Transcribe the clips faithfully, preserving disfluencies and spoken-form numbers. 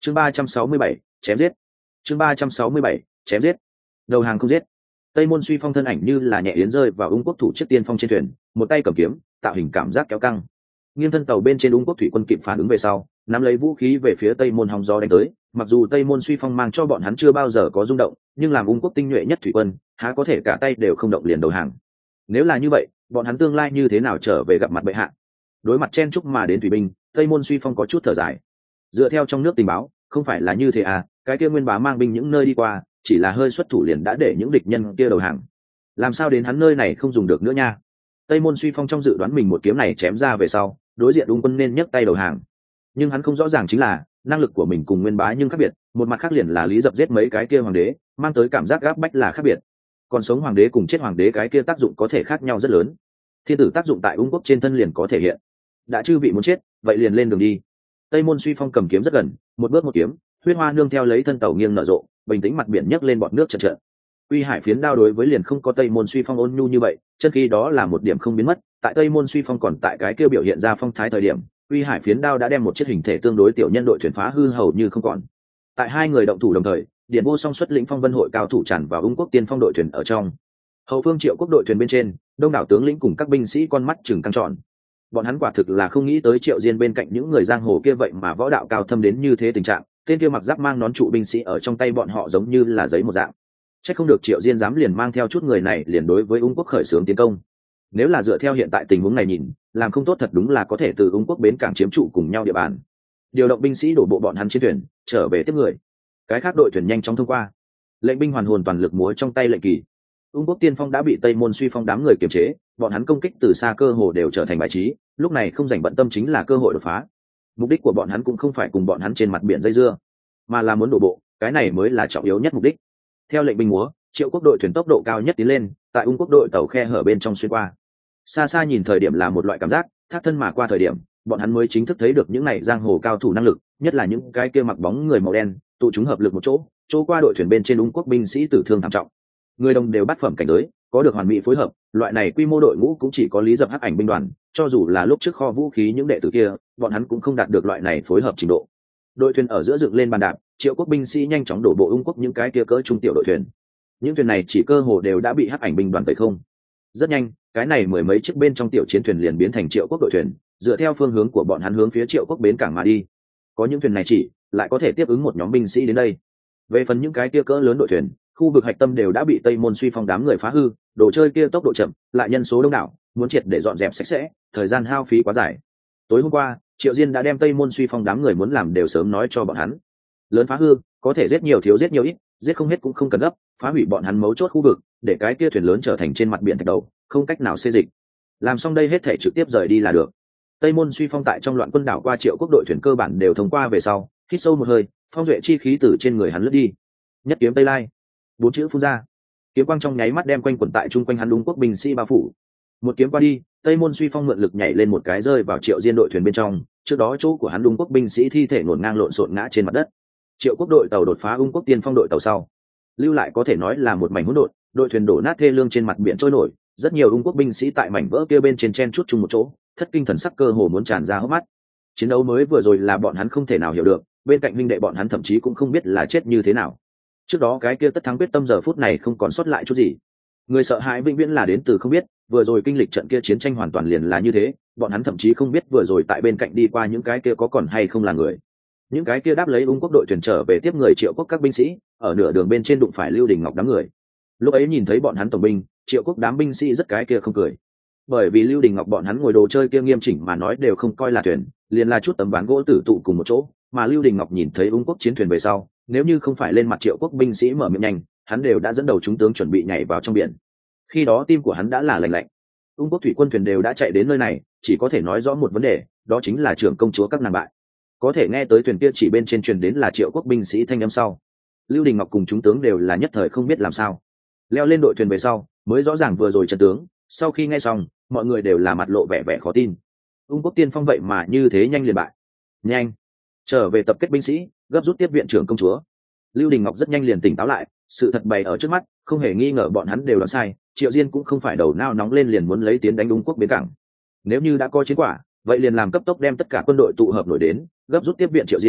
chương ba trăm sáu mươi bảy chém giết. chương ba trăm sáu mươi bảy chém giết. Đầu hàng không giết. Tây Môn Suy Phong thân ảnh như là nhẹ yến rơi vào ung quốc thủ chiếc tiên phong trên thuyền, một tay cầm kiếm, tạo hình cảm giác kéo căng. Nghiêng thân tàu bên trên ung quốc thủy quân kịp phản ứng về sau, nắm lấy vũ khí về phía Tây Môn hòng gió đánh tới. Mặc dù Tây Môn Suy Phong mang cho bọn hắn chưa bao giờ có rung động, nhưng làm ung quốc tinh nhuệ nhất thủy quân, há có thể cả tay đều không động liền đầu hàng. Nếu là như vậy, bọn hắn tương lai như thế nào trở về gặp mặt bệ hạ? Đối mặt chen chúc mà đến thủy binh, Tây Môn Suy Phong có chút thở dài. Dựa theo trong nước tình báo, không phải là như thế à, cái kia Nguyên Bá mang binh những nơi đi qua, chỉ là hơi xuất thủ liền đã để những địch nhân kia đầu hàng. Làm sao đến hắn nơi này không dùng được nữa nha? Tây Môn Suy Phong trong dự đoán mình một kiếm này chém ra về sau, đối diện ung quân nên nhấc tay đầu hàng. Nhưng hắn không rõ ràng chính là, năng lực của mình cùng Nguyên Bá nhưng khác biệt, một mặt khác liền là Lý Dập giết mấy cái kia hoàng đế, mang tới cảm giác gáp bách là khác biệt. Còn sống hoàng đế cùng chết hoàng đế cái kia tác dụng có thể khác nhau rất lớn. Thiên tử tác dụng tại ung quốc trên thân liền có thể hiện. Đã chư vị muốn chết, vậy liền lên đường đi. Tây Môn Suy Phong cầm kiếm rất gần, một bước một kiếm, huyết hoa nương theo lấy thân tàu nghiêng nở rộ, bình tĩnh mặt biển nhấc lên bọt nước chợt chợt. Uy Hải phiến đao đối với liền không có Tây Môn Suy Phong ôn nhu như vậy, chân khi đó là một điểm không biến mất, tại Tây Môn Suy Phong còn tại cái kia biểu hiện ra phong thái thời điểm, Uy Hải phiến đao đã đem một chiếc hình thể tương đối tiểu nhân đội thuyền phá hư hầu như không còn. Tại hai người động thủ đồng thời, Điền Vô Song xuất lĩnh Phong Vân hội cao thủ tràn vào ung quốc tiên phong đội thuyền ở trong. Hậu phương Triệu quốc đội thuyền bên trên, đông đảo tướng lĩnh cùng các binh sĩ con mắt chừng căng tròn. Bọn hắn quả thực là không nghĩ tới Triệu Diên bên cạnh những người giang hồ kia vậy mà võ đạo cao thâm đến như thế tình trạng, tên kia mặc giáp mang nón trụ binh sĩ ở trong tay bọn họ giống như là giấy một dạng. Chắc không được Triệu Diên dám liền mang theo chút người này liền đối với ung quốc khởi xướng tiến công. Nếu là dựa theo hiện tại tình huống này nhìn, làm không tốt thật đúng là có thể từ ung quốc bến cảng chiếm trụ cùng nhau địa bàn. Điều động binh sĩ đổ bộ bọn hắn trên thuyền, trở về tiếp người. Cái khác đội thuyền nhanh chóng thông qua. Lệnh binh hoàn hồn toàn lực múa trong tay lệnh kỳ. Ung quốc tiên phong đã bị Tây Môn Suy Phong đám người kiềm chế, bọn hắn công kích từ xa cơ hồ đều trở thành bài trí, lúc này không dành bận tâm chính là cơ hội đột phá. Mục đích của bọn hắn cũng không phải cùng bọn hắn trên mặt biển dây dưa, mà là muốn đổ bộ, cái này mới là trọng yếu nhất mục đích. Theo lệnh binh múa, Triệu quốc đội thuyền tốc độ cao nhất tiến lên, tại ung quốc đội tàu khe hở bên trong xuyên qua. Xa xa nhìn thời điểm là một loại cảm giác, thác thân mà qua thời điểm, bọn hắn mới chính thức thấy được những này giang hồ cao thủ năng lực, nhất là những cái kia mặc bóng người màu đen, tụ chúng hợp lực một chỗ, chỗ qua đội thuyền bên trên ung quốc binh sĩ tử thương thảm trọng. Người đồng đều bắt phẩm cảnh giới, có được hoàn mỹ phối hợp, loại này quy mô đội ngũ cũng chỉ có Lý Dập hắc ảnh binh đoàn, cho dù là lúc trước kho vũ khí những đệ tử kia, bọn hắn cũng không đạt được loại này phối hợp trình độ. Đội thuyền ở giữa dựng lên bàn đạp, Triệu quốc binh sĩ nhanh chóng đổ bộ ung quốc những cái kia cỡ trung tiểu đội thuyền. Những thuyền này chỉ cơ hồ đều đã bị hắc ảnh binh đoàn tẩy không. Rất nhanh, cái này mười mấy chiếc bên trong tiểu chiến thuyền liền biến thành Triệu quốc đội thuyền, dựa theo phương hướng của bọn hắn hướng phía Triệu quốc bến cảng mà đi. Có những thuyền này chỉ lại có thể tiếp ứng một nhóm binh sĩ đến đây. Về phần những cái kia cỡ lớn đội thuyền, khu vực hạch tâm đều đã bị Tây Môn Suy Phong đám người phá hư, đồ chơi kia tốc độ chậm, lại nhân số đông đảo, muốn triệt để dọn dẹp sạch sẽ, thời gian hao phí quá dài. Tối hôm qua, Triệu Diên đã đem Tây Môn Suy Phong đám người muốn làm đều sớm nói cho bọn hắn. Lớn phá hư, có thể giết nhiều thiếu giết nhiều ít, giết không hết cũng không cần gấp, phá hủy bọn hắn mấu chốt khu vực, để cái kia thuyền lớn trở thành trên mặt biển thạch đầu, không cách nào xê dịch. Làm xong đây hết thể trực tiếp rời đi là được. Tây Môn Suy Phong tại trong loạn quân đảo qua Triệu quốc đội thuyền cơ bản đều thông qua về sau, hít sâu một hơi, phong duệ chi khí từ trên người hắn lướt đi. Nhất kiếm Tây Lai, bốn chữ phun ra, kiếm quang trong nháy mắt đem quanh quẩn tại chung quanh hắn ung quốc binh sĩ bao phủ. Một kiếm qua đi, Tây Môn Suy Phong mượn lực nhảy lên một cái rơi vào Triệu Diên đội thuyền bên trong, trước đó chỗ của hắn ung quốc binh sĩ thi thể ngổn ngang lộn xộn ngã trên mặt đất. Triệu quốc đội tàu đột phá ung quốc tiên phong đội tàu sau, lưu lại có thể nói là một mảnh hỗn độn, đội thuyền đổ nát thê lương trên mặt biển trôi nổi, rất nhiều ung quốc binh sĩ tại mảnh vỡ kia bên trên chen chúc chung một chỗ, thất kinh thần sắc cơ hồ muốn tràn ra hốc mắt. Chiến đấu mới vừa rồi là bọn hắn không thể nào hiểu được, bên cạnh huynh đệ bọn hắn thậm chí cũng không biết là chết như thế nào. Trước đó cái kia tất thắng quyết tâm giờ phút này không còn sót lại chút gì. Người sợ hãi vĩnh viễn là đến từ không biết, vừa rồi kinh lịch trận kia chiến tranh hoàn toàn liền là như thế, bọn hắn thậm chí không biết vừa rồi tại bên cạnh đi qua những cái kia có còn hay không là người. Những cái kia đáp lấy ung quốc đội thuyền trở về tiếp người Triệu quốc các binh sĩ, ở nửa đường bên trên đụng phải Lưu Đình Ngọc đám người. Lúc ấy nhìn thấy bọn hắn tổng binh, Triệu quốc đám binh sĩ rất cái kia không cười. Bởi vì Lưu Đình Ngọc bọn hắn ngồi đồ chơi kia nghiêm chỉnh mà nói đều không coi là thuyền, liền là chút tấm ván gỗ tử tụ cùng một chỗ, mà Lưu Đình Ngọc nhìn thấy ung quốc chiến thuyền về sau, nếu như không phải lên mặt Triệu quốc binh sĩ mở miệng nhanh, hắn đều đã dẫn đầu chúng tướng chuẩn bị nhảy vào trong biển. Khi đó tim của hắn đã là lạnh lạnh. Ung quốc thủy quân thuyền đều đã chạy đến nơi này, chỉ có thể nói rõ một vấn đề, đó chính là trưởng công chúa các nàng bại. Có thể nghe tới thuyền kia chỉ bên trên truyền đến là Triệu quốc binh sĩ thanh âm sau, Lưu Đình Ngọc cùng chúng tướng đều là nhất thời không biết làm sao. Leo lên đội thuyền về sau, mới rõ ràng vừa rồi trận tướng, sau khi nghe xong, mọi người đều là mặt lộ vẻ vẻ khó tin. Ung quốc tiên phong vậy mà như thế nhanh liền bại. Nhanh, trở về tập kết binh sĩ, gấp rút tiếp viện trưởng công chúa. Lưu Đình Ngọc rất nhanh liền tỉnh táo lại, sự thật bày ở trước mắt, không hề nghi ngờ bọn hắn đều đoán sai, Triệu Diên cũng không phải đầu nao nóng lên liền muốn lấy tiến đánh Ung quốc bến cảng. Nếu như đã có chiến quả, vậy liền làm cấp tốc đem tất cả quân đội tụ hợp nổi đến, gấp rút tiếp viện Triệu Diên,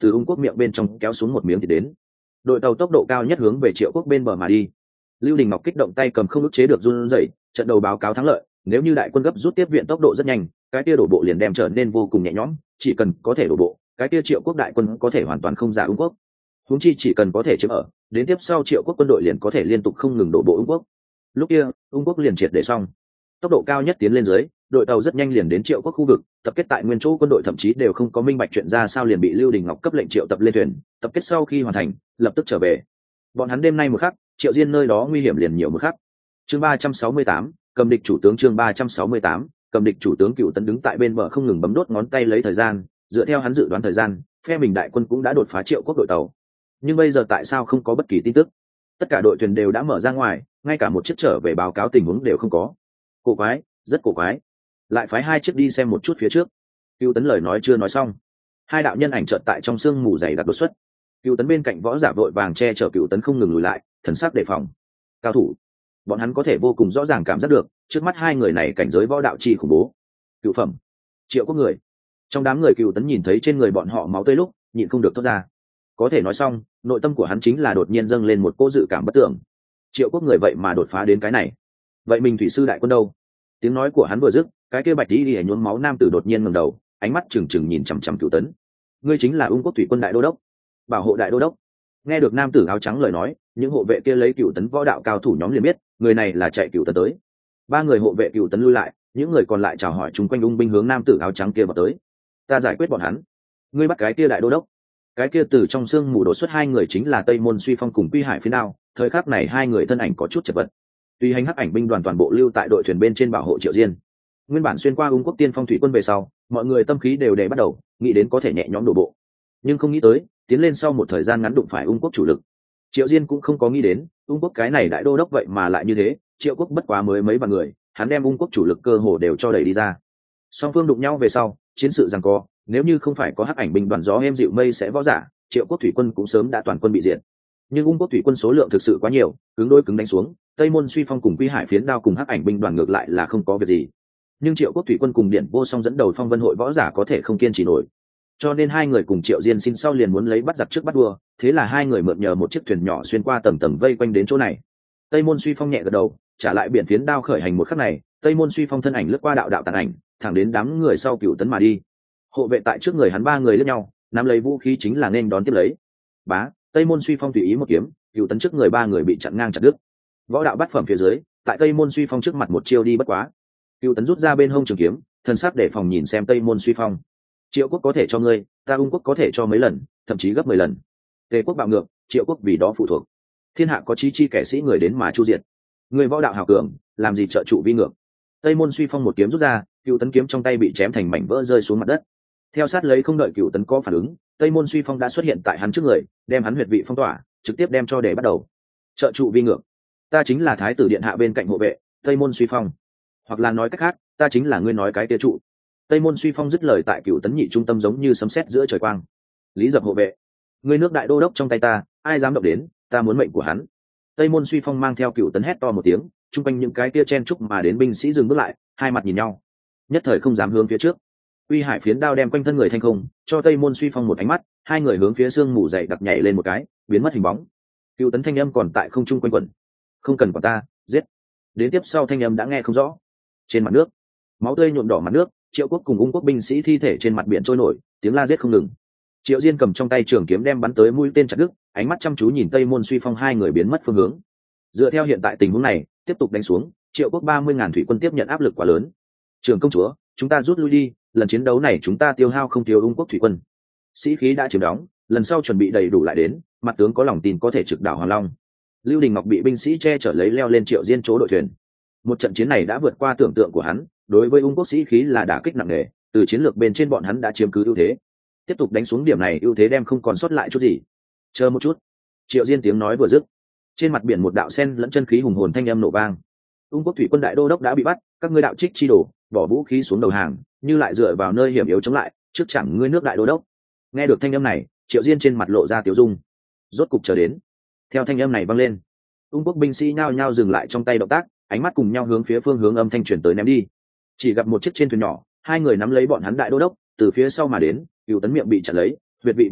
từ ung quốc miệng bên trong kéo xuống một miếng thì đến. Đội tàu tốc độ cao nhất hướng về Triệu quốc bên bờ mà đi. Lưu Đình Ngọc kích động tay cầm không ức chế được run rẩy, trận đầu báo cáo thắng lợi, nếu như đại quân gấp rút tiếp viện tốc độ rất nhanh, cái kia đổ bộ liền đem trở nên vô cùng nhẹ nhõm, chỉ cần có thể đổ bộ, cái kia Triệu quốc đại quân có thể hoàn toàn không giả ung quốc. Huống chi chỉ cần có thể chiếm ở, đến tiếp sau Triệu quốc quân đội liền có thể liên tục không ngừng đổ bộ ung quốc. Lúc kia, ung quốc liền triệt để xong. Tốc độ cao nhất tiến lên dưới, đội tàu rất nhanh liền đến Triệu quốc khu vực, tập kết tại nguyên chỗ, quân đội thậm chí đều không có minh bạch chuyện ra sao liền bị Lưu Đình Ngọc cấp lệnh triệu tập lên thuyền, tập kết sau khi hoàn thành, lập tức trở về. Bọn hắn đêm nay một khắc, Triệu Diên nơi đó nguy hiểm liền nhiều một khắc. Chương ba trăm sáu mươi tám, cầm địch chủ tướng chương ba trăm sáu mươi tám, cầm địch chủ tướng Cửu Tấn đứng tại bên bờ không ngừng bấm đốt ngón tay lấy thời gian, dựa theo hắn dự đoán thời gian, phe mình đại quân cũng đã đột phá Triệu quốc đội tàu. Nhưng bây giờ tại sao không có bất kỳ tin tức? Tất cả đội thuyền đều đã mở ra ngoài, ngay cả một chiếc trở về báo cáo tình huống đều không có. Cổ quái, rất cổ quái. Lại phái hai chiếc đi xem một chút phía trước. Cửu Tấn lời nói chưa nói xong, hai đạo nhân ảnh chợt tại trong sương mù dày đặc đột xuất. Cửu Tấn bên cạnh võ giả vội vàng che chở Cửu Tấn không ngừng lùi lại, thần sắc đề phòng. Cao thủ, bọn hắn có thể vô cùng rõ ràng cảm giác được trước mắt hai người này cảnh giới võ đạo chi khủng bố. Cựu phẩm, Triệu quốc người. Trong đám người Cửu Tấn nhìn thấy trên người bọn họ máu tươi lúc nhịn không được thốt ra. Có thể nói xong, nội tâm của hắn chính là đột nhiên dâng lên một cô dự cảm bất tưởng. Triệu quốc người vậy mà đột phá đến cái này, vậy mình thủy sư đại quân đâu? Tiếng nói của hắn vừa dứt, cái kia bạch tí đi nhuốm máu nam tử đột nhiên ngẩng đầu, ánh mắt trừng trừng nhìn chằm chằm Cửu Tấn. Ngươi chính là ung quốc thủy quân đại đô đốc, bảo hộ đại đô đốc? Nghe được nam tử áo trắng lời nói, những hộ vệ kia lấy Cửu Tấn võ đạo cao thủ nhóm liền biết người này là chạy Cửu Tấn tới. Ba người hộ vệ Cửu Tấn lui lại, những người còn lại chào hỏi chung quanh ung binh hướng nam tử áo trắng kia vào tới. Ta giải quyết bọn hắn. Ngươi bắt cái kia đại đô đốc. Cái kia từ trong sương mù đổ xuất hai người chính là Tây Môn Suy Phong cùng Quy Hải Phiến Đao. Thời khắc này hai người thân ảnh có chút chật vật. Tùy hành hắc ảnh binh đoàn toàn bộ lưu tại đội thuyền bên trên bảo hộ Triệu Diên. Nguyên bản xuyên qua ung quốc tiên phong thủy quân về sau, mọi người tâm khí đều để bắt đầu nghĩ đến có thể nhẹ nhõm đổ bộ, nhưng không nghĩ tới tiến lên sau một thời gian ngắn đụng phải ung quốc chủ lực. Triệu Diên cũng không có nghĩ đến ung quốc cái này đại đô đốc vậy mà lại như thế. Triệu quốc bất quá mới mấy vạn người, hắn đem ung quốc chủ lực cơ hồ đều cho đẩy đi ra. Song phương đụng nhau về sau, chiến sự giằng co, nếu như không phải có hắc ảnh binh đoàn gió êm dịu mây sẽ võ giả, Triệu quốc thủy quân cũng sớm đã toàn quân bị diệt. Nhưng ung quốc thủy quân số lượng thực sự quá nhiều, cứng đôi cứng đánh xuống, Tây Môn Suy Phong cùng Quy Hải Phiến Đao cùng hắc ảnh binh đoàn ngược lại là không có việc gì. Nhưng Triệu quốc thủy quân cùng Điển Vô Song dẫn đầu Phong Vân hội võ giả có thể không kiên trì nổi, cho nên hai người cùng Triệu Diên xin sau liền muốn lấy bắt giặc trước bắt đua. Thế là hai người mượn nhờ một chiếc thuyền nhỏ xuyên qua tầng tầng vây quanh đến chỗ này. Tây Môn Suy Phong nhẹ gật đầu, trả lại biển Phiến Đao khởi hành một khắc này, Tây Môn Suy Phong thân ảnh lướt qua đạo đạo tàn ảnh, thẳng đến đám người sau Cửu Tấn mà đi. Hộ vệ tại trước người hắn ba người lướt nhau, nắm lấy vũ khí chính là nên đón tiếp lấy. Bá, Tây Môn Suy Phong tùy ý một kiếm, Cửu Tấn trước người ba người bị chặn ngang chặt đứt. Võ đạo bát phẩm phía dưới, tại Tây Môn Suy Phong trước mặt một chiêu đi bất quá. Cửu Tấn rút ra bên hông trường kiếm, thần sắc để phòng nhìn xem Tây Môn Suy Phong. Triệu quốc có thể cho ngươi, ta ung quốc có thể cho mấy lần, thậm chí gấp mười lần. Tề quốc bạo ngược, Triệu quốc vì đó phụ thuộc. Thiên hạ có chí chi kẻ sĩ người đến mà chu diệt. Người võ đạo hào cường, làm gì trợ trụ vi ngược? Tây Môn Suy Phong một kiếm rút ra, Cửu Tấn kiếm trong tay bị chém thành mảnh vỡ rơi xuống mặt đất. Theo sát lấy không đợi Cửu Tấn có phản ứng, Tây Môn Suy Phong đã xuất hiện tại hắn trước người, đem hắn huyệt vị phong tỏa, trực tiếp đem cho để bắt đầu. Trợ trụ vi ngược, ta chính là thái tử điện hạ bên cạnh hộ vệ, Tây Môn Suy Phong. Hoặc là nói cách khác, ta chính là ngươi nói cái tia trụ. Tây Môn Suy Phong dứt lời tại Cửu Tấn nhị trung tâm giống như sấm sét giữa trời quang. Lý Dập hộ vệ, ngươi nước đại đô đốc trong tay ta, ai dám động đến, ta muốn mệnh của hắn. Tây Môn Suy Phong mang theo Cửu Tấn hét to một tiếng, chung quanh những cái tia chen trúc mà đến binh sĩ dừng bước lại, hai mặt nhìn nhau, nhất thời không dám hướng phía trước. Uy Hải Phiến Đao đem quanh thân người thanh không, cho Tây Môn Suy Phong một ánh mắt, hai người hướng phía sương mù dày đặc nhảy lên một cái, biến mất hình bóng. Cửu Tấn thanh âm còn tại không trung quanh quẩn, không cần quản ta, giết. Đến tiếp sau thanh âm đã nghe không rõ. Trên mặt nước, máu tươi nhuộm đỏ mặt nước, Triệu quốc cùng ung quốc binh sĩ thi thể trên mặt biển trôi nổi, tiếng la giết không ngừng. Triệu Diên cầm trong tay trường kiếm đem bắn tới mũi tên chặt đứt, ánh mắt chăm chú nhìn Tây Môn Suy Phong hai người biến mất phương hướng. Dựa theo hiện tại tình huống này, tiếp tục đánh xuống, Triệu quốc ba mươi ngàn thủy quân tiếp nhận áp lực quá lớn. Trường công chúa, chúng ta rút lui đi, lần chiến đấu này chúng ta tiêu hao không thiếu ung quốc thủy quân. Sĩ khí đã chiếm đóng, lần sau chuẩn bị đầy đủ lại đến, mặt tướng có lòng tin có thể trực đảo Hoàng Long. Lưu Đình Ngọc bị binh sĩ che chở lấy leo lên Triệu Diên chỗ đội thuyền. Một trận chiến này đã vượt qua tưởng tượng của hắn, đối với ung quốc sĩ khí là đả kích nặng nề, từ chiến lược bên trên bọn hắn đã chiếm cứ ưu thế. Tiếp tục đánh xuống điểm này ưu thế đem không còn sót lại chút gì. Chờ một chút. Triệu Diên tiếng nói vừa dứt, trên mặt biển một đạo sen lẫn chân khí hùng hồn thanh âm nổ vang. Ung quốc thủy quân đại đô đốc đã bị bắt, các ngươi đạo trích chi đổ, bỏ vũ khí xuống đầu hàng, như lại dựa vào nơi hiểm yếu chống lại, trước chẳng ngươi nước đại đô đốc. Nghe được thanh âm này, Triệu Diên trên mặt lộ ra tiểu dung. Rốt cục chờ đến. Theo thanh âm này vang lên, ung quốc binh sĩ nhao nhao dừng lại trong tay động tác, ánh mắt cùng nhau hướng phía phương hướng âm thanh truyền tới ném đi. Chỉ gặp một chiếc trên thuyền nhỏ, hai người nắm lấy bọn hắn đại đô đốc, từ phía sau mà đến, Cửu Tấn miệng bị chặn lấy, huyệt vị bị điểm,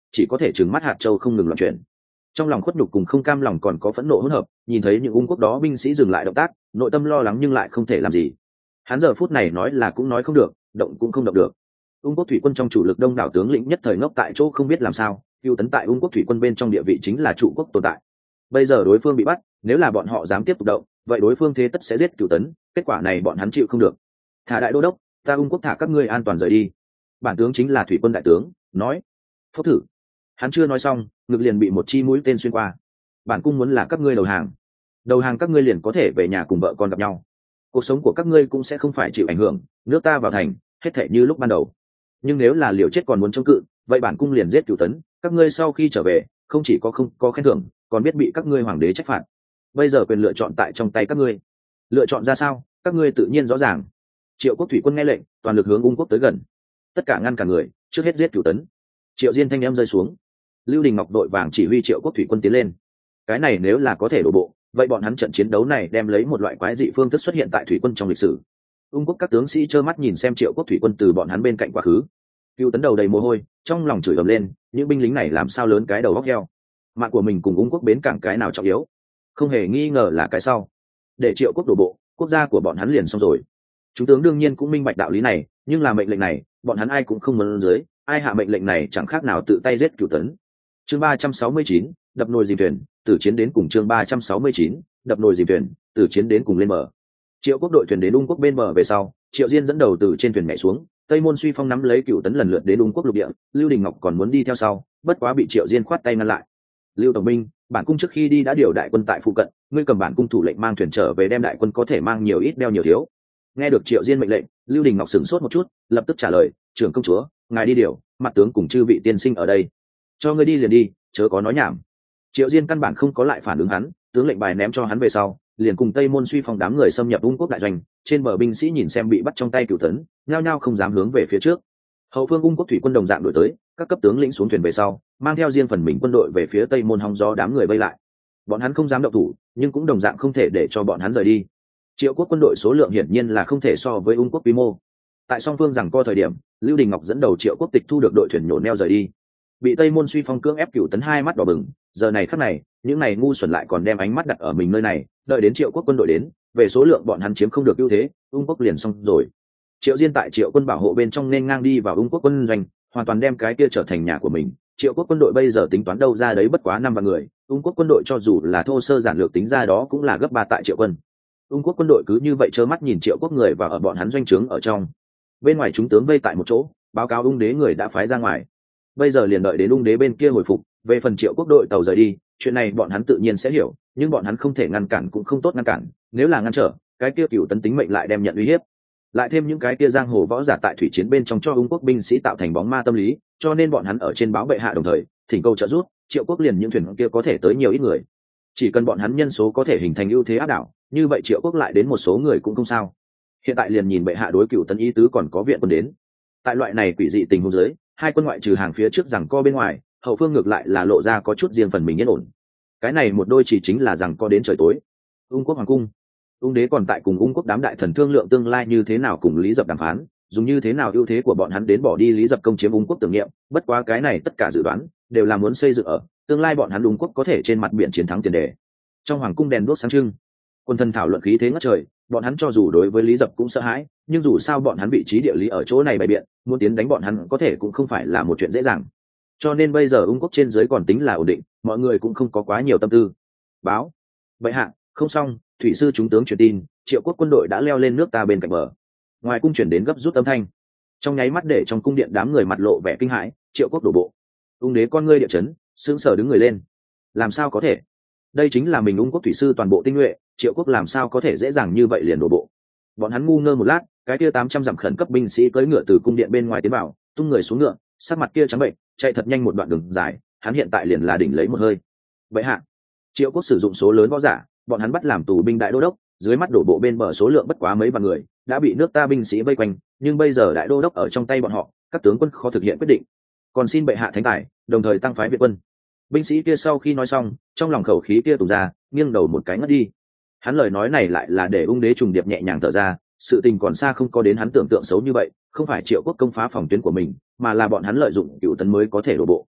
chỉ có thể trừng mắt hạt châu không ngừng loạn chuyển. Trong lòng khuất nhục cùng không cam lòng còn có phẫn nộ hỗn hợp, nhìn thấy những ung quốc đó binh sĩ dừng lại động tác, nội tâm lo lắng nhưng lại không thể làm gì. Hắn giờ phút này nói là cũng nói không được, động cũng không động được. Ung quốc thủy quân trong chủ lực đông đảo tướng lĩnh nhất thời ngốc tại chỗ không biết làm sao, Cửu Tấn tại Ung quốc thủy quân bên trong địa vị chính là trụ quốc tồn tại. Bây giờ đối phương bị bắt, nếu là bọn họ dám tiếp tục động, vậy đối phương thế tất sẽ giết Cửu Tấn, kết quả này bọn hắn chịu không được. Thả đại đô đốc, ta Ung quốc thả các ngươi an toàn rời đi. Bản tướng chính là thủy quân đại tướng, nói. Phốc thử. Hắn chưa nói xong, ngực liền bị một chi mũi tên xuyên qua. Bản cung muốn là các ngươi đầu hàng, đầu hàng các ngươi liền có thể về nhà cùng vợ con gặp nhau, cuộc sống của các ngươi cũng sẽ không phải chịu ảnh hưởng, nước ta vào thành hết thảy như lúc ban đầu. Nhưng nếu là liều chết còn muốn chống cự, vậy bản cung liền giết Cửu Tấn, các ngươi sau khi trở về không chỉ có không có khen thưởng, còn biết bị các ngươi hoàng đế trách phạt. Bây giờ quyền lựa chọn tại trong tay các ngươi, lựa chọn ra sao các ngươi tự nhiên rõ ràng. Triệu quốc thủy quân nghe lệnh, toàn lực hướng Ung quốc tới gần, tất cả ngăn cả người, trước hết giết Cửu Tấn. Triệu Diên thanh em rơi xuống, Lưu Đình Ngọc đội vàng chỉ huy Triệu quốc thủy quân tiến lên. Cái này nếu là có thể đổ bộ, vậy bọn hắn trận chiến đấu này đem lấy một loại quái dị phương thức xuất hiện tại thủy quân trong lịch sử. Ung quốc các tướng sĩ trơ mắt nhìn xem Triệu quốc thủy quân từ bọn hắn bên cạnh quá khứ. Cửu Tấn đầu đầy mồ hôi, trong lòng chửi ầm lên, những binh lính này làm sao lớn cái đầu góc heo. Mạng của mình cùng Ung quốc bến cảng cái nào trọng yếu? Không hề nghi ngờ là cái sau. Để Triệu quốc đổ bộ, quốc gia của bọn hắn liền xong rồi. Chúng tướng đương nhiên cũng minh bạch đạo lý này, nhưng là mệnh lệnh này, bọn hắn ai cũng không muốn dưới, ai hạ mệnh lệnh này chẳng khác nào tự tay giết Cửu Tấn. Chương ba trăm sáu mươi chín, đập nồi dìm thuyền, từ chiến đến cùng. Chương ba trăm sáu mươi chín, đập nồi dìm thuyền, từ chiến đến cùng lên bờ. Triệu quốc đội thuyền đến Ung quốc bên bờ về sau, Triệu Diên dẫn đầu từ trên thuyền nhảy xuống, Tây Môn Suy Phong nắm lấy Cửu Tấn lần lượt đến Ung quốc lục địa, Lưu Đình Ngọc còn muốn đi theo sau, bất quá bị Triệu Diên khoát tay ngăn lại. Lưu tổng binh, bản cung trước khi đi đã điều đại quân tại phụ cận, ngươi cầm bản cung thủ lệnh mang thuyền trở về đem đại quân có thể mang nhiều ít đeo nhiều thiếu. Nghe được Triệu Diên mệnh lệnh, Lưu Đình Ngọc sửng sốt một chút, lập tức trả lời, trưởng công chúa, ngài đi điều, mặt tướng cùng chư vị tiên sinh ở đây. Cho ngươi đi liền đi, chớ có nói nhảm. Triệu Diên căn bản không có lại phản ứng hắn, tướng lệnh bài ném cho hắn về sau, liền cùng Tây Môn Suy Phong đám người xâm nhập Ung quốc đại doanh. Trên bờ binh sĩ nhìn xem bị bắt trong tay Cửu Tấn, nhao nhao không dám hướng về phía trước. Hậu phương Ung quốc thủy quân đồng dạng đổi tới, các cấp tướng lĩnh xuống thuyền về sau, mang theo riêng phần mình quân đội về phía Tây Môn hòng gió đám người vây lại. Bọn hắn không dám động thủ, nhưng cũng đồng dạng không thể để cho bọn hắn rời đi. Triệu quốc quân đội số lượng hiển nhiên là không thể so với Ung quốc quy mô. Tại song phương rằng co thời điểm, Lưu Đình Ngọc dẫn đầu Triệu quốc tịch thu được đội thuyền nhổ neo rời đi. Bị Tây Môn Suy Phong cưỡng ép Cửu Tấn hai mắt đỏ bừng, giờ này khắc này, những này ngu xuẩn lại còn đem ánh mắt đặt ở mình nơi này, đợi đến Triệu quốc quân đội đến, về số lượng bọn hắn chiếm không được ưu thế, Ung quốc liền xong rồi. Triệu Diên tại Triệu quân bảo hộ bên trong nên ngang đi vào Ung quốc quân doanh, hoàn toàn đem cái kia trở thành nhà của mình. Triệu quốc quân đội bây giờ tính toán đâu ra đấy bất quá năm vạn người, Ung quốc quân đội cho dù là thô sơ giản lược tính ra đó cũng là gấp ba tại Triệu quân. Ung quốc quân đội cứ như vậy trơ mắt nhìn Triệu quốc người và ở bọn hắn doanh trướng ở trong. Bên ngoài chúng tướng vây tại một chỗ, báo cáo Ung đế người đã phái ra ngoài. Bây giờ liền đợi đến Ung đế bên kia hồi phục, về phần Triệu quốc đội tàu rời đi, chuyện này bọn hắn tự nhiên sẽ hiểu, nhưng bọn hắn không thể ngăn cản cũng không tốt ngăn cản, nếu là ngăn trở, cái kia Cửu Tấn tính mệnh lại đem nhận uy hiếp. Lại thêm những cái kia giang hồ võ giả tại thủy chiến bên trong cho Ung quốc binh sĩ tạo thành bóng ma tâm lý, cho nên bọn hắn ở trên báo bệ hạ đồng thời thỉnh cầu trợ giúp, Triệu quốc liền những thuyền kia có thể tới nhiều ít người. Chỉ cần bọn hắn nhân số có thể hình thành ưu thế áp đảo, như vậy Triệu quốc lại đến một số người cũng không sao. Hiện tại liền nhìn bệ hạ đối Cửu Tấn ý tứ còn có viện quân đến. Tại loại này quỷ dị tình huống dưới, hai quân ngoại trừ hàng phía trước rằng co bên ngoài, hậu phương ngược lại là lộ ra có chút riêng phần mình yên ổn. Cái này một đôi chỉ chính là rằng co đến trời tối. Ung quốc hoàng cung, Ung đế còn tại cùng Ung quốc đám đại thần thương lượng tương lai như thế nào cùng Lý Dập đàm phán, dùng như thế nào ưu thế của bọn hắn đến bỏ đi Lý Dập công chiếm Ung quốc tưởng niệm. Bất quá cái này tất cả dự đoán đều là muốn xây dựng ở tương lai bọn hắn Ung quốc có thể trên mặt biển chiến thắng tiền đề. Trong hoàng cung đèn đuốc sáng trưng, quân thần thảo luận khí thế ngất trời. Bọn hắn cho dù đối với Lý Dập cũng sợ hãi, nhưng dù sao bọn hắn vị trí địa lý ở chỗ này bày biện, muốn tiến đánh bọn hắn có thể cũng không phải là một chuyện dễ dàng. Cho nên bây giờ Ung quốc trên dưới còn tính là ổn định, mọi người cũng không có quá nhiều tâm tư. Báo, bệ hạ, không xong, thủy sư chúng tướng truyền tin, Triệu quốc quân đội đã leo lên nước ta bên cạnh bờ. Ngoài cung chuyển đến gấp rút âm thanh, trong nháy mắt để trong cung điện đám người mặt lộ vẻ kinh hãi. Triệu quốc đổ bộ. Ung đế con ngươi địa chấn, sững sờ đứng người lên. Làm sao có thể? Đây chính là mình Ung quốc thủy sư toàn bộ tinh nhuệ, Triệu quốc làm sao có thể dễ dàng như vậy liền đổ bộ? Bọn hắn ngu ngơ một lát, cái kia tám trăm dặm khẩn cấp binh sĩ cưỡi ngựa từ cung điện bên ngoài tiến vào, tung người xuống ngựa, sắc mặt kia trắng bệnh, chạy thật nhanh một đoạn đường dài, hắn hiện tại liền là đỉnh lấy một hơi. Vậy hạ, Triệu quốc sử dụng số lớn võ giả, bọn hắn bắt làm tù binh đại đô đốc, dưới mắt đổ bộ bên bờ số lượng bất quá mấy vạn người, đã bị nước ta binh sĩ vây quanh, nhưng bây giờ đại đô đốc ở trong tay bọn họ, các tướng quân khó thực hiện quyết định. Còn xin bệ hạ thánh tài, đồng thời tăng phái viện quân. Binh sĩ kia sau khi nói xong, trong lòng khẩu khí kia tùng ra, nghiêng đầu một cái ngất đi. Hắn lời nói này lại là để Ung đế trùng điệp nhẹ nhàng thở ra, sự tình còn xa không có đến hắn tưởng tượng xấu như vậy, không phải Triệu quốc công phá phòng tuyến của mình, mà là bọn hắn lợi dụng Cửu Tấn mới có thể đổ bộ.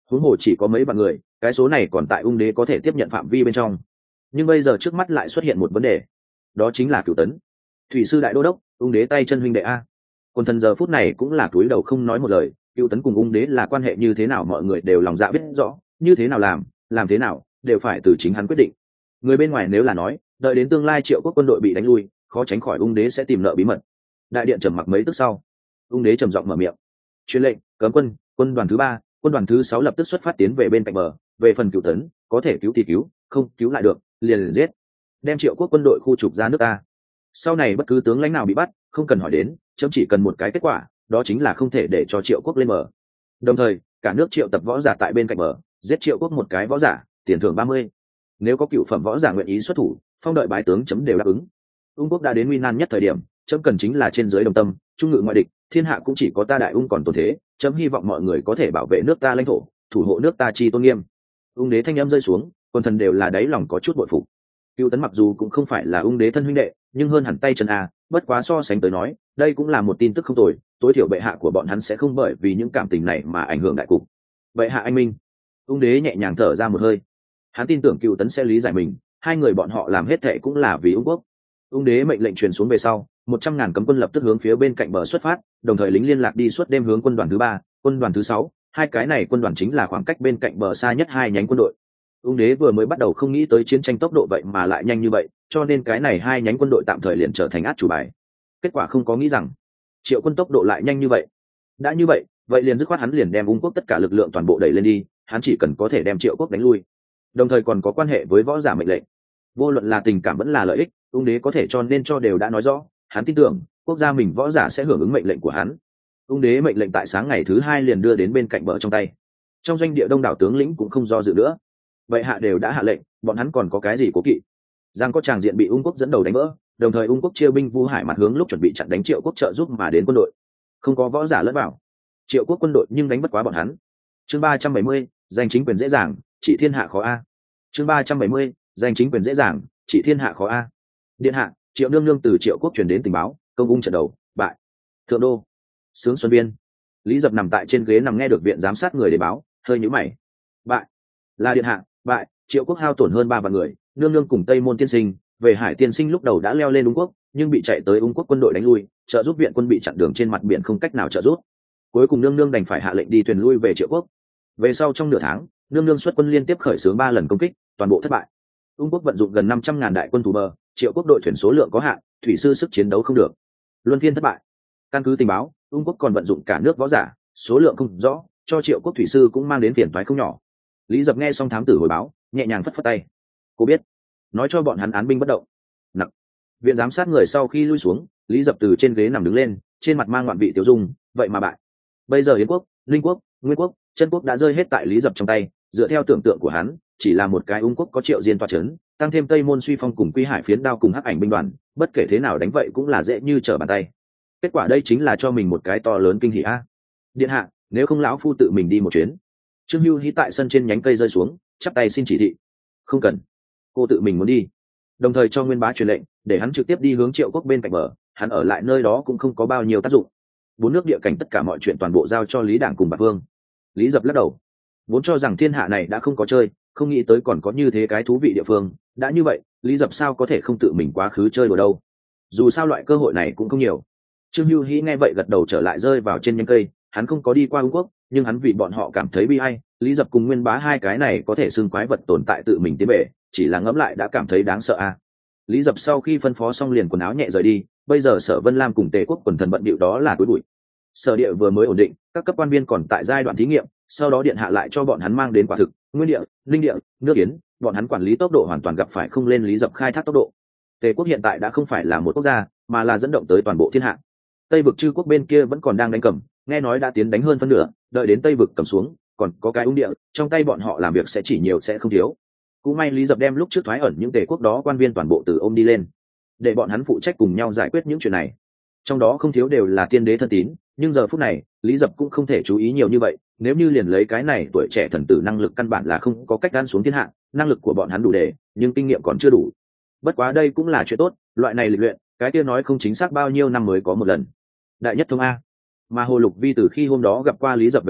huống hồ chỉ có mấy bạn người, cái số này còn tại ung đế có thể tiếp nhận phạm vi bên trong. Nhưng bây giờ trước mắt lại xuất hiện một vấn đề, đó chính là Cửu Tấn, thủy sư đại đô đốc, ung đế tay chân huynh đệ a. Quân thần giờ phút này cũng là cúi đầu không nói một lời. Cửu Tấn cùng ung đế là quan hệ như thế nào mọi người đều lòng dạ biết rõ, như thế nào làm làm thế nào đều phải từ chính hắn quyết định. Người bên ngoài nếu là nói đợi đến tương lai Triệu Quốc quân đội bị đánh lui, khó tránh khỏi ung đế sẽ tìm nợ bí mật. Đại điện trầm mặc mấy tức sau, ung đế trầm giọng mở miệng truyền lệnh cấm quân, quân đoàn thứ ba, quân đoàn thứ sáu lập tức xuất phát tiến về bên cạnh bờ. Về phần Cửu Tấn, có thể cứu thì cứu, không cứu lại được liền, liền giết, đem Triệu Quốc quân đội khu trục ra nước ta. Sau này bất cứ tướng lãnh nào bị bắt, không cần hỏi đến, chấm chỉ cần một cái kết quả, đó chính là không thể để cho Triệu Quốc lên bờ. Đồng thời cả nước triệu tập võ giả tại bên cạnh bờ, giết Triệu Quốc một cái võ giả, tiền thưởng ba mươi. Nếu có cựu phẩm võ giả nguyện ý xuất thủ, phong đợi bái tướng chấm đều đáp ứng. Ung quốc đã đến nguy nan nhất thời điểm, chấm cần chính là trên dưới đồng tâm, trung ngự ngoại địch, thiên hạ cũng chỉ có ta đại ung còn tồn thế, chấm hy vọng mọi người có thể bảo vệ nước ta lãnh thổ, thủ hộ nước ta chi tôn nghiêm. Ung đế thanh âm rơi xuống, quân thần đều là đáy lòng có chút bội phục. Cửu Tấn mặc dù cũng không phải là ung đế thân huynh đệ, nhưng hơn hẳn tay chân a, bất quá so sánh tới nói, đây cũng là một tin tức không tồi, tối thiểu bệ hạ của bọn hắn sẽ không bởi vì những cảm tình này mà ảnh hưởng đại cục. Bệ hạ anh minh. Ung đế nhẹ nhàng thở ra một hơi. Hắn tin tưởng Cửu Tấn sẽ lý giải mình, hai người bọn họ làm hết thệ cũng là vì ung quốc. Ung đế mệnh lệnh truyền xuống về sau, một trăm ngàn cấm quân lập tức hướng phía bên cạnh bờ xuất phát, đồng thời lính liên lạc đi suốt đêm hướng quân đoàn thứ ba, quân đoàn thứ sáu, hai cái này quân đoàn chính là khoảng cách bên cạnh bờ xa nhất hai nhánh quân đội. Ung đế vừa mới bắt đầu không nghĩ tới chiến tranh tốc độ vậy mà lại nhanh như vậy, cho nên cái này hai nhánh quân đội tạm thời liền trở thành át chủ bài. Kết quả không có nghĩ rằng Triệu quân tốc độ lại nhanh như vậy. Đã như vậy, vậy liền dứt khoát hắn liền đem ung quốc tất cả lực lượng toàn bộ đẩy lên đi, hắn chỉ cần có thể đem Triệu quốc đánh lui. Đồng thời còn có quan hệ với võ giả mệnh lệnh. Vô luận là tình cảm vẫn là lợi ích, ung đế có thể cho nên cho đều đã nói rõ, hắn tin tưởng quốc gia mình võ giả sẽ hưởng ứng mệnh lệnh của hắn. Ung đế mệnh lệnh tại sáng ngày thứ hai liền đưa đến bên cạnh bờ trong tay. Trong doanh địa đông đảo tướng lĩnh cũng không do dự nữa. Vậy hạ đều đã hạ lệnh, bọn hắn còn có cái gì cố kỵ? Giang có tràng diện bị ung quốc dẫn đầu đánh vỡ, đồng thời ung quốc chia binh Vu Hải mặt hướng lúc chuẩn bị chặn đánh Triệu quốc trợ giúp mà đến quân đội. Không có võ giả lẫn vào, Triệu quốc quân đội nhưng đánh bất quá bọn hắn. Chương ba trăm bảy mươi, giành chính quyền dễ dàng, chỉ thiên hạ khó a. Chương ba trăm bảy mươi, giành chính quyền dễ dàng, chỉ thiên hạ khó a. Điện hạ, Triệu nương nương từ Triệu quốc truyền đến tình báo, công ung trận đầu bại. Thượng đô, Sướng Xuân Biên. Lý Dập nằm tại trên ghế nằm nghe được viện giám sát người để báo, hơi nhíu mày. Bại, là điện hạ, bại. Triệu quốc hao tổn hơn ba vạn người, nương nương cùng Tây Môn tiên sinh, về Hải tiên sinh lúc đầu đã leo lên ung quốc, nhưng bị chạy tới ung quốc quân đội đánh lui, trợ giúp viện quân bị chặn đường trên mặt biển không cách nào trợ giúp. Cuối cùng nương nương đành phải hạ lệnh đi thuyền lui về Triệu quốc. Về sau trong nửa tháng, nương nương xuất quân liên tiếp khởi xướng ba lần công kích, toàn bộ thất bại. Ung quốc vận dụng gần năm trăm ngàn đại quân thủ bờ, Triệu quốc đội thuyền số lượng có hạn, thủy sư sức chiến đấu không được, luân phiên thất bại. Căn cứ tình báo, ung quốc còn vận dụng cả nước võ giả, số lượng không rõ, cho Triệu quốc thủy sư cũng mang đến phiền toái không nhỏ. Lý Dập nghe xong thám tử hồi báo, nhẹ nhàng phất phất tay. Cô biết, nói cho bọn hắn án binh bất động. Nặng. Viện giám sát người sau khi lui xuống, Lý Dập từ trên ghế nằm đứng lên, trên mặt mang ngoạn vị tiểu dung, vậy mà bại. Bây giờ Yến quốc, Linh quốc, Nguyên quốc, Chân quốc đã rơi hết tại Lý Dập trong tay, dựa theo tưởng tượng của hắn, chỉ là một cái ung quốc có Triệu Diên toa chấn, tăng thêm Tây Môn Suy Phong cùng Quy Hải phiến đao cùng Hắc Ảnh binh đoàn, bất kể thế nào đánh vậy cũng là dễ như trở bàn tay. Kết quả đây chính là cho mình một cái to lớn kinh hỉ a. Điện hạ, nếu không lão phu tự mình đi một chuyến. Trương Hưu Hí tại sân trên nhánh cây rơi xuống, chắp tay xin chỉ thị. Không cần, cô tự mình muốn đi. Đồng thời cho Nguyên Bá truyền lệnh, để hắn trực tiếp đi hướng Triệu quốc bên cạnh bờ, hắn ở lại nơi đó cũng không có bao nhiêu tác dụng. Bốn nước địa cảnh tất cả mọi chuyện toàn bộ giao cho Lý Đảng cùng Bạc Vương. Lý Dập lắc đầu, vốn cho rằng thiên hạ này đã không có chơi, không nghĩ tới còn có như thế cái thú vị địa phương. Đã như vậy, Lý Dập sao có thể không tự mình quá khứ chơi đùa đâu? Dù sao loại cơ hội này cũng không nhiều. Trương Hưu Hí nghe vậy gật đầu trở lại rơi vào trên nhánh cây, hắn không có đi qua Ung quốc, nhưng hắn vì bọn họ cảm thấy bi ai. Lý Dập cùng Nguyên Bá hai cái này có thể xưng quái vật tồn tại tự mình tiến bể, chỉ là ngẫm lại đã cảm thấy đáng sợ a. À. Lý Dập sau khi phân phó xong liền quần áo nhẹ rời đi, bây giờ Sở Vân Lam cùng Tề quốc quần thần bận bịu đó là túi bụi. Sở địa vừa mới ổn định, các cấp quan viên còn tại giai đoạn thí nghiệm, sau đó điện hạ lại cho bọn hắn mang đến quả thực, nguyên địa, linh địa, nước yến, bọn hắn quản lý tốc độ hoàn toàn gặp phải không lên Lý Dập khai thác tốc độ. Tề quốc hiện tại đã không phải là một quốc gia, mà là dẫn động tới toàn bộ thiên hạ. Tây vực Trư quốc bên kia vẫn còn đang đánh cầm, nghe nói đã tiến đánh hơn phân nửa, đợi đến Tây vực cầm xuống, còn có cái ung địa, trong tay bọn họ làm việc sẽ chỉ nhiều sẽ không thiếu. Cũng may Lý Dập đem lúc trước thoái ẩn những Tề quốc đó quan viên toàn bộ từ ôm đi lên, để bọn hắn phụ trách cùng nhau giải quyết những chuyện này. Trong đó không thiếu đều là tiên đế thân tín, nhưng giờ phút này Lý Dập cũng không thể chú ý nhiều như vậy, nếu như liền lấy cái này tuổi trẻ thần tử năng lực căn bản là không có cách đan xuống thiên hạ, năng lực của bọn hắn đủ để, nhưng kinh nghiệm còn chưa đủ. Bất quá đây cũng là chuyện tốt, loại này lịch luyện, cái kia nói không chính xác bao nhiêu năm mới có một lần. Đại nhất thông a. Mà Hồ Lục Vi từ khi hôm đó gặp qua Lý Dập về sau,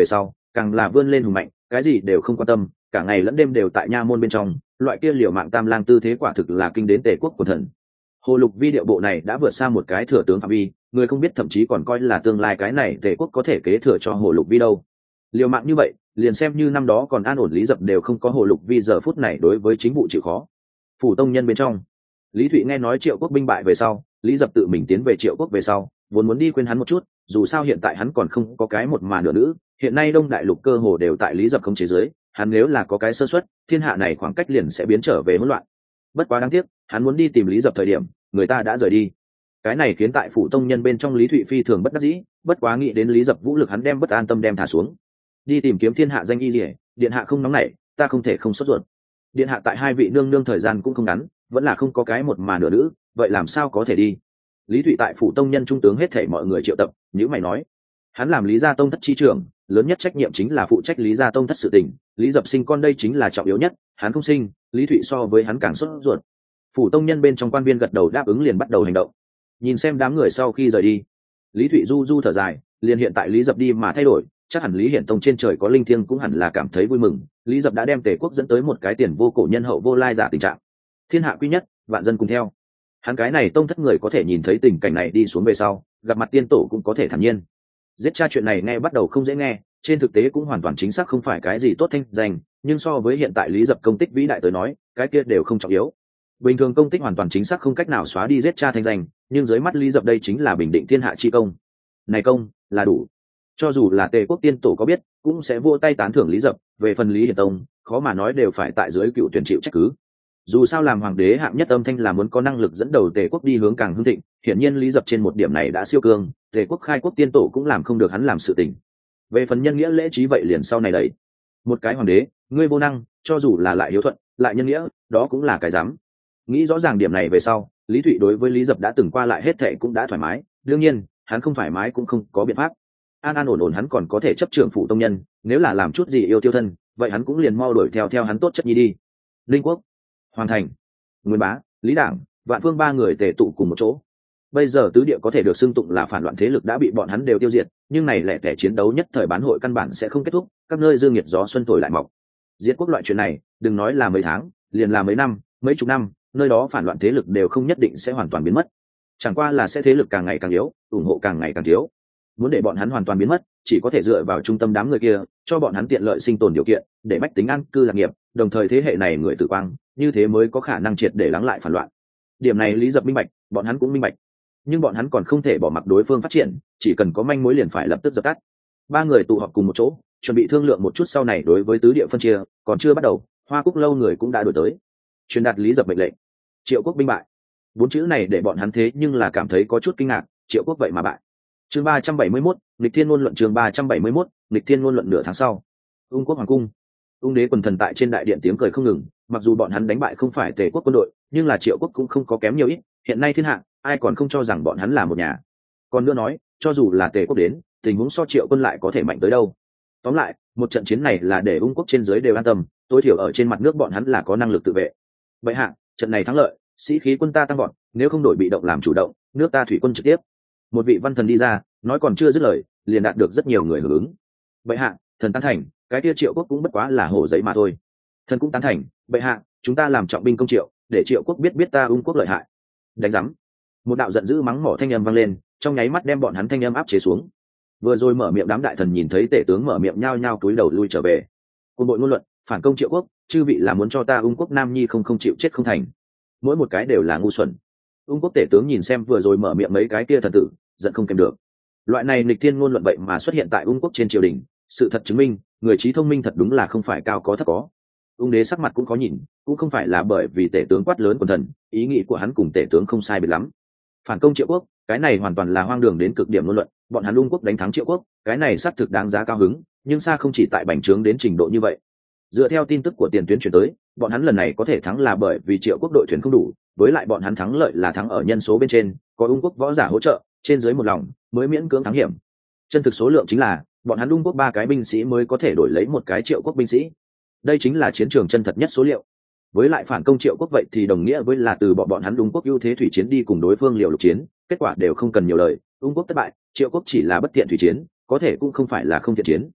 càng là vươn lên hùng mạnh, cái gì đều không quan tâm, cả ngày lẫn đêm đều tại nha môn bên trong, loại kia liều mạng tam lang tư thế quả thực là kinh đến tề quốc của thần. Hồ lục vi điệu bộ này đã vượt xa một cái thừa tướng phạm vi, người không biết thậm chí còn coi là tương lai cái này tề quốc có thể kế thừa cho hồ lục vi đâu. Liều mạng như vậy, liền xem như năm đó còn an ổn Lý Dập đều không có hồ lục vi giờ phút này đối với chính vụ chịu khó. Phủ tông nhân bên trong, Lý Thụy nghe nói Triệu Quốc binh bại về sau, Lý Dập tự mình tiến về Triệu Quốc về sau, vốn muốn đi khuyên hắn một chút, dù sao hiện tại hắn còn không có cái một mà nửa nữ, hiện nay Đông Đại Lục cơ hồ đều tại Lý Dập khống chế dưới, hắn nếu là có cái sơ suất, thiên hạ này khoảng cách liền sẽ biến trở về hỗn loạn. Bất quá đáng tiếc, hắn muốn đi tìm Lý Dập thời điểm, người ta đã rời đi. Cái này khiến tại phủ tông nhân bên trong Lý Thụy phi thường bất đắc dĩ, bất quá nghĩ đến Lý Dập vũ lực hắn đem bất an tâm đem thả xuống. Đi tìm kiếm thiên hạ danh y liễu, điện hạ không nóng nảy, ta không thể không sốt ruột. Điện hạ tại hai vị nương nương thời gian cũng không ngắn, vẫn là không có cái một mà nửa nữ, vậy làm sao có thể đi? Lý Thụy tại phủ tông nhân trung tướng hết thảy mọi người triệu tập, nhữ mày nói, hắn làm Lý Gia Tông thất chi trưởng, lớn nhất trách nhiệm chính là phụ trách Lý Gia Tông thất sự tình, Lý Dập sinh con đây chính là trọng yếu nhất, hắn không sinh, Lý Thụy so với hắn càng sốt ruột. Phủ tông nhân bên trong quan viên gật đầu đáp ứng liền bắt đầu hành động. Nhìn xem đám người sau khi rời đi, Lý Thụy du du thở dài, liền hiện tại Lý Dập đi mà thay đổi, chắc hẳn Lý Hiển Tông trên trời có linh thiêng cũng hẳn là cảm thấy vui mừng, Lý Dập đã đem Tề quốc dẫn tới một cái tiền vô cổ nhân hậu vô lai giả tình trạng. Thiên hạ quy nhất, vạn dân cùng theo. Hắn cái này tông thất người có thể nhìn thấy tình cảnh này đi xuống về sau, gặp mặt tiên tổ cũng có thể thản nhiên. Giết cha chuyện này nghe bắt đầu không dễ nghe, trên thực tế cũng hoàn toàn chính xác không phải cái gì tốt thanh danh, nhưng so với hiện tại Lý Dập công tích vĩ đại tới nói, cái kia đều không trọng yếu. Bình thường công tích hoàn toàn chính xác không cách nào xóa đi giết cha thanh danh, nhưng dưới mắt Lý Dập đây chính là bình định thiên hạ chi công. Này công là đủ. Cho dù là Tề quốc tiên tổ có biết, cũng sẽ vô tay tán thưởng Lý Dập, về phần Lý Hiển Tông, khó mà nói đều phải tại dưới cựu tuyển chịu trách cứ. Dù sao làm hoàng đế hạng nhất âm thanh là muốn có năng lực dẫn đầu Tề quốc đi hướng càng hưng thịnh, hiển nhiên Lý Dập trên một điểm này đã siêu cương, Tề quốc khai quốc tiên tổ cũng làm không được hắn làm sự tình. Về phần nhân nghĩa lễ trí vậy liền sau này đẩy. Một cái hoàng đế, ngươi vô năng, cho dù là lại hiếu thuận, lại nhân nghĩa, đó cũng là cái dám. Nghĩ rõ ràng điểm này về sau, Lý Thụy đối với Lý Dập đã từng qua lại hết thệ cũng đã thoải mái, đương nhiên, hắn không thoải mái cũng không có biện pháp. An an ổn ổn hắn còn có thể chấp trưởng phủ tông nhân, nếu là làm chút gì yêu tiêu thân, vậy hắn cũng liền mau đuổi theo theo hắn tốt chất nhi đi. Linh Quốc, Hoàng Thành, Nguyên Bá, Lý Đảng, Vạn Phương ba người tề tụ cùng một chỗ. Bây giờ tứ địa có thể được xưng tụng là phản loạn thế lực đã bị bọn hắn đều tiêu diệt, nhưng này lẻ tẻ chiến đấu nhất thời bán hội căn bản sẽ không kết thúc, các nơi dương nhiệt gió xuân thổi lại mọc. Diệt quốc loại chuyện này, đừng nói là mấy tháng, liền là mấy năm, mấy chục năm, nơi đó phản loạn thế lực đều không nhất định sẽ hoàn toàn biến mất. Chẳng qua là sẽ thế lực càng ngày càng yếu, ủng hộ càng ngày càng thiếu. Muốn để bọn hắn hoàn toàn biến mất, chỉ có thể dựa vào trung tâm đám người kia, cho bọn hắn tiện lợi sinh tồn điều kiện, để bách tính an cư lạc nghiệp, đồng thời thế hệ này người tử quang, như thế mới có khả năng triệt để lắng lại phản loạn. Điểm này Lý Dập minh bạch, bọn hắn cũng minh bạch, nhưng bọn hắn còn không thể bỏ mặc đối phương phát triển, chỉ cần có manh mối liền phải lập tức dập tắt. Ba người tụ họp cùng một chỗ, chuẩn bị thương lượng một chút sau này đối với tứ địa phân chia, còn chưa bắt đầu, Hoa Cúc lâu người cũng đã đổi tới, truyền đạt Lý Dập mệnh lệnh. Triệu quốc binh bại. Bốn chữ này để bọn hắn thế nhưng là cảm thấy có chút kinh ngạc, Triệu quốc vậy mà bại. Chương ba trăm bảy mươi mốt, nghịch thiên ngôn luận chương ba trăm bảy mươi mốt, nghịch thiên ngôn luận nửa tháng sau. Ung quốc hoàng cung. Ung đế quần thần tại trên đại điện tiếng cười không ngừng, mặc dù bọn hắn đánh bại không phải Tề quốc quân đội, nhưng là Triệu quốc cũng không có kém nhiều ít, hiện nay thiên hạ, ai còn không cho rằng bọn hắn là một nhà. Còn nữa nói, cho dù là Tề quốc đến, tình huống so Triệu quân lại có thể mạnh tới đâu. Tóm lại, một trận chiến này là để Ung quốc trên dưới đều an tâm, tối thiểu ở trên mặt nước bọn hắn là có năng lực tự vệ. Vậy hạ, trận này thắng lợi, sĩ khí quân ta tăng vọt, nếu không đổi bị động làm chủ động, nước ta thủy quân trực tiếp. Một vị văn thần đi ra, nói còn chưa dứt lời, liền đạt được rất nhiều người hưởng ứng. Bệ hạ, thần tán thành, cái kia Triệu quốc cũng bất quá là hổ giấy mà thôi. Thần cũng tán thành, bệ hạ, chúng ta làm trọng binh công Triệu, để Triệu quốc biết biết ta Ung quốc lợi hại. Đánh rắm. Một đạo giận dữ mắng mỏ thanh âm vang lên, trong nháy mắt đem bọn hắn thanh âm áp chế xuống. Vừa rồi mở miệng đám đại thần nhìn thấy tể tướng mở miệng nhao nhao cúi đầu lui trở về. Quân đội ngôn luận, phản công Triệu quốc, chư vị là muốn cho ta Ung quốc Nam Nhi không không chịu chết không thành. Mỗi một cái đều là ngu xuẩn. Ung quốc tể tướng nhìn xem vừa rồi mở miệng mấy cái kia thần tử, giận không kèm được. Loại này nghịch thiên ngôn luận vậy mà xuất hiện tại Ung quốc trên triều đình, sự thật chứng minh, người trí thông minh thật đúng là không phải cao có thấp có. Ung đế sắc mặt cũng có nhìn, cũng không phải là bởi vì tể tướng quát lớn quần thần, ý nghĩ của hắn cùng tể tướng không sai biệt lắm. Phản công Triệu quốc, cái này hoàn toàn là hoang đường đến cực điểm ngôn luận, bọn hắn Ung quốc đánh thắng Triệu quốc, cái này xác thực đáng giá cao hứng, nhưng xa không chỉ tại bành trướng đến trình độ như vậy. Dựa theo tin tức của tiền tuyến truyền tới, bọn hắn lần này có thể thắng là bởi vì Triệu quốc đội thuyền không đủ, với lại bọn hắn thắng lợi là thắng ở nhân số bên trên, có Ung quốc võ giả hỗ trợ, trên dưới một lòng mới miễn cưỡng thắng hiểm. Chân thực số lượng chính là bọn hắn Ung quốc ba cái binh sĩ mới có thể đổi lấy một cái Triệu quốc binh sĩ. Đây chính là chiến trường chân thật nhất số liệu. Với lại phản công Triệu quốc vậy thì đồng nghĩa với là từ bọn bọn hắn Ung quốc ưu thế thủy chiến đi cùng đối phương liều lục chiến, kết quả đều không cần nhiều lời, Ung quốc thất bại, Triệu quốc chỉ là bất tiện thủy chiến, có thể cũng không phải là không thiện chiến.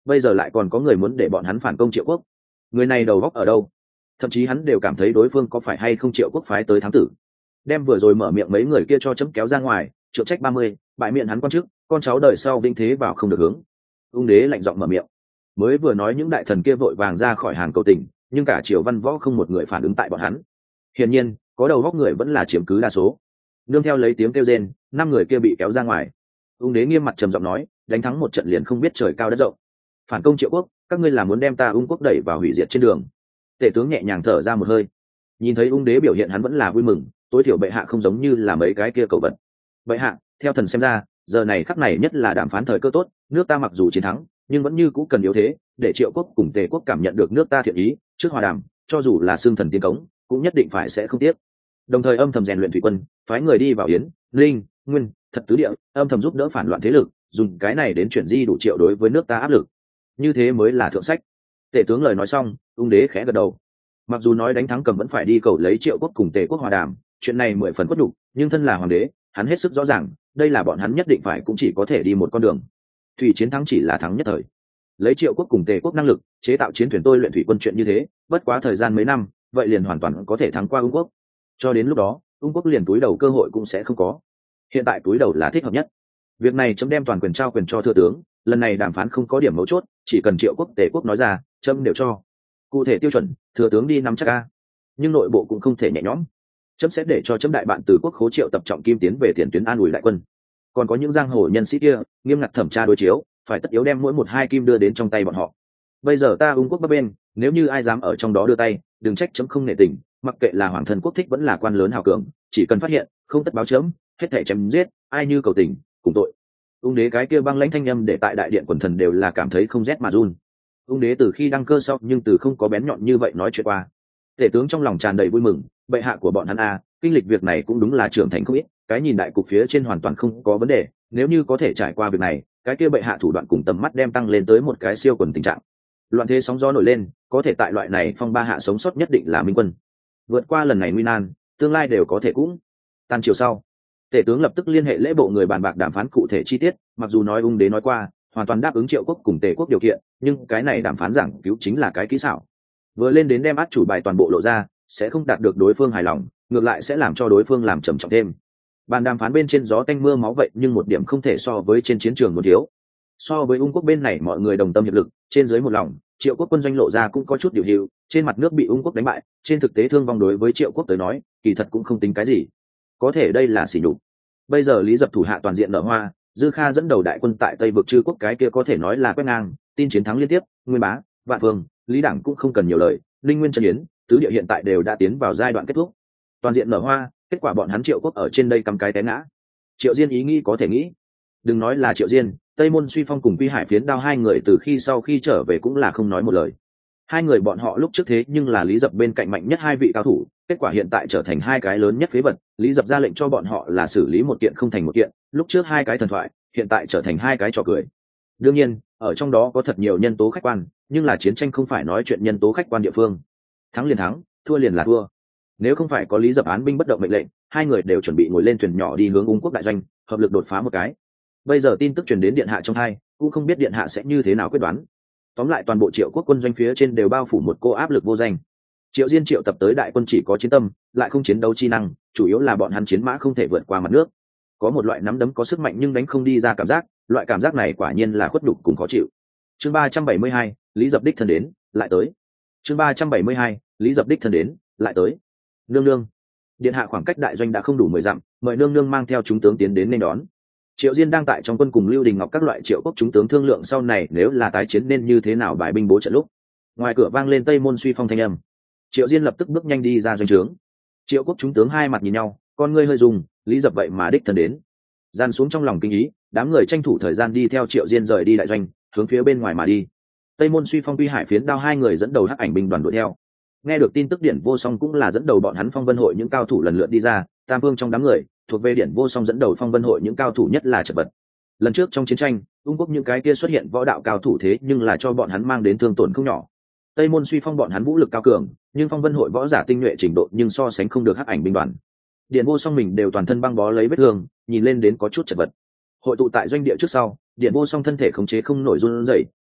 bây giờ lại còn có người muốn để bọn hắn phản công Triệu quốc. Người này đầu góc ở đâu? Thậm chí hắn đều cảm thấy đối phương có phải hay không Triệu quốc phái tới thám tử. Đem vừa rồi mở miệng mấy người kia cho chấm kéo ra ngoài, trượng trách ba mươi, bại miệng hắn quan chức, con cháu đời sau vinh thế vào không được hướng. Ung đế lạnh giọng mở miệng. Mới vừa nói những đại thần kia vội vàng ra khỏi hàng cầu tình, nhưng cả Triều văn võ không một người phản ứng tại bọn hắn. Hiển nhiên, có đầu góc người vẫn là chiếm cứ đa số. Nương theo lấy tiếng kêu rên, năm người kia bị kéo ra ngoài. Ung đế nghiêm mặt trầm giọng nói, đánh thắng một trận liền không biết trời cao đất rộng. Phản công Triệu quốc, các ngươi là muốn đem ta Ung quốc đẩy vào hủy diệt trên đường. Tể tướng nhẹ nhàng thở ra một hơi. Nhìn thấy Ung đế biểu hiện hắn vẫn là vui mừng, tối thiểu bệ hạ không giống như là mấy cái kia cầu vật. Bệ hạ, theo thần xem ra, giờ này khắc này nhất là đàm phán thời cơ tốt, nước ta mặc dù chiến thắng, nhưng vẫn như cũ cần yếu thế, để Triệu quốc cùng Tề quốc cảm nhận được nước ta thiện ý, trước hòa đàm, cho dù là xương thần tiên cống, cũng nhất định phải sẽ không tiếc. Đồng thời âm thầm rèn luyện thủy quân, phái người đi vào Yến, Linh, Nguyên, Thật tứ địa, âm thầm giúp đỡ phản loạn thế lực, dùng cái này đến chuyển di đủ Triệu đối với nước ta áp lực. Như thế mới là thượng sách. Tể tướng lời nói xong, Ung đế khẽ gật đầu. Mặc dù nói đánh thắng cầm vẫn phải đi cầu lấy Triệu quốc cùng Tề quốc hòa đàm, chuyện này mười phần khuất đủ, nhưng thân là hoàng đế, hắn hết sức rõ ràng, đây là bọn hắn nhất định phải cũng chỉ có thể đi một con đường. Thủy chiến thắng chỉ là thắng nhất thời. Lấy Triệu quốc cùng Tề quốc năng lực, chế tạo chiến thuyền tôi luyện thủy quân chuyện như thế, bất quá thời gian mấy năm, vậy liền hoàn toàn có thể thắng qua Ung quốc. Cho đến lúc đó, Ung quốc liền túi đầu cơ hội cũng sẽ không có. Hiện tại túi đầu là thích hợp nhất. Việc này chấm đem toàn quyền trao quyền cho thừa tướng, lần này đàm phán không có điểm mấu chốt, chỉ cần Triệu quốc Tề quốc nói ra, chấm đều cho. Cụ thể tiêu chuẩn, thừa tướng đi nắm chắc a. Nhưng nội bộ cũng không thể nhẹ nhõm. Chấm sẽ để cho chấm đại bạn từ quốc khố Triệu Tập Trọng Kim tiến về tiền tuyến an ủi đại quân. Còn có những giang hồ nhân sĩ kia, nghiêm ngặt thẩm tra đối chiếu, phải tất yếu đem mỗi một hai kim đưa đến trong tay bọn họ. Bây giờ ta Ung quốc bấp bên, nếu như ai dám ở trong đó đưa tay, đừng trách chấm không nể tình, mặc kệ là hoàng thân quốc thích vẫn là quan lớn hào cường, chỉ cần phát hiện, không tất báo chấm, hết thảy chém giết, ai như cầu tình, cùng tội. Ung đế cái kia băng lãnh thanh âm để tại đại điện quần thần đều là cảm thấy không rét mà run. Ung đế từ khi đăng cơ sau nhưng từ không có bén nhọn như vậy nói chuyện qua. Tể tướng trong lòng tràn đầy vui mừng, bệ hạ của bọn hắn a, kinh lịch việc này cũng đúng là trưởng thành không ít, cái nhìn đại cục phía trên hoàn toàn không có vấn đề, nếu như có thể trải qua việc này, cái kia bệ hạ thủ đoạn cùng tầm mắt đem tăng lên tới một cái siêu quần tình trạng. Loạn thế sóng gió nổi lên, có thể tại loại này phong ba hạ sống sót nhất định là minh quân. Vượt qua lần này nguy nan, tương lai đều có thể cũng. Tan chiều sau, Tể tướng lập tức liên hệ lễ bộ người bàn bạc đàm phán cụ thể chi tiết, mặc dù nói Ung đế nói qua, hoàn toàn đáp ứng Triệu quốc cùng Tề quốc điều kiện, nhưng cái này đàm phán giảng cứu chính là cái kỹ xảo. Vừa lên đến đem át chủ bài toàn bộ lộ ra, sẽ không đạt được đối phương hài lòng, ngược lại sẽ làm cho đối phương làm trầm trọng thêm. Bàn đàm phán bên trên gió tanh mưa máu vậy, nhưng một điểm không thể so với trên chiến trường một thiếu. So với Ung quốc bên này mọi người đồng tâm hiệp lực, trên dưới một lòng, Triệu quốc quân doanh lộ ra cũng có chút điều hiệu, trên mặt nước bị Ung quốc đánh bại, trên thực tế thương vong đối với Triệu quốc tới nói, kỳ thật cũng không tính cái gì. Có thể đây là sỉ nhục. Bây giờ Lý Dập thủ hạ toàn diện nở hoa, Dư Kha dẫn đầu đại quân tại Tây vực Trư quốc cái kia có thể nói là quét ngang, tin chiến thắng liên tiếp, Nguyên Bá, Vạn Phương, Lý Đẳng cũng không cần nhiều lời, Linh Nguyên Trần Yến, tứ địa hiện tại đều đã tiến vào giai đoạn kết thúc. Toàn diện nở hoa, kết quả bọn hắn Triệu quốc ở trên đây cầm cái té ngã. Triệu Diên ý nghĩ có thể nghĩ, đừng nói là Triệu Diên, Tây Môn Suy Phong cùng Quy Hải Phiến Đao hai người từ khi sau khi trở về cũng là không nói một lời. Hai người bọn họ lúc trước thế nhưng là Lý Dập bên cạnh mạnh nhất hai vị cao thủ, kết quả hiện tại trở thành hai cái lớn nhất phế vật. Lý Dập ra lệnh cho bọn họ là xử lý một kiện không thành một kiện, lúc trước hai cái thần thoại, hiện tại trở thành hai cái trò cười. Đương nhiên, ở trong đó có thật nhiều nhân tố khách quan, nhưng là chiến tranh không phải nói chuyện nhân tố khách quan địa phương. Thắng liền thắng, thua liền là thua. Nếu không phải có Lý Dập án binh bất động mệnh lệnh, hai người đều chuẩn bị ngồi lên thuyền nhỏ đi hướng Ung quốc đại doanh, hợp lực đột phá một cái. Bây giờ tin tức truyền đến điện hạ trong hai, cũng không biết điện hạ sẽ như thế nào quyết đoán. Tóm lại toàn bộ Triệu quốc quân doanh phía trên đều bao phủ một cô áp lực vô danh. Triệu Diên triệu tập tới đại quân chỉ có chiến tâm, lại không chiến đấu chi năng, chủ yếu là bọn hắn chiến mã không thể vượt qua mặt nước. Có một loại nắm đấm có sức mạnh nhưng đánh không đi ra cảm giác, loại cảm giác này quả nhiên là khuất nhục cùng khó chịu. Chương ba trăm bảy mươi hai, Lý Dập đích thân đến, lại tới. Chương ba trăm bảy mươi hai, Lý Dập đích thân đến, lại tới. Nương nương, điện hạ khoảng cách đại doanh đã không đủ mười dặm, mời nương nương mang theo chúng tướng tiến đến nên đón. Triệu Diên đang tại trong quân cùng Lưu Đình Ngọc các loại Triệu quốc chúng tướng thương lượng sau này nếu là tái chiến nên như thế nào bài binh bố trận lúc. Ngoài cửa vang lên Tây Môn Suy Phong thanh âm. Triệu Diên lập tức bước nhanh đi ra doanh trướng. Triệu quốc chúng tướng hai mặt nhìn nhau, con ngươi hơi rùng, Lý Dập vậy mà đích thân đến. Gian xuống trong lòng kinh ý, đám người tranh thủ thời gian đi theo Triệu Diên rời đi đại doanh, hướng phía bên ngoài mà đi. Tây Môn Suy Phong, Quy Hải Phiến Đao hai người dẫn đầu hắc ảnh binh đoàn đuổi theo. Nghe được tin tức Điển Vô Song cũng là dẫn đầu bọn hắn Phong Vân hội những cao thủ lần lượt đi ra, tam vương trong đám người, thuộc về Điển Vô Song dẫn đầu Phong Vân hội những cao thủ nhất là chật vật. Lần trước trong chiến tranh, Ung quốc những cái kia xuất hiện võ đạo cao thủ thế nhưng là cho bọn hắn mang đến thương tổn không nhỏ. Tây Môn Suy Phong bọn hắn vũ lực cao cường, nhưng Phong Vân hội võ giả tinh nhuệ trình độ nhưng so sánh không được hắc ảnh binh đoàn. Điển Vô Song mình đều toàn thân băng bó lấy vết thương, nhìn lên đến có chút chật vật. Hội tụ tại doanh địa trước sau, Điển Vô Song thân thể khống chế không nổi run rẩy,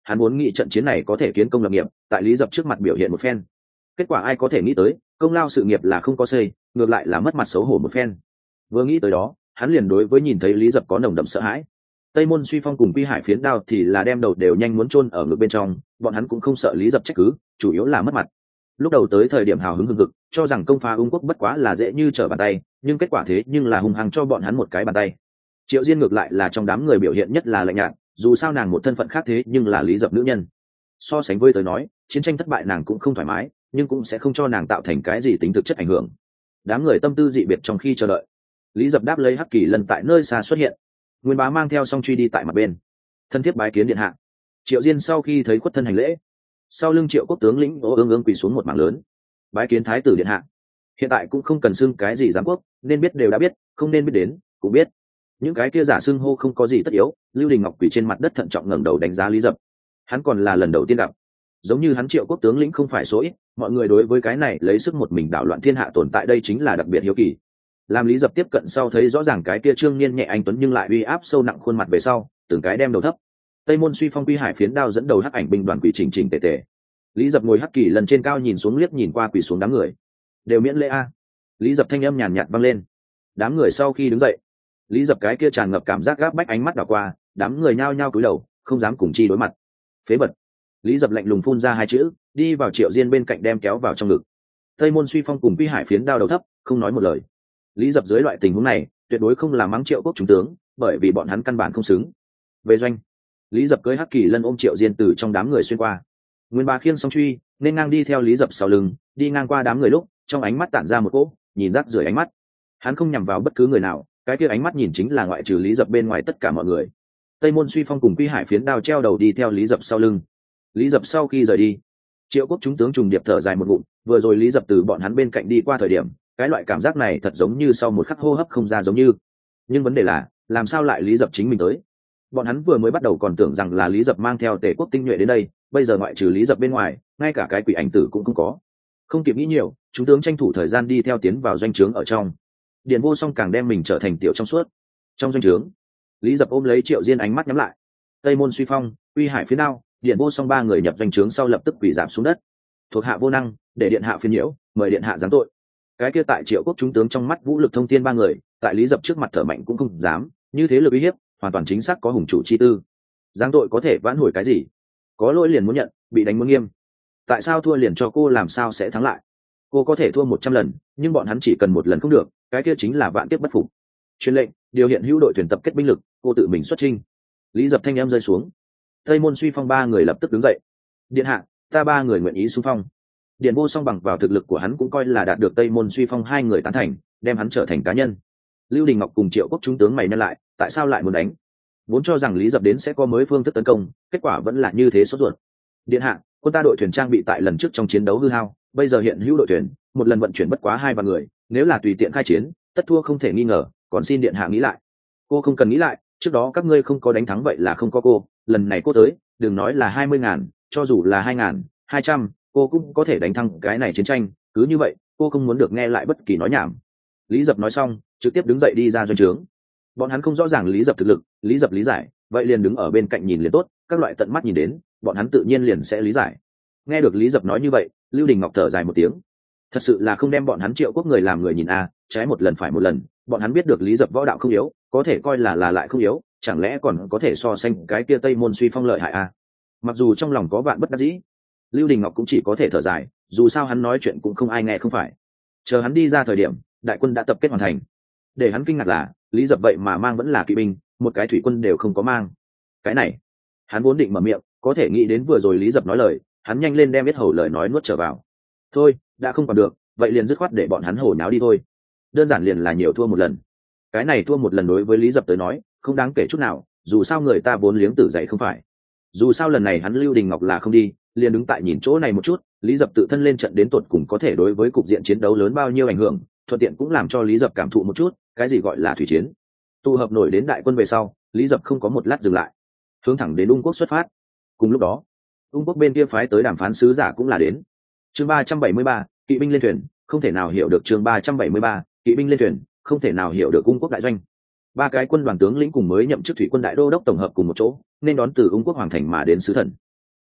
hắn muốn nghĩ trận chiến này có thể kiến công lập nghiệp, tại Lý Dập trước mặt biểu hiện một phen. Kết quả ai có thể nghĩ tới, công lao sự nghiệp là không có xây, ngược lại là mất mặt xấu hổ một phen. Vừa nghĩ tới đó, hắn liền đối với nhìn thấy Lý Dập có nồng đậm sợ hãi. Tây Môn Suy Phong cùng Quy Hải Phiến Đao thì là đem đầu đều nhanh muốn chôn ở ngực bên trong, bọn hắn cũng không sợ Lý Dập trách cứ, chủ yếu là mất mặt. Lúc đầu tới thời điểm hào hứng hừng hực, cho rằng công phá Ung Quốc bất quá là dễ như trở bàn tay, nhưng kết quả thế nhưng là hung hăng cho bọn hắn một cái bàn tay. Triệu Diên ngược lại là trong đám người biểu hiện nhất là lạnh nhạt, dù sao nàng một thân phận khác thế nhưng là Lý Dập nữ nhân. So sánh với tới nói, chiến tranh thất bại nàng cũng không thoải mái, nhưng cũng sẽ không cho nàng tạo thành cái gì tính thực chất ảnh hưởng. Đám người tâm tư dị biệt trong khi chờ đợi. Lý Dập đáp lấy Hắc Kỳ Lân tại nơi xa xuất hiện. Nguyên Bá mang theo song truy đi tại mặt bên. Thân thiết bái kiến điện hạ. Triệu Diên sau khi thấy khuất thân hành lễ. Sau lưng Triệu Quốc tướng lĩnh ố ương ương quỳ xuống một mảng lớn. Bái kiến thái tử điện hạ. Hiện tại cũng không cần xưng cái gì giám quốc, nên biết đều đã biết, không nên biết đến cũng biết. Những cái kia giả xưng hô không có gì tất yếu. Lưu Đình Ngọc quỳ trên mặt đất thận trọng ngẩng đầu đánh giá Lý Dập. Hắn còn là lần đầu tiên gặp. Giống như hắn Triệu Quốc tướng lĩnh không phải số ít, mọi người đối với cái này lấy sức một mình đảo loạn thiên hạ tồn tại đây chính là đặc biệt hiếu kỳ. Làm Lý Dập tiếp cận sau thấy rõ ràng cái kia trương niên nhẹ anh tuấn nhưng lại uy áp sâu nặng khuôn mặt về sau, từng cái đem đầu thấp. Tây Môn Suy Phong Quy Hải Phiến Đao dẫn đầu hắc ảnh binh đoàn quỷ chỉnh chỉnh tề tề. Lý Dập ngồi hắc kỳ lần trên cao nhìn xuống liếc nhìn qua quỳ xuống đám người. Đều miễn lễ a. Lý Dập thanh âm nhàn nhạt vang lên. Đám người sau khi đứng dậy, Lý Dập cái kia tràn ngập cảm giác gáp bách ánh mắt đảo qua, đám người nhao nhao cúi đầu, không dám cùng chi đối mặt. Phế vật. Lý Dập lạnh lùng phun ra hai chữ, đi vào Triệu Diên bên cạnh đem kéo vào trong ngực. Tây Môn Suy Phong cùng Quy Hải Phiến Đao đầu thấp, không nói một lời. Lý Dập dưới loại tình huống này tuyệt đối không là mắng Triệu Quốc chúng tướng, bởi vì bọn hắn căn bản không xứng. Về doanh, Lý Dập cưỡi Hắc Kỳ Lân ôm Triệu Diên từ trong đám người xuyên qua. Nguyên Bá khiêng song truy nên ngang đi theo Lý Dập sau lưng, đi ngang qua đám người lúc trong ánh mắt tản ra một cỗ nhìn rác rưởi ánh mắt. Hắn không nhằm vào bất cứ người nào, cái kia ánh mắt nhìn chính là ngoại trừ Lý Dập bên ngoài tất cả mọi người. Tây Môn Suy Phong cùng Quy Hải Phiến Đao treo đầu đi theo Lý Dập sau lưng. Lý Dập sau khi rời đi, Triệu Quốc chúng tướng trùng điệp thở dài một ngụm, vừa rồi Lý Dập từ bọn hắn bên cạnh đi qua thời điểm, cái loại cảm giác này thật giống như sau một khắc hô hấp không ra giống như. Nhưng vấn đề là, làm sao lại Lý Dập chính mình tới? Bọn hắn vừa mới bắt đầu còn tưởng rằng là Lý Dập mang theo Tề Quốc tinh nhuệ đến đây, bây giờ ngoại trừ Lý Dập bên ngoài, ngay cả cái quỷ ảnh tử cũng không có. Không kịp nghĩ nhiều, chúng tướng tranh thủ thời gian đi theo tiến vào doanh trướng ở trong. Điền Vô Song càng đem mình trở thành tiểu trong suốt. Trong doanh trướng, Lý Dập ôm lấy Triệu Diên ánh mắt nhắm lại. Tây Môn Suy Phong, Quy Hải Phiến Đao, Điền Vô Song ba người nhập doanh trướng sau lập tức quỳ rạp xuống đất. Thuộc hạ vô năng, để điện hạ phiền nhiễu, mời điện hạ giáng tội. Cái kia tại Triệu Quốc chúng tướng trong mắt vũ lực thông thiên ba người, tại Lý Dập trước mặt thở mạnh cũng không dám, như thế lực uy hiếp, hoàn toàn chính xác có hùng chủ chi tư. Giáng tội có thể vãn hồi cái gì? Có lỗi liền muốn nhận, bị đánh muốn nghiêm. Tại sao thua liền cho cô làm sao sẽ thắng lại? Cô có thể thua một trăm lần, nhưng bọn hắn chỉ cần một lần không được, cái kia chính là vạn kiếp bất phục. Truyền lệnh, điều hiện hữu đội tuyển tập kết binh lực, cô tự mình xuất chinh. Lý Dập thanh em rơi xuống. Tây Môn Suy Phong ba người lập tức đứng dậy. Điện hạ, ta ba người nguyện ý xung phong. Điền Vô Song bằng vào thực lực của hắn cũng coi là đạt được Tây Môn Suy Phong hai người tán thành, đem hắn trở thành cá nhân. Lưu Đình Ngọc cùng Triệu Quốc chúng tướng mày nhăn lại, tại sao lại muốn đánh? Vốn cho rằng Lý Dập đến sẽ có mới phương thức tấn công, kết quả vẫn là như thế sốt ruột. Điện hạ, quân ta đội thuyền trang bị tại lần trước trong chiến đấu hư hao, bây giờ hiện hữu đội thuyền, một lần vận chuyển bất quá hai vạn người, nếu là tùy tiện khai chiến, tất thua không thể nghi ngờ, còn xin điện hạ nghĩ lại. Cô không cần nghĩ lại, trước đó các ngươi không có đánh thắng vậy là không có cô, lần này cô tới, đừng nói là hai mươi ngàn, cho dù là hai ngàn, hai trăm, cô cũng có thể đánh thắng cái này chiến tranh, cứ như vậy, cô không muốn được nghe lại bất kỳ nói nhảm. Lý Dập nói xong, trực tiếp đứng dậy đi ra doanh trướng. Bọn hắn không rõ ràng Lý Dập thực lực, Lý Dập lý giải, vậy liền đứng ở bên cạnh nhìn liền tốt, các loại tận mắt nhìn đến, bọn hắn tự nhiên liền sẽ lý giải. Nghe được Lý Dập nói như vậy, Lưu Đình Ngọc thở dài một tiếng. Thật sự là không đem bọn hắn Triệu Quốc người làm người nhìn a, à, trái một lần phải một lần, bọn hắn biết được Lý Dập võ đạo không yếu, có thể coi là là lại không yếu, chẳng lẽ còn có thể so sánh cái kia Tây Môn Suy Phong lợi hại a? À? Mặc dù trong lòng có vạn bất đắc dĩ, Lưu Đình Ngọc cũng chỉ có thể thở dài, dù sao hắn nói chuyện cũng không ai nghe không phải. Chờ hắn đi ra thời điểm, đại quân đã tập kết hoàn thành. Để hắn kinh ngạc là, Lý Dập vậy mà mang vẫn là kỵ binh, một cái thủy quân đều không có mang. Cái này, hắn vốn định mở miệng, có thể nghĩ đến vừa rồi Lý Dập nói lời, hắn nhanh lên đem biết hầu lời nói nuốt trở vào. Thôi, đã không còn được, vậy liền dứt khoát để bọn hắn hổ nháo đi thôi. Đơn giản liền là nhiều thua một lần. Cái này thua một lần đối với Lý Dập tới nói, không đáng kể chút nào, dù sao người ta vốn liếng tử dậy không phải. Dù sao lần này hắn Lưu Đình Ngọc là không đi, liền đứng tại nhìn chỗ này một chút, Lý Dập tự thân lên trận đến tột cùng có thể đối với cục diện chiến đấu lớn bao nhiêu ảnh hưởng, thuận tiện cũng làm cho Lý Dập cảm thụ một chút, cái gì gọi là thủy chiến. Tụ hợp nổi đến đại quân về sau, Lý Dập không có một lát dừng lại, hướng thẳng đến Ung Quốc xuất phát. Cùng lúc đó, Ung Quốc bên kia phái tới đàm phán sứ giả cũng là đến. Chương ba trăm bảy mươi ba, kỵ binh lên thuyền, không thể nào hiểu được chương ba trăm bảy mươi ba, kỵ binh lên thuyền, không thể nào hiểu được Ung Quốc đại doanh. Ba cái quân đoàn tướng lĩnh cùng mới nhậm chức thủy quân đại đô đốc tổng hợp cùng một chỗ, nên đón từ Ung Quốc hoàng thành mà đến sứ thần.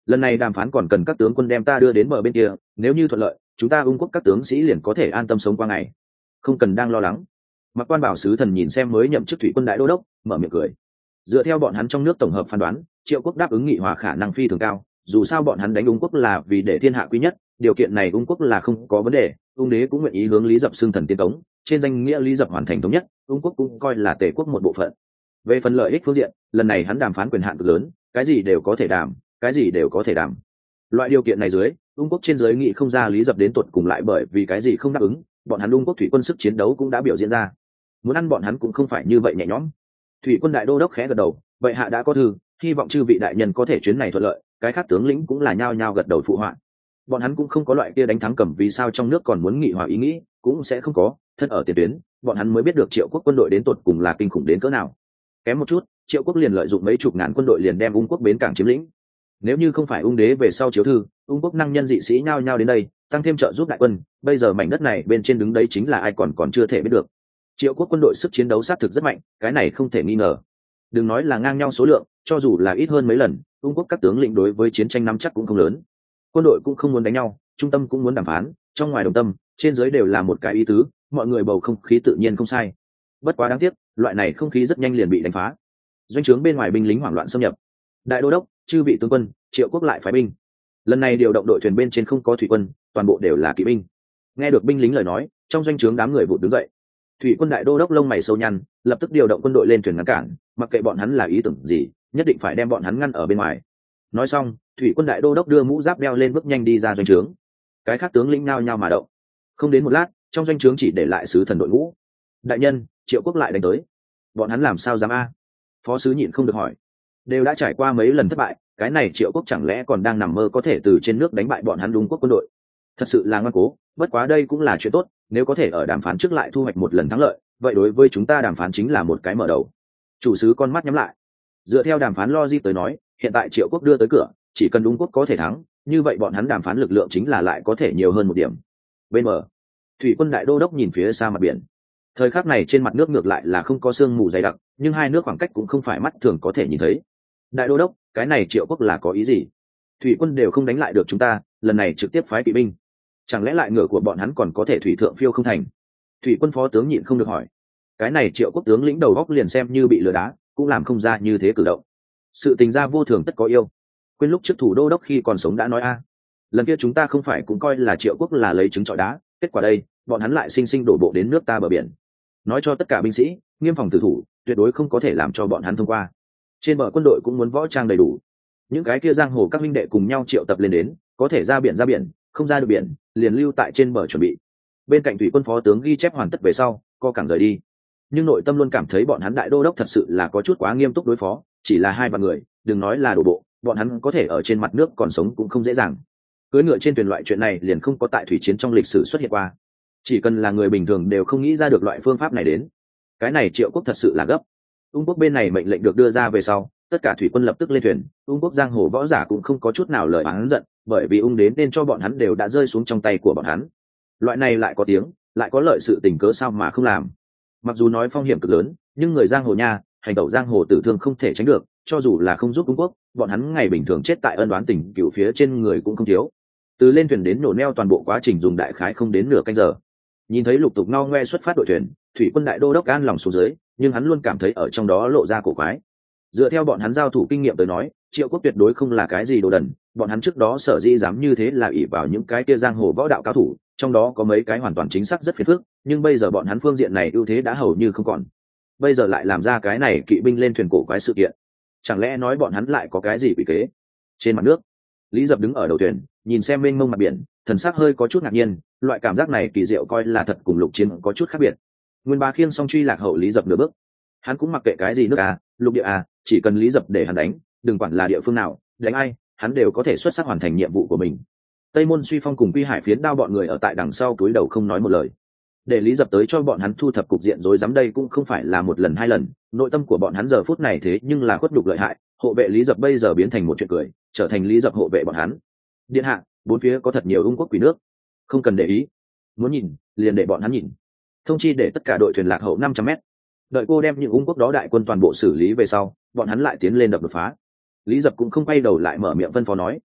lần này đàm phán còn cần các tướng quân đem ta đưa đến bờ bên kia, nếu như thuận lợi chúng ta ung quốc các tướng sĩ liền có thể an tâm sống qua ngày, không cần đang lo lắng. Mặc Quan Bảo sứ thần nhìn xem mới nhậm chức thủy quân đại đô đốc, mở miệng cười. Dựa theo bọn hắn trong nước tổng hợp phán đoán, Triệu quốc đáp ứng nghị hòa khả năng phi thường cao, dù sao bọn hắn đánh ung quốc là vì để thiên hạ quý nhất, điều kiện này ung quốc là không có vấn đề. Ung đế cũng nguyện ý hướng Lý Dập xưng thần tiến cống, trên danh nghĩa Lý Dập hoàn thành thống nhất, ung quốc cũng coi là tề quốc một bộ phận. Về phần lợi ích phương diện, lần này hắn đàm phán quyền hạn cực lớn, cái gì đều có thể đàm, cái gì đều có thể đàm. Loại điều kiện này dưới, ung quốc trên dưới nghị không ra Lý Dập đến tuột cùng lại bởi vì cái gì không đáp ứng, bọn hắn ung quốc thủy quân sức chiến đấu cũng đã biểu diễn ra, muốn ăn bọn hắn cũng không phải như vậy nhẹ nhõm. Thủy quân đại đô đốc khẽ gật đầu, vậy hạ đã có thư, hy vọng chư vị đại nhân có thể chuyến này thuận lợi. Cái khác tướng lĩnh cũng là nhao nhao gật đầu phụ họa. Bọn hắn cũng không có loại kia đánh thắng cầm vì sao trong nước còn muốn nghị hòa ý nghĩ, cũng sẽ không có. Thân ở tiền tuyến, bọn hắn mới biết được Triệu quốc quân đội đến tột cùng là kinh khủng đến cỡ nào. Kém một chút, Triệu quốc liền lợi dụng mấy chục ngàn quân đội liền đem ung quốc bến cảng chiếm lĩnh. Nếu như không phải ung đế về sau chiếu thư, ung quốc năng nhân dị sĩ nhao nhao đến đây, tăng thêm trợ giúp đại quân, bây giờ mảnh đất này bên trên đứng đấy chính là ai còn còn chưa thể biết được. Triệu quốc quân đội sức chiến đấu sát thực rất mạnh, cái này không thể nghi ngờ. Đừng nói là ngang nhau số lượng, cho dù là ít hơn mấy lần, ung quốc các tướng lĩnh đối với chiến tranh nắm chắc cũng không lớn. Quân đội cũng không muốn đánh nhau, trung tâm cũng muốn đàm phán, trong ngoài đồng tâm, trên dưới đều là một cái ý tứ, mọi người bầu không khí tự nhiên không sai. Bất quá đáng tiếc, loại này không khí rất nhanh liền bị đánh phá. Doanh trướng bên ngoài binh lính hoảng loạn xâm nhập. Đại đô đốc, chư vị tướng quân, Triệu quốc lại phái binh. Lần này điều động đội thuyền bên trên không có thủy quân, toàn bộ đều là kỵ binh. Nghe được binh lính lời nói, trong doanh trướng đám người vụt đứng dậy. Thủy quân đại đô đốc lông mày sâu nhăn, lập tức điều động quân đội lên thuyền ngăn cản, mặc kệ bọn hắn là ý tưởng gì, nhất định phải đem bọn hắn ngăn ở bên ngoài. Nói xong, thủy quân đại đô đốc đưa mũ giáp đeo lên bước nhanh đi ra doanh trướng. Cái khác tướng lĩnh nhao nhao mà động. Không đến một lát, trong doanh trướng chỉ để lại sứ thần đội ngũ. Đại nhân, Triệu quốc lại đánh tới. Bọn hắn làm sao dám a? Phó sứ nhịn không được hỏi. Đều đã trải qua mấy lần thất bại, cái này Triệu quốc chẳng lẽ còn đang nằm mơ có thể từ trên nước đánh bại bọn hắn Ung quốc quân đội? Thật sự là ngoan cố, bất quá đây cũng là chuyện tốt, nếu có thể ở đàm phán trước lại thu hoạch một lần thắng lợi, vậy đối với chúng ta đàm phán chính là một cái mở đầu. Chủ sứ con mắt nhắm lại. Dựa theo đàm phán logic tới nói, hiện tại Triệu quốc đưa tới cửa, chỉ cần Ung quốc có thể thắng, như vậy bọn hắn đàm phán lực lượng chính là lại có thể nhiều hơn một điểm. Bên bờ, thủy quân đại đô đốc nhìn phía xa mặt biển. Thời khắc này trên mặt nước ngược lại là không có sương mù dày đặc, nhưng hai nước khoảng cách cũng không phải mắt thường có thể nhìn thấy. Đại đô đốc, cái này Triệu quốc là có ý gì? Thủy quân đều không đánh lại được chúng ta, lần này trực tiếp phái kỵ binh, chẳng lẽ lại ngựa của bọn hắn còn có thể thủy thượng phiêu không thành? Thủy quân phó tướng nhịn không được hỏi. Cái này Triệu quốc tướng lĩnh đầu góc liền xem như bị lừa đá, cũng làm không ra như thế cử động. Sự tình gia vô thường tất có yêu. Quên lúc trước thủ đô đốc khi còn sống đã nói a, lần kia chúng ta không phải cũng coi là Triệu quốc là lấy trứng trọi đá, kết quả đây bọn hắn lại sinh sinh đổ bộ đến nước ta bờ biển. Nói cho tất cả binh sĩ nghiêm phòng tử thủ, tuyệt đối không có thể làm cho bọn hắn thông qua. Trên bờ quân đội cũng muốn võ trang đầy đủ. Những cái kia giang hồ các minh đệ cùng nhau triệu tập lên đến, có thể ra biển ra biển, không ra được biển liền lưu tại trên bờ chuẩn bị. Bên cạnh thủy quân phó tướng ghi chép hoàn tất về sau, co cẳng rời đi. Nhưng nội tâm luôn cảm thấy bọn hắn đại đô đốc thật sự là có chút quá nghiêm túc đối phó, chỉ là hai vạn người, đừng nói là đổ bộ, bọn hắn có thể ở trên mặt nước còn sống cũng không dễ dàng. Cưỡi ngựa trên thuyền loại chuyện này liền không có tại thủy chiến trong lịch sử xuất hiện qua, chỉ cần là người bình thường đều không nghĩ ra được loại phương pháp này đến. Cái này Triệu quốc thật sự là gấp. Ung quốc bên này mệnh lệnh được đưa ra về sau, tất cả thủy quân lập tức lên thuyền. Ung quốc giang hồ võ giả cũng không có chút nào lời oán giận, bởi vì ung đến nên cho bọn hắn đều đã rơi xuống trong tay của bọn hắn. Loại này lại có tiếng, lại có lợi sự tình cớ sao mà không làm. Mặc dù nói phong hiểm cực lớn, nhưng người giang hồ nha, hành tẩu giang hồ tử thương không thể tránh được, cho dù là không giúp Ung quốc, bọn hắn ngày bình thường chết tại ân oán tình cựu phía trên người cũng không thiếu. Từ lên thuyền đến nổ neo toàn bộ quá trình dùng đại khái không đến nửa canh giờ. Nhìn thấy lục tục no ngoe xuất phát đội thuyền, thủy quân đại đô đốc an lòng xuống dưới, nhưng hắn luôn cảm thấy ở trong đó lộ ra cổ quái. Dựa theo bọn hắn giao thủ kinh nghiệm tới nói, Triệu quốc tuyệt đối không là cái gì đồ đần, bọn hắn trước đó sở dĩ dám như thế là ỷ vào những cái kia giang hồ võ đạo cao thủ, trong đó có mấy cái hoàn toàn chính xác rất phiền phức, nhưng bây giờ bọn hắn phương diện này ưu thế đã hầu như không còn. Bây giờ lại làm ra cái này kỵ binh lên thuyền cổ quái sự kiện, chẳng lẽ nói bọn hắn lại có cái gì quỷ kế? Trên mặt nước, Lý Dập đứng ở đầu thuyền, nhìn xem mênh mông mặt biển, thần sắc hơi có chút ngạc nhiên, loại cảm giác này kỳ diệu coi là thật cùng lục chiến có chút khác biệt. Nguyên Bá Khiêng song truy lạc hậu Lý Dập nửa bước, hắn cũng mặc kệ cái gì nước à, lục địa à, chỉ cần Lý Dập để hắn đánh, đừng quản là địa phương nào, đánh ai, hắn đều có thể xuất sắc hoàn thành nhiệm vụ của mình. Tây Môn Suy Phong cùng Quy Hải Phiến Đao bọn người ở tại đằng sau cúi đầu không nói một lời. Để Lý Dập tới cho bọn hắn thu thập cục diện rối rắm đây cũng không phải là một lần hai lần, nội tâm của bọn hắn giờ phút này thế nhưng là khuất nhục lợi hại, hộ vệ Lý Dập bây giờ biến thành một chuyện cười, trở thành Lý Dập hộ vệ bọn hắn. Điện hạ, bốn phía có thật nhiều Ung quốc quỷ nước, không cần để ý, muốn nhìn liền để bọn hắn nhìn. Thông chi để tất cả đội thuyền lạc hậu năm trăm mét. Đợi cô đem những Ung quốc đó đại quân toàn bộ xử lý về sau, bọn hắn lại tiến lên đập đột phá. Lý Dập cũng không quay đầu lại mở miệng phân phó nói,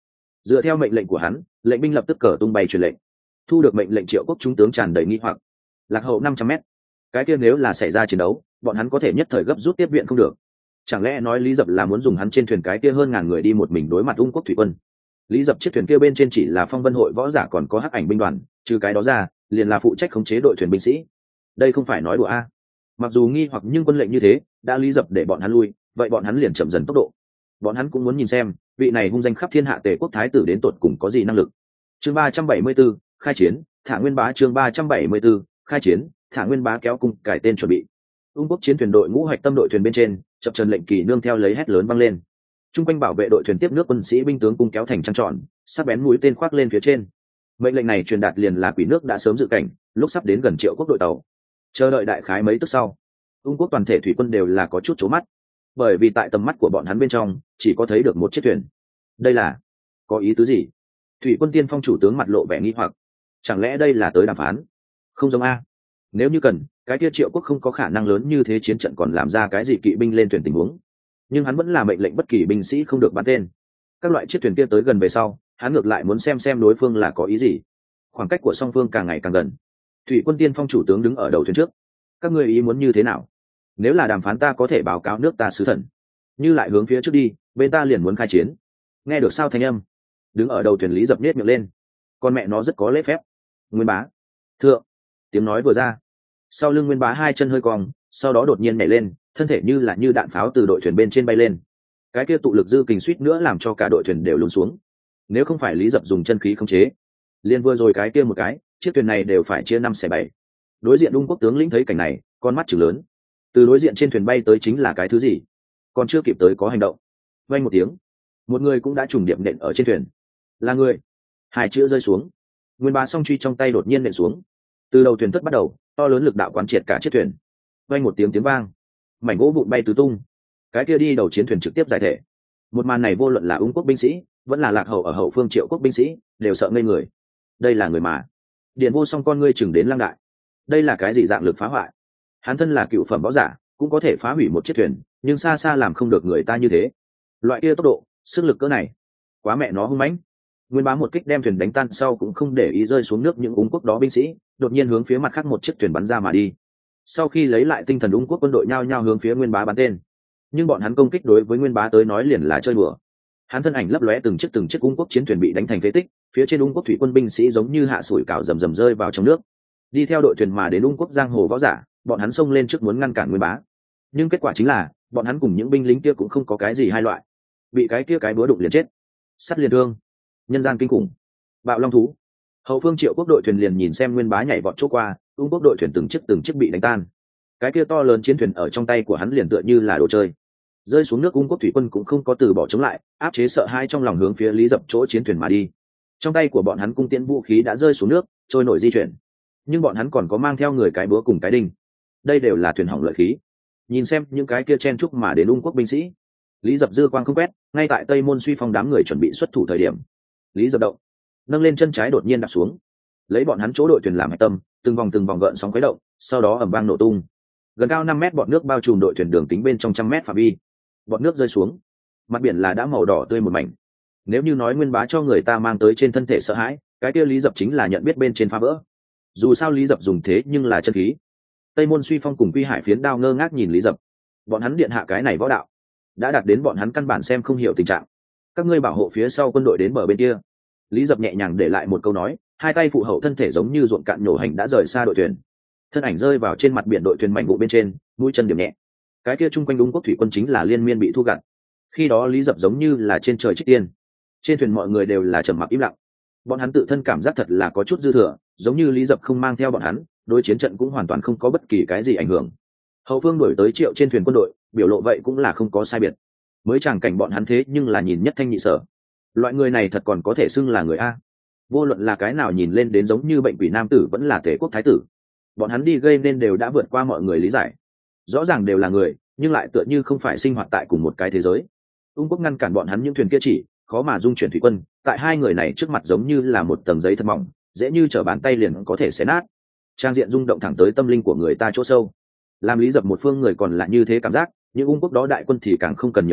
Dựa theo mệnh lệnh của hắn, lệnh binh lập tức cờ tung bay truyền lệnh. Thu được mệnh lệnh, Triệu Quốc trung tướng tràn đầy nghi hoặc. Lạc hậu năm trăm mét, cái kia nếu là xảy ra chiến đấu, bọn hắn có thể nhất thời gấp rút tiếp viện không được. Chẳng lẽ nói Lý Dập là muốn dùng hắn trên thuyền cái kia hơn ngàn người đi một mình đối mặt Ung Quốc thủy quân? Lý Dập chiếc thuyền kia bên trên chỉ là Phong Vân hội võ giả, còn có Hắc Ảnh binh đoàn, trừ cái đó ra, liền là phụ trách khống chế đội thuyền binh sĩ. Đây không phải nói đùa a. Mặc dù nghi hoặc nhưng quân lệnh như thế, đã Lý Dập để bọn hắn lui, vậy bọn hắn liền chậm dần tốc độ. Bọn hắn cũng muốn nhìn xem, vị này hung danh khắp thiên hạ Tề quốc thái tử đến tột cùng có gì năng lực. Chương ba trăm bảy mươi 74, khai chiến, Thả Nguyên Bá. Chương ba trăm bảy mươi 74, khai chiến, Thả Nguyên Bá kéo cung cải tên chuẩn bị. Ung Quốc chiến thuyền đội ngũ hoạch tâm đội thuyền bên trên, chập trần lệnh kỳ nương theo lấy hét lớn vang lên. Trung quanh bảo vệ đội thuyền tiếp nước quân sĩ binh tướng cung kéo thành trăng tròn, sắc bén mũi tên khoác lên phía trên. Mệnh lệnh này truyền đạt liền là quỷ nước đã sớm dự cảnh, lúc sắp đến gần Triệu Quốc đội tàu. Chờ đợi đại khái mấy tức sau, Ung Quốc toàn thể thủy quân đều là có chút chố mắt, bởi vì tại tầm mắt của bọn hắn bên trong chỉ có thấy được một chiếc thuyền. Đây là có ý tứ gì? Thủy quân tiên phong chủ tướng mặt lộ vẻ nghi hoặc. Chẳng lẽ đây là tới đàm phán? Không giống a. Nếu như cần, cái kia Triệu Quốc không có khả năng lớn như thế chiến trận còn làm ra cái gì kỵ binh lên thuyền tình huống. Nhưng hắn vẫn là mệnh lệnh bất kỳ binh sĩ không được bắn tên. Các loại chiếc thuyền kia tới gần về sau, hắn ngược lại muốn xem xem đối phương là có ý gì. Khoảng cách của song phương càng ngày càng gần. Thủy quân tiên phong chủ tướng đứng ở đầu thuyền trước. Các ngươi ý muốn như thế nào? Nếu là đàm phán, ta có thể báo cáo nước ta sứ thần. Như lại hướng phía trước đi, bên ta liền muốn khai chiến. Nghe được sao thanh âm? Đứng ở đầu thuyền Lý Dập nết miệng lên. Con mẹ nó rất có lễ phép. Nguyên Bá. Thượng. Tiếng nói vừa ra, sau lưng Nguyên Bá hai chân hơi cong, sau đó đột nhiên nhảy lên, thân thể như là như đạn pháo từ đội thuyền bên trên bay lên. Cái kia tụ lực dư kình suýt nữa làm cho cả đội thuyền đều lún xuống. Nếu không phải Lý Dập dùng chân khí khống chế, liên vừa rồi cái kia một cái, chiếc thuyền này đều phải chia năm xẻ bảy. Đối diện Ung Quốc tướng lĩnh thấy cảnh này, con mắt trừng lớn. Từ đối diện trên thuyền bay tới chính là cái thứ gì? Còn chưa kịp tới có hành động, vang một tiếng, một người cũng đã trùng điệp nện ở trên thuyền. Là người. Hai chữ rơi xuống, Nguyên Bá song truy trong tay đột nhiên nện xuống. Từ đầu thuyền thất bắt đầu, to lớn lực đạo quán triệt cả chiếc thuyền. Vang một tiếng tiếng vang, mảnh gỗ vụn bay tứ tung. Cái kia đi đầu chiến thuyền trực tiếp giải thể. Một màn này vô luận là Ung Quốc binh sĩ, vẫn là lạc hậu ở hậu phương Triệu Quốc binh sĩ, đều sợ ngây người. Đây là người mà? Điện Vô Song con ngươi chừng đến lăng đại. Đây là cái gì dạng lực phá hoại? Hắn thân là cựu phẩm võ giả, cũng có thể phá hủy một chiếc thuyền, nhưng xa xa làm không được người ta như thế. Loại kia tốc độ, sức lực cỡ này, quá mẹ nó hung mãnh. Nguyên Bá một kích đem thuyền đánh tan sau cũng không để ý rơi xuống nước những Ung Quốc đó binh sĩ, đột nhiên hướng phía mặt khác một chiếc thuyền bắn ra mà đi. Sau khi lấy lại tinh thần, Ung Quốc quân đội nhao nhao hướng phía Nguyên Bá bắn tên. Nhưng bọn hắn công kích đối với Nguyên Bá tới nói liền là chơi đùa. Hắn thân ảnh lấp lóe, từng chiếc từng chiếc Ung Quốc chiến thuyền bị đánh thành phế tích, phía trên Ung Quốc thủy quân binh sĩ giống như hạ sủi cảo rầm rầm rơi vào trong nước. Đi theo đội thuyền mà đến Ung Quốc giang hồ võ giả, bọn hắn xông lên trước muốn ngăn cản Nguyên Bá. Nhưng kết quả chính là, bọn hắn cùng những binh lính kia cũng không có cái gì hai loại. Bị cái kia cái búa đụng liền chết. Sắt liền thương. Nhân gian kinh khủng. Bạo long thú. Hậu phương Triệu Quốc đội thuyền liền nhìn xem Nguyên Bá nhảy vọt chỗ qua, Ung Quốc đội thuyền từng chiếc từng chiếc bị đánh tan. Cái kia to lớn chiến thuyền ở trong tay của hắn liền tựa như là đồ chơi. Rơi xuống nước, Ung Quốc thủy quân cũng không có từ bỏ chống lại, áp chế sợ hãi trong lòng hướng phía Lý Dập chỗ chiến thuyền mà đi. Trong tay của bọn hắn cung tiễn vũ khí đã rơi xuống nước, trôi nổi di chuyển. Nhưng bọn hắn còn có mang theo người cái búa cùng cái đinh. Đây đều là thuyền hỏng lợi khí. Nhìn xem những cái kia chen chúc mà đến Ung Quốc binh sĩ, Lý Dập dư quang không quét, ngay tại Tây Môn Suy Phong đám người chuẩn bị xuất thủ thời điểm, Lý Dập động, nâng lên chân trái đột nhiên đạp xuống, lấy bọn hắn chỗ đội thuyền làm hạch tâm, từng vòng từng vòng gợn sóng khuấy động, sau đó ầm vang nổ tung. Gần cao năm mét bọt nước bao trùm đội thuyền đường tính bên trong trăm mét phạm vi. Bọt nước rơi xuống, mặt biển là đã màu đỏ tươi một mảnh. Nếu như nói Nguyên Bá cho người ta mang tới trên thân thể sợ hãi, cái kia Lý Dập chính là nhận biết bên trên phá vỡ. Dù sao Lý Dập dùng thế nhưng là chân khí. Tây Môn Suy Phong cùng Quy Hải Phiến Đao ngơ ngác nhìn Lý Dập. Bọn hắn điện hạ cái này võ đạo đã đạt đến bọn hắn căn bản xem không hiểu tình trạng. Các ngươi bảo hộ phía sau quân đội đến bờ bên kia. Lý Dập nhẹ nhàng để lại một câu nói, hai tay phụ hậu, thân thể giống như ruộng cạn nhổ hành đã rời xa đội thuyền. Thân ảnh rơi vào trên mặt biển đội thuyền mảnh vụ bên trên, mũi chân điểm nhẹ. Cái kia chung quanh Ung Quốc thủy quân chính là liên miên bị thu gặt. Khi đó Lý Dập giống như là trên trời trích tiên. Trên thuyền mọi người đều là trầm mặc im lặng. Bọn hắn tự thân cảm giác thật là có chút dư thừa, giống như Lý Dập không mang theo bọn hắn, đối chiến trận cũng hoàn toàn không có bất kỳ cái gì ảnh hưởng. Hậu phương đuổi tới Triệu trên thuyền quân đội, biểu lộ vậy cũng là không có sai biệt. Mới chẳng cảnh bọn hắn thế nhưng là nhìn nhất thanh nhị sở. Loại người này thật còn có thể xưng là người a. Vô luận là cái nào nhìn lên đến giống như bệnh quỷ nam tử vẫn là Tề quốc thái tử, bọn hắn đi gây nên đều đã vượt qua mọi người lý giải. Rõ ràng đều là người, nhưng lại tựa như không phải sinh hoạt tại cùng một cái thế giới. Ung Quốc ngăn cản bọn hắn những thuyền kia chỉ khó mà dung chuyển thủy quân, tại hai người này trước mặt giống như là một tầng giấy thật mỏng, dễ như trở bàn tay liền có thể xé nát. Trang diện rung động thẳng tới tâm linh của người ta chỗ sâu. Làm Lý Dập một phương người còn lại như thế cảm giác, những Ung Quốc đó đại quân thì càng không cần nhiều lời,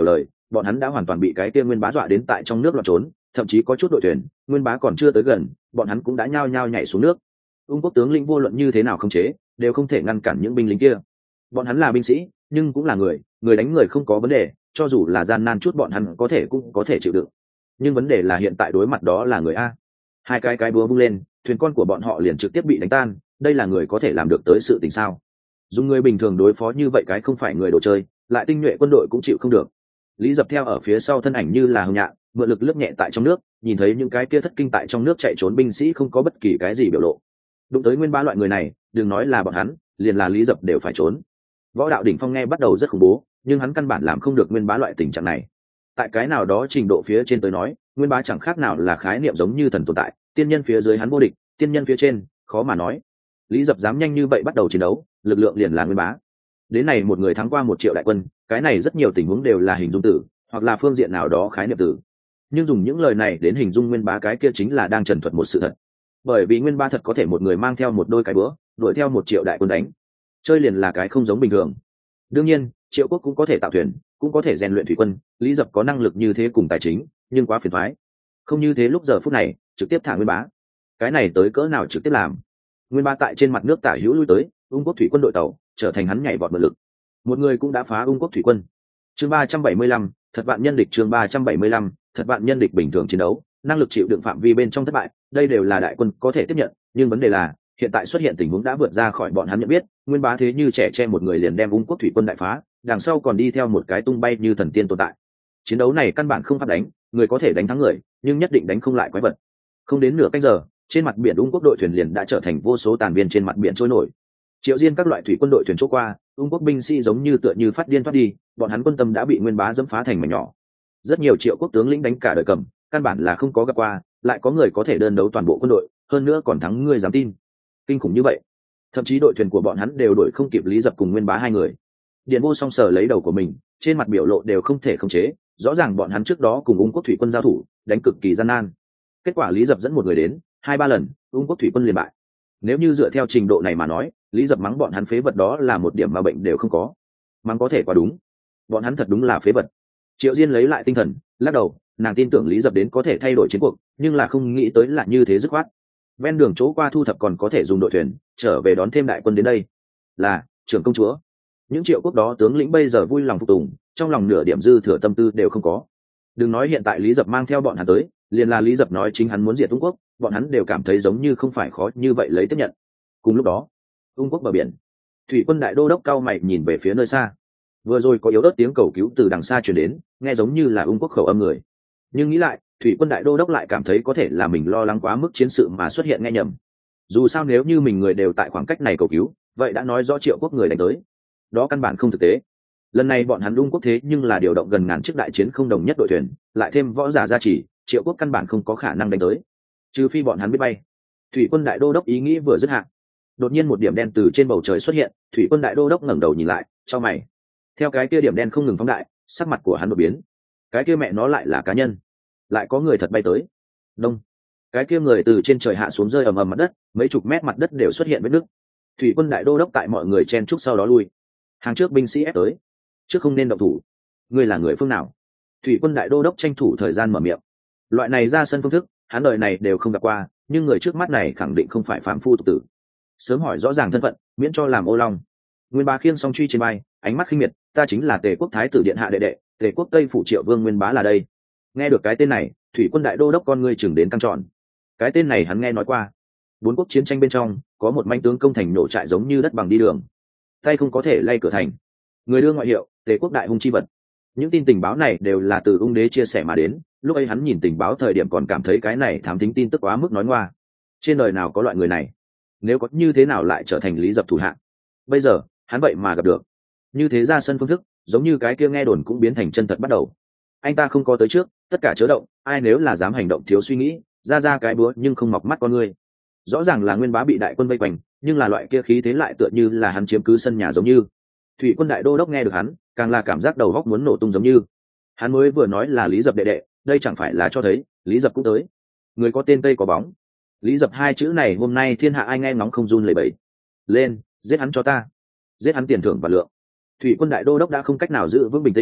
bọn hắn đã hoàn toàn bị cái kia nguyên bá dọa đến tại trong nước loạn trốn, thậm chí có chút đội thuyền nguyên bá còn chưa tới gần, bọn hắn cũng đã nhao nhao nhảy xuống nước. Ung quốc tướng lĩnh vô luận như thế nào không chế đều không thể ngăn cản những binh lính kia. Bọn hắn là binh sĩ nhưng cũng là người, người đánh người không có vấn đề, cho dù là gian nan chút bọn hắn có thể cũng có thể chịu đựng. Nhưng vấn đề là hiện tại đối mặt đó là người a. Hai cái cái búa vung lên, thuyền con của bọn họ liền trực tiếp bị đánh tan. Đây là người có thể làm được tới sự tình sao? Dùng người bình thường đối phó như vậy cái không phải người đồ chơi, lại tinh nhuệ quân đội cũng chịu không được. Lý Dập theo ở phía sau thân ảnh như là hồng nhạn, mượn lực lướt nhẹ tại trong nước, nhìn thấy những cái kia thất kinh tại trong nước chạy trốn binh sĩ không có bất kỳ cái gì biểu lộ. Đụng tới nguyên bá loại người này, đừng nói là bọn hắn, liền là Lý Dập đều phải trốn. Võ đạo đỉnh phong nghe bắt đầu rất khủng bố, nhưng hắn căn bản làm không được nguyên bá loại tình trạng này. Tại cái nào đó trình độ phía trên tới nói, nguyên bá chẳng khác nào là khái niệm giống như thần tồn tại, tiên nhân phía dưới hắn vô địch, tiên nhân phía trên khó mà nói. Lý Dập dám nhanh như vậy bắt đầu chiến đấu, lực lượng liền là nguyên bá. Đến này một người thắng qua một triệu đại quân, cái này rất nhiều tình huống đều là hình dung tử, hoặc là phương diện nào đó khái niệm tử. Nhưng dùng những lời này đến hình dung nguyên bá cái kia chính là đang trần thuật một sự thật. Bởi vì nguyên bá thật có thể một người mang theo một đôi cái búa, đuổi theo một triệu đại quân đánh. Chơi liền là cái không giống bình thường. Đương nhiên, Triệu Quốc cũng có thể tạo thuyền, cũng có thể rèn luyện thủy quân, Lý Dập có năng lực như thế cùng tài chính, nhưng quá phiền toái. Không như thế lúc giờ phút này, trực tiếp thả nguyên bá. Cái này tới cỡ nào trực tiếp làm. Nguyên bá tại trên mặt nước tả hữu lui tới, Ung quốc thủy quân đội tàu trở thành hắn nhảy vọt mượn lực. Một người cũng đã phá Ung quốc thủy quân. Chương ba trăm bảy mươi lăm, thật vạn nhân địch chương ba trăm bảy mươi lăm, thật vạn nhân địch bình thường chiến đấu, năng lực chịu đựng phạm vi bên trong thất bại, đây đều là đại quân có thể tiếp nhận, nhưng vấn đề là, hiện tại xuất hiện tình huống đã vượt ra khỏi bọn hắn nhận biết, nguyên bá thế như trẻ che một người liền đem Ung quốc thủy quân đại phá, đằng sau còn đi theo một cái tung bay như thần tiên tồn tại. Chiến đấu này căn bản không pháp đánh, người có thể đánh thắng người, nhưng nhất định đánh không lại quái vật. Không đến nửa canh giờ, trên mặt biển Ung quốc đội thuyền liền đã trở thành vô số tàn viên trên mặt biển trôi nổi. Triệu Diên các loại thủy quân đội thuyền chỗ qua, Ung quốc binh sĩ giống như tựa như phát điên thoát đi, bọn hắn quân tâm đã bị nguyên bá dẫm phá thành mảnh nhỏ. Rất nhiều Triệu quốc tướng lĩnh đánh cả đời cầm, căn bản là không có gặp qua, lại có người có thể đơn đấu toàn bộ quân đội, hơn nữa còn thắng người dám tin. Kinh khủng như vậy, thậm chí đội thuyền của bọn hắn đều đuổi không kịp Lý Dập cùng nguyên bá hai người. Điện Vô Song sờ lấy đầu của mình, trên mặt biểu lộ đều không thể khống chế, rõ ràng bọn hắn trước đó cùng Ung quốc thủy quân giao thủ, đánh cực kỳ gian nan. Kết quả Lý Dập dẫn một người đến, hai ba lần, Ung quốc thủy quân liền bại. Nếu như dựa theo trình độ này mà nói, Lý Dập mắng bọn hắn phế vật đó là một điểm mà bệnh đều không có. Mắng có thể quá đúng, bọn hắn thật đúng là phế vật. Triệu Diên lấy lại tinh thần, lắc đầu, nàng tin tưởng Lý Dập đến có thể thay đổi chiến cuộc, nhưng là không nghĩ tới là như thế dứt khoát. Ven đường chỗ qua thu thập còn có thể dùng đội thuyền trở về đón thêm đại quân đến đây. Là trưởng công chúa. Những Triệu quốc đó tướng lĩnh bây giờ vui lòng phục tùng, trong lòng nửa điểm dư thừa tâm tư đều không có. Đừng nói hiện tại Lý Dập mang theo bọn hắn tới, liền là Lý Dập nói chính hắn muốn diệt Ung quốc, bọn hắn đều cảm thấy giống như không phải khó như vậy lấy tiếp nhận. Cùng lúc đó, Ung quốc bờ biển, thủy quân đại đô đốc cao mày nhìn về phía nơi xa. Vừa rồi có yếu ớt tiếng cầu cứu từ đằng xa truyền đến, nghe giống như là Ung quốc khẩu âm người. Nhưng nghĩ lại, thủy quân đại đô đốc lại cảm thấy có thể là mình lo lắng quá mức chiến sự mà xuất hiện nghe nhầm. Dù sao nếu như mình người đều tại khoảng cách này cầu cứu, vậy đã nói rõ Triệu quốc người đánh tới. Đó căn bản không thực tế. Lần này bọn hắn Ung quốc thế nhưng là điều động gần ngàn chiếc đại chiến không đồng nhất đội thuyền, lại thêm võ giả gia trì, Triệu quốc căn bản không có khả năng đánh tới. Trừ phi bọn hắn biết bay. Thủy quân đại đô đốc ý nghĩ vừa dứt hạ, đột nhiên một điểm đen từ trên bầu trời xuất hiện, thủy quân đại đô đốc ngẩng đầu nhìn lại, chau mày. Theo cái kia điểm đen không ngừng phóng đại, sắc mặt của hắn đột biến. Cái kia mẹ nó lại là cá nhân, lại có người thật bay tới. Đông, cái kia người từ trên trời hạ xuống rơi ầm ầm mặt đất, mấy chục mét mặt đất đều xuất hiện vết nứt. Thủy quân đại đô đốc tại mọi người chen chúc sau đó lui. Hàng trước binh sĩ ép tới, trước không nên động thủ. Ngươi là người phương nào? Thủy quân đại đô đốc tranh thủ thời gian mở miệng. Loại này ra sân phương thức, hắn đời này đều không gặp qua, nhưng người trước mắt này khẳng định không phải phàm phu tục tử. Sớm hỏi rõ ràng thân phận, miễn cho làm ô long. Nguyên bá khiêng song truy trên vai, ánh mắt khinh miệt, ta chính là Tề quốc thái tử điện hạ đệ đệ, Tề quốc tây phủ Triệu vương Nguyên bá là đây. Nghe được cái tên này, thủy quân đại đô đốc con ngươi chừng đến căng tròn. Cái tên này hắn nghe nói qua. Bốn quốc chiến tranh bên trong, có một manh tướng công thành nổ trại giống như đất bằng đi đường, tay không có thể lay cửa thành. Người đưa ngoại hiệu Tề quốc đại hung chi vật. Những tin tình báo này đều là từ Ung đế chia sẻ mà đến, lúc ấy hắn nhìn tình báo thời điểm còn cảm thấy cái này thám thính tin tức quá mức nói ngoa. Trên đời nào có loại người này, nếu có như thế nào lại trở thành Lý Dập thủ hạ. Bây giờ hắn vậy mà gặp được như thế ra sân phương thức, giống như cái kia nghe đồn cũng biến thành chân thật bắt đầu. Anh ta không có tới trước, tất cả chớ động, ai nếu là dám hành động thiếu suy nghĩ, ra ra cái búa nhưng không mọc mắt con ngươi. Rõ ràng là Nguyên bá bị đại quân vây quanh, nhưng là loại kia khí thế lại tựa như là hắn chiếm cứ sân nhà giống như. Thủy quân đại đô đốc nghe được hắn, càng là cảm giác đầu góc muốn nổ tung giống như. Hắn mới vừa nói là Lý Dập đệ đệ, đây chẳng phải là cho thấy Lý Dập cũng tới. Người có tên Tây có bóng. Lý Dập hai chữ này hôm nay thiên hạ ai nghe ngóng không run lẩy bẩy. Lên, giết hắn cho ta. Giết hắn tiền thưởng và lượng. Thủy quân đại đô đốc đã không cách nào giữ vững bình tĩnh,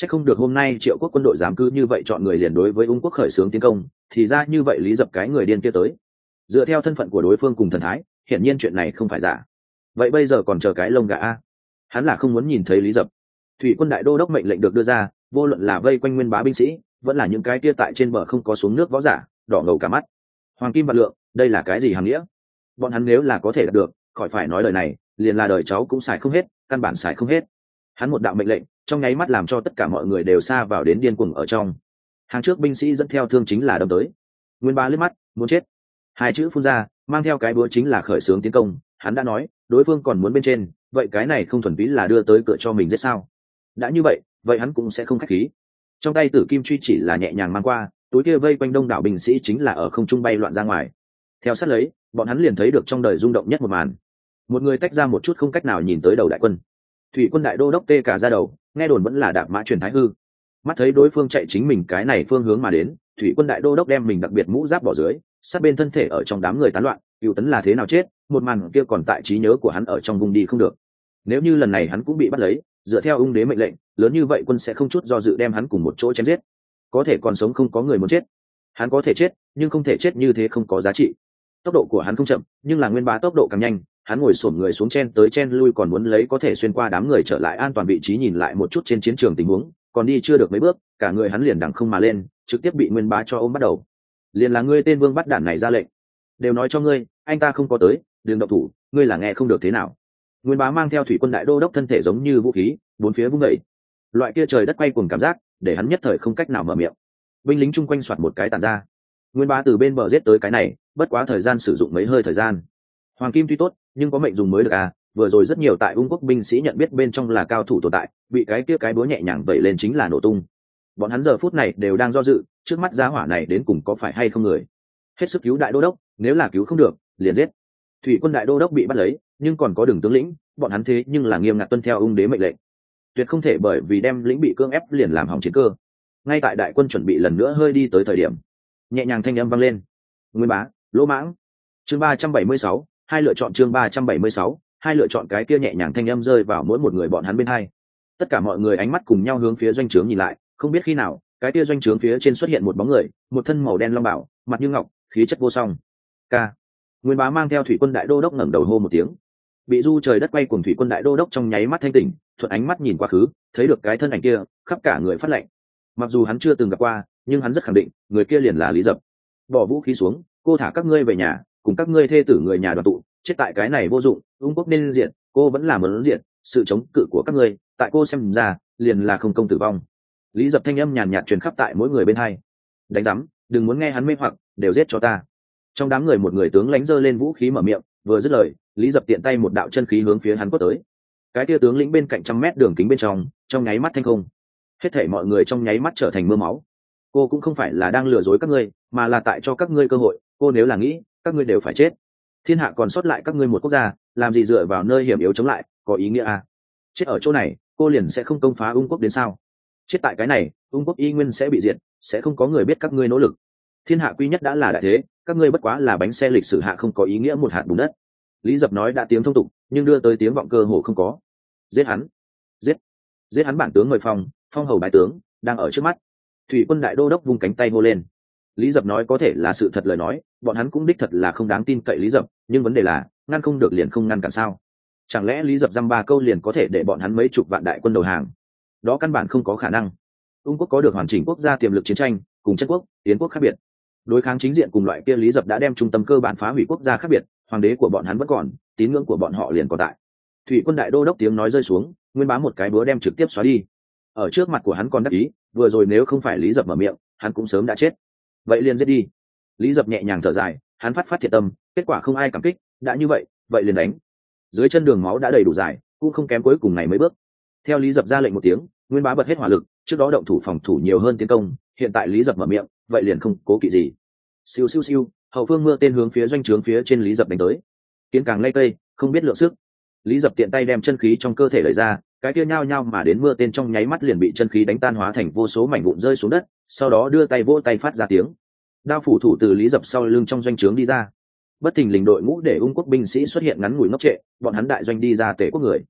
Chắc không được hôm nay Triệu quốc quân đội dám cứ như vậy chọn người liền đối với ung quốc khởi xướng tiến công, thì ra như vậy Lý Dập cái người điên kia tới. Dựa theo thân phận của đối phương cùng thần thái, hiển nhiên chuyện này không phải giả. Vậy bây giờ còn chờ cái lông gà a? Hắn là không muốn nhìn thấy Lý Dập. Thủy quân đại đô đốc mệnh lệnh được đưa ra, vô luận là vây quanh Nguyên Bá binh sĩ, vẫn là những cái kia tại trên bờ không có xuống nước võ giả, đỏ ngầu cả mắt. Hoàng kim vạn lượng, đây là cái gì hàm nghĩa? Bọn hắn nếu là có thể đạt được, khỏi phải nói lời này, liền là đời cháu cũng xài không hết, căn bản xài không hết. Hắn một đạo mệnh lệnh, trong nháy mắt làm cho tất cả mọi người đều xa vào đến điên cuồng ở trong. Hàng trước binh sĩ dẫn theo thương chính là đâm tới. Nguyên Bá liếc mắt, muốn chết. Hai chữ phun ra, mang theo cái búa chính là khởi xướng tiến công. Hắn đã nói, đối phương còn muốn bên trên, vậy cái này không thuần túy là đưa tới cửa cho mình giết sao? Đã như vậy, vậy hắn cũng sẽ không khách khí. Trong tay Tử Kim truy chỉ là nhẹ nhàng mang qua, túi kia vây quanh đông đảo binh sĩ chính là ở không trung bay loạn ra ngoài. Theo sát lấy, bọn hắn liền thấy được trong đời rung động nhất một màn. Một người tách ra một chút không cách nào nhìn tới đầu đại quân. Thủy quân đại đô đốc tê cả ra đầu, nghe đồn vẫn là đạp mã truyền thái hư. Mắt thấy đối phương chạy chính mình cái này phương hướng mà đến, thủy quân đại đô đốc đem mình đặc biệt mũ giáp bỏ dưới, sát bên thân thể ở trong đám người tán loạn, Cửu Tấn là thế nào chết, một màn kia còn tại trí nhớ của hắn ở trong vùng đi không được. Nếu như lần này hắn cũng bị bắt lấy, dựa theo ung đế mệnh lệnh, lớn như vậy quân sẽ không chút do dự đem hắn cùng một chỗ chém giết. Có thể còn sống không có người muốn chết. Hắn có thể chết, nhưng không thể chết như thế không có giá trị. Tốc độ của hắn không chậm, nhưng là Nguyên Bá tốc độ càng nhanh, hắn ngồi xổm người xuống chen tới chen lui còn muốn lấy có thể xuyên qua đám người trở lại an toàn vị trí nhìn lại một chút trên chiến trường tình huống, còn đi chưa được mấy bước, cả người hắn liền đằng không mà lên, trực tiếp bị Nguyên Bá cho ôm bắt đầu. Liền là ngươi tên Vương bắt đản này ra lệnh, đều nói cho ngươi, anh ta không có tới, đừng động thủ, ngươi là nghe không được thế nào? Nguyên Bá mang theo thủy quân đại đô đốc thân thể giống như vũ khí, bốn phía vung dậy. Loại kia trời đất quay cuồng cảm giác, để hắn nhất thời không cách nào mở miệng. Binh lính chung quanh soạt một cái tàn ra. Nguyên Bá từ bên bờ giết tới cái này, bất quá thời gian sử dụng mấy hơi thời gian. Hoàng kim tuy tốt, nhưng có mệnh dùng mới được à, vừa rồi rất nhiều tại ung quốc binh sĩ nhận biết bên trong là cao thủ tồn tại, bị cái kia cái búa nhẹ nhàng vẩy lên chính là nổ tung. Bọn hắn giờ phút này đều đang do dự, trước mắt giá hỏa này đến cùng có phải hay không người. Hết sức cứu đại đô đốc, nếu là cứu không được, liền giết. Thủy quân đại đô đốc bị bắt lấy, nhưng còn có đường tướng lĩnh, bọn hắn thế nhưng là nghiêm ngặt tuân theo ung đế mệnh lệnh, tuyệt không thể bởi vì đem lĩnh bị cưỡng ép liền làm hỏng chiến cơ. Ngay tại đại quân chuẩn bị lần nữa hơi đi tới thời điểm, nhẹ nhàng thanh âm vang lên. Nguyên Bá, lỗ mãng. Chương ba trăm bảy mươi sáu, hai lựa chọn chương ba trăm bảy mươi sáu, hai lựa chọn cái kia nhẹ nhàng thanh âm rơi vào mỗi một người bọn hắn bên hai. Tất cả mọi người ánh mắt cùng nhau hướng phía doanh trướng nhìn lại, không biết khi nào, cái kia doanh trướng phía trên xuất hiện một bóng người, một thân màu đen long bảo, mặt như ngọc, khí chất vô song. Ca. Nguyên Bá mang theo thủy quân đại đô đốc ngẩng đầu hô một tiếng. Bị du trời đất quay cuồng thủy quân đại đô đốc trong nháy mắt thanh tỉnh, thuận ánh mắt nhìn quá khứ, thấy được cái thân ảnh kia, khắp cả người phát lạnh. Mặc dù hắn chưa từng gặp qua, nhưng hắn rất khẳng định, người kia liền là Lý Dập. Bỏ vũ khí xuống, cô thả các ngươi về nhà, cùng các ngươi thê tử người nhà đoàn tụ, chết tại cái này vô dụng, ung quốc nên diện, cô vẫn là muốn diện, sự chống cự của các ngươi, tại cô xem ra, liền là không công tử vong. Lý Dập thanh âm nhàn nhạt truyền khắp tại mỗi người bên hai. Đánh rắm, đừng muốn nghe hắn mê hoặc, đều giết cho ta. Trong đám người một người tướng lãnh giơ lên vũ khí mở miệng, vừa dứt lời, Lý Dập tiện tay một đạo chân khí hướng phía hắn quất tới. Cái tia tướng lĩnh bên cạnh trăm mét đường kính bên trong, trong nháy mắt thanh không. Hết thảy mọi người trong nháy mắt trở thành mưa máu. Cô cũng không phải là đang lừa dối các ngươi, mà là tại cho các ngươi cơ hội, cô nếu là nghĩ, các ngươi đều phải chết. Thiên hạ còn sót lại các ngươi một quốc gia, làm gì dựa vào nơi hiểm yếu chống lại, có ý nghĩa à? Chết ở chỗ này, cô liền sẽ không công phá ung quốc đến sao? Chết tại cái này, ung quốc y nguyên sẽ bị diệt, sẽ không có người biết các ngươi nỗ lực. Thiên hạ quy nhất đã là đại thế, các ngươi bất quá là bánh xe lịch sử hạ không có ý nghĩa một hạt bùn đất. Lý Dập nói đã tiếng thông tục, nhưng đưa tới tiếng vọng cơ hồ không có. Giết hắn, giết, giết hắn bản tướng người phong, phong hầu bái tướng, đang ở trước mắt. Thủy quân đại đô đốc vung cánh tay hô lên. Lý Dập nói có thể là sự thật lời nói, bọn hắn cũng đích thật là không đáng tin cậy Lý Dập, nhưng vấn đề là, ngăn không được liền không ngăn cản sao? Chẳng lẽ Lý Dập dăm ba câu liền có thể để bọn hắn mấy chục vạn đại quân đầu hàng? Đó căn bản không có khả năng. Ung quốc có được hoàn chỉnh quốc gia tiềm lực chiến tranh, cùng Chân quốc, Yến quốc khác biệt. Đối kháng chính diện cùng loại kia Lý Dập đã đem trung tâm cơ bản phá hủy quốc gia khác biệt, hoàng đế của bọn hắn vẫn còn, tín ngưỡng của bọn họ liền còn tại. Thủy quân đại đô đốc tiếng nói rơi xuống, Nguyên Bá một cái búa đem trực tiếp xóa đi. Ở trước mặt của hắn còn đắc ý, vừa rồi nếu không phải Lý Dập mở miệng, hắn cũng sớm đã chết. Vậy liền giết đi. Lý Dập nhẹ nhàng thở dài, hắn phát phát thiệt tâm, kết quả không ai cảm kích, đã như vậy, vậy liền đánh. Dưới chân đường máu đã đầy đủ dài, cũng không kém cuối cùng này mấy bước. Theo Lý Dập ra lệnh một tiếng, Nguyên Bá bật hết hỏa lực, trước đó động thủ phòng thủ nhiều hơn tiến công, hiện tại Lý Dập mở miệng, vậy liền không cố kỵ gì. Siêu siêu siêu, hậu phương mưa tên hướng phía doanh trướng phía trên Lý Dập đánh tới. Kiến càng lay cây, không biết lượng sức. Lý Dập tiện tay đem chân khí trong cơ thể lấy ra, cái kia nhao nhao mà đến mưa tên trong nháy mắt liền bị chân khí đánh tan hóa thành vô số mảnh vụn rơi xuống đất, sau đó đưa tay vỗ tay phát ra tiếng. Đao phủ thủ từ Lý Dập sau lưng trong doanh trướng đi ra. Bất thình lình đội ngũ để ung quốc binh sĩ xuất hiện ngắn ngủi ngốc trệ, bọn hắn đại doanh đi ra tể quốc người.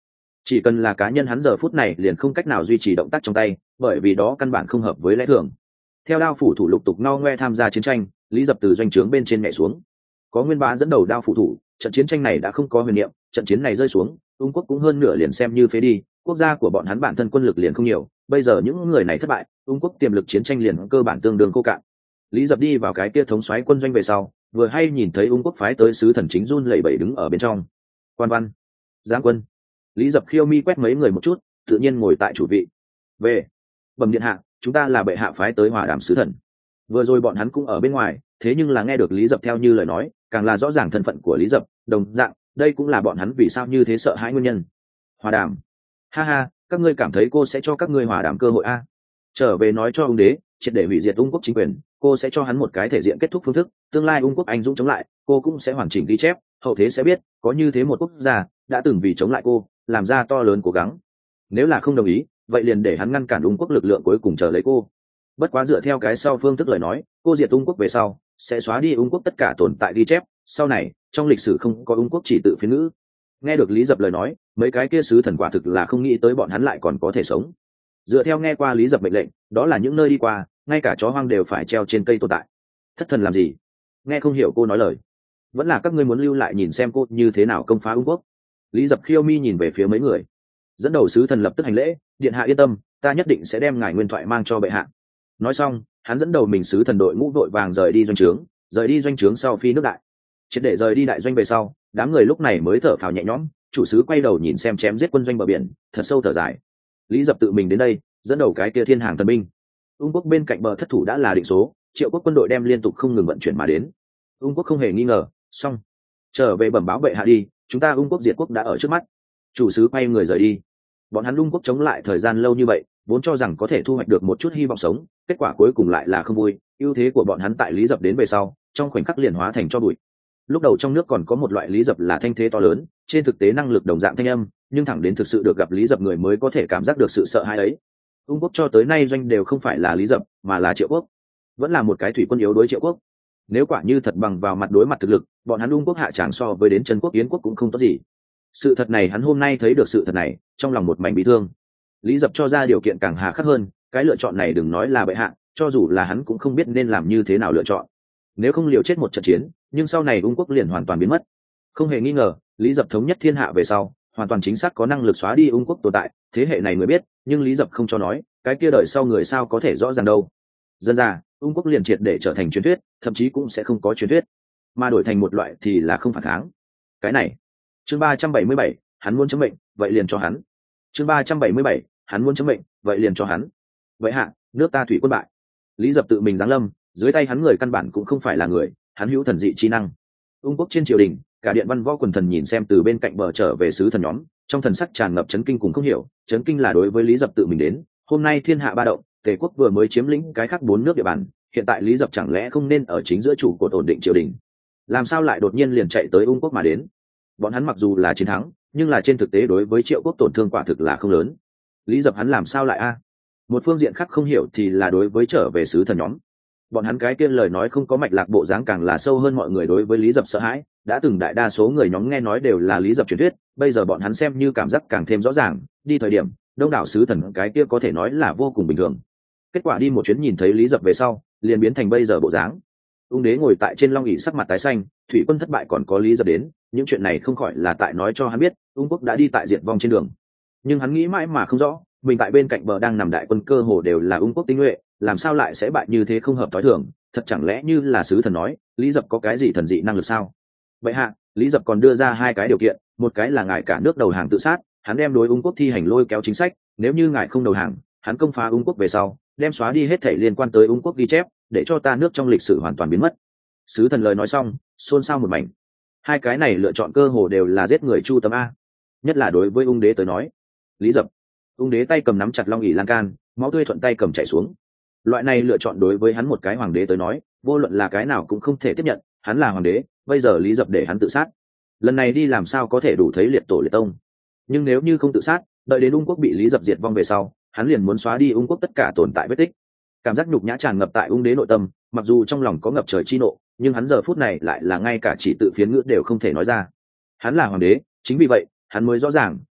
chỉ cần là cá nhân hắn giờ phút này liền không cách nào duy trì động tác trong tay, bởi vì đó căn bản không hợp với lẽ thường. Theo đao phủ thủ lục tục no ngoe tham gia chiến tranh, Lý Dập từ doanh trướng bên trên nhảy xuống, có Nguyên Bá dẫn đầu đao phủ thủ, trận chiến tranh này đã không có huyền niệm, trận chiến này rơi xuống, Ung Quốc cũng hơn nửa liền xem như phế đi, quốc gia của bọn hắn bản thân quân lực liền không nhiều, bây giờ những người này thất bại, Ung Quốc tiềm lực chiến tranh liền cơ bản tương đương khô cạn. Lý Dập đi vào cái kia thống soái quân doanh về sau, vừa hay nhìn thấy Ung Quốc phái tới sứ thần chính run lẩy bẩy đứng ở bên trong. Quan văn, giáng quân. Lý Dập khiêu mi quét mấy người một chút, tự nhiên ngồi tại chủ vị. Về, bẩm điện hạ, chúng ta là bệ hạ phái tới hòa đàm sứ thần. Vừa rồi bọn hắn cũng ở bên ngoài, thế nhưng là nghe được Lý Dập theo như lời nói, càng là rõ ràng thân phận của Lý Dập, đồng dạng, đây cũng là bọn hắn vì sao như thế sợ hãi nguyên nhân. Hòa đàm? Ha ha, các ngươi cảm thấy cô sẽ cho các ngươi hòa đàm cơ hội a? Trở về nói cho Ung đế, triệt để hủy diệt Ung Quốc chính quyền, cô sẽ cho hắn một cái thể diện kết thúc phương thức, tương lai Ung Quốc anh dũng chống lại, cô cũng sẽ hoàn chỉnh ghi chép, hậu thế sẽ biết, có như thế một quốc gia đã từng vì chống lại cô, làm ra to lớn cố gắng. Nếu là không đồng ý, vậy liền để hắn ngăn cản Ung Quốc lực lượng cuối cùng chờ lấy cô. Bất quá dựa theo cái sau phương thức lời nói, cô diệt Ung Quốc về sau, sẽ xóa đi Ung Quốc tất cả tồn tại ghi chép, sau này trong lịch sử không có Ung Quốc chỉ tự phiên ngữ. Nghe được Lý Dập lời nói, mấy cái kia sứ thần quả thực là không nghĩ tới bọn hắn lại còn có thể sống. Dựa theo nghe qua Lý Dập mệnh lệnh, đó là những nơi đi qua, ngay cả chó hoang đều phải treo trên cây tồn tại. Thất thần làm gì? Nghe không hiểu cô nói lời. Vẫn là các ngươi muốn lưu lại nhìn xem cô như thế nào công phá Ung Quốc. Lý Dập khiêu mi nhìn về phía mấy người, dẫn đầu sứ thần lập tức hành lễ, điện hạ yên tâm, ta nhất định sẽ đem ngài nguyên thoại mang cho bệ hạ. Nói xong, hắn dẫn đầu mình sứ thần đội ngũ vội vàng rời đi doanh trướng, rời đi doanh trướng sau phi nước đại. Triệt để rời đi đại doanh về sau, đám người lúc này mới thở phào nhẹ nhõm, chủ sứ quay đầu nhìn xem chém giết quân doanh bờ biển, thật sâu thở dài. Lý Dập tự mình đến đây, dẫn đầu cái kia thiên hàng thần binh. Ung Quốc bên cạnh bờ thất thủ đã là định số, Triệu Quốc quân đội đem liên tục không ngừng vận chuyển mà đến. Ung Quốc không hề nghi ngờ, xong, trở về bẩm báo bệ hạ đi, chúng ta Ung Quốc diệt quốc đã ở trước mắt. Chủ sứ quay người rời đi. Bọn hắn Ung Quốc chống lại thời gian lâu như vậy, vốn cho rằng có thể thu hoạch được một chút hy vọng sống, kết quả cuối cùng lại là không vui. Ưu thế của bọn hắn tại Lý Dập đến về sau, trong khoảnh khắc liền hóa thành cho bụi. Lúc đầu trong nước còn có một loại Lý Dập là thanh thế to lớn, trên thực tế năng lực đồng dạng thanh âm, nhưng thẳng đến thực sự được gặp Lý Dập người mới có thể cảm giác được sự sợ hãi ấy. Ung Quốc cho tới nay doanh đều không phải là Lý Dập, mà là Triệu Quốc, vẫn là một cái thủy quân yếu đối Triệu Quốc. Nếu quả như thật bằng vào mặt đối mặt thực lực, bọn hắn Ung Quốc hạ tràng so với đến Trần Quốc Yến Quốc cũng không tốt gì. Sự thật này hắn hôm nay thấy được sự thật này, trong lòng một mảnh bị thương. Lý Dập cho ra điều kiện càng hà khắc hơn, cái lựa chọn này đừng nói là bệ hạ, cho dù là hắn cũng không biết nên làm như thế nào lựa chọn. Nếu không liều chết một trận chiến, nhưng sau này Ung Quốc liền hoàn toàn biến mất. Không hề nghi ngờ, Lý Dập thống nhất thiên hạ về sau, hoàn toàn chính xác có năng lực xóa đi Ung Quốc tồn tại, thế hệ này người biết, nhưng Lý Dập không cho nói, cái kia đời sau người sao có thể rõ ràng đâu. Dân ra, Ung Quốc liền triệt để trở thành truyền thuyết, thậm chí cũng sẽ không có truyền thuyết, mà đổi thành một loại thì là không phản kháng. Cái này, chương ba trăm bảy mươi bảy, hắn muốn chấm mệnh, vậy liền cho hắn. Chương ba trăm bảy mươi bảy, hắn muốn chấm mệnh, vậy liền cho hắn. Vậy hạ, nước ta thủy quân bại. Lý Dập tự mình giáng lâm, dưới tay hắn người căn bản cũng không phải là người, hắn hữu thần dị chi năng. Ung Quốc trên triều đình, cả điện văn võ quần thần nhìn xem từ bên cạnh bờ trở về sứ thần nhóm, trong thần sắc tràn ngập chấn kinh cùng không hiểu, chấn kinh là đối với Lý Dập tự mình đến, hôm nay thiên hạ ba động, Tề quốc vừa mới chiếm lĩnh cái khác bốn nước địa bàn, hiện tại Lý Dập chẳng lẽ không nên ở chính giữa trụ cột ổn định triều đình, làm sao lại đột nhiên liền chạy tới Ung Quốc mà đến? Bọn hắn mặc dù là chiến thắng, nhưng là trên thực tế đối với Triệu Quốc tổn thương quả thực là không lớn. Lý Dập hắn làm sao lại a? Một phương diện khác không hiểu thì là đối với trở về sứ thần nhóm, bọn hắn cái kia lời nói không có mạch lạc bộ dáng càng là sâu hơn mọi người đối với Lý Dập sợ hãi. Đã từng đại đa số người nhóm nghe nói đều là Lý Dập truyền thuyết, bây giờ bọn hắn xem như cảm giác càng thêm rõ ràng. Đi thời điểm đông đảo sứ thần cái kia có thể nói là vô cùng bình thường, kết quả đi một chuyến nhìn thấy Lý Dập về sau liền biến thành bây giờ bộ dáng. Ung đế ngồi tại trên long ỷ sắc mặt tái xanh, thủy quân thất bại còn có Lý Dập đến, những chuyện này không khỏi là tại nói cho hắn biết Ung Quốc đã đi tại diệt vong trên đường. Nhưng hắn nghĩ mãi mà không rõ, mình tại bên cạnh bờ đang nằm đại quân cơ hồ đều là Ung Quốc tinh nhuệ, làm sao lại sẽ bại như thế không hợp thói thường? Thật chẳng lẽ như là sứ thần nói, Lý Dập có cái gì thần dị năng lực sao? Vậy hạ, Lý Dập còn đưa ra hai cái điều kiện, một cái là ngài cả nước đầu hàng tự sát, hắn đem đối Ung Quốc thi hành lôi kéo chính sách, nếu như ngài không đầu hàng, hắn công phá Ung Quốc về sau, đem xóa đi hết thảy liên quan tới Ung Quốc ghi chép, để cho ta nước trong lịch sử hoàn toàn biến mất. Sứ thần lời nói xong, xôn xao một mảnh. Hai cái này lựa chọn cơ hồ đều là giết người chu tâm a, nhất là đối với Ung đế tới nói. Lý Dập, Ung đế tay cầm nắm chặt long ỷ lan can, máu tươi thuận tay cầm chảy xuống. Loại này lựa chọn đối với hắn một cái hoàng đế tới nói, vô luận là cái nào cũng không thể tiếp nhận. Hắn là hoàng đế, bây giờ Lý Dập để hắn tự sát, lần này đi làm sao có thể đủ thấy liệt tổ liệt tông. Nhưng nếu như không tự sát, đợi đến Ung Quốc bị Lý Dập diệt vong về sau, hắn liền muốn xóa đi Ung Quốc tất cả tồn tại vết tích. Cảm giác nhục nhã tràn ngập tại Ung đế nội tâm, mặc dù trong lòng có ngập trời chi nộ, nhưng hắn giờ phút này lại là ngay cả chỉ tự phiến ngữ đều không thể nói ra. Hắn là hoàng đế, chính vì vậy hắn mới rõ ràng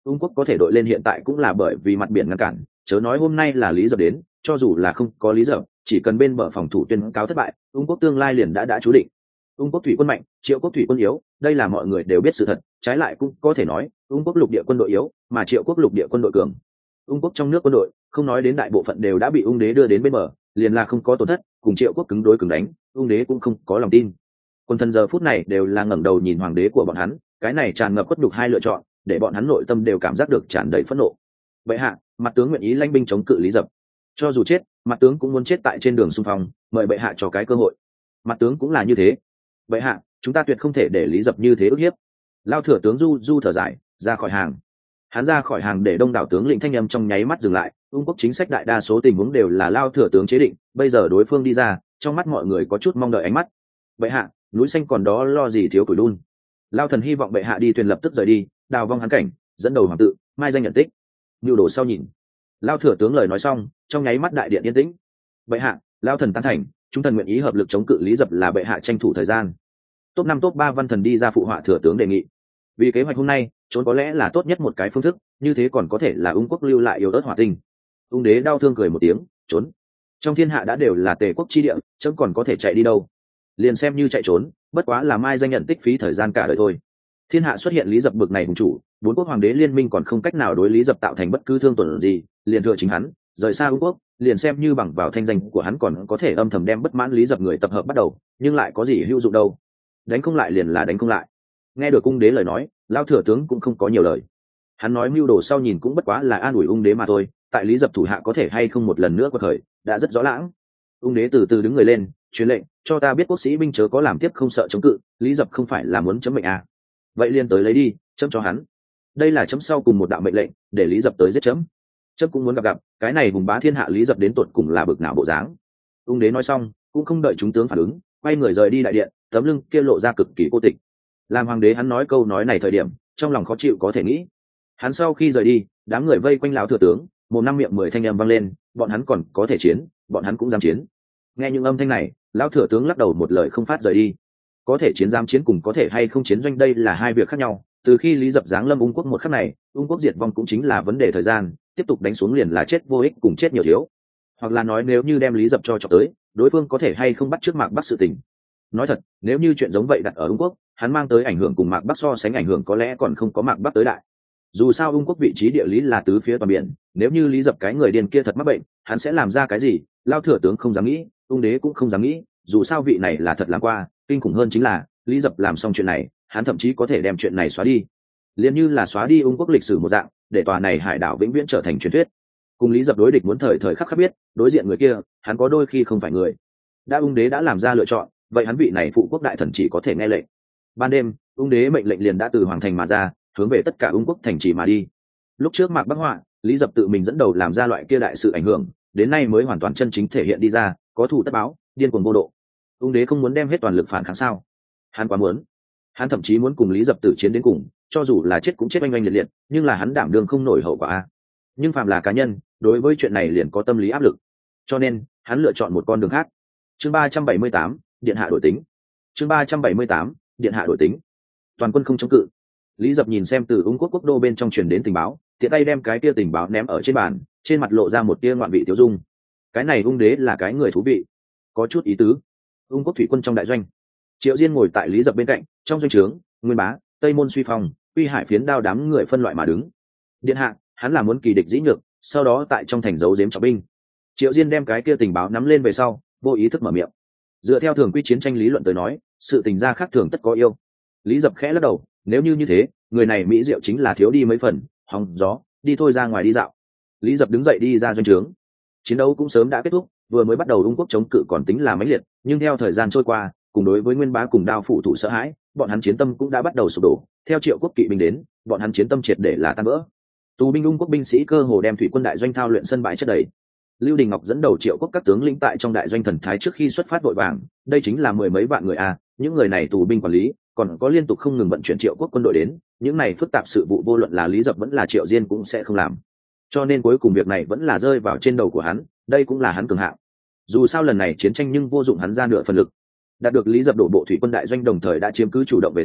ung quốc có thể đội lên hiện tại cũng là bởi vì mặt biển ngăn cản, chớ nói hôm nay là Lý Dập đến, cho dù là không có Lý Dập, chỉ cần bên bờ phòng thủ tuyên cáo thất bại, ung quốc tương lai liền đã đã chú định. Ung quốc thủy quân mạnh, triệu quốc thủy quân yếu, đây là mọi người đều biết sự thật, trái lại cũng có thể nói ung quốc lục địa quân đội yếu, mà triệu quốc lục địa quân đội cường. Ung quốc trong nước quân đội không nói đến đại bộ phận đều đã bị ung đế đưa đến bên bờ, liền là không có tổn thất, cùng triệu quốc cứng đối cứng đánh, ung đế cũng không có lòng tin. Quân thần giờ phút này đều là ngẩng đầu nhìn hoàng đế của bọn hắn, cái này tràn ngập khuất nhục hai lựa chọn, để bọn hắn nội tâm đều cảm giác được tràn đầy phẫn nộ. Vậy hạ, mặt tướng nguyện ý lãnh binh chống cự Lý Dập, cho dù chết, mặt tướng cũng muốn chết tại trên đường xung phong, mời bệ hạ cho cái cơ hội. Mặt tướng cũng là như thế. Bệ hạ, chúng ta tuyệt không thể để Lý Dập như thế ức hiếp. Lao thừa tướng du du thở dài, ra khỏi hàng. Hắn ra khỏi hàng để đông đảo tướng lĩnh thanh âm trong nháy mắt dừng lại. Ung quốc chính sách đại đa số tình huống đều là Lao thừa tướng chế định, bây giờ đối phương đi ra, trong mắt mọi người có chút mong đợi ánh mắt. Bệ hạ, núi xanh còn đó lo gì thiếu củi đun. Lao thần hy vọng bệ hạ đi thuyền lập tức rời đi, đào vong hắn cảnh, dẫn đầu hoàng tự, mai danh nhận tích. Nưu đồ sau nhìn. Lao thừa tướng lời nói xong, trong nháy mắt đại điện yên tĩnh. Bệ hạ, Lao thần tán thành, chúng thần nguyện ý hợp lực chống cự Lý Dập, là bệ hạ tranh thủ thời gian. Top năm top ba văn thần đi ra phụ họa thừa tướng đề nghị. Vì kế hoạch hôm nay, trốn có lẽ là tốt nhất một cái phương thức, như thế còn có thể là ung quốc lưu lại yếu ớt hỏa tinh. Ung đế đau thương cười một tiếng, trốn. Trong thiên hạ đã đều là tề quốc chi địa, chấm còn có thể chạy đi đâu? Liền xem như chạy trốn, bất quá là mai danh nhận tích phí thời gian cả đời thôi. Thiên hạ xuất hiện Lý Dập bực này hùng chủ, bốn quốc hoàng đế liên minh còn không cách nào đối Lý Dập tạo thành bất cứ thương tổn gì, liền thừa chính hắn rời xa ung quốc, liền xem như bằng vào thanh danh của hắn còn có thể âm thầm đem bất mãn Lý Dập người tập hợp bắt đầu, nhưng lại có gì hữu dụng đâu? Đánh không lại liền là đánh không lại. Nghe được ung đế lời nói, Lao thừa tướng cũng không có nhiều lời. Hắn nói mưu đồ sau nhìn cũng bất quá là an ủi ung đế mà thôi, tại Lý Dập thủ hạ có thể hay không một lần nữa quật khởi đã rất rõ lãng. Ung đế từ từ đứng người lên, truyền lệnh cho ta biết quốc sĩ binh chớ có làm tiếp không sợ chống cự, Lý Dập không phải là muốn chấm mệnh à? Vậy liền tới lấy đi, chấm cho hắn. Đây là chấm sau cùng một đạo mệnh lệnh, để Lý Dập tới giết chấm. Chấm cũng muốn gặp gặp cái này hùng bá thiên hạ Lý Dập đến tột cùng là bực nào bộ dáng. Ung đế nói xong cũng không đợi chúng tướng phản ứng, quay người rời đi đại điện, tấm lưng kia lộ ra cực kỳ cô tịch. Làm hoàng đế hắn nói câu nói này thời điểm, trong lòng khó chịu có thể nghĩ. Hắn sau khi rời đi, đám người vây quanh lão thừa tướng, một năm miệng mười thanh âm vang lên, bọn hắn còn có thể chiến, bọn hắn cũng dám chiến. Nghe những âm thanh này, lão thừa tướng lắc đầu một lời không phát rời đi. Có thể chiến dám chiến cùng có thể hay không chiến doanh đây là hai việc khác nhau. Từ khi Lý Dập giáng lâm ung quốc một khắc này, ung quốc diệt vong cũng chính là vấn đề thời gian, tiếp tục đánh xuống liền là chết vô ích cùng chết nhiều thiếu. Hoặc là nói nếu như đem Lý Dập cho chọc tới, đối phương có thể hay không bắt trước Mạc Bắc sự tình. Nói thật, nếu như chuyện giống vậy đặt ở ung quốc, hắn mang tới ảnh hưởng cùng Mạc Bắc so sánh ảnh hưởng có lẽ còn không có Mạc Bắc tới đại. Dù sao ung quốc vị trí địa lý là tứ phía toàn biển, nếu như Lý Dập cái người điên kia thật mắc bệnh, hắn sẽ làm ra cái gì, Lao thừa tướng không dám nghĩ, ung đế cũng không dám nghĩ, dù sao vị này là thật làm qua, kinh khủng hơn chính là Lý Dập làm xong chuyện này, hắn thậm chí có thể đem chuyện này xóa đi, liền như là xóa đi ung quốc lịch sử một dạng, để tòa này hải đảo vĩnh viễn trở thành truyền thuyết. Cùng Lý Dập đối địch muốn thời thời khắc khắc biết, đối diện người kia, hắn có đôi khi không phải người. Đã ung đế đã làm ra lựa chọn, vậy hắn vị này phụ quốc đại thần chỉ có thể nghe lệnh. Ban đêm, ung đế mệnh lệnh liền đã từ hoàng thành mà ra, hướng về tất cả ung quốc thành trì mà đi. Lúc trước Mạc Bắc họa, Lý Dập tự mình dẫn đầu làm ra loại kia đại sự ảnh hưởng, đến nay mới hoàn toàn chân chính thể hiện đi ra, có thù tất báo, điên cuồng vô độ. Ung đế không muốn đem hết toàn lực phản kháng sao? Hắn quá muốn. Hắn thậm chí muốn cùng Lý Dập tử chiến đến cùng, cho dù là chết cũng chết oanh oanh liệt liệt, nhưng là hắn đảm đương không nổi hậu quả a. Nhưng phàm là cá nhân, đối với chuyện này liền có tâm lý áp lực, cho nên hắn lựa chọn một con đường khác. Chương ba trăm bảy mươi tám, điện hạ đổi tính. Chương ba trăm bảy mươi tám, điện hạ đổi tính. Toàn quân không chống cự. Lý Dập nhìn xem từ ung quốc quốc đô bên trong truyền đến tình báo, tiện tay đem cái kia tình báo ném ở trên bàn, trên mặt lộ ra một tia ngoạn vị tiêu dung. Cái này ung đế là cái người thú vị, có chút ý tứ. Ung quốc thủy quân trong đại doanh, Triệu Diên ngồi tại Lý Dập bên cạnh, trong doanh trướng, Nguyên Bá, Tây Môn Suy Phong, Uy Hải phiến đao đám người phân loại mà đứng. Điện hạ, hắn là muốn kỳ địch dĩ nhược, sau đó tại trong thành giấu giếm trọng binh. Triệu Diên đem cái kia tình báo nắm lên về sau, vô ý thức mở miệng. Dựa theo thường quy chiến tranh lý luận tới nói, sự tình gia khác thường tất có yêu. Lý Dập khẽ lắc đầu, nếu như như thế, người này mỹ diệu chính là thiếu đi mấy phần, hòng gió, đi thôi ra ngoài đi dạo. Lý Dập đứng dậy đi ra doanh trướng. Chiến đấu cũng sớm đã kết thúc, vừa mới bắt đầu ung quốc chống cự còn tính là mãnh liệt, nhưng theo thời gian trôi qua, cùng đối với Nguyên Bá cùng Đao phủ thủ sợ hãi, bọn hắn chiến tâm cũng đã bắt đầu sụp đổ. Theo Triệu quốc kỵ binh đến, bọn hắn chiến tâm triệt để là tan vỡ. Tù binh ung quốc binh sĩ cơ hồ đem thủy quân đại doanh thao luyện sân bãi chất đầy. Lưu Đình Ngọc dẫn đầu Triệu quốc các tướng lĩnh tại trong đại doanh thần thái trước khi xuất phát vội vàng, đây chính là mười mấy vạn người a, những người này tù binh quản lý, còn có liên tục không ngừng vận chuyển Triệu quốc quân đội đến, những này phức tạp sự vụ vô luận là Lý Dập vẫn là Triệu Diên cũng sẽ không làm. Cho nên cuối cùng việc này vẫn là rơi vào trên đầu của hắn, đây cũng là hắn cường hạng. Dù sao lần này chiến tranh nhưng vô dụng hắn ra nửa phần lực. Đạt được Lý Dập đổ bộ thủy quân đại doanh đồng thời đã chiếm cứ chủ động về sau,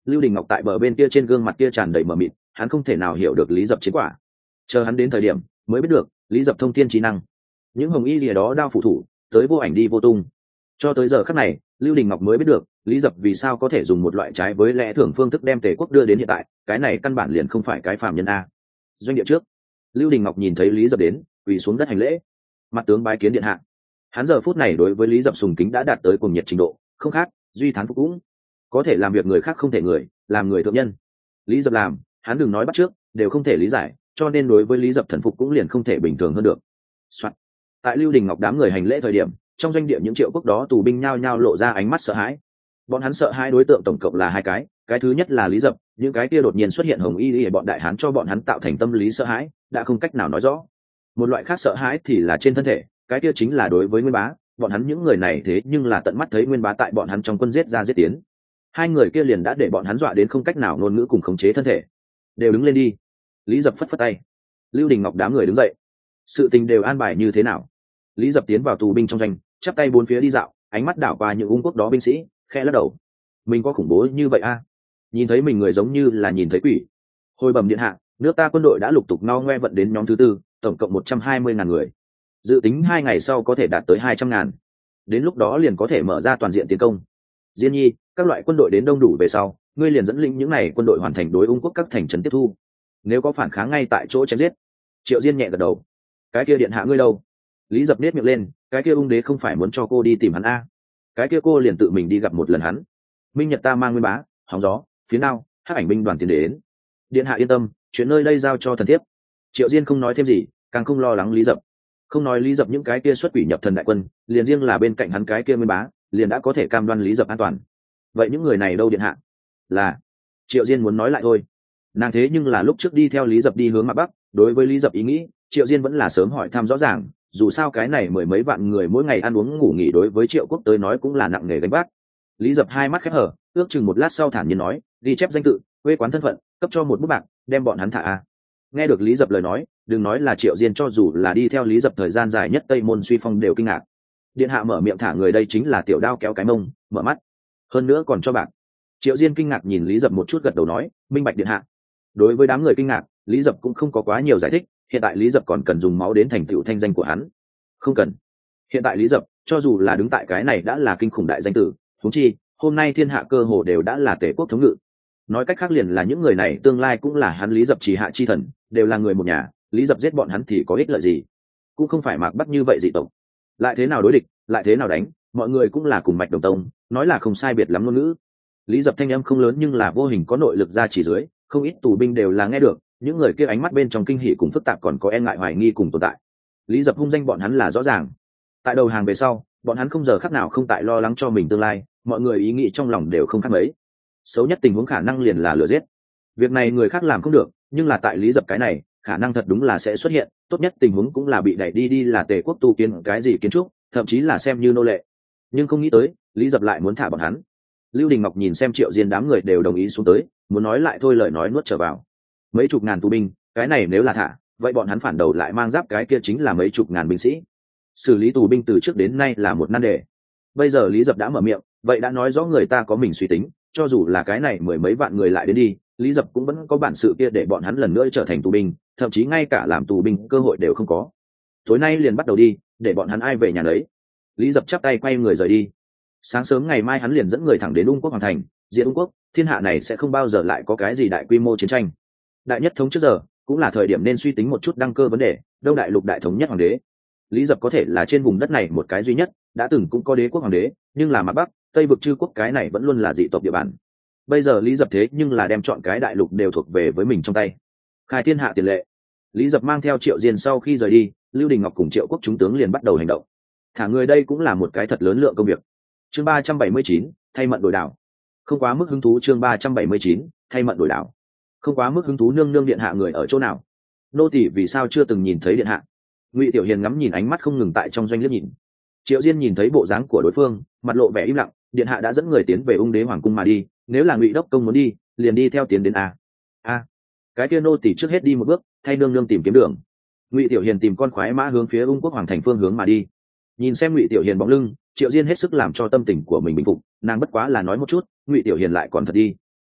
Lưu Đình Ngọc tại bờ bên kia trên gương mặt kia tràn đầy mờ mịt, hắn không thể nào hiểu được Lý Dập chiến quả. Chờ hắn đến thời điểm mới biết được Lý Dập thông thiên trí năng, những hồng y lìa đó đao phụ thủ tới vô ảnh đi vô tung. Cho tới giờ khắc này Lưu Đình Ngọc mới biết được Lý Dập vì sao có thể dùng một loại trái với lẽ thường phương thức đem Tề quốc đưa đến hiện tại, cái này căn bản liền không phải cái phàm nhân a. Doanh địa trước, Lưu Đình Ngọc nhìn thấy Lý Dập đến, quỳ xuống đất hành lễ. Mặt tướng bái kiến điện hạ. Hắn giờ phút này đối với Lý Dập sùng kính đã đạt tới cùng nhiệt trình độ, không khác, duy thán phục cũng có thể làm việc người khác không thể người, làm người thượng nhân. Lý Dập làm, hắn đừng nói bắt trước, đều không thể lý giải, cho nên đối với Lý Dập thần phục cũng liền không thể bình thường hơn được. Soạn. Tại Lưu Đình Ngọc đám người hành lễ thời điểm, trong doanh địa những triệu quốc đó tù binh nhao nhao lộ ra ánh mắt sợ hãi. Bọn hắn sợ hai đối tượng tổng cộng là hai cái, cái thứ nhất là Lý Dập, những cái kia đột nhiên xuất hiện hồng y y bọn đại hán cho bọn hắn tạo thành tâm lý sợ hãi, đã không cách nào nói rõ. Một loại khác sợ hãi thì là trên thân thể, cái kia chính là đối với Nguyên Bá, bọn hắn những người này thế nhưng là tận mắt thấy Nguyên Bá tại bọn hắn trong quân giết ra giết tiến. Hai người kia liền đã để bọn hắn dọa đến không cách nào ngôn ngữ cùng khống chế thân thể. Đều đứng lên đi. Lý Dập phất phất tay. Lưu Đình Ngọc đám người đứng dậy. Sự tình đều an bài như thế nào? Lý Dập tiến vào tù binh trong doanh, chắp tay bốn phía đi dạo, ánh mắt đảo qua những ung quốc đó binh sĩ, khẽ lắc đầu. Mình có khủng bố như vậy a? À? Nhìn thấy mình người giống như là nhìn thấy quỷ. Hồi bẩm điện hạ, nước ta quân đội đã lục tục no ngoe vận đến nhóm thứ tư, tổng cộng một trăm hai mươi ngàn người. Dự tính hai ngày sau có thể đạt tới hai trăm ngàn. Đến lúc đó liền có thể mở ra toàn diện tiến công. Diên Nhi, các loại quân đội đến đông đủ về sau, ngươi liền dẫn lĩnh những này quân đội hoàn thành đối ung quốc các thành trấn tiếp thu. Nếu có phản kháng ngay tại chỗ chém giết. Triệu Diên nhẹ gật đầu. Cái kia điện hạ ngươi đâu? Lý Dập nết miệng lên, cái kia ung đế không phải muốn cho cô đi tìm hắn a? Cái kia cô liền tự mình đi gặp một lần hắn. Minh Nhật ta mang Nguyên Bá, hóng gió, phía nào, hắc ảnh binh đoàn tiến đến. Điện hạ yên tâm, chuyện nơi đây giao cho thần thiếp. Triệu Diên không nói thêm gì, càng không lo lắng Lý Dập. Không nói Lý Dập những cái kia xuất quỷ nhập thần đại quân, liền riêng là bên cạnh hắn cái kia Nguyên Bá, liền đã có thể cam đoan Lý Dập an toàn. Vậy những người này đâu điện hạ? Là Triệu Diên muốn nói lại thôi. Nàng thế nhưng là lúc trước đi theo Lý Dập đi hướng mặt bắc, đối với Lý Dập ý nghĩ, Triệu Diên vẫn là sớm hỏi thăm rõ ràng, dù sao cái này mười mấy vạn người mỗi ngày ăn uống ngủ nghỉ đối với Triệu quốc tới nói cũng là nặng nề gánh vác. Lý Dập hai mắt khép hở, ước chừng một lát sau thản nhiên nói, ghi chép danh tự, quê quán thân phận, cấp cho một bút bạc, đem bọn hắn thả a. Nghe được Lý Dập lời nói, đừng nói là Triệu Diên, cho dù là đi theo Lý Dập thời gian dài nhất Tây Môn Suy Phong đều kinh ngạc. Điện hạ mở miệng thả người đây chính là tiểu đao kéo cái mông, mở mắt. Hơn nữa còn cho bạc. Triệu Diên kinh ngạc nhìn Lý Dập một chút gật đầu nói, minh bạch điện hạ. Đối với đám người kinh ngạc, Lý Dập cũng không có quá nhiều giải thích, hiện tại Lý Dập còn cần dùng máu đến thành tựu thanh danh của hắn. Không cần. Hiện tại Lý Dập, cho dù là đứng tại cái này đã là kinh khủng đại danh tử, huống chi, hôm nay thiên hạ cơ hồ đều đã là Tề quốc thống ngự. Nói cách khác liền là những người này tương lai cũng là hắn Lý Dập trì hạ chi thần, đều là người một nhà, Lý Dập giết bọn hắn thì có ích lợi gì? Cũng không phải Mạc Bắc như vậy dị tộc. Lại thế nào đối địch, lại thế nào đánh, mọi người cũng là cùng mạch đồng tông, nói là không sai biệt lắm ngôn ngữ. Lý Dập thanh âm không lớn nhưng là vô hình có nội lực ra chỉ dưới, không ít tù binh đều là nghe được, những người kia ánh mắt bên trong kinh hỉ cùng phức tạp còn có e ngại hoài nghi cùng tồn tại. Lý Dập hung danh bọn hắn là rõ ràng. Tại đầu hàng về sau, bọn hắn không giờ khắc nào không tại lo lắng cho mình tương lai, mọi người ý nghĩ trong lòng đều không khác mấy. Xấu nhất tình huống khả năng liền là lừa giết. Việc này người khác làm không được, nhưng là tại Lý Dập cái này, khả năng thật đúng là sẽ xuất hiện, tốt nhất tình huống cũng là bị đẩy đi đi là Tề quốc tu kiến cái gì kiến trúc, thậm chí là xem như nô lệ. Nhưng không nghĩ tới, Lý Dập lại muốn thả bọn hắn. Lưu Đình Ngọc nhìn xem Triệu Diên đám người đều đồng ý xuống tới, muốn nói lại thôi lời nói nuốt trở vào. Mấy chục ngàn tù binh, cái này nếu là thả, vậy bọn hắn phản đầu lại mang giáp cái kia chính là mấy chục ngàn binh sĩ. Xử lý tù binh từ trước đến nay là một nan đề. Bây giờ Lý Dập đã mở miệng, vậy đã nói rõ người ta có mình suy tính, cho dù là cái này mười mấy vạn người lại đến đi, Lý Dập cũng vẫn có bản sự kia để bọn hắn lần nữa trở thành tù binh, thậm chí ngay cả làm tù binh cơ hội đều không có. Tối nay liền bắt đầu đi, để bọn hắn ai về nhà nấy. Lý Dập chắp tay quay người rời đi. Sáng sớm ngày mai hắn liền dẫn người thẳng đến Ung quốc hoàng thành, diệt Ung quốc, thiên hạ này sẽ không bao giờ lại có cái gì đại quy mô chiến tranh. Đại nhất thống trước giờ, cũng là thời điểm nên suy tính một chút đăng cơ vấn đề, Đông đại lục đại thống nhất hoàng đế. Lý Dập có thể là trên vùng đất này một cái duy nhất, đã từng cũng có đế quốc hoàng đế, nhưng là Mạc Bắc, Tây vực chư quốc cái này vẫn luôn là dị tộc địa bàn. Bây giờ Lý Dập thế nhưng là đem chọn cái đại lục đều thuộc về với mình trong tay. Khai thiên hạ tiền lệ. Lý Dập mang theo Triệu Diên sau khi rời đi, Lưu Đình Ngọc cùng Triệu quốc chúng tướng liền bắt đầu hành động. Thả người đây cũng là một cái thật lớn lượng công việc. Chương ba trăm bảy mươi chín, thay mận đổi đảo. Không quá mức hứng thú chương ba trăm bảy mươi chín, thay mận đổi đảo. Không quá mức hứng thú nương nương điện hạ người ở chỗ nào? Nô tỳ vì sao chưa từng nhìn thấy điện hạ? Ngụy Tiểu Hiền ngắm nhìn ánh mắt không ngừng tại trong doanh liếc nhìn. Triệu Diên nhìn thấy bộ dáng của đối phương, mặt lộ vẻ im lặng, điện hạ đã dẫn người tiến về Ung đế hoàng cung mà đi, nếu là Ngụy đốc công muốn đi, liền đi theo tiến đến a. A. Cái kia nô tỳ trước hết đi một bước, thay nương nương tìm kiếm đường. Ngụy Tiểu Hiền tìm con khoái mã hướng phía Ung quốc hoàng thành phương hướng mà đi. Nhìn xem Ngụy Tiểu Hiền bóng lưng, Triệu Diên hết sức làm cho tâm tình của mình bình phục, nàng bất quá là nói một chút, Ngụy Tiểu Hiền lại còn thật đi.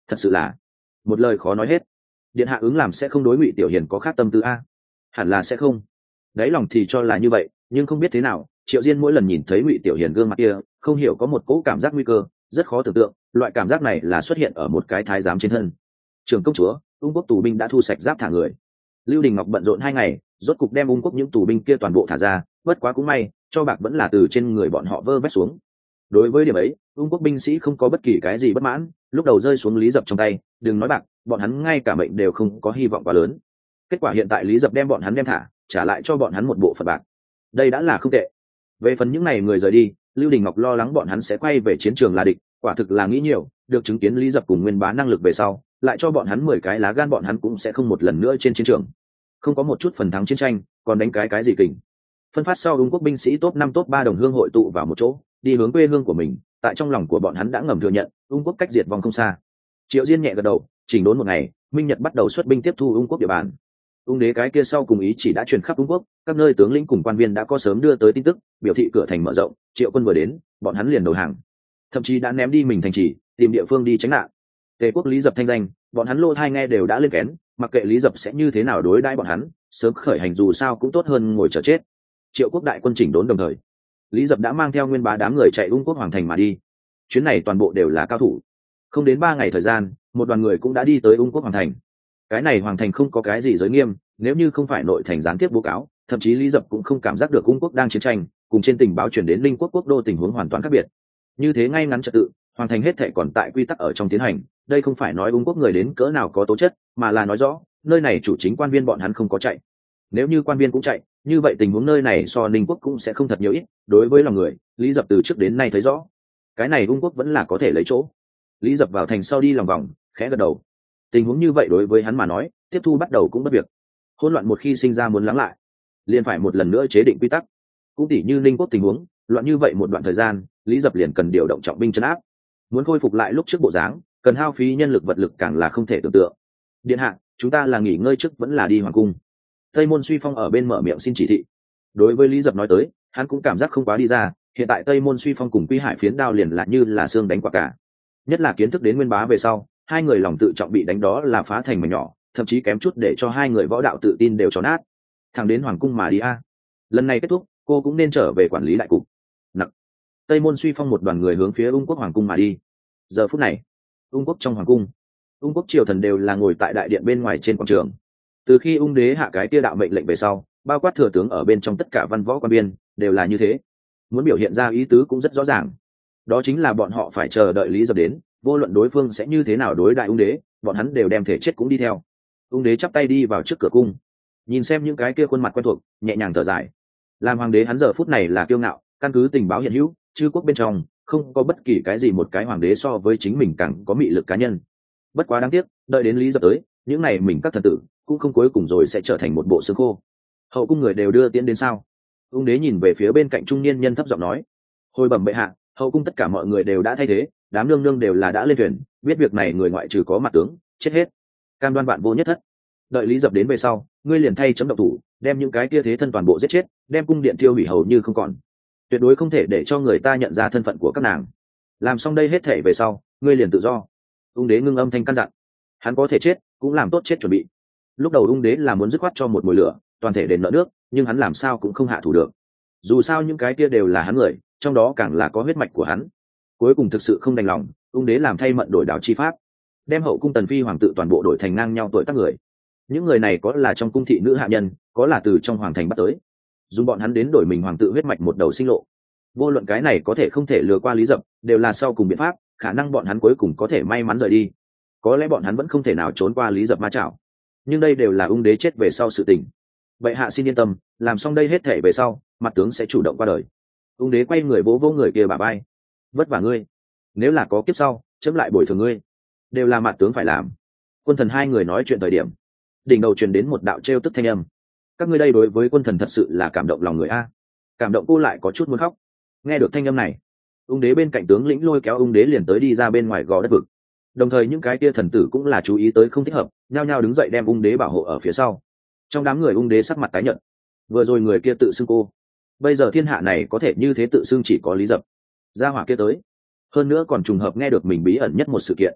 thật sự là một lời khó nói hết. Điện hạ ứng làm sẽ không đối Ngụy Tiểu Hiền có khác tâm tư a? Hẳn là sẽ không. Đấy lòng thì cho là như vậy, nhưng không biết thế nào, Triệu Diên mỗi lần nhìn thấy Ngụy Tiểu Hiền gương mặt kia, không hiểu có một cỗ cảm giác nguy cơ, rất khó tưởng tượng, loại cảm giác này là xuất hiện ở một cái thái giám trên thân. Trưởng công chúa, Ung quốc tù binh đã thu sạch giáp thả người. Lưu Đình Ngọc bận rộn hai ngày, rốt cục đem Ung quốc những tù binh kia toàn bộ thả ra, bất quá cũng may, cho bạc vẫn là từ trên người bọn họ vơ vét xuống. Đối với điểm ấy, Ung quốc binh sĩ không có bất kỳ cái gì bất mãn, lúc đầu rơi xuống Lý Dập trong tay, đừng nói bạc, bọn hắn ngay cả mệnh đều không có hy vọng quá lớn. Kết quả hiện tại Lý Dập đem bọn hắn đem thả, trả lại cho bọn hắn một bộ phận bạc. Đây đã là không tệ. Về phần những này người rời đi, Lưu Đình Ngọc lo lắng bọn hắn sẽ quay về chiến trường là địch, quả thực là nghĩ nhiều, được chứng kiến Lý Dập cùng Nguyên Bá năng lực về sau, lại cho bọn hắn mười cái lá gan bọn hắn cũng sẽ không một lần nữa trên chiến trường. Không có một chút phần thắng chiến tranh, còn đánh cái cái gì kình. Phân phát sau Ung quốc binh sĩ top năm top ba đồng hương hội tụ vào một chỗ, đi hướng quê hương của mình, tại trong lòng của bọn hắn đã ngầm thừa nhận, Ung quốc cách diệt vong không xa. Triệu Diên nhẹ gật đầu, chỉnh đốn một ngày, Minh Nhật bắt đầu xuất binh tiếp thu Ung quốc địa bàn. Ung đế cái kia sau cùng ý chỉ đã truyền khắp Ung quốc, các nơi tướng lĩnh cùng quan viên đã có sớm đưa tới tin tức, biểu thị cửa thành mở rộng, Triệu quân vừa đến, bọn hắn liền đầu hàng. Thậm chí đã ném đi mình thành trì, tìm địa phương đi tránh nạn. Tề quốc Lý Dập thanh danh, bọn hắn lô thai nghe đều đã lên kén, mặc kệ Lý Dập sẽ như thế nào đối đãi bọn hắn, sớm khởi hành dù sao cũng tốt hơn ngồi chờ chết. Triệu quốc đại quân chỉnh đốn đồng thời, Lý Dập đã mang theo Nguyên Bá đám người chạy Ung quốc hoàng thành mà đi. Chuyến này toàn bộ đều là cao thủ. Không đến ba ngày thời gian, một đoàn người cũng đã đi tới Ung quốc hoàng thành. Cái này hoàng thành không có cái gì giới nghiêm, nếu như không phải nội thành gián tiếp báo cáo, thậm chí Lý Dập cũng không cảm giác được Ung quốc đang chiến tranh, cùng trên tình báo truyền đến Linh quốc quốc đô tình huống hoàn toàn khác biệt. Như thế ngay ngắn trật tự, hoàng thành hết thảy còn tại quy tắc ở trong tiến hành, đây không phải nói Ung quốc người đến cỡ nào có tố chất, mà là nói rõ, nơi này chủ chính quan viên bọn hắn không có chạy. Nếu như quan viên cũng chạy, như vậy tình huống nơi này so Ninh quốc cũng sẽ không thật nhiều ít. Đối với lòng người, Lý Dập từ trước đến nay thấy rõ, cái này Ung quốc vẫn là có thể lấy chỗ. Lý Dập vào thành sau đi lòng vòng, khẽ gật đầu. Tình huống như vậy đối với hắn mà nói, tiếp thu bắt đầu cũng bất việc. Hỗn loạn một khi sinh ra muốn lắng lại, liền phải một lần nữa chế định quy tắc. Cũng tỉ như Ninh quốc tình huống, loạn như vậy một đoạn thời gian, Lý Dập liền cần điều động trọng binh trấn áp. Muốn khôi phục lại lúc trước bộ dáng, cần hao phí nhân lực vật lực càng là không thể tưởng tượng. Điện hạ, chúng ta là nghỉ ngơi trước vẫn là đi hoàng cung? Tây Môn Suy Phong ở bên mở miệng xin chỉ thị. Đối với Lý Dập nói tới, hắn cũng cảm giác không quá đi ra, hiện tại Tây Môn Suy Phong cùng Quy Hải Phiến Đao liền là như là xương đánh quả cả. Nhất là kiến thức đến Nguyên Bá về sau, hai người lòng tự trọng bị đánh đó là phá thành mảnh nhỏ, thậm chí kém chút để cho hai người võ đạo tự tin đều tròn nát. Thẳng đến hoàng cung mà đi a. Lần này kết thúc, cô cũng nên trở về quản lý đại cục. Nặc. Tây Môn Suy Phong một đoàn người hướng phía Ung quốc hoàng cung mà đi. Giờ phút này, Ung quốc trong hoàng cung, Ung quốc triều thần đều là ngồi tại đại điện bên ngoài trên quảng trường. Từ khi Ung đế hạ cái tia đạo mệnh lệnh về sau, bao quát thừa tướng ở bên trong tất cả văn võ quan viên đều là như thế. Muốn biểu hiện ra ý tứ cũng rất rõ ràng, đó chính là bọn họ phải chờ đợi Lý Dập đến, vô luận đối phương sẽ như thế nào đối đại Ung đế, bọn hắn đều đem thể chết cũng đi theo. Ung đế chắp tay đi vào trước cửa cung, nhìn xem những cái kia khuôn mặt quen thuộc, nhẹ nhàng thở dài. Làm hoàng đế hắn giờ phút này là kiêu ngạo, căn cứ tình báo hiện hữu, chư quốc bên trong không có bất kỳ cái gì một cái hoàng đế so với chính mình càng có mị lực cá nhân. Bất quá đáng tiếc, đợi đến Lý Dập tới, những này mình các thần tử cũng không cuối cùng rồi sẽ trở thành một bộ xương khô. Hậu cung người đều đưa tiễn đến sao? Ung đế nhìn về phía bên cạnh trung niên nhân thấp giọng nói. Hồi bẩm bệ hạ, hậu cung tất cả mọi người đều đã thay thế, đám nương nương đều là đã lên thuyền, biết việc này người ngoại trừ có mặt tướng chết hết, cam đoan bạn vô nhất thất. Đợi Lý Dập đến về sau, ngươi liền thay chấm độc thủ, đem những cái kia thế thân toàn bộ giết chết, đem cung điện tiêu hủy hầu như không còn, tuyệt đối không thể để cho người ta nhận ra thân phận của các nàng. Làm xong đây hết thể về sau, ngươi liền tự do. Ung đế ngưng âm thanh căn dặn. Hắn có thể chết, cũng làm tốt chết chuẩn bị. Lúc đầu Ung đế là muốn dứt khoát cho một mùi lửa, toàn thể đền nợ nước, nhưng hắn làm sao cũng không hạ thủ được. Dù sao những cái kia đều là hắn người, trong đó càng là có huyết mạch của hắn. Cuối cùng thực sự không đành lòng, Ung đế làm thay mận đổi đảo chi pháp, đem hậu cung tần phi hoàng tự toàn bộ đổi thành ngang nhau tuổi tác người. Những người này có là trong cung thị nữ hạ nhân, có là từ trong hoàng thành bắt tới, dùng bọn hắn đến đổi mình hoàng tự huyết mạch một đầu sinh lộ. Vô luận cái này có thể không thể lừa qua Lý Dập, đều là sau cùng biện pháp, khả năng bọn hắn cuối cùng có thể may mắn rời đi. Có lẽ bọn hắn vẫn không thể nào trốn qua Lý Dập ma chảo, nhưng đây đều là Ung đế chết về sau sự tình. Vậy hạ xin yên tâm, làm xong đây hết thể về sau, mặt tướng sẽ chủ động qua đời. Ung đế quay người vỗ vỗ người kia bả vai. Vất vả ngươi, nếu là có kiếp sau, chấm lại bồi thường ngươi, đều là mặt tướng phải làm. Quân thần hai người nói chuyện thời điểm, đỉnh đầu truyền đến một đạo trêu tức thanh âm. Các ngươi đây đối với quân thần thật sự là cảm động lòng người a. Cảm động cô lại có chút muốn khóc. Nghe được thanh âm này, Ung đế bên cạnh tướng lĩnh lôi kéo Ung đế liền tới đi ra bên ngoài gò đất vực. Đồng thời những cái kia thần tử cũng là chú ý tới không thích hợp, nhao nhao đứng dậy đem Ung đế bảo hộ ở phía sau. Trong đám người Ung đế sắc mặt tái nhợt. Vừa rồi người kia tự xưng cô, bây giờ thiên hạ này có thể như thế tự xưng chỉ có Lý Dập. Gia hỏa kia tới, hơn nữa còn trùng hợp nghe được mình bí ẩn nhất một sự kiện.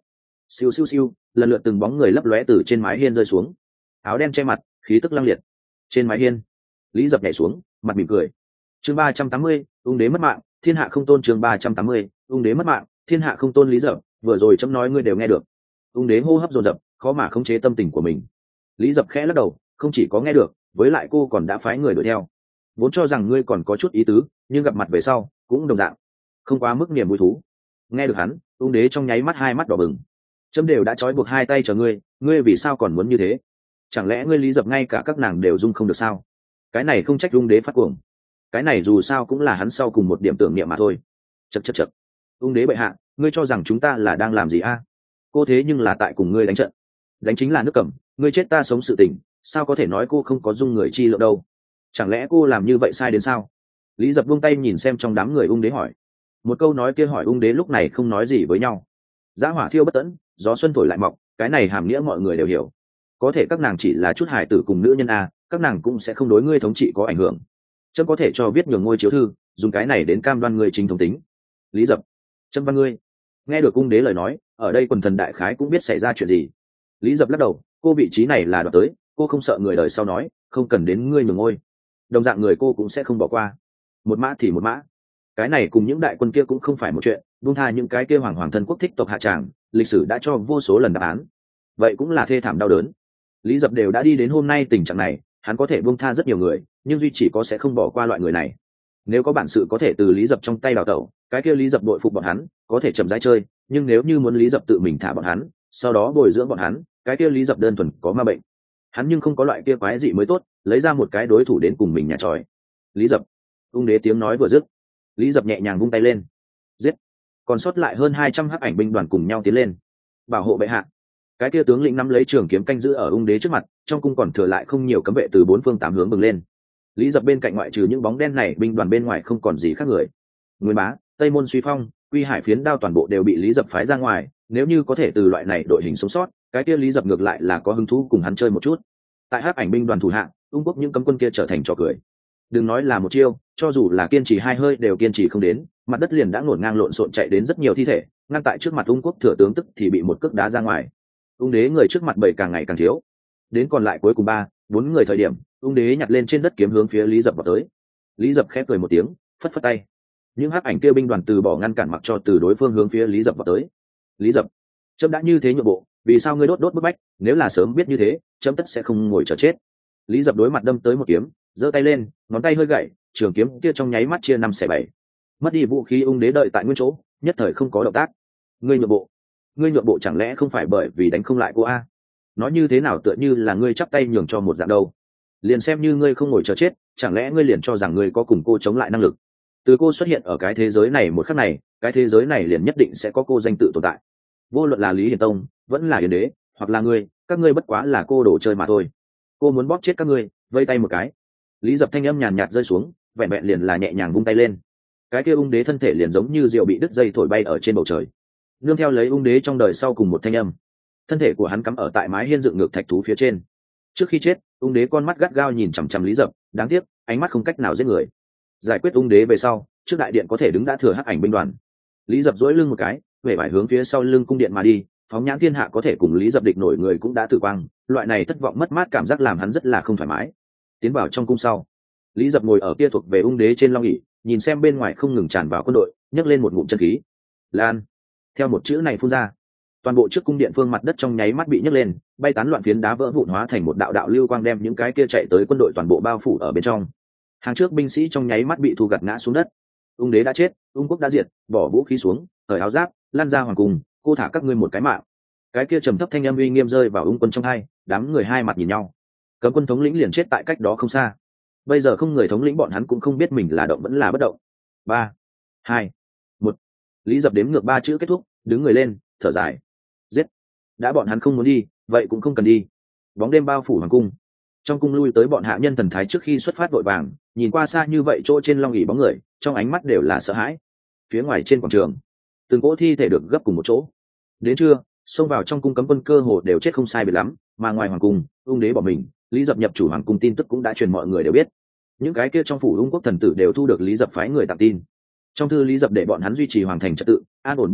Siêu siêu siêu, lần lượt từng bóng người lấp lóe từ trên mái hiên rơi xuống. Áo đen che mặt, khí tức lăng liệt. Trên mái hiên, Lý Dập nhảy xuống, mặt mỉm cười. Chương ba trăm tám mươi, ung đế mất mạng, thiên hạ không tôn. Chương ba trăm tám mươi, ung đế mất mạng, thiên hạ không tôn. Lý Dập, vừa rồi chấm nói ngươi đều nghe được. Ung đế hô hấp dồn dập, khó mà khống chế tâm tình của mình. Lý Dập khẽ lắc đầu, không chỉ có nghe được, với lại cô còn đã phái người đuổi theo. Vốn cho rằng ngươi còn có chút ý tứ, nhưng gặp mặt về sau cũng đồng dạng, không quá mức niềm vui thú. Nghe được hắn, ung đế trong nháy mắt hai mắt đỏ bừng. Chấm đều đã trói buộc hai tay chờ ngươi, ngươi vì sao còn muốn như thế? Chẳng lẽ ngươi Lý Dập ngay cả các nàng đều dung không được sao? Cái này không trách ung đế phát cuồng, cái này dù sao cũng là hắn sau cùng một điểm tưởng niệm mà thôi. Chậc chậc chậc, ung đế bệ hạ, ngươi cho rằng chúng ta là đang làm gì a? Cô thế nhưng là tại cùng ngươi đánh trận, đánh chính là nước Cẩm, ngươi chết ta sống sự tình, sao có thể nói cô không có dung người chi lượng đâu? Chẳng lẽ cô làm như vậy sai đến sao? Lý Dập buông tay nhìn xem trong đám người ung đế hỏi. Một câu nói kia hỏi ung đế lúc này không nói gì với nhau. Giá hỏa thiêu bất tận, gió xuân thổi lại mọc, cái này hàm nghĩa mọi người đều hiểu. Có thể các nàng chỉ là chút hài tử cùng nữ nhân a, các nàng cũng sẽ không đối ngươi thống trị có ảnh hưởng. Trâm có thể cho viết nhường ngôi chiếu thư, dùng cái này đến cam đoan ngươi chính thống tính. Lý Dập, Trâm văn ngươi. Nghe được ung đế lời nói, ở đây quần thần đại khái cũng biết xảy ra chuyện gì. Lý Dập lắc đầu, cô vị trí này là đoạt tới, cô không sợ người đời sau nói, không cần đến ngươi nhường ngôi. Đồng dạng người cô cũng sẽ không bỏ qua. Một mã thì một mã. Cái này cùng những đại quân kia cũng không phải một chuyện, buông tha những cái kia hoàng hoàng thân quốc thích tộc hạ tràng, lịch sử đã cho vô số lần đáp án. Vậy cũng là thê thảm đau đớn. Lý Dập đều đã đi đến hôm nay tình trạng này, hắn có thể buông tha rất nhiều người, nhưng duy chỉ có sẽ không bỏ qua loại người này. Nếu có bản sự có thể từ Lý Dập trong tay đào tẩu, cái kia Lý Dập đội phục bọn hắn, có thể chậm rãi chơi, nhưng nếu như muốn Lý Dập tự mình thả bọn hắn, sau đó bồi dưỡng bọn hắn, cái kia Lý Dập đơn thuần có ma bệnh. Hắn nhưng không có loại kia quái dị mới tốt, lấy ra một cái đối thủ đến cùng mình nhà tròi. Lý Dập, ung đế tiếng nói vừa dứt, Lý Dập nhẹ nhàng vung tay lên, giết. Còn sót lại hơn hai trăm hắc ảnh binh đoàn cùng nhau tiến lên, bảo hộ bệ hạ. Cái kia tướng lĩnh nắm lấy trường kiếm canh giữ ở ung đế trước mặt, trong cung còn thừa lại không nhiều cấm vệ từ bốn phương tám hướng bừng lên. Lý Dập bên cạnh ngoại trừ những bóng đen này, binh đoàn bên ngoài không còn gì khác người. Nguyên Bá, Tây Môn Suy Phong, Quy Hải phiến đao toàn bộ đều bị Lý Dập phái ra ngoài, nếu như có thể từ loại này đội hình sống sót, cái kia Lý Dập ngược lại là có hứng thú cùng hắn chơi một chút. Tại hắc ảnh binh đoàn thủ hạng, ung quốc những cấm quân kia trở thành trò cười. Đừng nói là một chiêu, cho dù là kiên trì hai hơi đều kiên trì không đến, mặt đất liền đã ngổn ngang lộn xộn chạy đến rất nhiều thi thể, ngăn tại trước mặt ung quốc thừa tướng tức thì bị một cước đá ra ngoài. Ung đế người trước mặt bảy càng ngày càng thiếu, đến còn lại cuối cùng ba bốn người thời điểm, ung đế nhặt lên trên đất kiếm hướng phía Lý Dập vào tới. Lý Dập khẽ cười một tiếng, phất phất tay. Những hắc ảnh kia binh đoàn từ bỏ ngăn cản mặc cho từ đối phương hướng phía Lý Dập vào tới. Lý Dập, chấm đã như thế nhượng bộ, vì sao ngươi đốt đốt bức bách? Nếu là sớm biết như thế, chấm tất sẽ không ngồi chờ chết. Lý Dập đối mặt đâm tới một kiếm, giơ tay lên, ngón tay hơi gậy, trường kiếm kia trong nháy mắt chia năm xẻ bảy. Mất đi vũ khí ung đế đợi tại nguyên chỗ, nhất thời không có động tác. Ngươi nhượng bộ, ngươi nhượng bộ chẳng lẽ không phải bởi vì đánh không lại cô a? Nói như thế nào tựa như là ngươi chắp tay nhường cho một dạng đâu. Liền xem như ngươi không ngồi chờ chết, chẳng lẽ ngươi liền cho rằng ngươi có cùng cô chống lại năng lực? Từ cô xuất hiện ở cái thế giới này một khắc này, cái thế giới này liền nhất định sẽ có cô danh tự tồn tại. Vô luận là Lý Hiển Tông, vẫn là Yến Đế, hoặc là ngươi, các ngươi bất quá là cô đồ chơi mà thôi. Cô muốn bóp chết các ngươi, vây tay một cái. Lý Dập thanh âm nhàn nhạt rơi xuống, vẹn vẹn liền là nhẹ nhàng vung tay lên. Cái kia ung đế thân thể liền giống như diều bị đứt dây thổi bay ở trên bầu trời. Nương theo lấy ung đế trong đời sau cùng một thanh âm, thân thể của hắn cắm ở tại mái hiên dựng ngược thạch thú phía trên. Trước khi chết, ung đế con mắt gắt gao nhìn chằm chằm Lý Dập, đáng tiếc, ánh mắt không cách nào giết người. Giải quyết ung đế về sau, trước đại điện có thể đứng đã thừa hắc ảnh binh đoàn. Lý Dập duỗi lưng một cái, về vải hướng phía sau lưng cung điện mà đi, phóng nhãn thiên hạ có thể cùng Lý Dập địch nổi người cũng đã tử quang, loại này thất vọng mất mát cảm giác làm hắn rất là không thoải mái. Tiến vào trong cung sau, Lý Dập ngồi ở kia thuộc về ung đế trên long ỷ, nhìn xem bên ngoài không ngừng tràn vào quân đội, nhấc lên một ngụm chân khí. Lan, theo một chữ này phun ra, toàn bộ trước cung điện phương mặt đất trong nháy mắt bị nhấc lên, bay tán loạn phiến đá vỡ vụn hóa thành một đạo đạo lưu quang đem những cái kia chạy tới quân đội toàn bộ bao phủ ở bên trong. Hàng trước binh sĩ trong nháy mắt bị thu gặt ngã xuống đất. Ung đế đã chết, ung quốc đã diệt, bỏ vũ khí xuống, cởi áo giáp, lan ra hoàng cung, cô thả các ngươi một cái mạng. Cái kia trầm thấp thanh âm uy nghiêm rơi vào ung quân trong hai, đám người hai mặt nhìn nhau. Cấm quân thống lĩnh liền chết tại cách đó không xa. Bây giờ không người thống lĩnh bọn hắn cũng không biết mình là động vẫn là bất động. Ba, hai, một. Lý Dập đếm ngược ba chữ kết thúc, đứng người lên, thở dài. Giết. Đã bọn hắn không muốn đi, vậy cũng không cần đi. Bóng đêm bao phủ hoàng cung. Trong cung lui tới bọn hạ nhân thần thái trước khi xuất phát vội vàng, nhìn qua xa như vậy chỗ trên long ỷ bóng người, trong ánh mắt đều là sợ hãi. Phía ngoài trên quảng trường, từng cỗ thi thể được gấp cùng một chỗ. Đến trưa, xông vào trong cung cấm quân cơ hồ đều chết không sai biệt lắm, mà ngoài hoàng cung, ung đế bỏ mình, Lý Dập nhập chủ hoàng cung tin tức cũng đã truyền mọi người đều biết. Những cái kia trong phủ ung quốc thần tử đều thu được Lý Dập phái người tặng tin. Trong thư Lý Dập để bọn hắn duy trì hoàng thành trật tự, an ổn bách tính,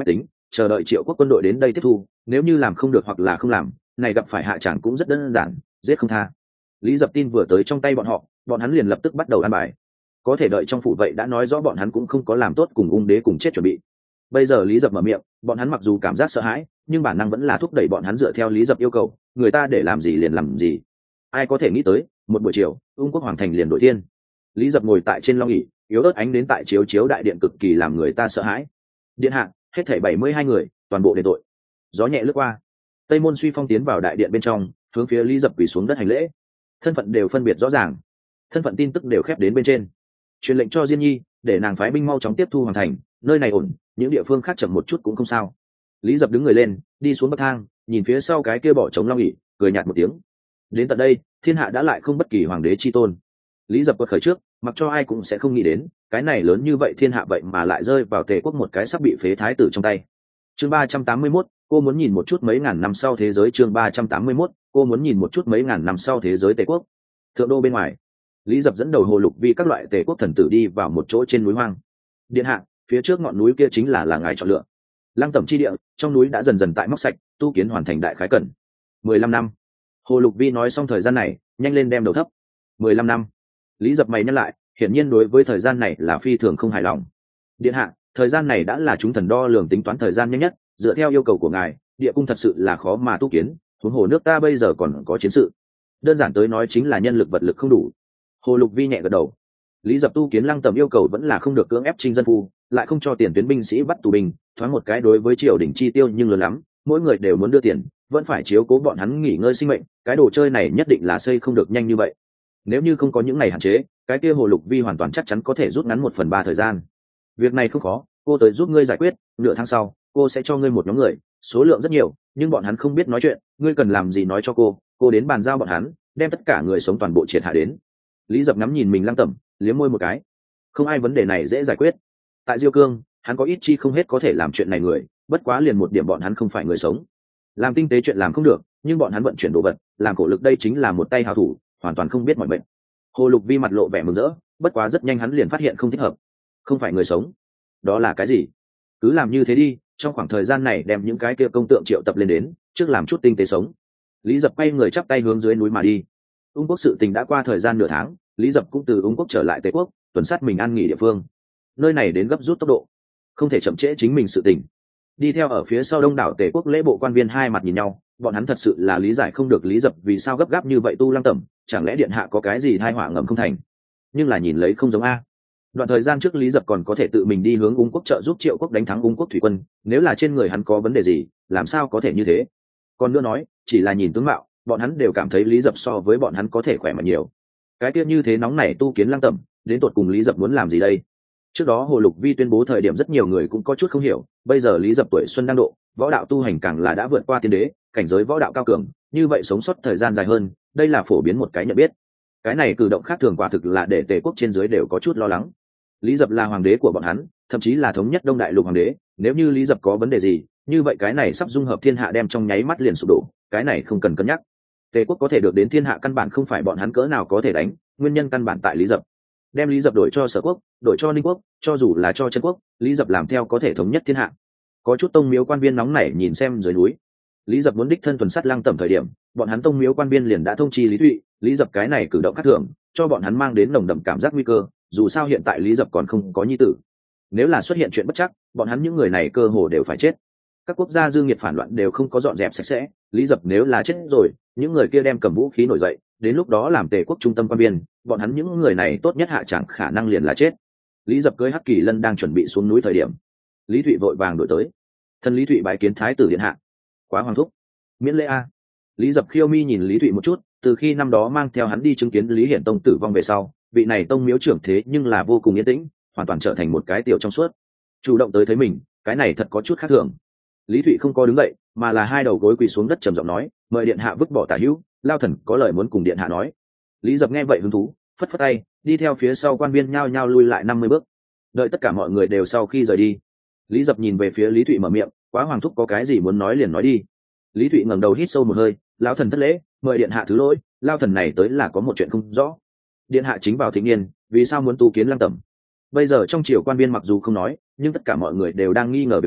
chờ đợi triệu quốc quân đội đến đây tiếp thu, nếu như làm không được hoặc là không làm, này gặp phải hạ tràng cũng rất đơn giản, giết không tha. Lý Dập tin vừa tới trong tay bọn họ, bọn hắn liền lập tức bắt đầu ăn bài. Có thể đợi trong phủ vậy đã nói rõ bọn hắn cũng không có làm tốt cùng ung đế cùng chết chuẩn bị. Bây giờ Lý Dập mở miệng, bọn hắn mặc dù cảm giác sợ hãi, nhưng bản năng vẫn là thúc đẩy bọn hắn dựa theo Lý Dập yêu cầu, người ta để làm gì liền làm gì. Ai có thể nghĩ tới, một buổi chiều, ung quốc hoàng thành liền đổi thiên. Lý Dập ngồi tại trên long ỷ, yếu ớt ánh đến tại chiếu chiếu đại điện cực kỳ làm người ta sợ hãi. Điện hạ, hết thảy bảy mươi hai người, toàn bộ đền tội. Gió nhẹ lướt qua, Tây Môn Suy Phong tiến vào đại điện bên trong, hướng phía Lý Dập quỳ xuống đất hành lễ. Thân phận đều phân biệt rõ ràng, thân phận tin tức đều khép đến bên trên. Truyền lệnh cho Diên Nhi, để nàng phái binh mau chóng tiếp thu hoàn thành, nơi này ổn, những địa phương khác chậm một chút cũng không sao. Lý Dập đứng người lên, đi xuống bậc thang, nhìn phía sau cái kia bỏ trống long ỷ, cười nhạt một tiếng. Đến tận đây, thiên hạ đã lại không bất kỳ hoàng đế chi tôn. Lý Dập quật khởi trước, mặc cho ai cũng sẽ không nghĩ đến, cái này lớn như vậy thiên hạ vậy mà lại rơi vào Tề quốc một cái sắp bị phế thái tử trong tay. Chương ba trăm tám mươi mốt, cô muốn nhìn một chút mấy ngàn năm sau thế giới. Chương ba trăm tám mươi mốt, cô muốn nhìn một chút mấy ngàn năm sau thế giới Tề quốc. Thượng đô bên ngoài, Lý Dập dẫn đầu Hồ Lục Vi các loại Tề quốc thần tử đi vào một chỗ trên núi hoang. Điện hạ, phía trước ngọn núi kia chính là là ngài chọn lựa. Lăng Tẩm chi địa, trong núi đã dần dần tại móc sạch, tu kiến hoàn thành đại khái cần mười lăm năm. Hồ Lục Vi nói xong thời gian này, nhanh lên đem đầu thấp. mười lăm năm. Lý Dập mày nhắc lại, hiển nhiên đối với thời gian này là phi thường không hài lòng. Điện hạ, thời gian này đã là chúng thần đo lường tính toán thời gian nhanh nhất, dựa theo yêu cầu của ngài, địa cung thật sự là khó mà tu kiến, huống hồ nước ta bây giờ còn có chiến sự. Đơn giản tới nói chính là nhân lực vật lực không đủ. Hồ Lục Vi nhẹ gật đầu. Lý Dập tu kiến Lăng Tẩm yêu cầu vẫn là không được cưỡng ép trinh dân phu, lại không cho tiền tuyến binh sĩ bắt tù binh, thoáng một cái đối với triều đình chi tiêu nhưng lớn lắm, mỗi người đều muốn đưa tiền, vẫn phải chiếu cố bọn hắn nghỉ ngơi sinh mệnh, cái đồ chơi này nhất định là xây không được nhanh như vậy. Nếu như không có những ngày hạn chế, cái kia Hồ Lục Vi hoàn toàn chắc chắn có thể rút ngắn một phần ba thời gian. Việc này không khó, cô tới giúp ngươi giải quyết, nửa tháng sau, cô sẽ cho ngươi một nhóm người, số lượng rất nhiều, nhưng bọn hắn không biết nói chuyện, ngươi cần làm gì nói cho cô, cô đến bàn giao bọn hắn, đem tất cả người sống toàn bộ triệt hạ đến. Lý Dập ngắm nhìn mình Lăng Tẩm, liếm môi một cái. Không ai vấn đề này dễ giải quyết. Tại Diêu Cương, hắn có ít chi không hết có thể làm chuyện này người, bất quá liền một điểm bọn hắn không phải người sống. Làm tinh tế chuyện làm không được, nhưng bọn hắn vận chuyển đồ vật, làm khổ lực đây chính là một tay hào thủ, hoàn toàn không biết mọi bệnh. Hồ Lục Vi mặt lộ vẻ mừng rỡ, bất quá rất nhanh hắn liền phát hiện không thích hợp. Không phải người sống, đó là cái gì? Cứ làm như thế đi, trong khoảng thời gian này đem những cái kia công tượng triệu tập lên đến, trước làm chút tinh tế sống. Lý Dập quay người chắp tay hướng dưới núi mà đi. Ung quốc sự tình đã qua thời gian nửa tháng, Lý Dập cũng từ Ung quốc trở lại Tề quốc, tuần sát mình an nghỉ địa phương. Nơi này đến gấp rút tốc độ, không thể chậm trễ chính mình sự tình. Đi theo ở phía sau đông đảo Tề quốc lễ bộ quan viên hai mặt nhìn nhau, bọn hắn thật sự là lý giải không được Lý Dập vì sao gấp gáp như vậy tu Lăng Tẩm, chẳng lẽ điện hạ có cái gì tai họa ngầm không thành? Nhưng là nhìn lấy không giống a. Đoạn thời gian trước Lý Dập còn có thể tự mình đi hướng Ung quốc trợ giúp Triệu quốc đánh thắng Ung quốc thủy quân, nếu là trên người hắn có vấn đề gì, làm sao có thể như thế? Còn nữa nói, chỉ là nhìn tướng mạo, bọn hắn đều cảm thấy Lý Dập so với bọn hắn có thể khỏe mạnh nhiều. Cái kia như thế nóng này tu kiến Lăng Tẩm, đến tột cùng Lý Dập muốn làm gì đây? Trước đó Hồ Lục Vi tuyên bố thời điểm rất nhiều người cũng có chút không hiểu, bây giờ Lý Dập tuổi xuân đang độ, võ đạo tu hành càng là đã vượt qua tiên đế, cảnh giới võ đạo cao cường, như vậy sống sót thời gian dài hơn, đây là phổ biến một cái nhận biết. Cái này cử động khác thường quả thực là để Tề quốc trên dưới đều có chút lo lắng. Lý Dập là hoàng đế của bọn hắn, thậm chí là thống nhất Đông Đại Lục hoàng đế, nếu như Lý Dập có vấn đề gì, như vậy cái này sắp dung hợp thiên hạ đem trong nháy mắt liền sụp đổ, cái này không cần cân nhắc. Tề quốc có thể được đến thiên hạ căn bản không phải bọn hắn cỡ nào có thể đánh, nguyên nhân căn bản tại Lý Dập. Đem Lý Dập đổi cho Sở quốc, đổi cho Ninh quốc, cho dù là cho Trân quốc, Lý Dập làm theo có thể thống nhất thiên hạ. Có chút tông miếu quan viên nóng nảy nhìn xem dưới núi. Lý Dập muốn đích thân tuần sát Lăng Tẩm thời điểm, bọn hắn tông miếu quan viên liền đã thông chi Lý Thụy, Lý Dập cái này cử động khác thường, cho bọn hắn mang đến nồng đậm cảm giác nguy cơ, dù sao hiện tại Lý Dập còn không có nhi tử. Nếu là xuất hiện chuyện bất trắc, bọn hắn những người này cơ hồ đều phải chết. Các quốc gia dương nghiệt phản loạn đều không có dọn dẹp sạch sẽ, Lý Dập nếu là chết rồi, những người kia đem cầm vũ khí nổi dậy, đến lúc đó làm Tề quốc trung tâm quan viên, bọn hắn những người này tốt nhất hạ chẳng khả năng liền là chết. Lý Dập cưới Hắc Kỳ Lân đang chuẩn bị xuống núi thời điểm, Lý Thụy vội vàng đổi tới. Thân Lý Thụy bái kiến thái tử điện hạ. Quá hoàng thúc, miễn lễ a. Lý Dập khiêu mi nhìn Lý Thụy một chút, từ khi năm đó mang theo hắn đi chứng kiến Lý Hiển tông tử vong về sau, vị này tông miếu trưởng thế nhưng là vô cùng yên tĩnh, hoàn toàn trở thành một cái tiểu trong suốt, chủ động tới thấy mình, cái này thật có chút khác thường. Lý Thụy không có đứng dậy, mà là hai đầu gối quỳ xuống đất trầm giọng nói, mời điện hạ vứt bỏ tả hữu, lao thần có lời muốn cùng điện hạ nói. Lý Dập nghe vậy hứng thú, phất phất tay, đi theo phía sau quan viên nhao nhao lui lại năm mươi bước. Đợi tất cả mọi người đều sau khi rời đi, Lý Dập nhìn về phía Lý Thụy mở miệng, quá hoàng thúc có cái gì muốn nói liền nói đi. Lý Thụy ngẩng đầu hít sâu một hơi, lão thần thất lễ, mời điện hạ thứ lỗi, lao thần này tới là có một chuyện không rõ. Điện hạ chính vào thịnh niên, vì sao muốn tu kiến Lăng Tẩm? Bây giờ trong triều quan viên mặc dù không nói, nhưng tất cả mọi người đều đang nghi ngờ việc này,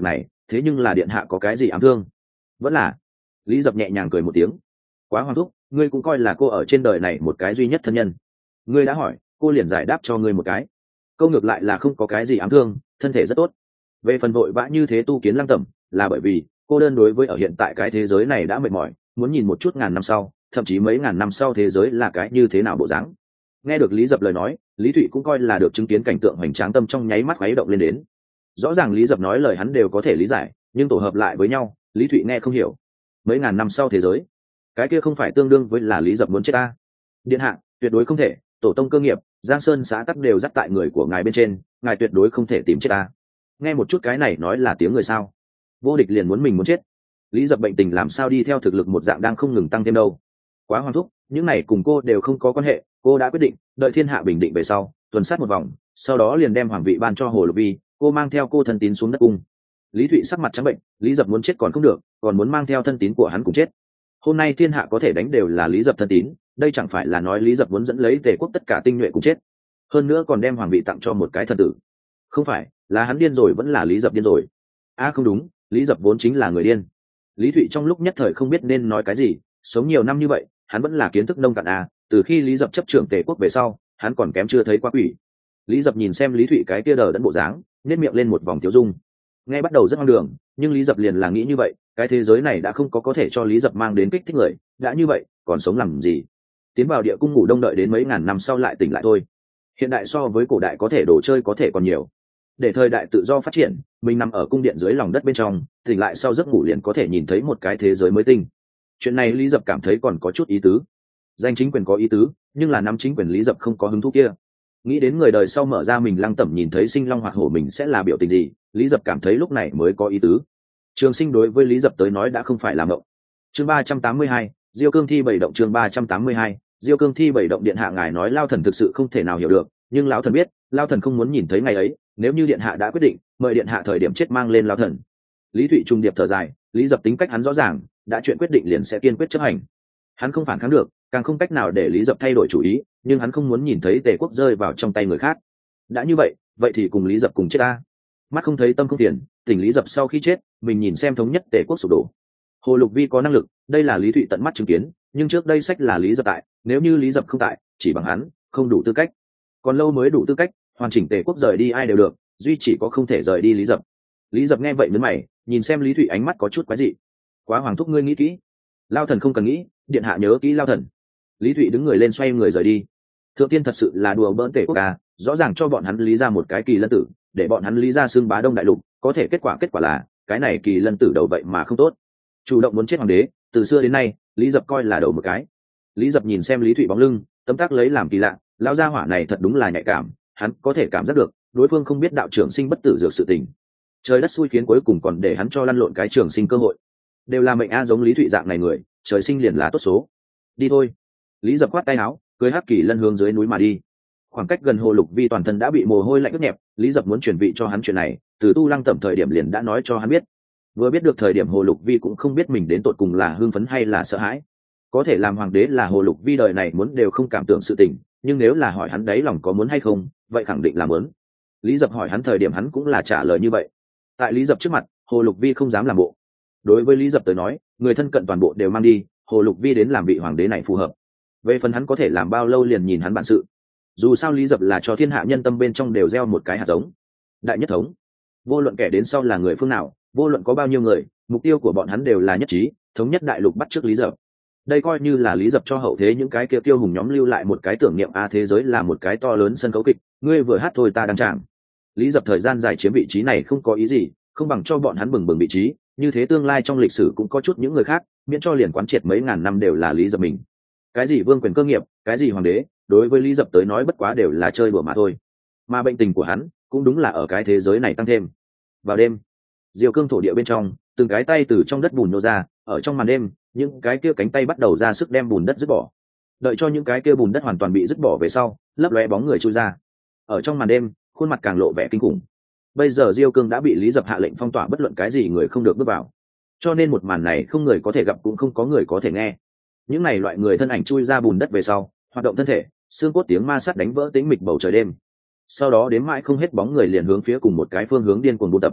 thế nhưng là điện hạ có cái gì ám thương? Vẫn là. Lý Dập nhẹ nhàng cười một tiếng. Quá Hoàng thúc, ngươi cũng coi là cô ở trên đời này một cái duy nhất thân nhân. Ngươi đã hỏi, cô liền giải đáp cho ngươi một cái. Câu ngược lại là không có cái gì ám thương, thân thể rất tốt. Về phần vội vã như thế tu kiến Lăng Tẩm, là bởi vì cô đơn đối với ở hiện tại cái thế giới này đã mệt mỏi, muốn nhìn một chút ngàn năm sau, thậm chí mấy ngàn năm sau thế giới là cái như thế nào bộ dáng. Nghe được Lý Dập lời nói, Lý Thụy cũng coi là được chứng kiến cảnh tượng hoành tráng, tâm trong nháy mắt khuấy động lên đến. Rõ ràng Lý Dập nói lời hắn đều có thể lý giải, nhưng tổ hợp lại với nhau, Lý Thụy nghe không hiểu. Mấy ngàn năm sau thế giới, cái kia không phải tương đương với là Lý Dập muốn chết ta? Điện hạ, tuyệt đối không thể, tổ tông cơ nghiệp, Giang Sơn xã tắc đều dắt tại người của ngài bên trên, ngài tuyệt đối không thể tìm chết ta. Nghe một chút cái này nói là tiếng người sao? Vô địch liền muốn mình muốn chết. Lý Dập bệnh tình làm sao đi theo thực lực một dạng đang không ngừng tăng thêm đâu. Quá Hoàng thúc, những này cùng cô đều không có quan hệ, cô đã quyết định đợi thiên hạ bình định về sau tuần sát một vòng, sau đó liền đem hoàng vị ban cho Hồ Lục Vi, cô mang theo cô thân tín xuống đất cung. Lý Thụy sắc mặt trắng bệnh, Lý Dập muốn chết còn không được, còn muốn mang theo thân tín của hắn cùng chết. Hôm nay thiên hạ có thể đánh đều là Lý Dập thân tín, đây chẳng phải là nói Lý Dập muốn dẫn lấy Tề quốc tất cả tinh nhuệ cùng chết, hơn nữa còn đem hoàng vị tặng cho một cái thần tử. Không phải, là hắn điên rồi vẫn là Lý Dập điên rồi? À không đúng, Lý Dập vốn chính là người điên. Lý Thụy trong lúc nhất thời không biết nên nói cái gì, sống nhiều năm như vậy, hắn vẫn là kiến thức nông cạn à, từ khi Lý Dập chấp trưởng Tề quốc về sau, hắn còn kém chưa thấy quá quỷ. Lý Dập nhìn xem Lý Thụy cái kia đờ đẫn bộ dáng, nhếch miệng lên một vòng tiêu dung. Nghe bắt đầu rất hoang đường, nhưng Lý Dập liền là nghĩ như vậy, cái thế giới này đã không có có thể cho Lý Dập mang đến kích thích người, đã như vậy, còn sống làm gì? Tiến vào địa cung ngủ đông đợi đến mấy ngàn năm sau lại tỉnh lại thôi. Hiện đại so với cổ đại có thể đồ chơi có thể còn nhiều. Để thời đại tự do phát triển, mình nằm ở cung điện dưới lòng đất bên trong, tỉnh lại sau giấc ngủ liền có thể nhìn thấy một cái thế giới mới tinh. Chuyện này Lý Dập cảm thấy còn có chút ý tứ. Danh chính quyền có ý tứ, nhưng là nắm chính quyền Lý Dập không có hứng thú kia. Nghĩ đến người đời sau mở ra mình Lăng Tẩm nhìn thấy sinh long hoạt hổ mình sẽ là biểu tình gì, Lý Dập cảm thấy lúc này mới có ý tứ. Trường Sinh đối với Lý Dập tới nói đã không phải là mộng. Chương ba trăm tám mươi hai, Diêu Cương thi bảy động. Chương ba trăm tám mươi hai, Diêu Cương thi bảy động. Điện hạ ngài nói Lao Thần thực sự không thể nào hiểu được, nhưng Lão Thần biết, Lao Thần không muốn nhìn thấy ngày ấy, nếu như điện hạ đã quyết định, mời điện hạ thời điểm chết mang lên Lao Thần. Lý Thụy trung điệp thở dài, Lý Dập tính cách hắn rõ ràng, đã chuyện quyết định liền sẽ kiên quyết chấp hành. Hắn không phản kháng được, càng không cách nào để Lý Dập thay đổi chủ ý, nhưng hắn không muốn nhìn thấy Tề quốc rơi vào trong tay người khác. Đã như vậy, vậy thì cùng Lý Dập cùng chết ta. Mắt không thấy tâm không phiền, tỉnh Lý Dập sau khi chết, mình nhìn xem thống nhất Tề quốc sụp đổ. Hồ Lục Vi có năng lực, đây là Lý Thụy tận mắt chứng kiến, nhưng trước đây sách là Lý Dập tại, nếu như Lý Dập không tại, chỉ bằng hắn, không đủ tư cách. Còn lâu mới đủ tư cách, hoàn chỉnh Tề quốc rời đi ai đều được, duy chỉ có không thể rời đi Lý Dập. Lý Dập nghe vậy nhướng mày, nhìn xem Lý Thụy ánh mắt có chút quái dị. Quá Hoàng thúc ngươi nghĩ kỹ. Lao Thần không cần nghĩ, điện hạ nhớ kỹ Lao Thần. Lý Thụy đứng người lên xoay người rời đi. Thượng tiên thật sự là đùa bỡn Tề quốc à, rõ ràng cho bọn hắn Lý ra một cái kỳ lân tử, để bọn hắn Lý ra xưng bá Đông Đại Lục, có thể kết quả kết quả là cái này kỳ lân tử đầu vậy mà không tốt, chủ động muốn chết hoàng đế. Từ xưa đến nay, Lý Dập coi là đầu một cái. Lý Dập nhìn xem Lý Thụy bóng lưng, tấm tắc lấy làm kỳ lạ, lão gia hỏa này thật đúng là nhạy cảm, hắn có thể cảm giác được đối phương không biết đạo trưởng sinh bất tử dược sự tình. Trời đất xui khiến cuối cùng còn để hắn cho lăn lộn cái trường sinh cơ hội. Đều là mệnh a, giống Lý Thụy dạng này người, trời sinh liền là tốt số. Đi thôi. Lý Dập khoát tay áo, cưới hắc kỳ lân hướng dưới núi mà đi. Khoảng cách gần Hồ Lục Vi toàn thân đã bị mồ hôi lạnh ướt nhẹp, Lý Dập muốn chuyển vị cho hắn chuyện này, từ Tu Lăng Tẩm thời điểm liền đã nói cho hắn biết. Vừa biết được thời điểm Hồ Lục Vi cũng không biết mình đến tột cùng là hưng phấn hay là sợ hãi. Có thể làm hoàng đế là Hồ Lục Vi đời này muốn đều không cảm tưởng sự tình, nhưng nếu là hỏi hắn đáy lòng có muốn hay không, vậy khẳng định là muốn. Lý Dập hỏi hắn thời điểm hắn cũng là trả lời như vậy. Tại Lý Dập trước mặt, Hồ Lục Vi không dám làm bộ. Đối với Lý Dập tới nói, người thân cận toàn bộ đều mang đi, Hồ Lục Vi đến làm vị hoàng đế này phù hợp. Về phần hắn có thể làm bao lâu liền nhìn hắn bản sự. Dù sao Lý Dập là cho thiên hạ nhân tâm bên trong đều gieo một cái hạt giống. Đại nhất thống. Vô luận kẻ đến sau là người phương nào, vô luận có bao nhiêu người, mục tiêu của bọn hắn đều là nhất trí, thống nhất đại lục bắt chước Lý Dập. Đây coi như là Lý Dập cho hậu thế những cái kia tiêu hùng nhóm lưu lại một cái tưởng niệm a, thế giới là một cái to lớn sân khấu kịch, ngươi vừa hát thôi ta đang tràng. Lý Dập thời gian dài chiếm vị trí này không có ý gì, không bằng cho bọn hắn bừng bừng vị trí, như thế tương lai trong lịch sử cũng có chút những người khác, miễn cho liền quán triệt mấy ngàn năm đều là Lý Dập mình. Cái gì vương quyền cơ nghiệp, cái gì hoàng đế, đối với Lý Dập tới nói bất quá đều là chơi bừa mà thôi. Mà bệnh tình của hắn cũng đúng là ở cái thế giới này tăng thêm. Vào đêm, Diêu Cương thổ địa bên trong, từng cái tay từ trong đất bùn nô ra, ở trong màn đêm, những cái kia cánh tay bắt đầu ra sức đem bùn đất dứt bỏ. Đợi cho những cái kia bùn đất hoàn toàn bị dứt bỏ về sau, lấp lóe bóng người chui ra. Ở trong màn đêm, khuôn mặt càng lộ vẻ kinh khủng. Bây giờ Diêu Cương đã bị Lý Dập hạ lệnh phong tỏa, bất luận cái gì người không được bước vào. Cho nên một màn này không người có thể gặp cũng không có người có thể nghe. Những này loại người thân ảnh chui ra bùn đất về sau, hoạt động thân thể, xương cốt tiếng ma sắt đánh vỡ tĩnh mịch bầu trời đêm. Sau đó đến mãi không hết bóng người liền hướng phía cùng một cái phương hướng điên cuồng buôn tập.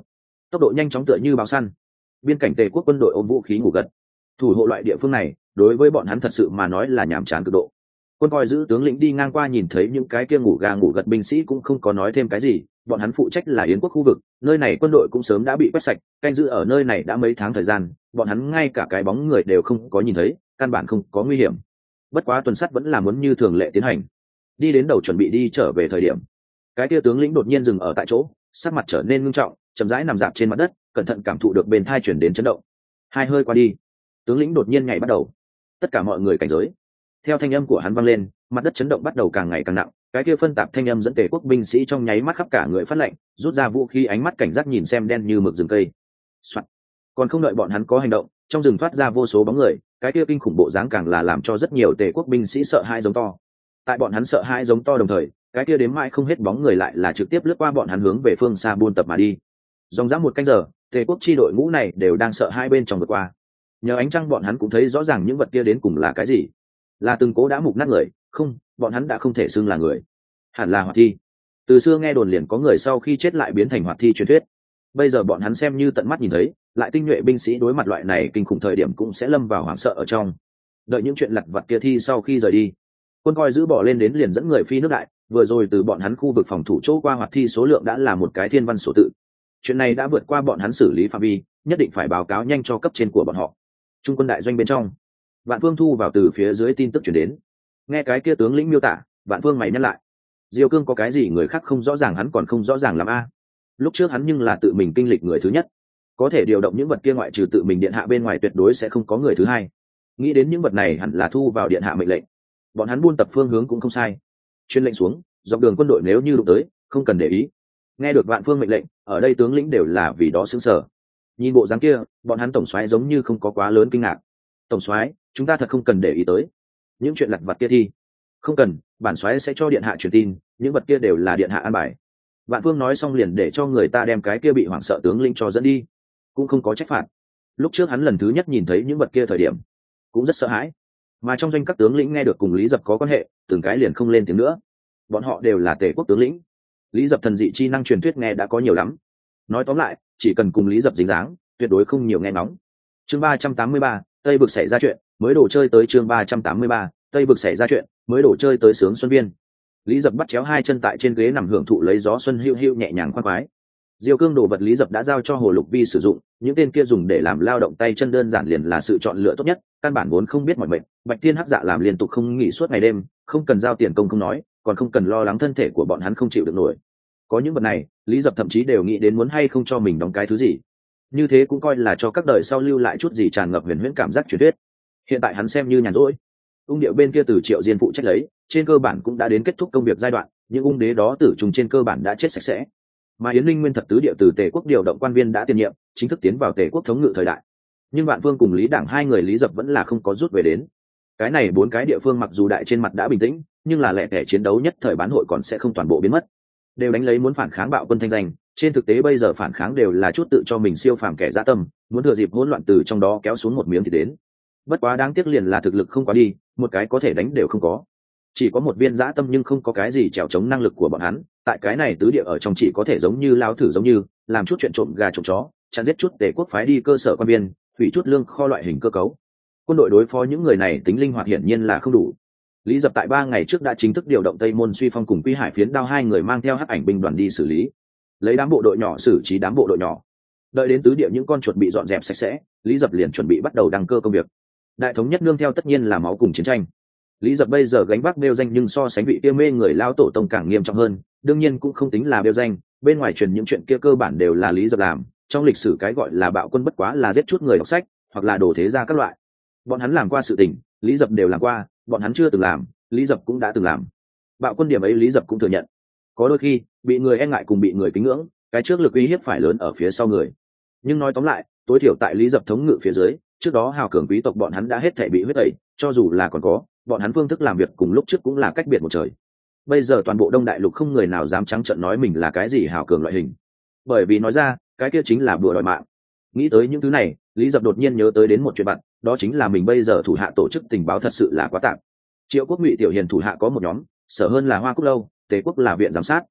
tốc độ nhanh chóng tựa như báo săn. Biên cảnh Tề quốc quân đội ôm vũ khí ngủ gật, thủ hộ loại địa phương này đối với bọn hắn thật sự mà nói là nhàm chán cực độ. Quân coi giữ tướng lĩnh đi ngang qua nhìn thấy những cái kia ngủ gà ngủ gật binh sĩ cũng không có nói thêm cái gì, bọn hắn phụ trách là Yến quốc khu vực, nơi này quân đội cũng sớm đã bị quét sạch, canh giữ ở nơi này đã mấy tháng thời gian, bọn hắn ngay cả cái bóng người đều không có nhìn thấy, căn bản không có nguy hiểm. Bất quá tuần sắt vẫn là muốn như thường lệ tiến hành. Đi đến đầu chuẩn bị đi trở về thời điểm, cái kia tướng lĩnh đột nhiên dừng ở tại chỗ, sắc mặt trở nên ngưng trọng, chậm rãi nằm dạp trên mặt đất, cẩn thận cảm thụ được bên thai chuyển đến chấn động. Hai hơi qua đi, tướng lĩnh đột nhiên nhảy bắt đầu. Tất cả mọi người cảnh giới. Theo thanh âm của hắn vang lên, mặt đất chấn động bắt đầu càng ngày càng nặng, cái kia phân tạp thanh âm dẫn Tề quốc binh sĩ trong nháy mắt khắp cả người phát lệnh, rút ra vũ khí, ánh mắt cảnh giác nhìn xem đen như mực rừng cây. Soạn. Còn không đợi bọn hắn có hành động, trong rừng thoát ra vô số bóng người, cái kia kinh khủng bộ dáng càng là làm cho rất nhiều Tề quốc binh sĩ sợ hãi giống to. Tại bọn hắn sợ hãi giống to đồng thời, cái kia đếm mãi không hết bóng người lại là trực tiếp lướt qua bọn hắn hướng về phương xa buôn tập mà đi. Dòng dã một canh giờ, Tề quốc chi đội ngũ này đều đang sợ hai bên trong vượt qua. Nhờ ánh trăng bọn hắn cũng thấy rõ ràng những vật kia đến cùng là cái gì. Là từng cố đã mục nát người, không, bọn hắn đã không thể xưng là người, hẳn là hoạt thi. Từ xưa nghe đồn liền có người sau khi chết lại biến thành hoạt thi truyền thuyết. Bây giờ bọn hắn xem như tận mắt nhìn thấy, lại tinh nhuệ binh sĩ đối mặt loại này kinh khủng thời điểm cũng sẽ lâm vào hoảng sợ ở trong. Đợi những chuyện lặt vặt kia thi sau khi rời đi, quân coi giữ bỏ lên đến liền dẫn người phi nước đại, vừa rồi từ bọn hắn khu vực phòng thủ chỗ qua hoạt thi số lượng đã là một cái thiên văn số tự. Chuyện này đã vượt qua bọn hắn xử lý phạm vi, nhất định phải báo cáo nhanh cho cấp trên của bọn họ. Trung quân đại doanh bên trong, Vạn Phương thu vào từ phía dưới tin tức chuyển đến. Nghe cái kia tướng lĩnh miêu tả, Vạn Phương mày nhắc lại. Diêu Cương có cái gì người khác không rõ ràng hắn còn không rõ ràng làm a? Lúc trước hắn nhưng là tự mình kinh lịch người thứ nhất, có thể điều động những vật kia ngoại trừ tự mình điện hạ bên ngoài tuyệt đối sẽ không có người thứ hai. Nghĩ đến những vật này hẳn là thu vào điện hạ mệnh lệnh. Bọn hắn buôn tập phương hướng cũng không sai. Chuyên lệnh xuống, dọc đường quân đội nếu như đụng tới, không cần để ý. Nghe được Vạn Phương mệnh lệnh, ở đây tướng lĩnh đều là vì đó sững sờ. Nhìn bộ dáng kia, bọn hắn tổng soái giống như không có quá lớn kinh ngạc. Tổng soái, chúng ta thật không cần để ý tới những chuyện lặt vặt kia thi. Không cần, bản soái sẽ cho điện hạ truyền tin, những vật kia đều là điện hạ an bài. Vạn Phương nói xong liền để cho người ta đem cái kia bị hoảng sợ tướng lĩnh cho dẫn đi, cũng không có trách phạt. Lúc trước hắn lần thứ nhất nhìn thấy những vật kia thời điểm, cũng rất sợ hãi. Mà trong doanh các tướng lĩnh nghe được cùng Lý Dập có quan hệ, từng cái liền không lên tiếng nữa. Bọn họ đều là Tề quốc tướng lĩnh. Lý Dập thần dị chi năng truyền thuyết nghe đã có nhiều lắm. Nói tóm lại, chỉ cần cùng Lý Dập dính dáng, tuyệt đối không nhiều nghe nóng. Chương ba trăm tám mươi ba, Tây vực xảy ra chuyện, mới đổ chơi tới chương ba trăm tám mươi ba, Tây vực xảy ra chuyện, mới đổ chơi tới sướng xuân viên. Lý Dập bắt chéo hai chân tại trên ghế nằm hưởng thụ lấy gió xuân hưu hưu nhẹ nhàng khoan khoái. Diêu Cương đồ vật Lý Dập đã giao cho Hồ Lục Vi sử dụng, những tên kia dùng để làm lao động tay chân đơn giản liền là sự chọn lựa tốt nhất, căn bản vốn không biết mọi mệnh, Bạch Thiên Hắc Dạ làm liên tục không nghỉ suốt ngày đêm, không cần giao tiền công không nói, còn không cần lo lắng thân thể của bọn hắn không chịu được nổi. Có những vật này, Lý Dập thậm chí đều nghĩ đến muốn hay không cho mình đóng cái thứ gì. Như thế cũng coi là cho các đời sau lưu lại chút gì tràn ngập huyền huyễn cảm giác truyền thuyết. Hiện tại hắn xem như nhàn rỗi. Ung điệu bên kia từ Triệu Diên phụ trách lấy, trên cơ bản cũng đã đến kết thúc công việc giai đoạn, nhưng ung đế đó tử trùng trên cơ bản đã chết sạch sẽ. Mà Yến Linh Nguyên thật tứ địa từ Tề quốc điều động quan viên đã tiền nhiệm, chính thức tiến vào Tề quốc thống ngự thời đại. Nhưng Vạn Phương cùng Lý Đảng hai người Lý Dập vẫn là không có rút về đến. Cái này bốn cái địa phương mặc dù đại trên mặt đã bình tĩnh, nhưng là lẻ tẻ chiến đấu nhất thời bán hội còn sẽ không toàn bộ biến mất. Đều đánh lấy muốn phản kháng bạo quân thanh danh, trên thực tế bây giờ phản kháng đều là chút tự cho mình siêu phàm kẻ dã tâm, muốn thừa dịp hỗn loạn từ trong đó kéo xuống một miếng thì đến. Bất quá đáng tiếc liền là thực lực không quá đi, một cái có thể đánh đều không có. Chỉ có một viên dã tâm nhưng không có cái gì trèo chống năng lực của bọn hắn, tại cái này tứ địa ở trong chỉ có thể giống như lao thử giống như, làm chút chuyện trộm gà trộm chó, chặn giết chút để quốc phái đi cơ sở quan viên, hủy chút lương kho loại hình cơ cấu. Quân đội đối phó những người này tính linh hoạt hiển nhiên là không đủ. Lý Dập tại ba ngày trước đã chính thức điều động Tây Môn Suy Phong cùng Quy Hải Phiến Đao hai người mang theo Hắc Ảnh binh đoàn đi xử lý, lấy đám bộ đội nhỏ xử trí đám bộ đội nhỏ. Đợi đến tứ địa những con chuột bị dọn dẹp sạch sẽ, Lý Dập liền chuẩn bị bắt đầu đăng cơ công việc. Đại thống nhất nương theo tất nhiên là máu cùng chiến tranh. Lý Dập bây giờ gánh vác bêu danh nhưng so sánh vị kia mê người lao tổ tông càng nghiêm trọng hơn, đương nhiên cũng không tính là bêu danh, bên ngoài truyền những chuyện kia cơ bản đều là Lý Dập làm, trong lịch sử cái gọi là bạo quân bất quá là giết chút người đọc sách, hoặc là đổ thế gia các loại. Bọn hắn làm qua sự tình, Lý Dập đều làm qua, bọn hắn chưa từng làm, Lý Dập cũng đã từng làm. Bạo quân điểm ấy Lý Dập cũng thừa nhận. Có đôi khi, bị người e ngại cùng bị người kính ngưỡng, cái trước lực uy hiếp phải lớn ở phía sau người. Nhưng nói tóm lại, tối thiểu tại Lý Dập thống ngự phía dưới, trước đó hào cường quý tộc bọn hắn đã hết thảy bị huyết tẩy, cho dù là còn có, bọn hắn phương thức làm việc cùng lúc trước cũng là cách biệt một trời. Bây giờ toàn bộ Đông Đại Lục không người nào dám trắng trợn nói mình là cái gì hào cường loại hình, bởi vì nói ra, cái kia chính là bùa đòi mạng. Nghĩ tới những thứ này, Lý Dập đột nhiên nhớ tới đến một chuyện bạn, đó chính là mình bây giờ thủ hạ tổ chức tình báo thật sự là quá tạm. Triệu Quốc Ngụy Tiểu Hiền thủ hạ có một nhóm, Sở Hơn là Hoa Cúc Lâu, Tề Quốc là viện giám sát.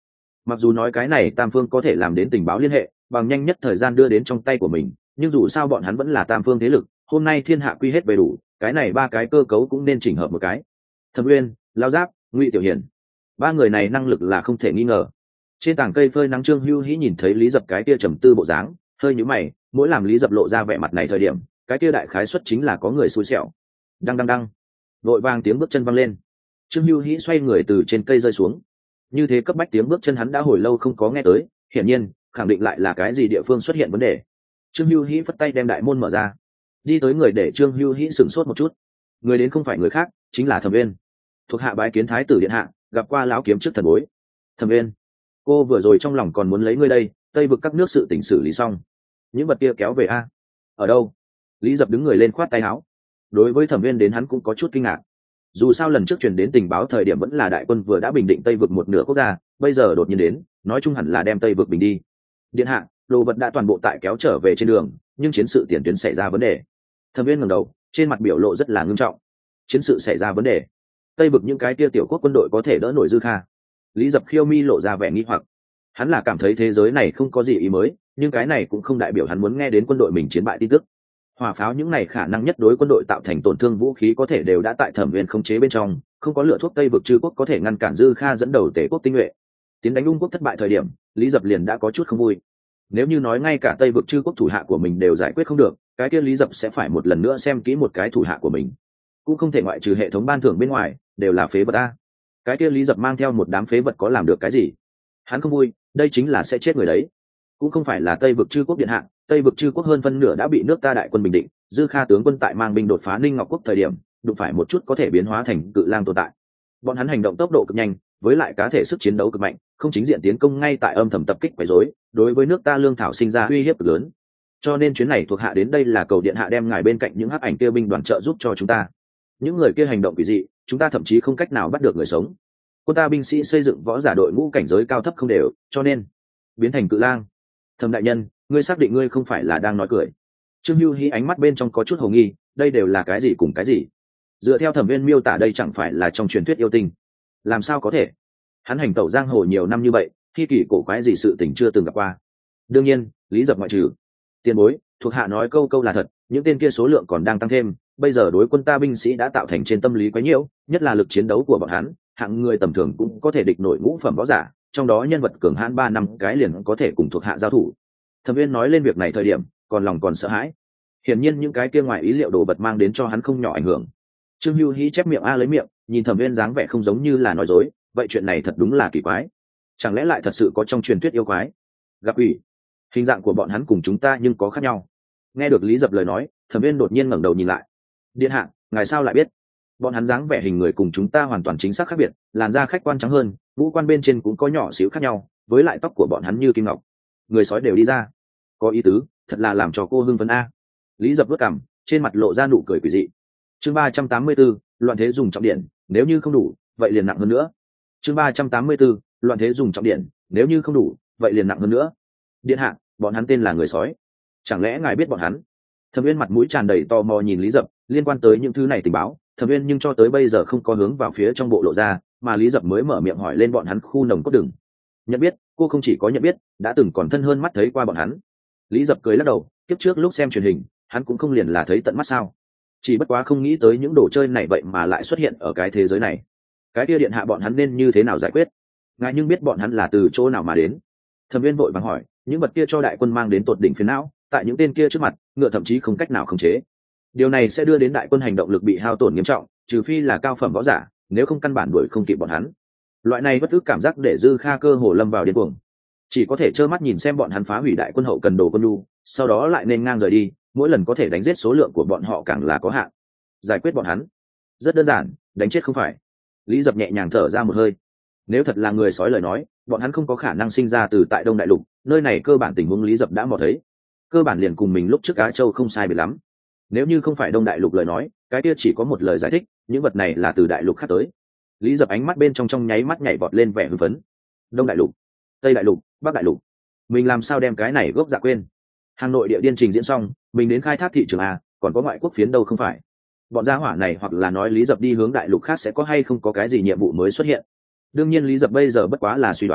Mặc dù nói cái này tam phương có thể làm đến tình báo liên hệ bằng nhanh nhất thời gian đưa đến trong tay của mình, nhưng dù sao bọn hắn vẫn là tam phương thế lực, hôm nay thiên hạ quy hết về đủ, cái này ba cái cơ cấu cũng nên chỉnh hợp một cái. Thẩm Uyên, Lao Giáp, Ngụy Tiểu Hiền, ba người này năng lực là không thể nghi ngờ. Trên tảng cây phơi nắng, Trương Hưu Hĩ nhìn thấy Lý Dập cái kia trầm tư bộ dáng, hơi nhíu mày, mỗi làm Lý Dập lộ ra vẻ mặt này thời điểm, cái kia đại khái suất chính là có người xui xẻo. Đăng đăng đăng, vội vàng tiếng bước chân văng lên. Trương Hưu Hĩ xoay người từ trên cây rơi xuống. Như thế cấp bách tiếng bước chân hắn đã hồi lâu không có nghe tới, hiển nhiên khẳng định lại là cái gì địa phương xuất hiện vấn đề. Trương Hưu Hĩ phất tay đem đại môn mở ra, đi tới người để Trương Hưu Hĩ sửng sốt một chút. Người đến không phải người khác, chính là Thẩm Uyên. Thuộc hạ bái kiến thái tử điện hạ, gặp qua lão kiếm trước thần bối. Thẩm Uyên, cô vừa rồi trong lòng còn muốn lấy ngươi đây, tây vực các nước sự tình xử lý xong, những vật kia kéo về a? Ở đâu? Lý Dập đứng người lên khoát tay áo. Đối với Thẩm Uyên đến hắn cũng có chút kinh ngạc. Dù sao lần trước truyền đến tình báo thời điểm vẫn là đại quân vừa đã bình định tây vực một nửa quốc gia, bây giờ đột nhiên đến, nói chung hẳn là đem tây vực bình đi. Điện hạ, đồ vật đã toàn bộ tại kéo trở về trên đường, nhưng chiến sự tiền tuyến xảy ra vấn đề. Thẩm Uyên ngẩng đầu, trên mặt biểu lộ rất là nghiêm trọng. Chiến sự xảy ra vấn đề? Tây vực những cái kia tiểu quốc quân đội có thể đỡ nổi dư kha? Lý Dập khiêu mi lộ ra vẻ nghi hoặc. Hắn là cảm thấy thế giới này không có gì ý mới, nhưng cái này cũng không đại biểu hắn muốn nghe đến quân đội mình chiến bại tin tức. Hỏa pháo những này khả năng nhất đối quân đội tạo thành tổn thương vũ khí có thể đều đã tại Thẩm Uyên khống chế bên trong, không có lựa thuốc Tây vực Trư quốc có thể ngăn cản dư kha dẫn đầu Tề quốc tinh nhuệ. Tiến đánh Ung quốc thất bại thời điểm, Lý Dập liền đã có chút không vui. Nếu như nói ngay cả Tây vực Trư quốc thủ hạ của mình đều giải quyết không được, cái kia Lý Dập sẽ phải một lần nữa xem kỹ một cái thủ hạ của mình. Cũng không thể ngoại trừ hệ thống ban thưởng bên ngoài, đều là phế vật a. Cái kia Lý Dập mang theo một đám phế vật có làm được cái gì? Hắn không vui, đây chính là sẽ chết người đấy. Cũng không phải là Tây vực Trư quốc điện hạ, Tây vực Trư quốc hơn phân nửa đã bị nước ta đại quân bình định, dư kha tướng quân tại mang binh đột phá Ninh Ngọc quốc thời điểm, đụng phải một chút có thể biến hóa thành cự lang tồn tại. Bọn hắn hành động tốc độ cực nhanh, với lại cá thể sức chiến đấu cực mạnh, không chính diện tiến công ngay tại âm thầm tập kích quấy rối, đối với nước ta lương thảo sinh ra uy hiếp cực lớn. Cho nên chuyến này thuộc hạ đến đây là cầu điện hạ đem ngài bên cạnh những hắc ảnh kia binh đoàn trợ giúp cho chúng ta. Những người kia hành động quỷ dị, chúng ta thậm chí không cách nào bắt được người sống. Quân ta binh sĩ xây dựng võ giả đội ngũ cảnh giới cao thấp không đều, cho nên biến thành cự lang. Thẩm đại nhân, ngươi xác định ngươi không phải là đang nói cười? Trương Hưu Hĩ ánh mắt bên trong có chút hồ nghi, đây đều là cái gì cùng cái gì? Dựa theo Thẩm Uyên miêu tả đây chẳng phải là trong truyền thuyết yêu tinh? Làm sao có thể? Hắn hành tẩu giang hồ nhiều năm như vậy, khi kỳ cổ quái gì sự tình chưa từng gặp qua. Đương nhiên, Lý Dập ngoại trừ. Tiền bối, thuộc hạ nói câu câu là thật, những tên kia số lượng còn đang tăng thêm, bây giờ đối quân ta binh sĩ đã tạo thành trên tâm lý quá nhiễu, nhất là lực chiến đấu của bọn hắn, hạng người tầm thường cũng có thể địch nổi ngũ phẩm võ giả, trong đó nhân vật cường hãn ba năm cái liền có thể cùng thuộc hạ giao thủ. Thẩm Uyên nói lên việc này thời điểm, còn lòng còn sợ hãi. Hiển nhiên những cái kia ngoài ý liệu đồ vật mang đến cho hắn không nhỏ ảnh hưởng. Trương Hưu Hĩ chép miệng a lấy miệng, nhìn Thẩm Uyên dáng vẻ không giống như là nói dối, vậy chuyện này thật đúng là kỳ quái. Chẳng lẽ lại thật sự có trong truyền thuyết yêu quái? Gặp ủy, hình dạng của bọn hắn cùng chúng ta nhưng có khác nhau. Nghe được Lý Dập lời nói, Thẩm Uyên đột nhiên ngẩng đầu nhìn lại. Điện hạ, ngài sao lại biết? Bọn hắn dáng vẻ hình người cùng chúng ta hoàn toàn chính xác khác biệt, làn da khách quan trắng hơn, ngũ quan bên trên cũng có nhỏ xíu khác nhau, với lại tóc của bọn hắn như kim ngọc. Người sói đều đi ra. Có ý tứ, thật là làm cho cô hưng phấn a. Lý Dập vớt cằm, trên mặt lộ ra nụ cười quỷ dị. Chương ba trăm tám mươi tư, loạn thế dùng trọng điện, nếu như không đủ, vậy liền nặng hơn nữa. Chương ba trăm tám mươi tư, loạn thế dùng trọng điện, nếu như không đủ, vậy liền nặng hơn nữa. Điện hạ, bọn hắn tên là người sói. Chẳng lẽ ngài biết bọn hắn? Thẩm Uyên mặt mũi tràn đầy tò mò nhìn Lý Dập, liên quan tới những thứ này tình báo, Thẩm Uyên nhưng cho tới bây giờ không có hướng vào phía trong bộ lộ ra, mà Lý Dập mới mở miệng hỏi lên bọn hắn khu nồng cốt đường. Nhận biết, cô không chỉ có nhận biết, đã từng còn thân hơn mắt thấy qua bọn hắn. Lý Dập cười lắc đầu, kiếp trước lúc xem truyền hình, hắn cũng không liền là thấy tận mắt sao? Chỉ bất quá không nghĩ tới những đồ chơi này vậy mà lại xuất hiện ở cái thế giới này. Cái kia điện hạ bọn hắn nên như thế nào giải quyết? Ngài nhưng biết bọn hắn là từ chỗ nào mà đến? Thẩm Uyên vội vàng hỏi, những vật kia cho đại quân mang đến tột đỉnh phiền não, tại những tên kia trước mặt, ngựa thậm chí không cách nào khống chế. Điều này sẽ đưa đến đại quân hành động lực bị hao tổn nghiêm trọng, trừ phi là cao phẩm võ giả, nếu không căn bản đuổi không kịp bọn hắn. Loại này bất ức cảm giác để Dư Kha cơ hồ lâm vào điên cuồng, chỉ có thể trơ mắt nhìn xem bọn hắn phá hủy đại quân hậu cần đồ quân nhu, sau đó lại nên ngang rời đi, mỗi lần có thể đánh giết số lượng của bọn họ càng là có hạn. Giải quyết bọn hắn rất đơn giản, đánh chết không phải. Lý Dập nhẹ nhàng thở ra một hơi. Nếu thật là người sói lời nói, bọn hắn không có khả năng sinh ra từ tại Đông Đại Lục, nơi này cơ bản tình huống Lý Dập đã mò thấy, cơ bản liền cùng mình lúc trước Á Châu không sai biệt lắm. Nếu như không phải Đông Đại Lục lời nói, cái kia chỉ có một lời giải thích, những vật này là từ Đại Lục khác tới. Lý Dập ánh mắt bên trong trong nháy mắt nhảy vọt lên vẻ hưng phấn. Đông Đại Lục, Tây Đại Lục, Bắc Đại Lục, mình làm sao đem cái này gốc dạ quên? Hà Nội địa điên trình diễn xong, mình đến khai thác thị trường à, còn có ngoại quốc phiến đâu không phải? Bọn gia hỏa này hoặc là nói Lý Dập đi hướng Đại Lục khác sẽ có hay không có cái gì nhiệm vụ mới xuất hiện. Đương nhiên Lý Dập bây giờ bất quá là suy đoán,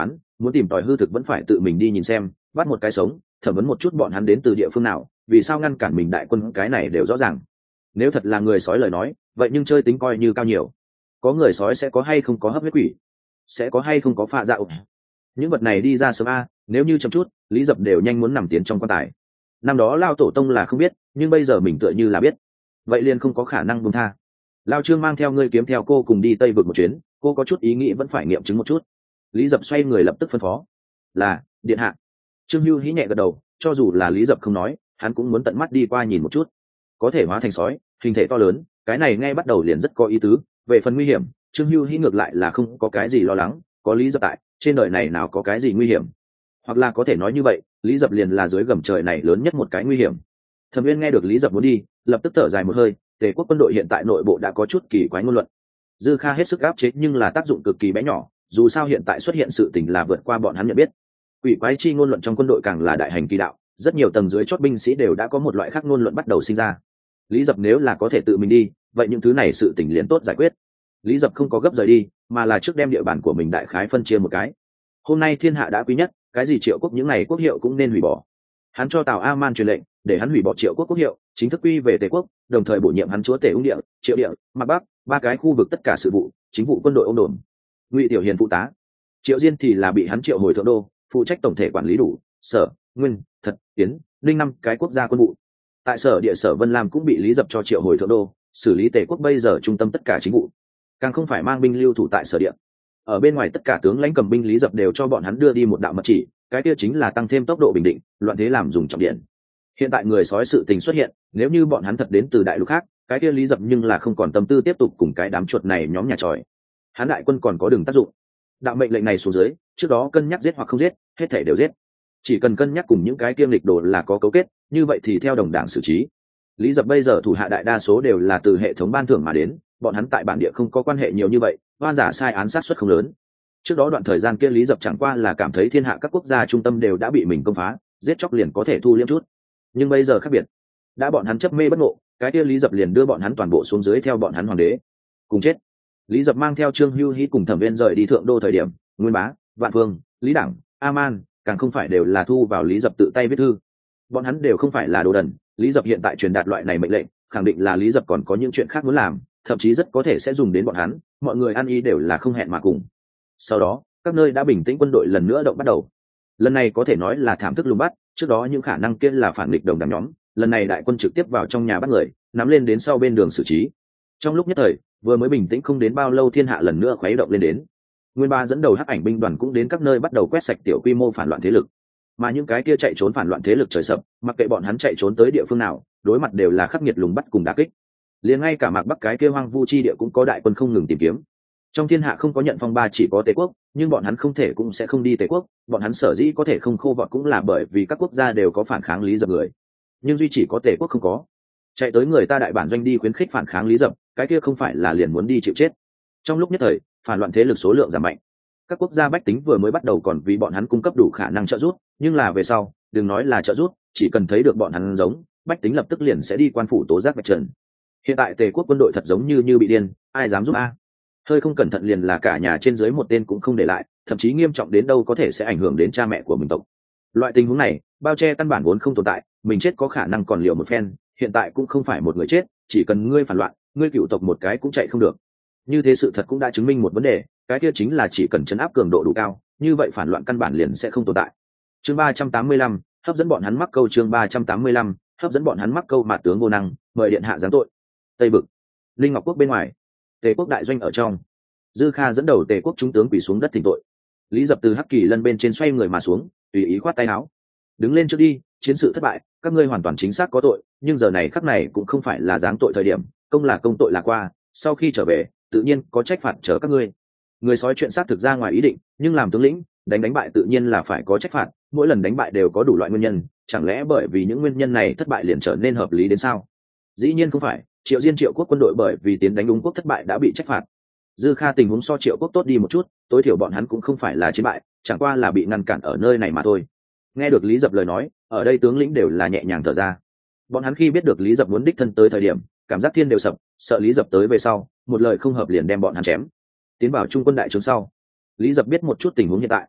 muốn tìm tòi hư thực vẫn phải tự mình đi nhìn xem, bắt một cái sống, thẩm vấn một chút bọn hắn đến từ địa phương nào, vì sao ngăn cản mình đại quân, cái này đều rõ ràng. Nếu thật là người sói lời nói, vậy nhưng chơi tính coi như cao nhiều. Có người sói sẽ có hay không có hấp huyết quỷ, sẽ có hay không có pha dạo, những vật này đi ra sớm a, nếu như chậm chút, Lý Dập đều nhanh muốn nằm tiến trong quan tài. Năm đó Lao tổ tông là không biết, nhưng bây giờ mình tựa như là biết, vậy liền không có khả năng buông tha. Lao Trương mang theo ngươi kiếm theo cô cùng đi Tây vực một chuyến, cô có chút ý nghĩ vẫn phải nghiệm chứng một chút. Lý Dập xoay người lập tức phân phó. Là, điện hạ. Trương Hưu hí nhẹ gật đầu, cho dù là Lý Dập không nói, hắn cũng muốn tận mắt đi qua nhìn một chút. Có thể hóa thành sói, hình thể to lớn, cái này ngay bắt đầu liền rất có ý tứ. Về phần nguy hiểm, Trương Hưu hí ngược lại là không có cái gì lo lắng, có Lý Dập tại, trên đời này nào có cái gì nguy hiểm. Hoặc là có thể nói như vậy, Lý Dập liền là dưới gầm trời này lớn nhất một cái nguy hiểm. Thẩm Viên nghe được Lý Dập muốn đi, lập tức thở dài một hơi. Tề quốc quân đội hiện tại nội bộ đã có chút kỳ quái ngôn luận. Dư Kha hết sức áp chế nhưng là tác dụng cực kỳ bé nhỏ, dù sao hiện tại xuất hiện sự tình là vượt qua bọn hắn nhận biết. Quỷ quái chi ngôn luận trong quân đội càng là đại hành kỳ đạo, rất nhiều tầng dưới chót binh sĩ đều đã có một loại khác ngôn luận bắt đầu sinh ra. Lý Dập nếu là có thể tự mình đi, vậy những thứ này sự tình liền tốt giải quyết. Lý Dập không có gấp rời đi, mà là trước đem địa bàn của mình đại khái phân chia một cái. Hôm nay thiên hạ đã quý nhất, cái gì Triệu quốc những này quốc hiệu cũng nên hủy bỏ. Hắn cho Tào A Man truyền lệnh, để hắn hủy bỏ Triệu quốc quốc hiệu, chính thức quy về Tề quốc, đồng thời bổ nhiệm hắn chúa tể ung địa, Triệu địa, Mạc Bắc, ba cái khu vực tất cả sự vụ, chính vụ quân đội ôm đồn. Ngụy Tiểu Hiền phụ tá. Triệu Diên thì là bị hắn triệu hồi thượng đô, phụ trách tổng thể quản lý đủ, Sở, Nguyên, Thật, Tiến, Linh năm cái quốc gia quân vụ. Tại Sở địa Sở Vân Lam cũng bị Lý Dập cho triệu hồi thượng đô, xử lý Tề quốc bây giờ trung tâm tất cả chính vụ, càng không phải mang binh lưu thủ tại Sở địa. Ở bên ngoài tất cả tướng lãnh cầm binh Lý Dập đều cho bọn hắn đưa đi một đạo mật chỉ, cái kia chính là tăng thêm tốc độ bình định, loạn thế làm dùng trọng điện. Hiện tại người sói sự tình xuất hiện, nếu như bọn hắn thật đến từ đại lục khác, cái kia Lý Dập nhưng là không còn tâm tư tiếp tục cùng cái đám chuột này nhóm nhà tròi. Hắn đại quân còn có đường tác dụng. Đạo mệnh lệnh này xuống dưới, trước đó cân nhắc giết hoặc không giết, hết thể đều giết. Chỉ cần cân nhắc cùng những cái kiêm lịch đồ là có cấu kết, như vậy thì theo đồng đảng xử trí. Lý Dập bây giờ thủ hạ đại đa số đều là từ hệ thống ban thưởng mà đến, bọn hắn tại bản địa không có quan hệ nhiều như vậy, oan giả sai án sát suất không lớn. Trước đó đoạn thời gian kia Lý Dập chẳng qua là cảm thấy thiên hạ các quốc gia trung tâm đều đã bị mình công phá, giết chóc liền có thể thu liễm chút. Nhưng bây giờ khác biệt, đã bọn hắn chấp mê bất ngộ, cái kia Lý Dập liền đưa bọn hắn toàn bộ xuống dưới theo bọn hắn hoàng đế cùng chết. Lý Dập mang theo Trương Hưu Hí cùng Thẩm Viên rời đi thượng đô thời điểm, Nguyên Bá, Vạn Phương, Lý Đẳng, A Man, càng không phải đều là thu vào Lý Dập tự tay viết thư. Bọn hắn đều không phải là đồ đần, Lý Dập hiện tại truyền đạt loại này mệnh lệnh, khẳng định là Lý Dập còn có những chuyện khác muốn làm, thậm chí rất có thể sẽ dùng đến bọn hắn, mọi người ăn ý đều là không hẹn mà cùng. Sau đó, các nơi đã bình tĩnh, quân đội lần nữa động bắt đầu. Lần này có thể nói là thảm thức lùng bắt, trước đó những khả năng kia là phản nghịch đồng đảng nhóm, lần này đại quân trực tiếp vào trong nhà bắt người, nắm lên đến sau bên đường xử trí. Trong lúc nhất thời, vừa mới bình tĩnh không đến bao lâu, thiên hạ lần nữa khuấy động lên đến. Nguyên Ba dẫn đầu hắc ảnh binh đoàn cũng đến các nơi bắt đầu quét sạch tiểu quy mô phản loạn thế lực. Mà những cái kia chạy trốn phản loạn thế lực trời sập, mặc kệ bọn hắn chạy trốn tới địa phương nào, đối mặt đều là khắc nghiệt lùng bắt cùng đả kích. Liền ngay cả Mạc Bắc cái kia hoang vu chi địa cũng có đại quân không ngừng tìm kiếm. Trong thiên hạ không có nhận phong ba chỉ có Tề quốc, nhưng bọn hắn không thể cũng sẽ không đi Tề quốc, bọn hắn sở dĩ có thể không khô vọt cũng là bởi vì các quốc gia đều có phản kháng Lý Dập người, nhưng duy chỉ có Tề quốc không có. Chạy tới người ta đại bản doanh đi khuyến khích phản kháng Lý Dập, cái kia không phải là liền muốn đi chịu chết. Trong lúc nhất thời, phản loạn thế lực số lượng giảm mạnh. Các quốc gia bách tính vừa mới bắt đầu còn vì bọn hắn cung cấp đủ khả năng trợ giúp, nhưng là về sau, đừng nói là trợ giúp, chỉ cần thấy được bọn hắn giống, bách tính lập tức liền sẽ đi quan phủ tố giác vạch trần. Hiện tại Tề quốc quân đội thật giống như như bị điên, ai dám giúp a? Hơi không cẩn thận liền là cả nhà trên dưới một tên cũng không để lại, thậm chí nghiêm trọng đến đâu có thể sẽ ảnh hưởng đến cha mẹ của mình tộc. Loại tình huống này, bao che căn bản vốn không tồn tại, mình chết có khả năng còn liều một phen, hiện tại cũng không phải một người chết, chỉ cần ngươi phản loạn, ngươi cựu tộc một cái cũng chạy không được. Như thế sự thật cũng đã chứng minh một vấn đề, cái kia chính là chỉ cần chấn áp cường độ đủ cao, như vậy phản loạn căn bản liền sẽ không tồn tại. Chương ba trăm tám mươi lăm, hấp dẫn bọn hắn mắc câu. Chương ba trăm tám mươi lăm, hấp dẫn bọn hắn mắc câu. Mạt tướng vô năng, mời điện hạ giáng tội. Tây Bực, Linh Ngọc quốc bên ngoài, Tề quốc đại doanh ở trong. Dư Kha dẫn đầu Tề quốc chúng tướng quỳ xuống đất thỉnh tội. Lý Dập từ hắc kỳ lân bên trên xoay người mà xuống, tùy ý khoát tay áo. Đứng lên trước đi, chiến sự thất bại, các ngươi hoàn toàn chính xác có tội, nhưng giờ này khắc này cũng không phải là giáng tội thời điểm, công là công, tội là qua, sau khi trở về, tự nhiên có trách phạt chờ các ngươi. Người sói chuyện xác thực ra ngoài ý định, nhưng làm tướng lĩnh, đánh đánh bại tự nhiên là phải có trách phạt, mỗi lần đánh bại đều có đủ loại nguyên nhân, chẳng lẽ bởi vì những nguyên nhân này thất bại liền trở nên hợp lý đến sao? Dĩ nhiên không phải, Triệu Diên Triệu quốc quân đội bởi vì tiến đánh Ung quốc thất bại đã bị trách phạt. Dư Kha tình huống so Triệu quốc tốt đi một chút, tối thiểu bọn hắn cũng không phải là chiến bại, chẳng qua là bị ngăn cản ở nơi này mà thôi. Nghe được Lý Dập lời nói, ở đây tướng lĩnh đều là nhẹ nhàng thở ra. Bọn hắn khi biết được Lý Dập muốn đích thân tới thời điểm, cảm giác thiên đều sập, sợ Lý Dập tới về sau, một lời không hợp liền đem bọn hắn chém. Tiến vào trung quân đại trướng sau, Lý Dập biết một chút tình huống hiện tại.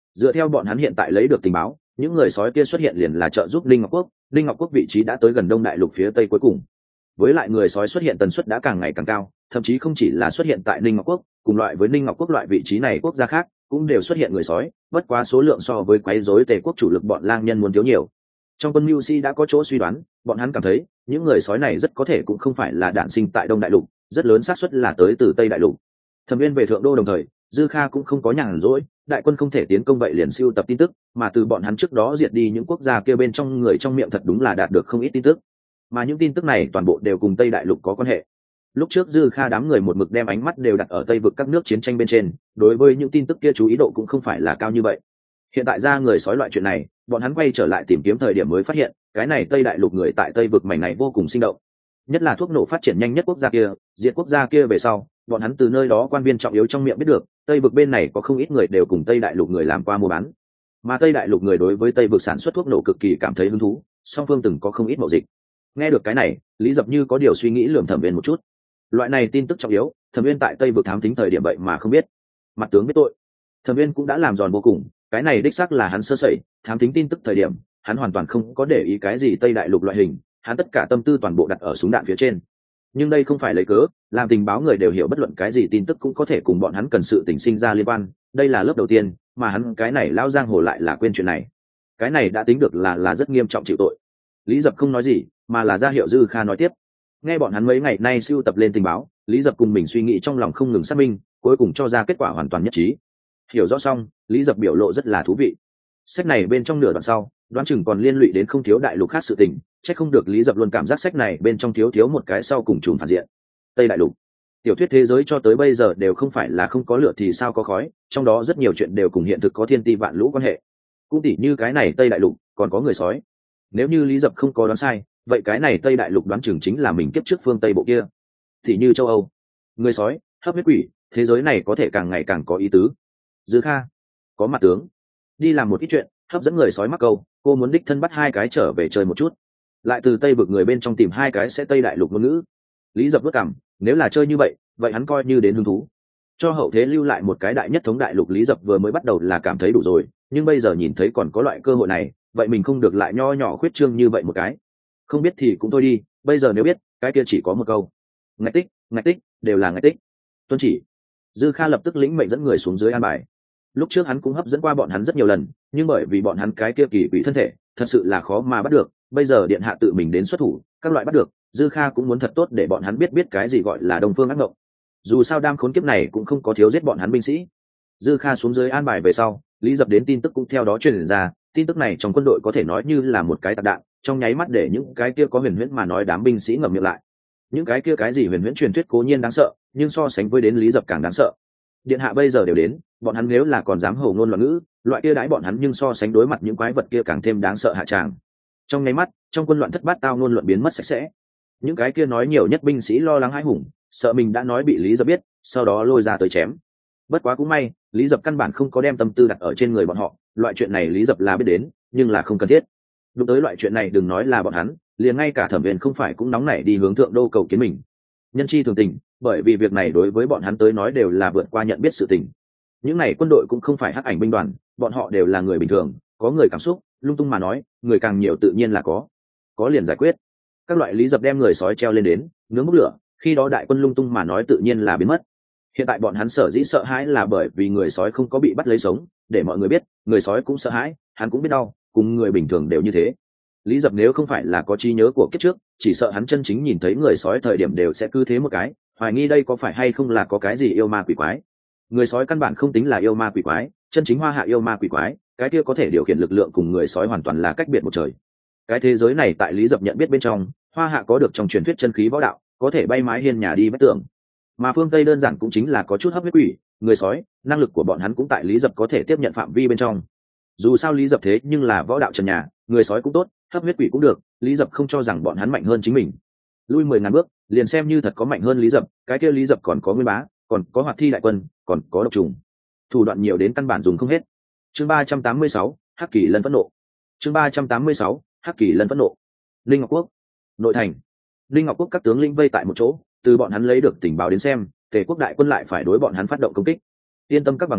Dựa theo bọn hắn hiện tại lấy được tình báo, những người sói kia xuất hiện liền là trợ giúp linh ngọc quốc. Linh ngọc quốc vị trí đã tới gần đông đại lục phía tây cuối cùng, với lại người sói xuất hiện tần suất đã càng ngày càng cao, thậm chí không chỉ là xuất hiện tại linh ngọc quốc, cùng loại với linh ngọc quốc loại vị trí này quốc gia khác cũng đều xuất hiện người sói, bất quá số lượng so với quấy rối tề quốc chủ lực bọn lang nhân muốn thiếu nhiều. Trong quân mưu si đã có chỗ suy đoán, bọn hắn cảm thấy những người sói này rất có thể cũng không phải là đản sinh tại đông đại lục, rất lớn xác suất là tới từ tây đại lục. Thẩm Viên về thượng đô đồng thời, Dư Kha cũng không có nhàn rỗi, đại quân không thể tiến công vậy liền siêu tập tin tức, mà từ bọn hắn trước đó diệt đi những quốc gia kia bên trong người trong miệng thật đúng là đạt được không ít tin tức, mà những tin tức này toàn bộ đều cùng tây đại lục có quan hệ. Lúc trước Dư Kha đám người một mực đem ánh mắt đều đặt ở tây vực các nước chiến tranh bên trên, đối với những tin tức kia chú ý độ cũng không phải là cao như vậy. Hiện tại ra người sói loại chuyện này, bọn hắn quay trở lại tìm kiếm thời điểm mới phát hiện, cái này tây đại lục người tại tây vực mảnh này vô cùng sinh động, nhất là thuốc nổ phát triển nhanh nhất quốc gia kia, diệt quốc gia kia về sau, bọn hắn từ nơi đó quan viên trọng yếu trong miệng biết được, tây vực bên này có không ít người đều cùng tây đại lục người làm qua mua bán, mà tây đại lục người đối với tây vực sản xuất thuốc nổ cực kỳ cảm thấy hứng thú, song phương từng có không ít mậu dịch. Nghe được cái này, Lý Dập như có điều suy nghĩ lườm Thẩm Viên một chút. Loại này tin tức trọng yếu, Thẩm Viên tại tây vực thám tính thời điểm vậy mà không biết, mặt tướng biết tội. Thẩm Viên cũng đã làm giòn vô cùng, cái này đích xác là hắn sơ sẩy, thám tính tin tức thời điểm hắn hoàn toàn không có để ý cái gì tây đại lục loại hình, hắn tất cả tâm tư toàn bộ đặt ở súng đạn phía trên. Nhưng đây không phải lấy cớ làm tình báo người đều hiểu bất luận cái gì tin tức cũng có thể cùng bọn hắn cần sự tình sinh ra liên quan, đây là lớp đầu tiên mà hắn cái này lao giang hồ lại là quên chuyện này. Cái này đã tính được là là rất nghiêm trọng chịu tội. Lý Dập không nói gì mà là ra hiệu Dư Kha nói tiếp. Nghe bọn hắn mấy ngày nay sưu tập lên tình báo, Lý Dập cùng mình suy nghĩ trong lòng không ngừng xác minh, cuối cùng cho ra kết quả hoàn toàn nhất trí. Hiểu rõ xong, Lý Dập biểu lộ rất là thú vị. Sách này bên trong nửa đoạn sau, đoán chừng còn liên lụy đến không thiếu đại lục khác sự tình, chắc không được Lý Dập luôn cảm giác sách này bên trong thiếu thiếu một cái sau cùng trùm phản diện. Tây đại lục, tiểu thuyết thế giới cho tới bây giờ đều không phải là không có lửa thì sao có khói, trong đó rất nhiều chuyện đều cùng hiện thực có thiên ti vạn lũ quan hệ. Cũng tỉ như cái này Tây đại lục còn có người sói. Nếu như Lý Dập không có đoán sai, vậy cái này Tây đại lục đoán chừng chính là mình kiếp trước phương Tây bộ kia. Tỉ như châu Âu, người sói, hấp huyết quỷ, thế giới này có thể càng ngày càng có ý tứ. Dư Kha, có mặt tướng, đi làm một ít chuyện, hấp dẫn người sói mắc câu, cô muốn đích thân bắt hai cái trở về chơi một chút, lại từ tây vực người bên trong tìm hai cái sẽ tây đại lục ngôn ngữ. Lý Dập vất cảm, nếu là chơi như vậy vậy hắn coi như đến hứng thú, cho hậu thế lưu lại một cái đại nhất thống đại lục. Lý Dập vừa mới bắt đầu là cảm thấy đủ rồi, nhưng bây giờ nhìn thấy còn có loại cơ hội này, vậy mình không được lại nho nhỏ khuyết trương như vậy một cái. Không biết thì cũng thôi đi, bây giờ nếu biết, cái kia chỉ có một câu: ngạch tích, ngạch tích, đều là ngạch tích. Tuân chỉ. Dư Kha lập tức lĩnh mệnh dẫn người xuống dưới an bài. Lúc trước hắn cũng hấp dẫn qua bọn hắn rất nhiều lần, nhưng bởi vì bọn hắn cái kia kỳ quỷ thân thể thật sự là khó mà bắt được, bây giờ điện hạ tự mình đến xuất thủ, các loại bắt được, Dư Kha cũng muốn thật tốt để bọn hắn biết biết cái gì gọi là đông phương ác mộng. Dù sao đam khốn kiếp này cũng không có thiếu giết bọn hắn binh sĩ. Dư Kha xuống dưới an bài về sau, Lý Dập đến tin tức cũng theo đó truyền ra, tin tức này trong quân đội có thể nói như là một cái tạc đạn, trong nháy mắt để những cái kia có huyền huyễn mà nói đám binh sĩ ngậm miệng lại. Những cái kia cái gì huyền huyễn truyền thuyết cố nhiên đáng sợ, nhưng so sánh với đến Lý Dập càng đáng sợ. Điện hạ bây giờ đều đến, bọn hắn nếu là còn dám hầu ngôn loạn ngữ, loại kia đãi bọn hắn nhưng so sánh đối mặt những quái vật kia càng thêm đáng sợ hạ tràng. Trong nháy mắt, trong quân loạn thất bát tao ngôn luận biến mất sạch sẽ. Những cái kia nói nhiều nhất binh sĩ lo lắng hãi hùng, sợ mình đã nói bị Lý Dập biết, sau đó lôi ra tới chém. Bất quá cũng may, Lý Dập căn bản không có đem tâm tư đặt ở trên người bọn họ, loại chuyện này Lý Dập là biết đến, nhưng là không cần thiết. Đúng tới loại chuyện này đừng nói là bọn hắn, liền ngay cả Thẩm Viên không phải cũng nóng nảy đi hướng thượng đô cầu kiến mình. Nhân chi thường tình, bởi vì việc này đối với bọn hắn tới nói đều là vượt qua nhận biết sự tình. Những này quân đội cũng không phải hắc ảnh binh đoàn, bọn họ đều là người bình thường, có người cảm xúc, lung tung mà nói, người càng nhiều tự nhiên là có, có liền giải quyết. Các loại Lý Dập đem người sói treo lên đến, nướng bốc lửa, khi đó đại quân lung tung mà nói tự nhiên là biến mất. Hiện tại bọn hắn sở dĩ sợ hãi là bởi vì người sói không có bị bắt lấy sống, để mọi người biết, người sói cũng sợ hãi, hắn cũng biết đau, cùng người bình thường đều như thế. Lý Dập nếu không phải là có trí nhớ của kiếp trước, chỉ sợ hắn chân chính nhìn thấy người sói thời điểm đều sẽ cứ thế một cái, hoài nghi đây có phải hay không là có cái gì yêu ma quỷ quái. Người sói căn bản không tính là yêu ma quỷ quái, chân chính Hoa Hạ yêu ma quỷ quái, cái kia có thể điều khiển lực lượng cùng người sói hoàn toàn là cách biệt một trời. Cái thế giới này tại Lý Dập nhận biết bên trong, Hoa Hạ có được trong truyền thuyết chân khí võ đạo, có thể bay mái hiên nhà đi vách tường, mà phương Tây đơn giản cũng chính là có chút hấp huyết quỷ, người sói, năng lực của bọn hắn cũng tại Lý Dập có thể tiếp nhận phạm vi bên trong. Dù sao Lý Dập thế nhưng là võ đạo trần nhà, người sói cũng tốt, hấp huyết quỷ cũng được, Lý Dập không cho rằng bọn hắn mạnh hơn chính mình. Lui mười ngàn bước, liền xem như thật có mạnh hơn Lý Dập, cái kia Lý Dập còn có Nguyên Bá, còn có Hoạt Thi đại quân, còn có độc trùng, thủ đoạn nhiều đến căn bản dùng không hết. Chương ba trăm tám mươi sáu, Hắc Kỳ Lân phẫn nộ. Chương ba trăm tám mươi sáu, Hắc Kỳ Lân phẫn nộ. Linh Ngọc Quốc, nội thành. Linh Ngọc Quốc các tướng lĩnh vây tại một chỗ, từ bọn hắn lấy được tình báo đến xem, Tề quốc đại quân lại phải đối bọn hắn phát động công kích. Yên tâm các bằng hữu,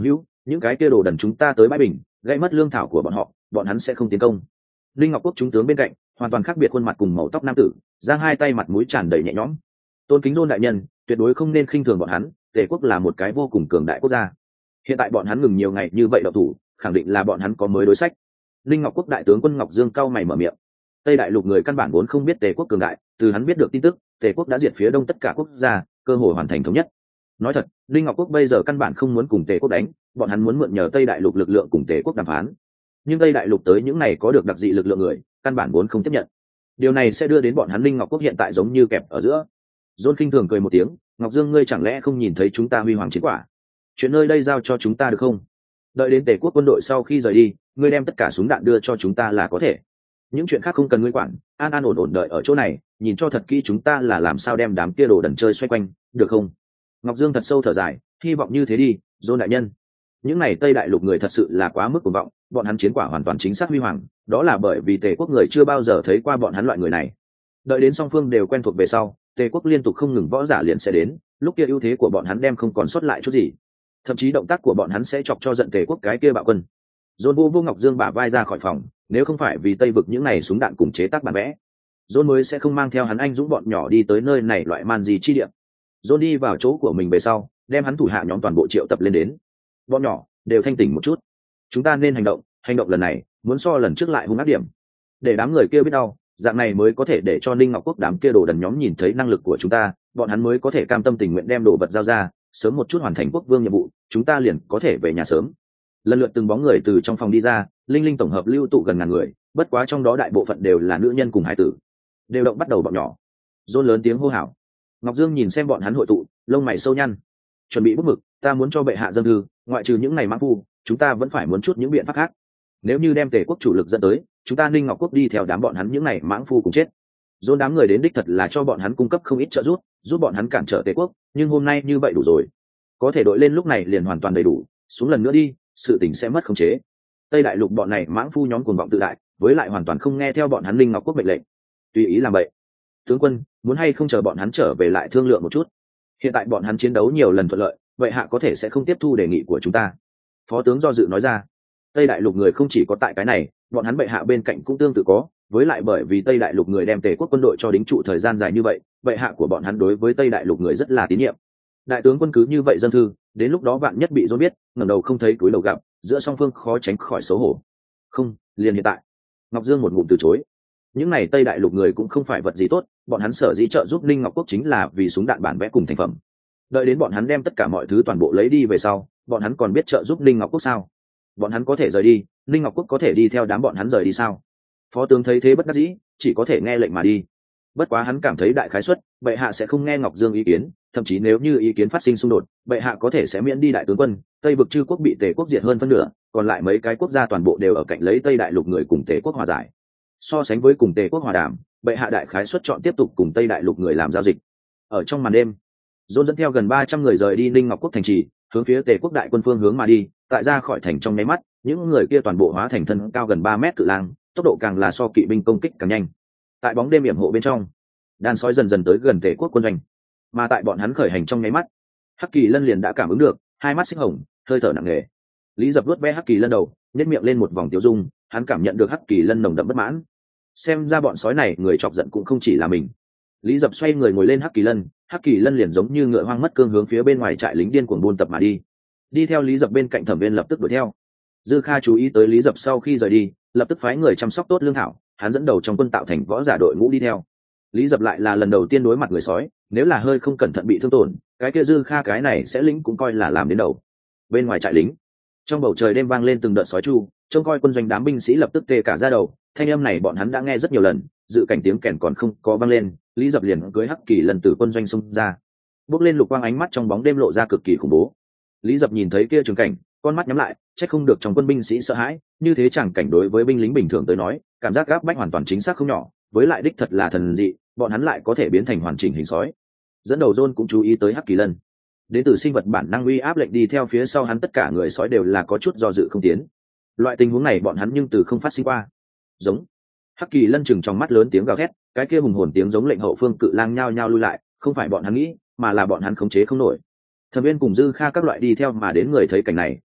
những cái kia đồ đần chúng ta tới bãi bình gây mất lương thảo của bọn họ, bọn hắn sẽ không tiến công. Linh Ngọc Quốc chúng tướng bên cạnh hoàn toàn khác biệt khuôn mặt cùng màu tóc nam tử, giang hai tay mặt mũi tràn đầy nhẹ nhõm. Tôn kính Dôn đại nhân, tuyệt đối không nên khinh thường bọn hắn, Tề quốc là một cái vô cùng cường đại quốc gia. Hiện tại bọn hắn ngừng nhiều ngày như vậy động thủ, khẳng định là bọn hắn có mới đối sách. Linh Ngọc Quốc đại tướng quân Ngọc Dương cao mày mở miệng. Tây đại lục người căn bản vốn không biết Tề quốc cường đại, từ hắn biết được tin tức, Tề quốc đã diệt phía đông tất cả quốc gia, cơ hội hoàn thành thống nhất. Nói thật, Linh Ngọc Quốc bây giờ căn bản không muốn cùng Tề quốc đánh, bọn hắn muốn mượn nhờ Tây đại lục lực lượng cùng Tề quốc đàm phán. Nhưng Tây đại lục tới những này có được đặc dị lực lượng người, căn bản vốn không tiếp nhận. Điều này sẽ đưa đến bọn hắn Linh Ngọc Quốc hiện tại giống như kẹp ở giữa. Dôn khinh thường cười một tiếng, Ngọc Dương ngươi chẳng lẽ không nhìn thấy chúng ta huy hoàng chiến quả? Chuyện nơi đây giao cho chúng ta được không? Đợi đến Tề quốc quân đội sau khi rời đi, ngươi đem tất cả súng đạn đưa cho chúng ta là có thể. Những chuyện khác không cần ngươi quản, an an ổn ổn đợi ở chỗ này, nhìn cho thật kỹ chúng ta là làm sao đem đám kia đồ đần chơi xoay quanh, được không? Ngọc Dương thật sâu thở dài, hy vọng như thế đi, Dôn đại nhân. Những này Tây đại lục người thật sự là quá mức cuồng vọng, bọn hắn chiến quả hoàn toàn chính xác huy hoàng, đó là bởi vì Tề quốc người chưa bao giờ thấy qua bọn hắn loại người này. Đợi đến song phương đều quen thuộc về sau, Tề quốc liên tục không ngừng võ giả liền sẽ đến, lúc kia ưu thế của bọn hắn đem không còn sót lại chút gì, thậm chí động tác của bọn hắn sẽ chọc cho giận Tề quốc cái kia bạo quân. Dôn vô vô Ngọc Dương bả vai ra khỏi phòng, nếu không phải vì Tây vực những này súng đạn cùng chế tác bản vẽ, Dôn mới sẽ không mang theo hắn anh dũng bọn nhỏ đi tới nơi này loại man gì chi địa. Dôn đi vào chỗ của mình về sau, đem hắn thủ hạ nhóm toàn bộ triệu tập lên đến. Bọn nhỏ đều thanh tỉnh một chút, chúng ta nên hành động, hành động lần này muốn so lần trước lại hung ác điểm, để đám người kia biết đau, dạng này mới có thể để cho Ninh Ngọc Quốc đám kia đồ đần nhóm nhìn thấy năng lực của chúng ta, bọn hắn mới có thể cam tâm tình nguyện đem đồ vật giao ra, sớm một chút hoàn thành quốc vương nhiệm vụ, chúng ta liền có thể về nhà sớm. Lần lượt từng bóng người từ trong phòng đi ra, linh linh tổng hợp lưu tụ gần ngàn người, bất quá trong đó đại bộ phận đều là nữ nhân cùng hải tử. Đều động bắt đầu bọn nhỏ. Dôn lớn tiếng hô hào. Ngọc Dương nhìn xem bọn hắn hội tụ, lông mày sâu nhăn. Chuẩn bị bút mực, ta muốn cho bệ hạ dâng thư, ngoại trừ những này mãng phu, chúng ta vẫn phải muốn chút những biện pháp khác. Nếu như đem Tề quốc chủ lực dẫn tới, chúng ta Ninh Ngọc Quốc đi theo đám bọn hắn những này mãng phu cùng chết. Dôn đám người đến đích thật là cho bọn hắn cung cấp không ít trợ giúp, giúp bọn hắn cản trở Tề quốc, nhưng hôm nay như vậy đủ rồi. Có thể đội lên lúc này liền hoàn toàn đầy đủ, xuống lần nữa đi, sự tình sẽ mất khống chế. Tây đại lục bọn này mãng phu nhóm cuồng vọng tự đại, với lại hoàn toàn không nghe theo bọn hắn Ninh Ngọc Quốc mệnh lệnh, tùy ý làm vậy. Tướng quân, muốn hay không chờ bọn hắn trở về lại thương lượng một chút? Hiện tại bọn hắn chiến đấu nhiều lần thuận lợi, vậy hạ có thể sẽ không tiếp thu đề nghị của chúng ta. Phó tướng do dự nói ra. Tây đại lục người không chỉ có tại cái này, bọn hắn bệ hạ bên cạnh cũng tương tự có, với lại bởi vì Tây đại lục người đem Tề quốc quân đội cho đính trụ thời gian dài như vậy, bệ hạ của bọn hắn đối với Tây đại lục người rất là tín nhiệm. Đại tướng quân cứ như vậy dân thư, đến lúc đó vạn nhất bị dôn biết, ngẩng đầu không thấy túi đầu gặp, giữa song phương khó tránh khỏi xấu hổ. Không, liền hiện tại. Ngọc Dương một ngụm từ chối. Những này Tây đại lục người cũng không phải vật gì tốt, bọn hắn sở dĩ trợ giúp Ninh Ngọc Quốc chính là vì súng đạn bản vẽ cùng thành phẩm. Đợi đến bọn hắn đem tất cả mọi thứ toàn bộ lấy đi về sau, bọn hắn còn biết trợ giúp Ninh Ngọc Quốc sao? Bọn hắn có thể rời đi, Ninh Ngọc Quốc có thể đi theo đám bọn hắn rời đi sao? Phó tướng thấy thế bất đắc dĩ, chỉ có thể nghe lệnh mà đi. Bất quá hắn cảm thấy đại khái suất, bệ hạ sẽ không nghe Ngọc Dương ý kiến, thậm chí nếu như ý kiến phát sinh xung đột, bệ hạ có thể sẽ miễn đi đại tướng quân. Tây vực chư quốc bị Tề quốc diệt hơn phân nửa, còn lại mấy cái quốc gia toàn bộ đều ở cạnh lấy Tây đại lục người cùng Tề quốc hòa giải. So sánh với cùng Tề quốc hòa đàm, bệ hạ đại khái suất chọn tiếp tục cùng Tây đại lục người làm giao dịch. Ở trong màn đêm, Dôn dẫn theo gần ba trăm người rời đi Ninh Ngọc Quốc thành trì, hướng phía Tề quốc đại quân phương hướng mà đi. Tại ra khỏi thành trong nháy mắt, những người kia toàn bộ hóa thành thân cao gần ba mét cự lang, tốc độ càng là so kỵ binh công kích càng nhanh. Tại bóng đêm yểm hộ bên trong, đàn sói dần dần tới gần Tề quốc quân doanh, mà tại bọn hắn khởi hành trong nháy mắt, Hắc Kỳ Lân liền đã cảm ứng được, hai mắt xích hồng, hơi thở nặng nề. Lý Dập vuốt ve Hắc Kỳ Lân đầu, nhếch miệng lên một vòng tiêu dung, hắn cảm nhận được Hắc Kỳ Lân nồng đậm bất mãn. Xem ra bọn sói này người chọc giận cũng không chỉ là mình. Lý Dập xoay người ngồi lên Hắc Kỳ Lân, Hắc Kỳ Lân liền giống như ngựa hoang mất cương hướng phía bên ngoài trại lính điên cuồng buôn tập mà đi. Đi theo Lý Dập bên cạnh Thẩm Viên lập tức đuổi theo. Dư Kha chú ý tới Lý Dập sau khi rời đi, lập tức phái người chăm sóc tốt lương thảo, hắn dẫn đầu trong quân tạo thành võ giả đội ngũ đi theo. Lý Dập lại là lần đầu tiên đối mặt người sói, nếu là hơi không cẩn thận bị thương tổn, cái kia Dư Kha cái này sẽ lính cũng coi là làm đến đầu. Bên ngoài trại lính, trong bầu trời đêm vang lên từng đợt sói chu, trông coi quân doanh đám binh sĩ lập tức tê cả da đầu, thanh âm này bọn hắn đã nghe rất nhiều lần, dự cảnh tiếng kèn còn không có vang lên, Lý Dập liền cưới Hắc Kỳ Lân từ quân doanh xông ra, bước lên lục quang ánh mắt trong bóng đêm lộ ra cực kỳ khủng bố. Lý Dập nhìn thấy kia trường cảnh, con mắt nhắm lại, chắc không được trong quân binh sĩ sợ hãi, như thế chẳng cảnh đối với binh lính bình thường tới nói, cảm giác gáp bách hoàn toàn chính xác không nhỏ, với lại đích thật là thần dị, bọn hắn lại có thể biến thành hoàn chỉnh hình sói. Dẫn đầu John cũng chú ý tới Hắc Kỳ Lân, đến từ sinh vật bản năng uy áp lệnh đi theo phía sau hắn tất cả người sói đều là có chút do dự không tiến. Loại tình huống này bọn hắn nhưng từ không phát sinh qua. Giống. Hắc Kỳ Lân chừng trong mắt lớn tiếng gào thét, cái kia hùng hồn tiếng giống lệnh hậu phương cự lang nhao nhao lui lại, không phải bọn hắn nghĩ, mà là bọn hắn khống chế không nổi. Thẩm Viên cùng Dư Kha các loại đi theo mà đến người thấy cảnh này,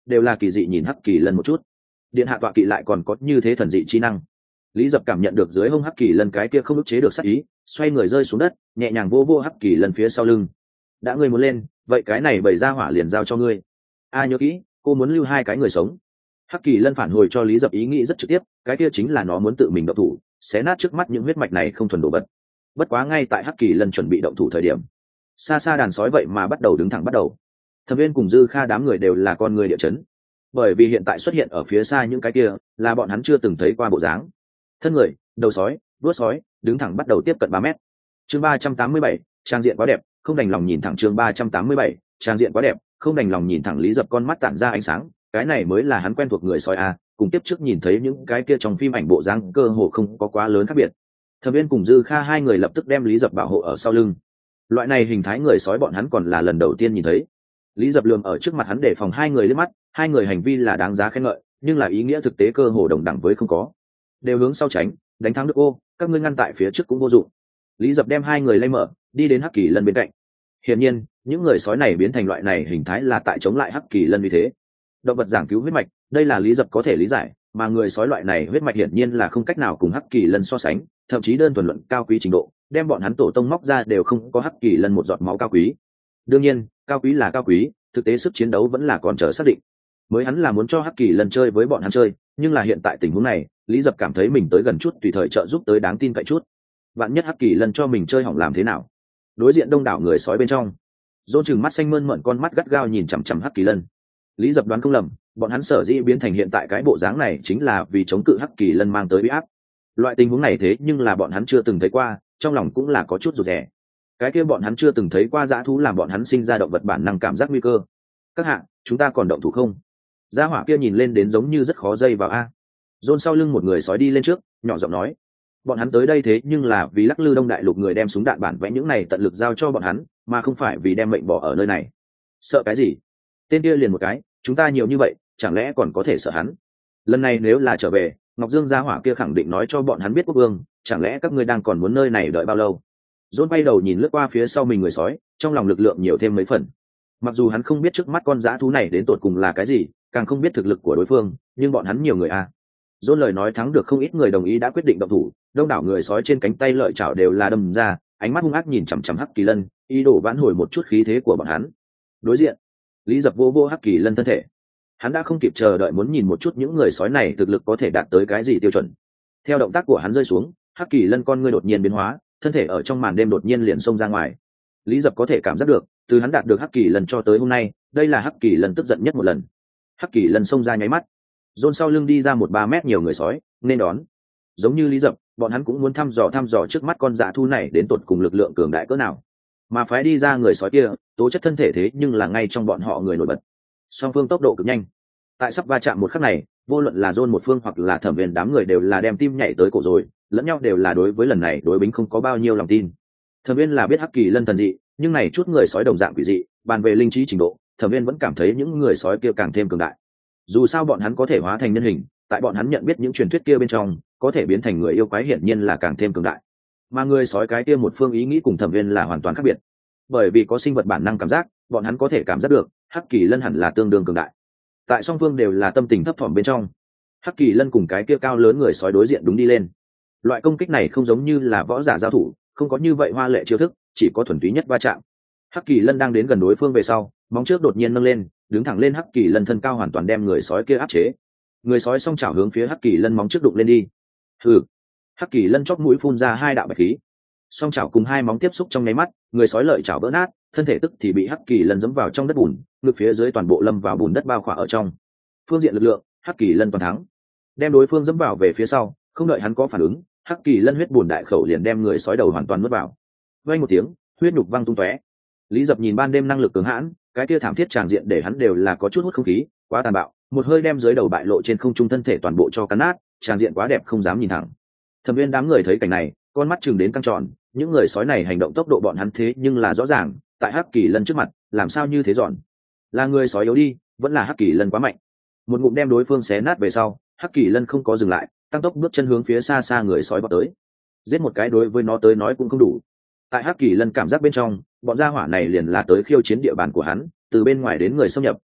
đều là kỳ dị nhìn hắc kỳ lân một chút. Điện hạ tọa kỵ lại còn có như thế thần dị chi năng. Lý Dập cảm nhận được dưới hông hắc kỳ lân cái kia không ức chế được sát ý, xoay người rơi xuống đất, nhẹ nhàng vô vô hắc kỳ lân phía sau lưng. Đã ngươi muốn lên, vậy cái này bày ra hỏa liền giao cho ngươi. A nhớ kỹ, cô muốn lưu hai cái người sống. Hắc kỳ lân phản hồi cho Lý Dập ý nghĩ rất trực tiếp, cái kia chính là nó muốn tự mình động thủ, xé nát trước mắt những huyết mạch này không thuần đồ vật. Bất quá ngay tại hắc kỳ lân chuẩn bị động thủ thời điểm, xa xa đàn sói vậy mà bắt đầu đứng thẳng bắt đầu. Thẩm Viên cùng Dư Kha đám người đều là con người địa chấn, bởi vì hiện tại xuất hiện ở phía xa những cái kia là bọn hắn chưa từng thấy qua bộ dáng. Thân người, đầu sói, đuốt sói, đứng thẳng bắt đầu tiếp cận ba mét. Chương ba trăm tám mươi bảy, trang diện quá đẹp, không đành lòng nhìn thẳng. Chương ba trăm tám mươi bảy, trang diện quá đẹp, không đành lòng nhìn thẳng. Lý Dập con mắt tản ra ánh sáng, cái này mới là hắn quen thuộc người sói a, cùng tiếp trước nhìn thấy những cái kia trong phim ảnh bộ dáng cơ hồ không có quá lớn khác biệt. Thẩm Viên cùng Dư Kha hai người lập tức đem Lý Dập bảo hộ ở sau lưng. Loại này hình thái người sói bọn hắn còn là lần đầu tiên nhìn thấy. Lý Dập lườm ở trước mặt hắn để phòng hai người liếc mắt, hai người hành vi là đáng giá khen ngợi, nhưng là ý nghĩa thực tế cơ hồ đồng đẳng với không có. Đều hướng sau tránh, đánh thắng được ô, các ngươi ngăn tại phía trước cũng vô dụng. Lý Dập đem hai người lay mở, đi đến hắc kỳ lân bên cạnh. Hiển nhiên, những người sói này biến thành loại này hình thái là tại chống lại hắc kỳ lân vì thế. Động vật giảng cứu huyết mạch, đây là Lý Dập có thể lý giải, mà người sói loại này huyết mạch hiển nhiên là không cách nào cùng hắc kỳ lân so sánh, thậm chí đơn thuần luận cao quý trình độ, đem bọn hắn tổ tông móc ra đều không có hắc kỳ lân một giọt máu cao quý. Đương nhiên, cao quý là cao quý, thực tế sức chiến đấu vẫn là còn chờ xác định. Mới hắn là muốn cho hắc kỳ lân chơi với bọn hắn chơi, nhưng là hiện tại tình huống này, Lý Dập cảm thấy mình tới gần chút tùy thời trợ giúp tới đáng tin cậy chút. Vạn nhất hắc kỳ lân cho mình chơi hỏng làm thế nào? Đối diện đông đảo người sói bên trong, Dôn chừng mắt xanh mơn mởn con mắt gắt gao nhìn chằm chằm hắc kỳ lân. Lý Dập đoán không lầm, bọn hắn sở dĩ biến thành hiện tại cái bộ dáng này chính là vì chống cự hắc kỳ lân mang tới uy áp. Loại tình huống này thế nhưng là bọn hắn chưa từng thấy qua, trong lòng cũng là có chút rụt rè. Cái kia bọn hắn chưa từng thấy qua dã thú làm bọn hắn sinh ra động vật bản năng cảm giác nguy cơ. Các hạ, chúng ta còn động thủ không? Gia hỏa kia nhìn lên đến giống như rất khó dây vào a. Dôn sau lưng một người sói đi lên trước, nhỏ giọng nói, bọn hắn tới đây thế nhưng là vì lắc lư đông đại lục người đem súng đạn bản vẽ những này tận lực giao cho bọn hắn, mà không phải vì đem mệnh bỏ ở nơi này. Sợ cái gì? Tên kia liền một cái, chúng ta nhiều như vậy, chẳng lẽ còn có thể sợ hắn? Lần này nếu là trở về, Ngọc Dương gia hỏa kia khẳng định nói cho bọn hắn biết quốc vương, chẳng lẽ các ngươi đang còn muốn nơi này đợi bao lâu? Dôn bay đầu nhìn lướt qua phía sau mình người sói, trong lòng lực lượng nhiều thêm mấy phần. Mặc dù hắn không biết trước mắt con dã thú này đến tột cùng là cái gì, càng không biết thực lực của đối phương, nhưng bọn hắn nhiều người a. Dôn lời nói thắng được không ít người đồng ý đã quyết định động thủ, đông đảo người sói trên cánh tay lợi chảo đều là đâm ra, ánh mắt hung ác nhìn chằm chằm hắc kỳ lân, ý đồ vãn hồi một chút khí thế của bọn hắn. Đối diện, Lý Dập vô vô hắc kỳ lân thân thể. Hắn đã không kịp chờ đợi muốn nhìn một chút những người sói này thực lực có thể đạt tới cái gì tiêu chuẩn. Theo động tác của hắn rơi xuống, hắc kỳ lân con ngươi đột nhiên biến hóa, thân thể ở trong màn đêm đột nhiên liền xông ra ngoài. Lý Dập có thể cảm giác được, từ hắn đạt được hắc kỳ lân cho tới hôm nay, đây là hắc kỳ lân tức giận nhất một lần. Hắc kỳ lân xông ra nháy mắt, Dôn sau lưng đi ra một ba mét nhiều người sói nên đón. Giống như Lý Dập, bọn hắn cũng muốn thăm dò thăm dò trước mắt con dã thu này đến tột cùng lực lượng cường đại cỡ nào, mà phái đi ra người sói kia tố chất thân thể thế nhưng là ngay trong bọn họ người nổi bật. Song phương tốc độ cực nhanh, tại sắp va chạm một khắc này, vô luận là Dôn một phương hoặc là Thẩm Viên đám người đều là đem tim nhảy tới cổ rồi, lẫn nhau đều là đối với lần này đối bính không có bao nhiêu lòng tin. Thẩm Viên là biết hắc kỳ lân thần dị, nhưng này chút người sói đồng dạng quỷ dị, bàn về linh trí trình độ, Thẩm Viên vẫn cảm thấy những người sói kia càng thêm cường đại. Dù sao bọn hắn có thể hóa thành nhân hình, tại bọn hắn nhận biết những truyền thuyết kia bên trong, có thể biến thành người yêu quái hiển nhiên là càng thêm cường đại. Mà người sói cái kia một phương ý nghĩ cùng Thẩm Viên là hoàn toàn khác biệt, bởi vì có sinh vật bản năng cảm giác, bọn hắn có thể cảm giác được hắc kỳ lân hẳn là tương đương cường đại. Tại song phương đều là tâm tình thấp thỏm bên trong, hắc kỳ lân cùng cái kia cao lớn người sói đối diện đúng đi lên. Loại công kích này không giống như là võ giả giao thủ, không có như vậy hoa lệ chiêu thức, chỉ có thuần túy nhất va chạm. Hắc kỳ lân đang đến gần đối phương về sau, móng trước đột nhiên nâng lên, đứng thẳng lên, hắc kỳ lân thân cao hoàn toàn đem người sói kia áp chế. Người sói song chảo hướng phía hắc kỳ lân móng trước đụng lên đi. Hừ. Hắc kỳ lân chóp mũi phun ra hai đạo bạch khí. Song chảo cùng hai móng tiếp xúc trong nháy mắt, người sói lợi chảo vỡ nát, thân thể tức thì bị hắc kỳ lân giẫm vào trong đất bùn, ngực phía dưới toàn bộ lâm vào bùn đất bao khỏa ở trong. Phương diện lực lượng, hắc kỳ lân toàn thắng. Đem đối phương giẫm vào về phía sau, không đợi hắn có phản ứng, hắc kỳ lân huyết bùn đại khẩu liền đem người sói đầu hoàn toàn nuốt vào. Vang một tiếng, huyết nhục văng tung tóe. Lý Dập nhìn ban đêm năng lực cường hãn, cái kia thảm thiết tràng diện để hắn đều là có chút hút không khí, quá tàn bạo, một hơi đem dưới đầu bại lộ trên không trung thân thể toàn bộ cho cắn nát, tràng diện quá đẹp không dám nhìn thẳng. Thẩm Viên đám người thấy cảnh này, con mắt chừng đến căng tròn, những người sói này hành động tốc độ bọn hắn thế nhưng là rõ ràng, tại hắc kỳ lân trước mặt, làm sao như thế giòn? Là người sói yếu đi, vẫn là hắc kỳ lân quá mạnh. Một ngụm đem đối phương xé nát về sau, hắc kỳ lân không có dừng lại, tăng tốc bước chân hướng phía xa xa người sói vọt tới. Giết một cái đối với nó tới nói cũng không đủ. Tại hắc kỳ lân cảm giác bên trong, bọn gia hỏa này liền là tới khiêu chiến địa bàn của hắn, từ bên ngoài đến người xâm nhập,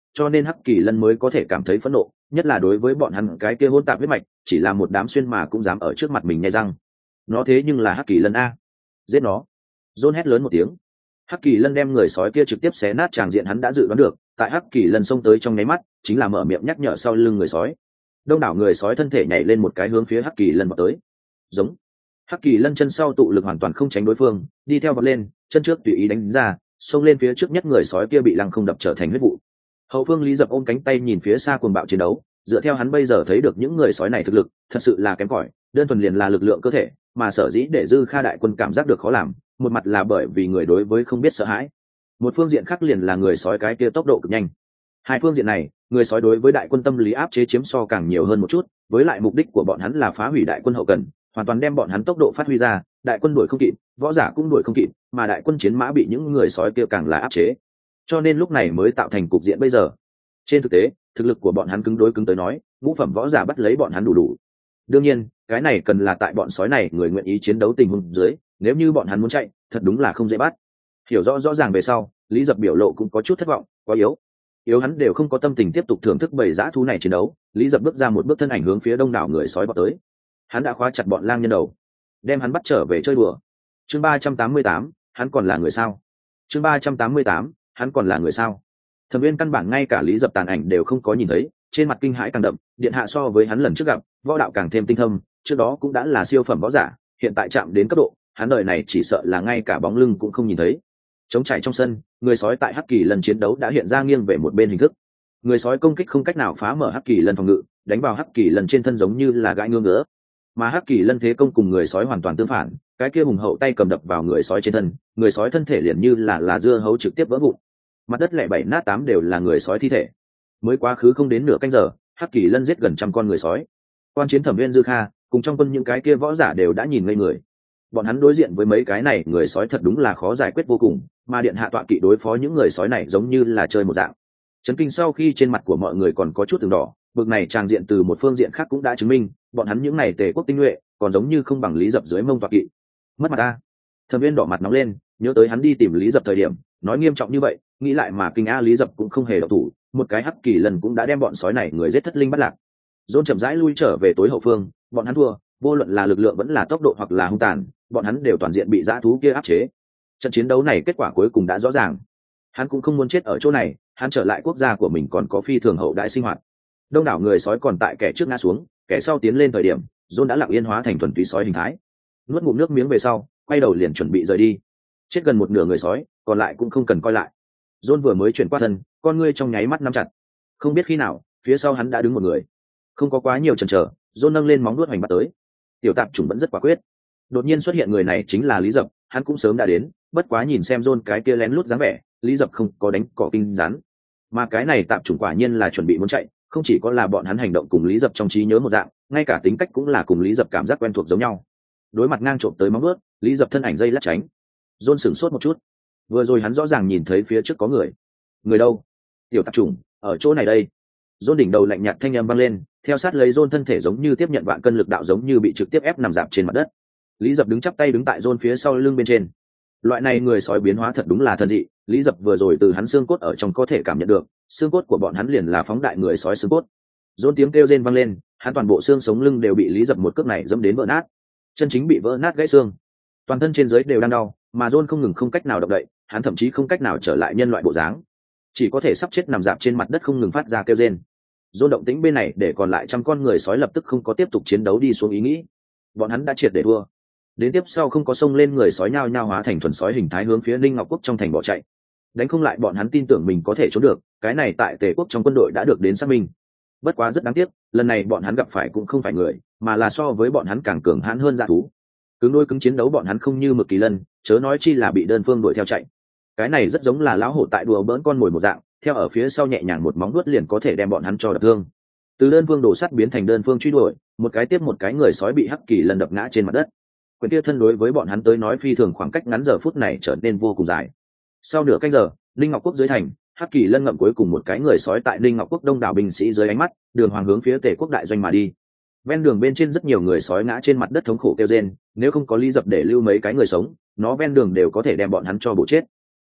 cho nên hắc kỳ lân mới có thể cảm thấy phẫn nộ, nhất là đối với bọn hắn cái kia hỗn tạp huyết mạch, chỉ là một đám xuyên mà cũng dám ở trước mặt mình nhai răng. Nó thế nhưng là hắc kỳ lân a, giết nó! John hét lớn một tiếng. Hắc kỳ lân đem người sói kia trực tiếp xé nát tràng diện, hắn đã dự đoán được, tại hắc kỳ lân xông tới trong nháy mắt, chính là mở miệng nhắc nhở sau lưng người sói. Đông đảo người sói thân thể nhảy lên một cái hướng phía hắc kỳ lân vọt tới. Giống. Hắc kỳ lân chân sau tụ lực hoàn toàn không tránh đối phương, đi theo vọt lên, chân trước tùy ý đánh ra, xông lên phía trước nhất người sói kia bị lăng không đập trở thành huyết vụ. Hậu phương Lý Dập ôm cánh tay nhìn phía xa cuồng bạo chiến đấu, dựa theo hắn bây giờ thấy được những người sói này thực lực thật sự là kém cỏi, đơn thuần liền là lực lượng cơ thể, mà sở dĩ để Dư Kha đại quân cảm giác được khó làm, một mặt là bởi vì người đối với không biết sợ hãi, một phương diện khác liền là người sói cái kia tốc độ cực nhanh. Hai phương diện này, người sói đối với đại quân tâm lý áp chế chiếm so càng nhiều hơn một chút, với lại mục đích của bọn hắn là phá hủy đại quân hậu cần, hoàn toàn đem bọn hắn tốc độ phát huy ra, đại quân đuổi không kịp, võ giả cũng đuổi không kịp, mà đại quân chiến mã bị những người sói kia càng là áp chế, cho nên lúc này mới tạo thành cục diện bây giờ. Trên thực tế, thực lực của bọn hắn cứng đối cứng tới nói, ngũ phẩm võ giả bắt lấy bọn hắn đủ đủ. Đương nhiên, cái này cần là tại bọn sói này người nguyện ý chiến đấu tình huống dưới, nếu như bọn hắn muốn chạy, thật đúng là không dễ bắt. Hiểu rõ rõ ràng về sau, Lý Dập biểu lộ cũng có chút thất vọng, quá yếu. Yếu hắn đều không có tâm tình tiếp tục thưởng thức bầy dã thú này chiến đấu, Lý Dập bước ra một bước thân ảnh hướng phía đông đảo người sói vọt tới. Hắn đã khóa chặt bọn lang nhân đầu, đem hắn bắt trở về chơi đùa. Chương ba trăm tám mươi tám, hắn còn là người sao? Chương ba trăm tám mươi tám, hắn còn là người sao? Thẩm Viên căn bản ngay cả Lý Dập tàn ảnh đều không có nhìn thấy, trên mặt kinh hãi càng đậm, điện hạ so với hắn lần trước gặp, võ đạo càng thêm tinh thâm, trước đó cũng đã là siêu phẩm võ giả, hiện tại chạm đến cấp độ, hắn đời này chỉ sợ là ngay cả bóng lưng cũng không nhìn thấy. Trống trải trong sân, người sói tại Hắc Kỳ lần chiến đấu đã hiện ra nghiêng về một bên hình thức. Người sói công kích không cách nào phá mở Hắc Kỳ lần phòng ngự, đánh vào Hắc Kỳ lần trên thân giống như là gãi ngứa ngứa. Mà Hắc Kỳ lân thế công cùng người sói hoàn toàn tương phản, cái kia hùng hậu tay cầm đập vào người sói trên thân, người sói thân thể liền như là là dưa hấu trực tiếp vỡ vụn, mặt đất lẻ bảy nát tám đều là người sói thi thể. Mới quá khứ không đến nửa canh giờ, Hắc Kỳ lân giết gần trăm con người sói. Quan chiến Thẩm Viên Dư Kha cùng trong quân những cái kia võ giả đều đã nhìn ngây người. Bọn hắn đối diện với mấy cái này người sói thật đúng là khó giải quyết vô cùng, mà điện hạ tọa kỵ đối phó những người sói này giống như là chơi một dạng. Chấn kinh sau khi trên mặt của mọi người còn có chút từng đỏ, bực này tràng diện từ một phương diện khác cũng đã chứng minh, bọn hắn những này Tề quốc tinh nhuệ, còn giống như không bằng Lý Dập dưới mông tọa kỵ. Mất mặt ta. Thẩm Viên đỏ mặt nóng lên, nhớ tới hắn đi tìm Lý Dập thời điểm, nói nghiêm trọng như vậy, nghĩ lại mà kinh a Lý Dập cũng không hề động thủ, một cái Hắc Kỳ lần cũng đã đem bọn sói này người giết thất linh bắt lạc. Dôn chậm rãi lui trở về tối hậu phương, bọn hắn thua, vô luận là lực lượng vẫn là tốc độ hoặc là hung tàn, bọn hắn đều toàn diện bị dã thú kia áp chế. Trận chiến đấu này kết quả cuối cùng đã rõ ràng. Hắn cũng không muốn chết ở chỗ này, hắn trở lại quốc gia của mình còn có phi thường hậu đại sinh hoạt. Đông đảo người sói còn tại kẻ trước ngã xuống, kẻ sau tiến lên thời điểm, John đã lặng yên hóa thành thuần túy sói hình thái. Nuốt ngụm nước miếng về sau, quay đầu liền chuẩn bị rời đi. Chết gần một nửa người sói, còn lại cũng không cần coi lại. John vừa mới chuyển qua thân, con ngươi trong nháy mắt nắm chặt. Không biết khi nào, phía sau hắn đã đứng một người. Không có quá nhiều chần chờ, John nâng lên móng vuốt hoành bắt tới. Tiểu tạp chủng vẫn rất quả quyết. Đột nhiên xuất hiện người này chính là Lý Dập, hắn cũng sớm đã đến, bất quá nhìn xem John cái kia lén lút dáng vẻ, Lý Dập không có đánh cỏ kinh rắn. Mà cái này tạp chủng quả nhiên là chuẩn bị muốn chạy, không chỉ có là bọn hắn hành động cùng Lý Dập trong trí nhớ một dạng, ngay cả tính cách cũng là cùng Lý Dập cảm giác quen thuộc giống nhau. Đối mặt ngang trộm tới móng vuốt, Lý Dập thân ảnh dây lắc tránh. John sửng sốt một chút. Vừa rồi hắn rõ ràng nhìn thấy phía trước có người. Người đâu? Tiểu tạp chủng, ở chỗ này đây. John đỉnh đầu lạnh nhạt thanh âm vang lên, theo sát lấy John thân thể giống như tiếp nhận vạn cân lực đạo giống như bị trực tiếp ép nằm dạp trên mặt đất. Lý Dập đứng chắp tay đứng tại John phía sau lưng bên trên. Loại này người sói biến hóa thật đúng là thần dị, Lý Dập vừa rồi từ hắn xương cốt ở trong có thể cảm nhận được, xương cốt của bọn hắn liền là phóng đại người sói xương cốt. John tiếng kêu rên vang lên, hắn toàn bộ xương sống lưng đều bị Lý Dập một cước này dẫm đến vỡ nát, chân chính bị vỡ nát gãy xương, toàn thân trên dưới đều đang đau, mà John không ngừng không cách nào động đậy, hắn thậm chí không cách nào trở lại nhân loại bộ dáng, chỉ có thể sắp chết nằm dạp trên mặt đất không ngừng phát ra kêu rên. John động tĩnh bên này để còn lại trăm con người sói lập tức không có tiếp tục chiến đấu đi xuống ý nghĩ, bọn hắn đã triệt để thua. Đến tiếp sau không có xông lên người sói nhao nhao hóa thành thuần sói hình thái hướng phía Ninh Ngọc Quốc trong thành bỏ chạy. Đánh không lại bọn hắn tin tưởng mình có thể trốn được, cái này tại Tề quốc trong quân đội đã được đến xác minh. Bất quá rất đáng tiếc, lần này bọn hắn gặp phải cũng không phải người, mà là so với bọn hắn càng cường hãn hơn dã thú. Cứng đôi cứng chiến đấu bọn hắn không như Mực Kỳ Lân, chớ nói chi là bị đơn phương đuổi theo chạy. Cái này rất giống là lão hổ tại đùa bỡn con mồi một dạng, theo ở phía sau nhẹ nhàng một móng vuốt liền có thể đem bọn hắn cho đập thương. Từ đơn phương đổ sắt biến thành đơn phương truy đuổi, một cái tiếp một cái người sói bị Hắc Kỳ Lân đập ngã trên mặt đất. Quyền kia thân đối với bọn hắn tới nói phi thường khoảng cách ngắn giờ phút này trở nên vô cùng dài. Sau nửa canh giờ, Ninh Ngọc Quốc dưới thành, Hắc Kỳ Lân ngậm cuối cùng một cái người sói tại Ninh Ngọc Quốc đông đảo binh sĩ dưới ánh mắt, đường hoàng hướng phía Tề quốc đại doanh mà đi. Ven đường bên trên rất nhiều người sói ngã trên mặt đất thống khổ kêu rên, nếu không có Lý Dập để lưu mấy cái người sống, nó ven đường đều có thể đem bọn hắn cho bổ chết.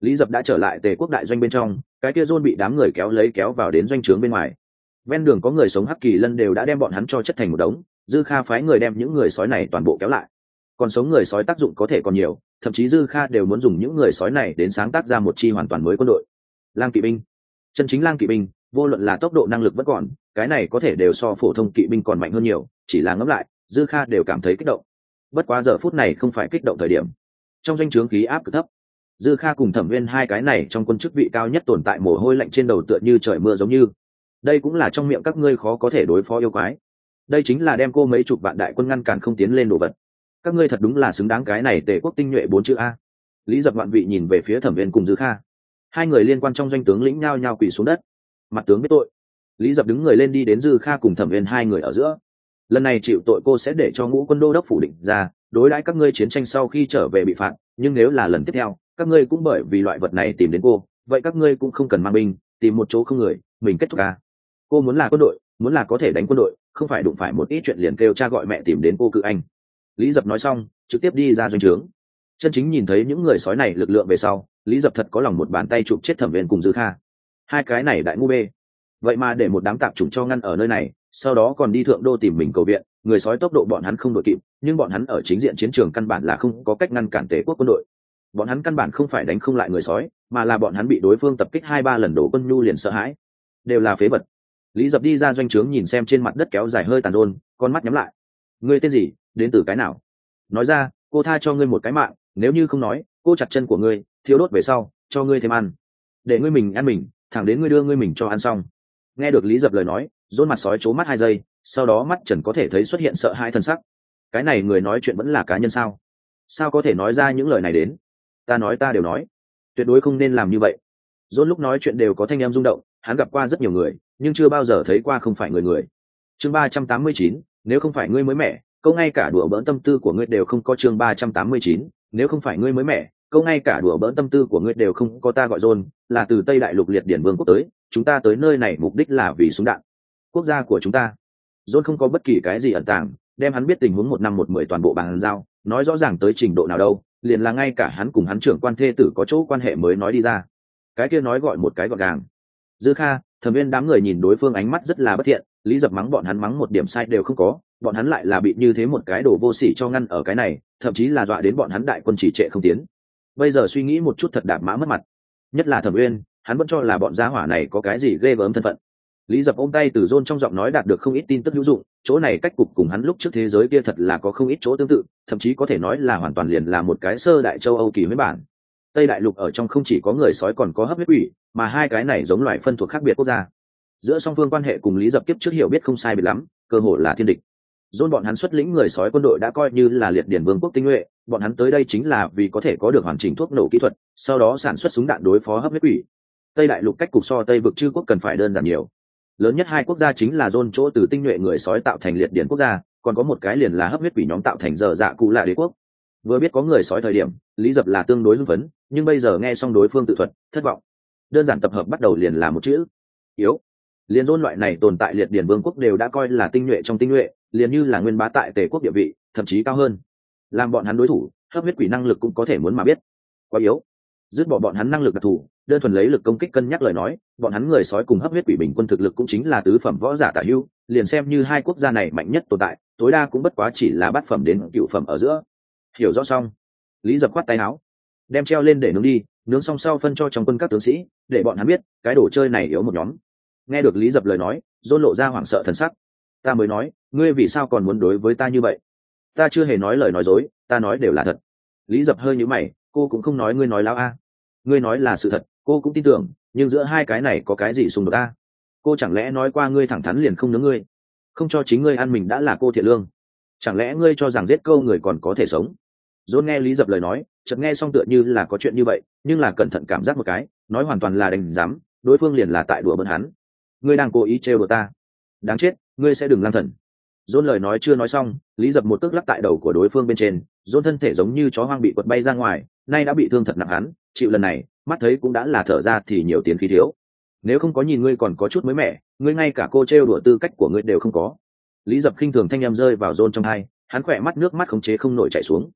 Lý Dập đã trở lại Tề quốc đại doanh bên trong, cái kia John bị đám người kéo lấy kéo vào đến doanh trướng bên ngoài. Ven đường có người sống hắc kỳ lân đều đã đem bọn hắn cho chất thành một đống, Dư Kha phái người đem những người sói này toàn bộ kéo lại. Còn sống người sói tác dụng có thể còn nhiều, thậm chí Dư Kha đều muốn dùng những người sói này đến sáng tác ra một chi hoàn toàn mới quân đội. Lang kỵ binh, chân chính lang kỵ binh, vô luận là tốc độ năng lực vẫn còn, cái này có thể đều so phổ thông kỵ binh còn mạnh hơn nhiều, chỉ là ngẫm lại, Dư Kha đều cảm thấy kích động. Bất quá giờ phút này không phải kích động thời điểm. Trong doanh trướng khí áp cực thấp, Dư Kha cùng Thẩm Nguyên hai cái này trong quân chức vị cao nhất tồn tại mồ hôi lạnh trên đầu tựa như trời mưa giống như. Đây cũng là trong miệng các ngươi khó có thể đối phó yêu quái. Đây chính là đem cô mấy chục vạn đại quân ngăn cản không tiến lên đồ vật. Các ngươi thật đúng là xứng đáng cái này Tề quốc tinh nhuệ bốn chữ a. Lý Dập vạn vị nhìn về phía Thẩm Nguyên cùng Dư Kha. Hai người liên quan trong doanh tướng lĩnh nhao nhao quỳ xuống đất. Mặt tướng biết tội. Lý Dập đứng người lên đi đến Dư Kha cùng Thẩm Nguyên hai người ở giữa. Lần này chịu tội cô sẽ để cho Ngũ quân đô đốc phủ định ra, đối đãi các ngươi chiến tranh sau khi trở về bị phạt, nhưng nếu là lần tiếp theo các ngươi cũng bởi vì loại vật này tìm đến cô, vậy các ngươi cũng không cần mang binh, tìm một chỗ không người, mình kết thúc ca. Cô muốn là quân đội, muốn là có thể đánh quân đội, không phải đụng phải một ít chuyện liền kêu cha gọi mẹ tìm đến cô cự anh. Lý Dập nói xong, trực tiếp đi ra doanh trướng. Chân chính nhìn thấy những người sói này lực lượng về sau, Lý Dập thật có lòng một bàn tay chụp chết Thẩm Viên cùng Dư Kha. Hai cái này đại ngu bê, vậy mà để một đám tạp chủng cho ngăn ở nơi này, sau đó còn đi thượng đô tìm mình cầu viện. Người sói tốc độ bọn hắn không đội kịp, nhưng bọn hắn ở chính diện chiến trường căn bản là không có cách ngăn cản Tề quốc quân đội. Bọn hắn căn bản không phải đánh không lại người sói, mà là bọn hắn bị đối phương tập kích hai ba lần đổ quân nhu liền sợ hãi, đều là phế vật. Lý Dập đi ra doanh trướng nhìn xem trên mặt đất kéo dài hơi tàn rôn, con mắt nhắm lại. Ngươi tên gì, đến từ cái nào? Nói ra, cô tha cho ngươi một cái mạng, nếu như không nói, cô chặt chân của ngươi, thiếu đốt về sau, cho ngươi thêm ăn, để ngươi mình ăn mình, thẳng đến ngươi đưa ngươi mình cho ăn xong. Nghe được Lý Dập lời nói, rôn mặt sói trố mắt hai giây, sau đó mắt trần có thể thấy xuất hiện sợ hãi thân sắc. Cái này người nói chuyện vẫn là cá nhân sao? Sao có thể nói ra những lời này đến? Ta nói ta đều nói, tuyệt đối không nên làm như vậy. Rôn lúc nói chuyện đều có thanh em rung động, hắn gặp qua rất nhiều người, nhưng chưa bao giờ thấy qua không phải người người. Chương ba trăm tám mươi chín, nếu không phải ngươi mới mẻ, câu ngay cả đùa bỡn tâm tư của ngươi đều không có. Chương ba trăm tám mươi chín, nếu không phải ngươi mới mẻ, câu ngay cả đùa bỡn tâm tư của ngươi đều không có. Ta gọi Rôn, là từ Tây Đại Lục Liệt Điển Vương quốc tới, chúng ta tới nơi này mục đích là vì súng đạn. Quốc gia của chúng ta. Rôn không có bất kỳ cái gì ẩn tàng, đem hắn biết tình huống một năm một mười toàn bộ bàn giao, nói rõ ràng tới trình độ nào đâu, liền là ngay cả hắn cùng hắn trưởng quan thê tử có chỗ quan hệ mới nói đi ra. Cái kia nói gọi một cái gọn gàng. Dư Kha, Thẩm Viên đám người nhìn đối phương ánh mắt rất là bất thiện, Lý Dập mắng bọn hắn mắng một điểm sai đều không có, bọn hắn lại là bị như thế một cái đồ vô sỉ cho ngăn ở cái này, thậm chí là dọa đến bọn hắn đại quân chỉ trệ không tiến. Bây giờ suy nghĩ một chút thật đạp mã mất mặt, nhất là Thẩm Viên, hắn vẫn cho là bọn gia hỏa này có cái gì ghê gớm thân phận. Lý Dập ôm tay từ Rôn trong giọng nói đạt được không ít tin tức hữu dụng, chỗ này cách cục cùng hắn lúc trước thế giới kia thật là có không ít chỗ tương tự, thậm chí có thể nói là hoàn toàn liền là một cái sơ đại châu Âu kỳ huyết bản. Tây Đại Lục ở trong không chỉ có người sói còn có hấp huyết quỷ, mà hai cái này giống loài phân thuộc khác biệt quốc gia. Giữa song phương quan hệ cùng Lý Dập kiếp trước hiểu biết không sai biệt lắm, cơ hội là thiên địch. Rôn bọn hắn xuất lĩnh người sói quân đội đã coi như là Liệt Điển Vương quốc tinh nhuệ, bọn hắn tới đây chính là vì có thể có được hoàn chỉnh thuốc nổ kỹ thuật, sau đó sản xuất súng đạn đối phó hấp huyết quỷ. Tây Đại Lục cách cục so Tây vực chư quốc cần phải đơn giản nhiều. Lớn nhất hai quốc gia chính là Rôn chỗ từ tinh nhuệ người sói tạo thành Liệt Điển quốc gia, còn có một cái liền là hấp huyết quỷ nhóm tạo thành Dở Dạ Cụ Lạ đế quốc. Vừa biết có người sói thời điểm, Lý Dập là tương đối hưng phấn, nhưng bây giờ nghe xong đối phương tự thuật, thất vọng. Đơn giản tập hợp bắt đầu liền là một chữ: yếu. Liên Rôn loại này tồn tại Liệt Điển Vương quốc đều đã coi là tinh nhuệ trong tinh nhuệ, liền như là nguyên bá tại Tề quốc địa vị, thậm chí cao hơn. Làm bọn hắn đối thủ, hấp huyết quỷ năng lực cũng có thể muốn mà biết. Quá yếu. Dứt bỏ bọn hắn năng lực đặc thù, đơn thuần lấy lực công kích cân nhắc lời nói, bọn hắn người sói cùng hấp huyết quỷ bình quân thực lực cũng chính là tứ phẩm võ giả tả hữu, liền xem như hai quốc gia này mạnh nhất tồn tại, tối đa cũng bất quá chỉ là bát phẩm đến cựu phẩm ở giữa. Hiểu rõ xong, Lý Dập khoát tay áo, đem treo lên để nướng đi, nướng xong sau phân cho trong quân các tướng sĩ, để bọn hắn biết cái đồ chơi này yếu một nhóm. Nghe được Lý Dập lời nói, Rôn lộ ra hoảng sợ thần sắc. Ta mới nói, ngươi vì sao còn muốn đối với ta như vậy? Ta chưa hề nói lời nói dối, ta nói đều là thật. Lý Dập hơi nhíu mày, cô cũng không nói ngươi nói láo a. Ngươi nói là sự thật, cô cũng tin tưởng, nhưng giữa hai cái này có cái gì xung đột a? Cô chẳng lẽ nói qua ngươi thẳng thắn liền không nướng ngươi, không cho chính ngươi ăn mình đã là cô thiện lương? Chẳng lẽ ngươi cho rằng giết câu người còn có thể sống? Rôn nghe Lý Dập lời nói, chợt nghe xong tựa như là có chuyện như vậy, nhưng là cẩn thận cảm giác một cái, nói hoàn toàn là đánh giám, đối phương liền là tại đùa bỡn hắn. Ngươi đang cố ý trêu đùa ta, đáng chết, ngươi sẽ đừng lang thần. Rôn lời nói chưa nói xong, Lý Dập một cước lắc tại đầu của đối phương bên trên, Rôn thân thể giống như chó hoang bị quật bay ra ngoài, nay đã bị thương thật nặng hắn, chịu lần này, mắt thấy cũng đã là thở ra thì nhiều tiền khí thiếu. Nếu không có nhìn ngươi còn có chút mới mẻ, ngươi ngay cả cô trêu đùa tư cách của ngươi đều không có. Lý Dập khinh thường thanh âm rơi vào Rôn trong tai, hắn khỏe mắt nước mắt khống chế không nổi chảy xuống.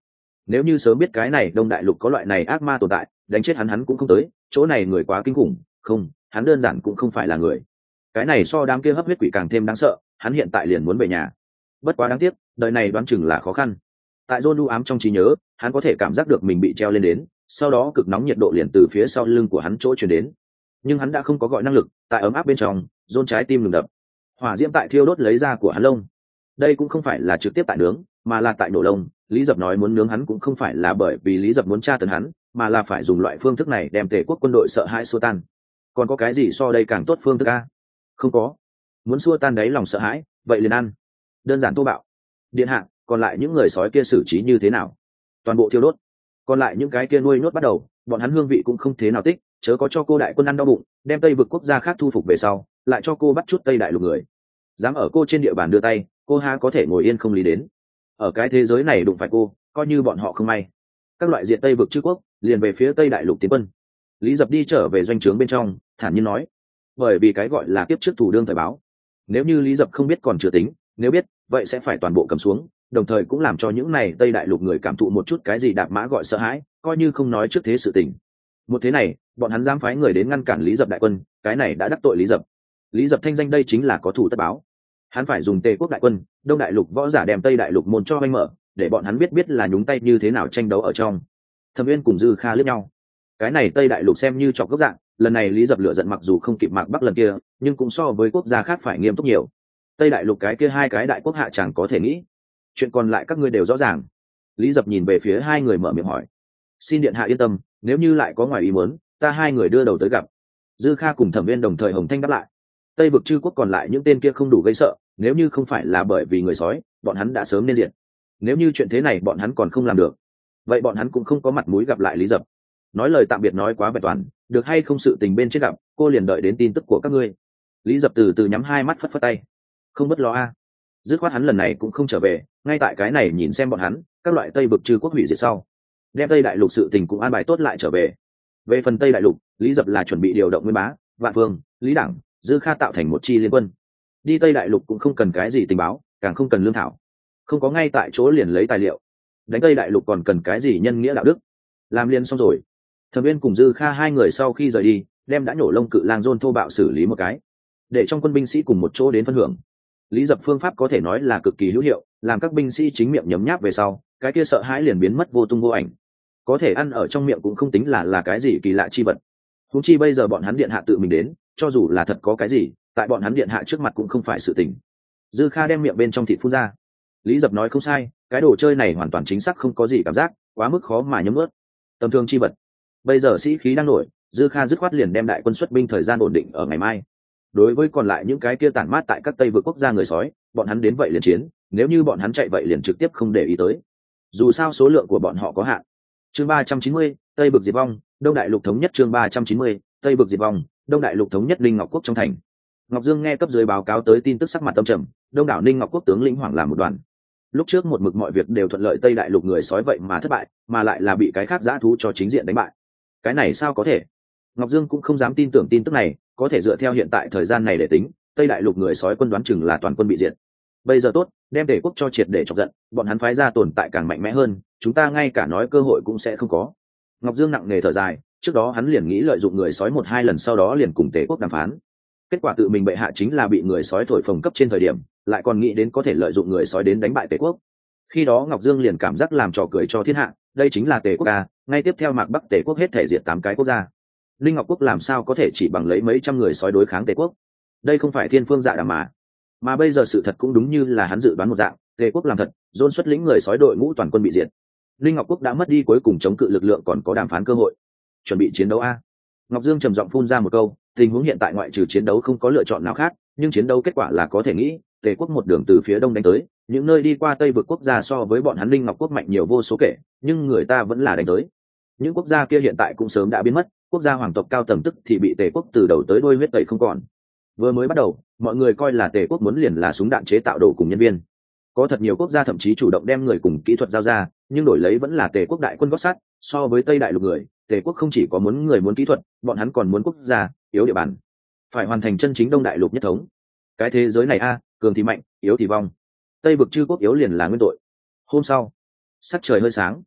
Nếu như sớm biết cái này đông đại lục có loại này ác ma tồn tại, đánh chết hắn hắn cũng không tới, chỗ này người quá kinh khủng. Không, hắn đơn giản cũng không phải là người. Cái này so đám kia hấp huyết quỷ càng thêm đáng sợ, hắn hiện tại liền muốn về nhà. Bất quá đáng tiếc, đời này đoán chừng là khó khăn. Tại John u ám trong trí nhớ, hắn có thể cảm giác được mình bị treo lên đến, sau đó cực nóng nhiệt độ liền từ phía sau lưng của hắn chỗ truyền đến. Nhưng hắn đã không có gọi năng lực, tại ấm áp bên trong, John trái tim ngừng đập. Hỏa diễm tại thiêu đốt lấy da của hắn lông. Đây cũng không phải là trực tiếp tại nướng, mà là tại nổ lông. Lý Dập nói muốn nướng hắn cũng không phải là bởi vì Lý Dập muốn tra tấn hắn, mà là phải dùng loại phương thức này đem Tề quốc quân đội sợ hãi xua tan. Còn có cái gì so đây càng tốt phương thức a? Không có. Muốn xua tan đấy lòng sợ hãi, vậy liền ăn. Đơn giản thô bạo. Điện hạ, còn lại những người sói kia xử trí như thế nào? Toàn bộ thiêu đốt. Còn lại những cái kia nuôi nhốt bắt đầu, bọn hắn hương vị cũng không thế nào tích, chớ có cho cô đại quân ăn đau bụng, đem Tây vực quốc gia khác thu phục về sau, lại cho cô bắt chút Tây đại lục người. Dám ở cô trên địa bàn đưa tay, cô ha có thể ngồi yên không lý đến. Ở cái thế giới này đụng phải cô, coi như bọn họ không may. Các loại diện Tây vực chư quốc liền về phía Tây đại lục tiến quân. Lý Dập đi trở về doanh trướng bên trong, thản nhiên nói, bởi vì cái gọi là kiếp trước thủ đương thời báo. Nếu như Lý Dập không biết còn chưa tính, nếu biết, vậy sẽ phải toàn bộ cầm xuống, đồng thời cũng làm cho những này Tây đại lục người cảm thụ một chút cái gì đạp mã gọi sợ hãi, coi như không nói trước thế sự tình. Một thế này, bọn hắn dám phái người đến ngăn cản Lý Dập đại quân, cái này đã đắc tội Lý Dập. Lý Dập thanh danh đây chính là có thủ tất báo. Hắn phải dùng Tề quốc đại quân, Đông đại lục võ giả đem Tây đại lục môn cho anh mở, để bọn hắn biết biết là nhúng tay như thế nào tranh đấu ở trong. Thẩm Uyên cùng Dư Kha liếc nhau. Cái này Tây đại lục xem như chọc gốc dạng, lần này Lý Dập lửa giận mặc dù không kịp Mạc Bắc lần kia, nhưng cũng so với quốc gia khác phải nghiêm túc nhiều. Tây đại lục cái kia hai cái đại quốc hạ chẳng có thể nghĩ. Chuyện còn lại các ngươi đều rõ ràng. Lý Dập nhìn về phía hai người mở miệng hỏi. Xin điện hạ yên tâm, nếu như lại có ngoài ý muốn, ta hai người đưa đầu tới gặp. Dư Kha cùng Thẩm Uyên đồng thời hồng thanh đáp lại. Tây vực chư quốc còn lại những tên kia không đủ gây sợ, nếu như không phải là bởi vì người sói, bọn hắn đã sớm nên diệt. Nếu như chuyện thế này bọn hắn còn không làm được, vậy bọn hắn cũng không có mặt mũi gặp lại Lý Dập. Nói lời tạm biệt nói quá vẹn toàn, được hay không sự tình bên trên gặp, cô liền đợi đến tin tức của các ngươi. Lý Dập từ từ nhắm hai mắt phất phất tay. Không bất lo a. Dứt khoát hắn lần này cũng không trở về, ngay tại cái này nhìn xem bọn hắn, các loại Tây vực chư quốc hủy diệt sau, đem Tây đại lục sự tình cũng an bài tốt lại trở về. Về phần Tây đại lục, Lý Dập là chuẩn bị điều động Nguyên Bá, Vạn Vương, Lý Đẳng, Dư Kha tạo thành một chi liên quân. Đi Tây đại lục cũng không cần cái gì tình báo, càng không cần lương thảo, không có ngay tại chỗ liền lấy tài liệu. Đánh Tây đại lục còn cần cái gì nhân nghĩa đạo đức? Làm liền xong rồi. Thẩm Uyên cùng Dư Kha hai người sau khi rời đi, đem đã nhổ lông cự lang John thô bạo xử lý một cái, để trong quân binh sĩ cùng một chỗ đến phân hưởng. Lý Dập phương pháp có thể nói là cực kỳ hữu hiệu, làm các binh sĩ chính miệng nhấm nháp về sau, cái kia sợ hãi liền biến mất vô tung vô ảnh. Có thể ăn ở trong miệng cũng không tính là là cái gì kỳ lạ chi vật. Huống chi bây giờ bọn hắn điện hạ tự mình đến, cho dù là thật có cái gì, tại bọn hắn điện hạ trước mặt cũng không phải sự tình. Dư Kha đem miệng bên trong thịt phun ra. Lý Dập nói không sai, cái đồ chơi này hoàn toàn chính xác không có gì cảm giác, quá mức khó mà nhấm nuốt. Tầm thường chi vật. Bây giờ sĩ khí đang nổi, Dư Kha dứt khoát liền đem đại quân xuất binh thời gian ổn định ở ngày mai. Đối với còn lại những cái kia tản mát tại các Tây vực quốc gia người sói, bọn hắn đến vậy liền chiến, nếu như bọn hắn chạy vậy liền trực tiếp không để ý tới. Dù sao số lượng của bọn họ có hạn. Chương ba trăm chín mươi, Tây vực diệt vong, Đông đại lục thống nhất. Chương ba trăm chín mươi, Tây vực diệt vong, Đông đại lục thống nhất. Linh Ngọc quốc trong thành. Ngọc Dương nghe cấp dưới báo cáo tới tin tức sắc mặt tâm trầm, đông đảo Ninh Ngọc quốc tướng lĩnh hoảng làm một đoàn. Lúc trước một mực mọi việc đều thuận lợi, Tây đại lục người sói vậy mà thất bại, mà lại là bị cái khác dã thú cho chính diện đánh bại. Cái này sao có thể? Ngọc Dương cũng không dám tin tưởng tin tức này, có thể dựa theo hiện tại thời gian này để tính, Tây đại lục người sói quân đoán chừng là toàn quân bị diệt. Bây giờ tốt, đem Tề quốc cho triệt để chọc giận, bọn hắn phái ra tồn tại càng mạnh mẽ hơn, chúng ta ngay cả nói cơ hội cũng sẽ không có. Ngọc Dương nặng nề thở dài, trước đó hắn liền nghĩ lợi dụng người sói một hai lần, sau đó liền cùng Tề quốc đàm phán. Kết quả tự mình bệ hạ chính là bị người sói thổi phồng cấp trên thời điểm, lại còn nghĩ đến có thể lợi dụng người sói đến đánh bại Tề quốc. Khi đó Ngọc Dương liền cảm giác làm trò cười cho thiên hạ, đây chính là Tề quốc a, ngay tiếp theo Mạc Bắc Tề quốc hết thể diệt tám cái quốc gia. Linh Ngọc quốc làm sao có thể chỉ bằng lấy mấy trăm người sói đối kháng Tề quốc? Đây không phải thiên phương dạ đàm mà. Mà bây giờ sự thật cũng đúng như là hắn dự đoán một dạng, Tề quốc làm thật, dồn xuất lĩnh người sói đội ngũ toàn quân bị diệt. Linh Ngọc quốc đã mất đi cuối cùng chống cự lực lượng còn có đàm phán cơ hội. Chuẩn bị chiến đấu a. Ngọc Dương trầm giọng phun ra một câu, tình huống hiện tại ngoại trừ chiến đấu không có lựa chọn nào khác, nhưng chiến đấu kết quả là có thể nghĩ, Tề quốc một đường từ phía đông đánh tới, những nơi đi qua Tây vực quốc gia so với bọn hắn Linh Ngọc quốc mạnh nhiều vô số kể, nhưng người ta vẫn là đánh tới. Những quốc gia kia hiện tại cũng sớm đã biến mất, quốc gia hoàng tộc cao tầng tức thì bị Tề quốc từ đầu tới đuôi huyết tẩy không còn. Vừa mới bắt đầu, mọi người coi là Tề quốc muốn liền là súng đạn chế tạo đồ cùng nhân viên. Có thật nhiều quốc gia thậm chí chủ động đem người cùng kỹ thuật giao ra, nhưng đổi lấy vẫn là Tề quốc đại quân gót sát, so với Tây đại lục người, Tề quốc không chỉ có muốn người muốn kỹ thuật, bọn hắn còn muốn quốc gia, yếu địa bàn. Phải hoàn thành chân chính Đông đại lục nhất thống. Cái thế giới này a, cường thì mạnh, yếu thì vong. Tây vực chư quốc yếu liền là nguyên tội. Hôm sau, sắc trời hơi sáng,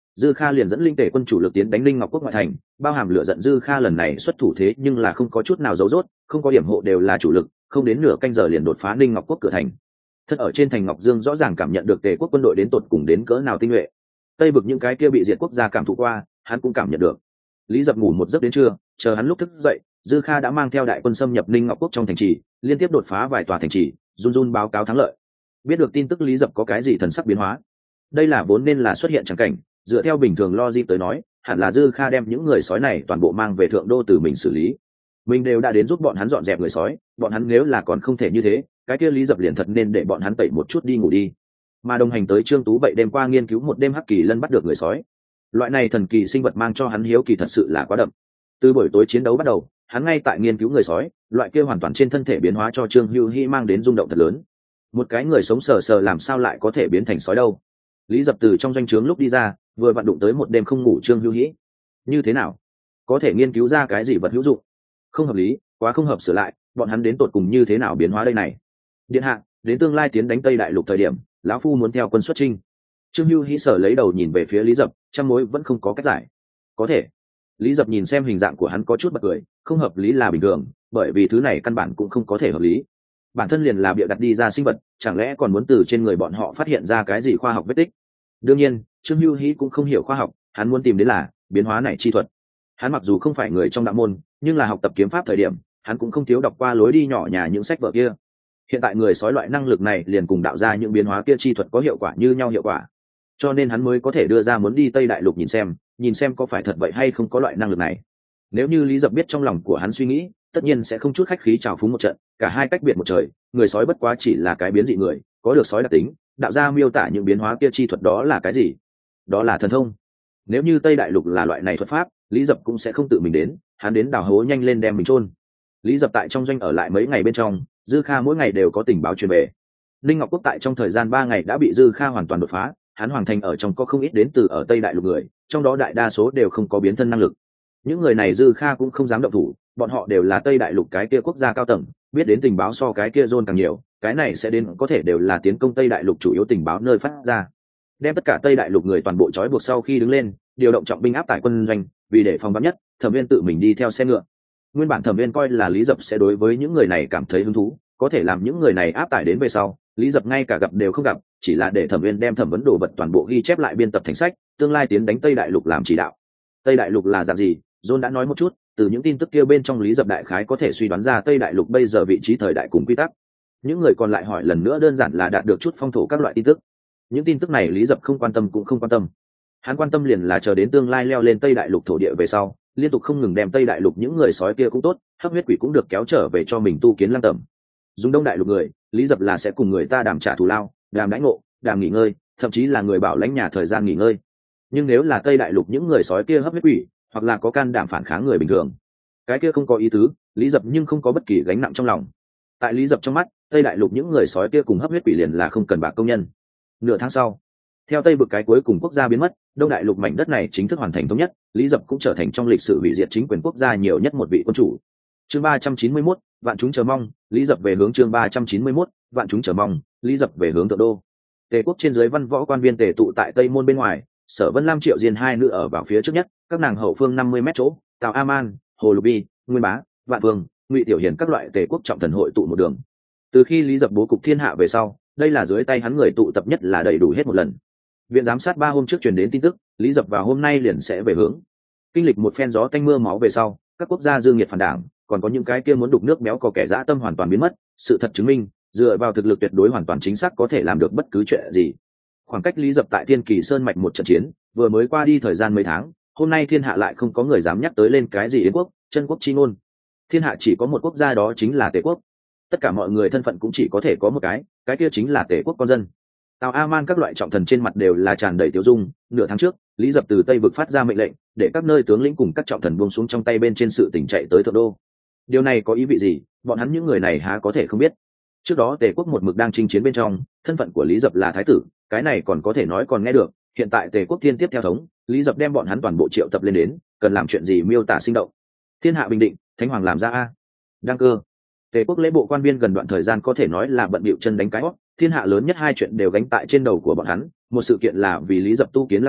Dư Kha liền dẫn linh tề quân chủ lực tiến đánh Linh Ngọc quốc ngoại thành, bao hàm lửa giận Dư Kha lần này xuất thủ thế nhưng là không có chút nào giấu rốt, không có điểm hộ đều là chủ lực, không đến nửa canh giờ liền đột phá Linh Ngọc quốc cửa thành. Thật ở trên thành Ngọc Dương rõ ràng cảm nhận được tề quốc quân đội đến tột cùng đến cỡ nào tinh nhuệ. Tây vực những cái kia bị diệt quốc gia cảm thụ qua, hắn cũng cảm nhận được. Lý Dập ngủ một giấc đến trưa, chờ hắn lúc thức dậy, Dư Kha đã mang theo đại quân xâm nhập Linh Ngọc quốc trong thành trì, liên tiếp đột phá vài tòa thành trì, run run báo cáo thắng lợi. Biết được tin tức Lý Dập có cái gì thần sắc biến hóa. Đây là vốn nên là xuất hiện chẳng cảnh, dựa theo bình thường logic tới nói, hẳn là Dư Kha đem những người sói này toàn bộ mang về thượng đô từ mình xử lý. Mình đều đã đến giúp bọn hắn dọn dẹp người sói, bọn hắn nếu là còn không thể như thế, cái kia Lý Dập liền thật nên để bọn hắn tẩy một chút đi ngủ đi. Mà đồng hành tới Trương Tú vậy đêm qua nghiên cứu một đêm hắc kỳ lân bắt được người sói. Loại này thần kỳ sinh vật mang cho hắn hiếu kỳ thật sự là quá đậm. Từ buổi tối chiến đấu bắt đầu, hắn ngay tại nghiên cứu người sói, loại kia hoàn toàn trên thân thể biến hóa cho Trương Hưu Hi mang đến rung động thật lớn. Một cái người sống sờ sờ làm sao lại có thể biến thành sói đâu? Lý Dập từ trong doanh trướng lúc đi ra, vừa vặn đụng tới một đêm không ngủ Trương Hưu Hi. Như thế nào? Có thể nghiên cứu ra cái gì vật hữu dụng? Không hợp lý, quá không hợp sửa lại, bọn hắn đến tột cùng như thế nào biến hóa đây này? Điện hạ, đến tương lai tiến đánh Tây Đại Lục thời điểm, lão phu muốn theo quân xuất chinh. Trương Hưu Hi sở lấy đầu nhìn về phía Lý Dập, trăm mối vẫn không có cách giải. Có thể. Lý Dập nhìn xem hình dạng của hắn có chút bật cười, không hợp lý là bình thường, bởi vì thứ này căn bản cũng không có thể hợp lý. Bản thân liền là bịa đặt đi ra sinh vật, chẳng lẽ còn muốn từ trên người bọn họ phát hiện ra cái gì khoa học vết tích? Đương nhiên, Trương Hưu Hi cũng không hiểu khoa học, hắn muốn tìm đến là biến hóa này chi thuật. Hắn mặc dù không phải người trong đạo môn, nhưng là học tập kiếm pháp thời điểm, hắn cũng không thiếu đọc qua lối đi nhỏ nhà những sách vở kia. Hiện tại người sói loại năng lực này liền cùng đạo ra những biến hóa kia chi thuật có hiệu quả như nhau hiệu quả, cho nên hắn mới có thể đưa ra muốn đi Tây Đại Lục nhìn xem, nhìn xem có phải thật vậy hay không có loại năng lực này. Nếu như Lý Dập biết trong lòng của hắn suy nghĩ, tất nhiên sẽ không chút khách khí chào phúng một trận, cả hai cách biệt một trời, người sói bất quá chỉ là cái biến dị người, có được sói đặc tính, đạo gia miêu tả những biến hóa kia chi thuật đó là cái gì? Đó là thần thông. Nếu như Tây Đại Lục là loại này thuật pháp, Lý Dập cũng sẽ không tự mình đến, hắn đến đào hố nhanh lên đem mình chôn. Lý Dập tại trong doanh ở lại mấy ngày bên trong, Dư Kha mỗi ngày đều có tình báo truyền về. Linh Ngọc quốc tại trong thời gian ba ngày đã bị Dư Kha hoàn toàn đột phá, hắn hoàng thành ở trong có không ít đến từ ở Tây Đại Lục người, trong đó đại đa số đều không có biến thân năng lực. Những người này Dư Kha cũng không dám động thủ, bọn họ đều là Tây Đại Lục cái kia quốc gia cao tầng, biết đến tình báo so cái kia Zone càng nhiều, cái này sẽ đến có thể đều là tiến công Tây Đại Lục chủ yếu tình báo nơi phát ra. Đem tất cả Tây Đại Lục người toàn bộ trói buộc sau khi đứng lên, điều động trọng binh áp tải quân doanh, vì để phòng vắn nhất, Thẩm Viên tự mình đi theo xe ngựa. Nguyên bản Thẩm Viên coi là Lý Dập sẽ đối với những người này cảm thấy hứng thú, có thể làm những người này áp tải đến về sau, Lý Dập ngay cả gặp đều không gặp, chỉ là để Thẩm Viên đem thẩm vấn đồ vật toàn bộ ghi chép lại biên tập thành sách, tương lai tiến đánh Tây Đại Lục làm chỉ đạo. Tây Đại Lục là dạng gì, John đã nói một chút, từ những tin tức kia bên trong Lý Dập đại khái có thể suy đoán ra Tây Đại Lục bây giờ vị trí thời đại cùng quy tắc. Những người còn lại hỏi lần nữa đơn giản là đạt được chút phong thổ các loại tin tức. Những tin tức này Lý Dập không quan tâm cũng không quan tâm. Hắn quan tâm liền là chờ đến tương lai leo lên Tây Đại Lục thổ địa về sau, liên tục không ngừng đem Tây Đại Lục những người sói kia cũng tốt, hấp huyết quỷ cũng được kéo trở về cho mình tu kiến lăng tẩm. Dùng Đông Đại Lục người, Lý Dập là sẽ cùng người ta đàm trả thù lao, đàm đãi ngộ, đàm nghỉ ngơi, thậm chí là người bảo lãnh nhà thời gian nghỉ ngơi. Nhưng nếu là Tây Đại Lục những người sói kia hấp huyết quỷ, hoặc là có can đảm phản kháng người bình thường, cái kia không có ý tứ, Lý Dập nhưng không có bất kỳ gánh nặng trong lòng. Tại Lý Dập trong mắt, Tây Đại Lục những người sói kia cùng hấp huyết quỷ liền là không cần bạc công nhân. Nửa tháng sau, theo Tây vực cái cuối cùng quốc gia biến mất, Đông Đại Lục mảnh đất này chính thức hoàn thành thống nhất, Lý Dập cũng trở thành trong lịch sử hủy diệt chính quyền quốc gia nhiều nhất một vị quân chủ. Chương ba trăm chín mươi mốt, vạn chúng chờ mong, Lý Dập về hướng chương ba trăm chín mươi mốt, vạn chúng chờ mong, Lý Dập về hướng Thượng đô. Tề quốc trên dưới văn võ quan viên tề tụ tại Tây môn bên ngoài, Sở Vân Lam Triệu Diên hai nữ ở vào phía trước nhất, các nàng hậu phương năm mươi mét chỗ, Tào A Man, Hồ Lục Bi, Nguyên Bá, Vạn Vương, Ngụy Tiểu Hiền các loại Tề quốc trọng thần hội tụ một đường. Từ khi Lý Dập bố cục thiên hạ về sau, đây là dưới tay hắn người tụ tập nhất là đầy đủ hết một lần. Viện giám sát ba hôm trước truyền đến tin tức, Lý Dập vào hôm nay liền sẽ về hướng. Kinh lịch một phen gió tanh mưa máu về sau, các quốc gia dương nhiệt phản đảng, còn có những cái kia muốn đục nước béo có kẻ dã tâm hoàn toàn biến mất, sự thật chứng minh, dựa vào thực lực tuyệt đối hoàn toàn chính xác có thể làm được bất cứ chuyện gì. Khoảng cách Lý Dập tại Thiên Kỳ Sơn mạch một trận chiến, vừa mới qua đi thời gian mấy tháng, hôm nay thiên hạ lại không có người dám nhắc tới lên cái gì Yến quốc, chân quốc chi ngôn. Thiên hạ chỉ có một quốc gia, đó chính là Tề quốc. Tất cả mọi người thân phận cũng chỉ có thể có một cái, cái kia chính là Tề quốc con dân. Tào A Man các loại trọng thần trên mặt đều là tràn đầy tiêu dung. Nửa tháng trước, Lý Dập từ Tây vực phát ra mệnh lệnh, để các nơi tướng lĩnh cùng các trọng thần buông xuống trong tay bên trên sự tỉnh chạy tới Thượng đô. Điều này có ý vị gì, bọn hắn những người này há có thể không biết. Trước đó Tề quốc một mực đang chinh chiến bên trong, thân phận của Lý Dập là thái tử, cái này còn có thể nói còn nghe được. Hiện tại Tề quốc thiên tiếp theo thống, Lý Dập đem bọn hắn toàn bộ triệu tập lên đến, cần làm chuyện gì miêu tả sinh động. Thiên hạ bình định, thánh hoàng làm ra a. Đăng cơ. Tề quốc lễ bộ quan viên gần đoạn thời gian có thể nói là bận bịu chân đánh cái hót, thiên hạ lớn nhất hai chuyện đều gánh tại trên đầu của bọn hắn. Một sự kiện là vì Lý Dập tu kiến lăng tẩm,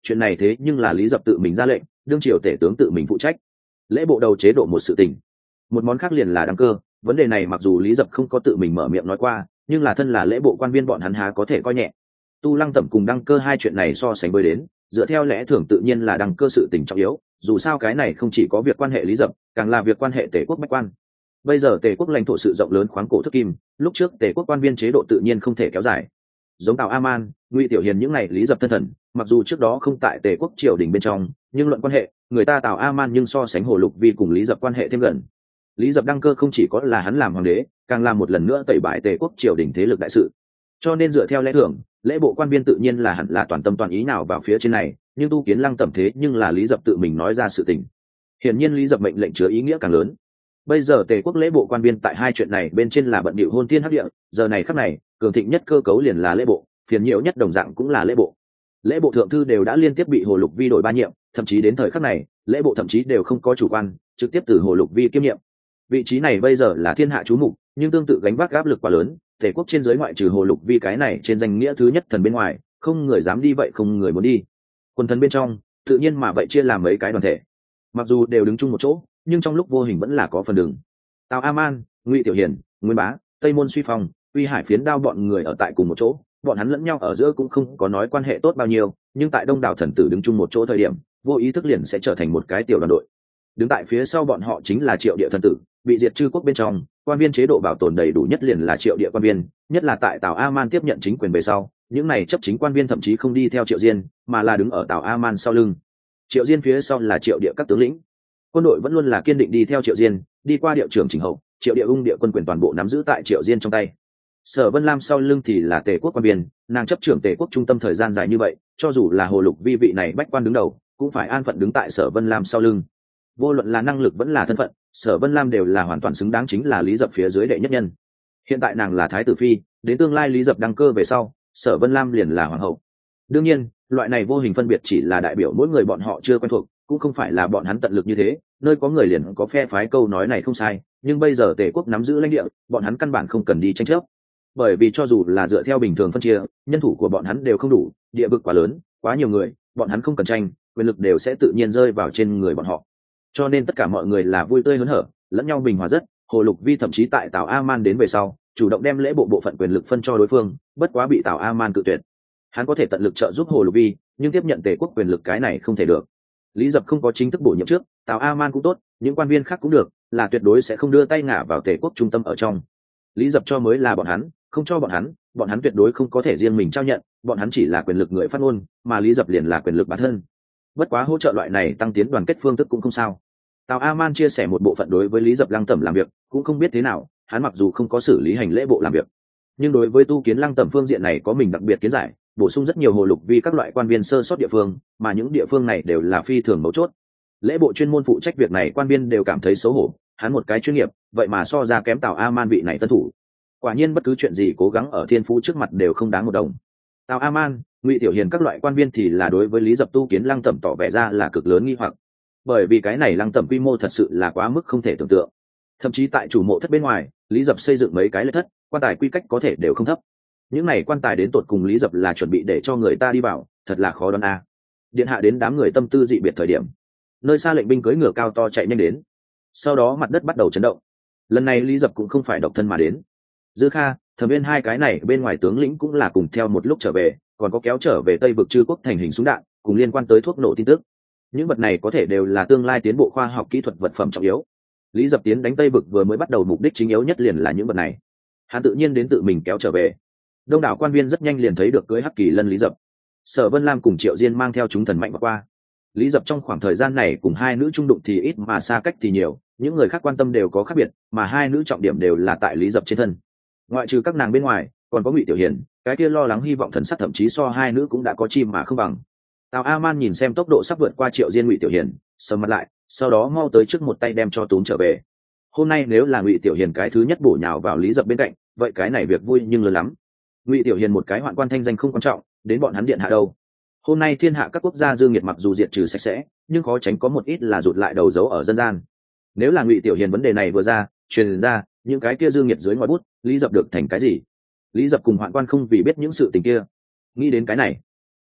chuyện này thế nhưng là Lý Dập tự mình ra lệnh, đương triều tể tướng tự mình phụ trách. Lễ bộ đầu chế độ một sự tình. Một món khác liền là đăng cơ, vấn đề này mặc dù Lý Dập không có tự mình mở miệng nói qua, nhưng là thân là lễ bộ quan viên bọn hắn há có thể coi nhẹ. Tu Lăng Tẩm cùng đăng cơ hai chuyện này so sánh với đến, dựa theo lẽ thường tự nhiên là đăng cơ sự tình trọng yếu, dù sao cái này không chỉ có việc quan hệ Lý Dập, càng là việc quan hệ Tề quốc bách quan. Bây giờ Tề quốc lãnh thổ sự rộng lớn khoáng cổ thức kim, lúc trước Tề quốc quan viên chế độ tự nhiên không thể kéo dài. Giống Tào A-man, Ngụy Tiểu Hiền những này Lý Dập thân thần, mặc dù trước đó không tại Tề quốc triều đình bên trong, nhưng luận quan hệ, người ta Tào A-man nhưng so sánh Hồ Lục Vi cùng Lý Dập quan hệ thêm gần. Lý Dập đăng cơ không chỉ có là hắn làm hoàng đế, càng làm một lần nữa tẩy bại Tề quốc triều đình thế lực đại sự. Cho nên dựa theo lẽ thường, lễ bộ quan viên tự nhiên là hẳn là toàn tâm toàn ý nào vào phía trên này, nhưng Tu Kiến Lăng Tẩm thế nhưng là Lý Dập tự mình nói ra sự tình. Hiển nhiên Lý Dập mệnh lệnh chứa ý nghĩa càng lớn. Bây giờ Tề quốc lễ bộ quan viên tại hai chuyện này bên trên là bận bịu hôn thiên hấp địa, giờ này khắc này, cường thịnh nhất cơ cấu liền là lễ bộ, phiền nhiễu nhất đồng dạng cũng là lễ bộ. Lễ bộ thượng thư đều đã liên tiếp bị Hồ Lục Vi đổi ba nhiệm, thậm chí đến thời khắc này, lễ bộ thậm chí đều không có chủ quan, trực tiếp từ Hồ Lục Vi kiêm nhiệm. Vị trí này bây giờ là thiên hạ chú mục, nhưng tương tự gánh vác áp lực quá lớn, Tề quốc trên dưới ngoại trừ Hồ Lục Vi cái này trên danh nghĩa thứ nhất thần bên ngoài, không người dám đi vậy không người muốn đi. Quân thần bên trong, tự nhiên mà vậy chia làm mấy cái đoàn thể. Mặc dù đều đứng chung một chỗ, nhưng trong lúc vô hình vẫn là có phần đường. Tào A-man, Ngụy Tiểu Hiền, Nguyên Bá, Tây Môn Suy Phong, Uy Hải Phiến Đao bọn người ở tại cùng một chỗ, bọn hắn lẫn nhau ở giữa cũng không có nói quan hệ tốt bao nhiêu, nhưng tại đông đảo thần tử đứng chung một chỗ thời điểm, vô ý thức liền sẽ trở thành một cái tiểu đoàn đội. Đứng tại phía sau bọn họ chính là Triệu Địa thần tử, bị diệt chư quốc bên trong, quan viên chế độ bảo tồn đầy đủ nhất liền là Triệu Địa quan viên, nhất là tại Tào A-man tiếp nhận chính quyền về sau, những này chấp chính quan viên thậm chí không đi theo Triệu Diên, mà là đứng ở Tào A-man sau lưng. Triệu Diên phía sau là Triệu Địa các tướng lĩnh. Quân đội vẫn luôn là kiên định đi theo Triệu Diên, đi qua điệu trưởng Trình Hậu, Triệu Địa ung địa quân quyền toàn bộ nắm giữ tại Triệu Diên trong tay. Sở Vân Lam sau lưng thì là Tề quốc quan viên, nàng chấp trưởng Tề quốc trung tâm thời gian dài như vậy, cho dù là Hồ Lục Vi vị này bách quan đứng đầu, cũng phải an phận đứng tại Sở Vân Lam sau lưng. Vô luận là năng lực vẫn là thân phận, Sở Vân Lam đều là hoàn toàn xứng đáng chính là Lý Dập phía dưới đệ nhất nhân. Hiện tại nàng là thái tử phi, đến tương lai Lý Dập đăng cơ về sau, Sở Vân Lam liền là hoàng hậu. Đương nhiên, loại này vô hình phân biệt chỉ là đại biểu mỗi người bọn họ chưa quen thuộc, cũng không phải là bọn hắn tận lực như thế, nơi có người liền có phe phái, câu nói này không sai, nhưng bây giờ Tề quốc nắm giữ lãnh địa, bọn hắn căn bản không cần đi tranh chấp. Bởi vì cho dù là dựa theo bình thường phân chia, nhân thủ của bọn hắn đều không đủ, địa vực quá lớn, quá nhiều người, bọn hắn không cần tranh, quyền lực đều sẽ tự nhiên rơi vào trên người bọn họ. Cho nên tất cả mọi người là vui tươi hớn hở, lẫn nhau bình hòa rất. Hồ Lục Vi thậm chí tại Tào A-man đến về sau, chủ động đem lễ bộ bộ phận quyền lực phân cho đối phương, bất quá bị Tào A-man cự tuyệt. Hắn có thể tận lực trợ giúp Hồ Lục Vi, nhưng tiếp nhận Tề quốc quyền lực cái này không thể được. Lý Dập không có chính thức bổ nhiệm trước, Tào A-man cũng tốt, những quan viên khác cũng được, là tuyệt đối sẽ không đưa tay ngả vào Tề quốc trung tâm ở trong. Lý Dập cho mới là bọn hắn, không cho bọn hắn, bọn hắn tuyệt đối không có thể riêng mình trao nhận, bọn hắn chỉ là quyền lực người phát ngôn, mà Lý Dập liền là quyền lực bản thân. Bất quá hỗ trợ loại này tăng tiến đoàn kết phương thức cũng không sao. Tào A-man chia sẻ một bộ phận đối với Lý Dập Lăng Tẩm làm việc, cũng không biết thế nào, hắn mặc dù không có xử lý hành lễ bộ làm việc, nhưng đối với Tu Kiến Lăng Tẩm phương diện này có mình đặc biệt kiến giải, bổ sung rất nhiều Hồ Lục Vi các loại quan viên sơ sót địa phương, mà những địa phương này đều là phi thường mấu chốt. Lễ bộ chuyên môn phụ trách việc này quan viên đều cảm thấy xấu hổ, hắn một cái chuyên nghiệp, vậy mà so ra kém Tào A-man vị này tân thủ. Quả nhiên bất cứ chuyện gì cố gắng ở thiên phú trước mặt đều không đáng một đồng. Tào A-man, Ngụy Tiểu Hiền các loại quan viên thì là đối với Lý Dập Tu Kiến Lăng Tẩm tỏ vẻ ra là cực lớn nghi hoặc, bởi vì cái này Lăng Tẩm quy mô thật sự là quá mức không thể tưởng tượng. Thậm chí tại chủ mộ thất bên ngoài, Lý Dập xây dựng mấy cái lệ thất, quan tài quy cách có thể đều không thấp. Những này quan tài đến tột cùng Lý Dập là chuẩn bị để cho người ta đi vào, thật là khó đoán a. Điện hạ đến đám người tâm tư dị biệt thời điểm, nơi xa lệnh binh cưỡi ngựa cao to chạy nhanh đến. Sau đó mặt đất bắt đầu chấn động. Lần này Lý Dập cũng không phải độc thân mà đến. Dư Kha, Thẩm Viên hai cái này bên ngoài tướng lĩnh cũng là cùng theo một lúc trở về, còn có kéo trở về Tây vực Trư quốc thành hình súng đạn, cùng liên quan tới thuốc nổ tin tức. Những vật này có thể đều là tương lai tiến bộ khoa học kỹ thuật vật phẩm trọng yếu. Lý Dập tiến đánh Tây vực vừa mới bắt đầu, mục đích chính yếu nhất liền là những vật này. Hắn tự nhiên đến tự mình kéo trở về. Đông đảo quan viên rất nhanh liền thấy được cưới Hắc Kỳ Lân Lý Dập. Sở Vân Lam cùng Triệu Diên mang theo chúng thần mạnh vào qua. Lý Dập trong khoảng thời gian này cùng hai nữ trung đụng thì ít mà xa cách thì nhiều, những người khác quan tâm đều có khác biệt, mà hai nữ trọng điểm đều là tại Lý Dập trên thân. Ngoại trừ các nàng bên ngoài, còn có Ngụy Tiểu Hiền, cái kia lo lắng hy vọng thần sắc thậm chí so hai nữ cũng đã có chim mà không bằng. Tào A-man nhìn xem tốc độ sắp vượt qua Triệu Diên, Ngụy Tiểu Hiền sầm mặt lại, sau đó mau tới trước một tay đem cho túm trở về. Hôm nay nếu là Ngụy Tiểu Hiền cái thứ nhất bổ nhào vào Lý Dập bên cạnh, vậy cái này việc vui nhưng lớn lắm. Ngụy Tiểu Hiền một cái hoạn quan thanh danh không quan trọng, đến bọn hắn điện hạ đâu. Hôm nay thiên hạ các quốc gia dương nghiệt mặc dù diệt trừ sạch sẽ, nhưng khó tránh có một ít là rụt lại đầu dấu ở dân gian. Nếu là Ngụy Tiểu Hiền vấn đề này vừa ra, truyền ra, những cái kia dương nghiệt dưới ngoài bút, Lý Dập được thành cái gì? Lý Dập cùng hoạn quan không vì biết những sự tình kia. Nghĩ đến cái này,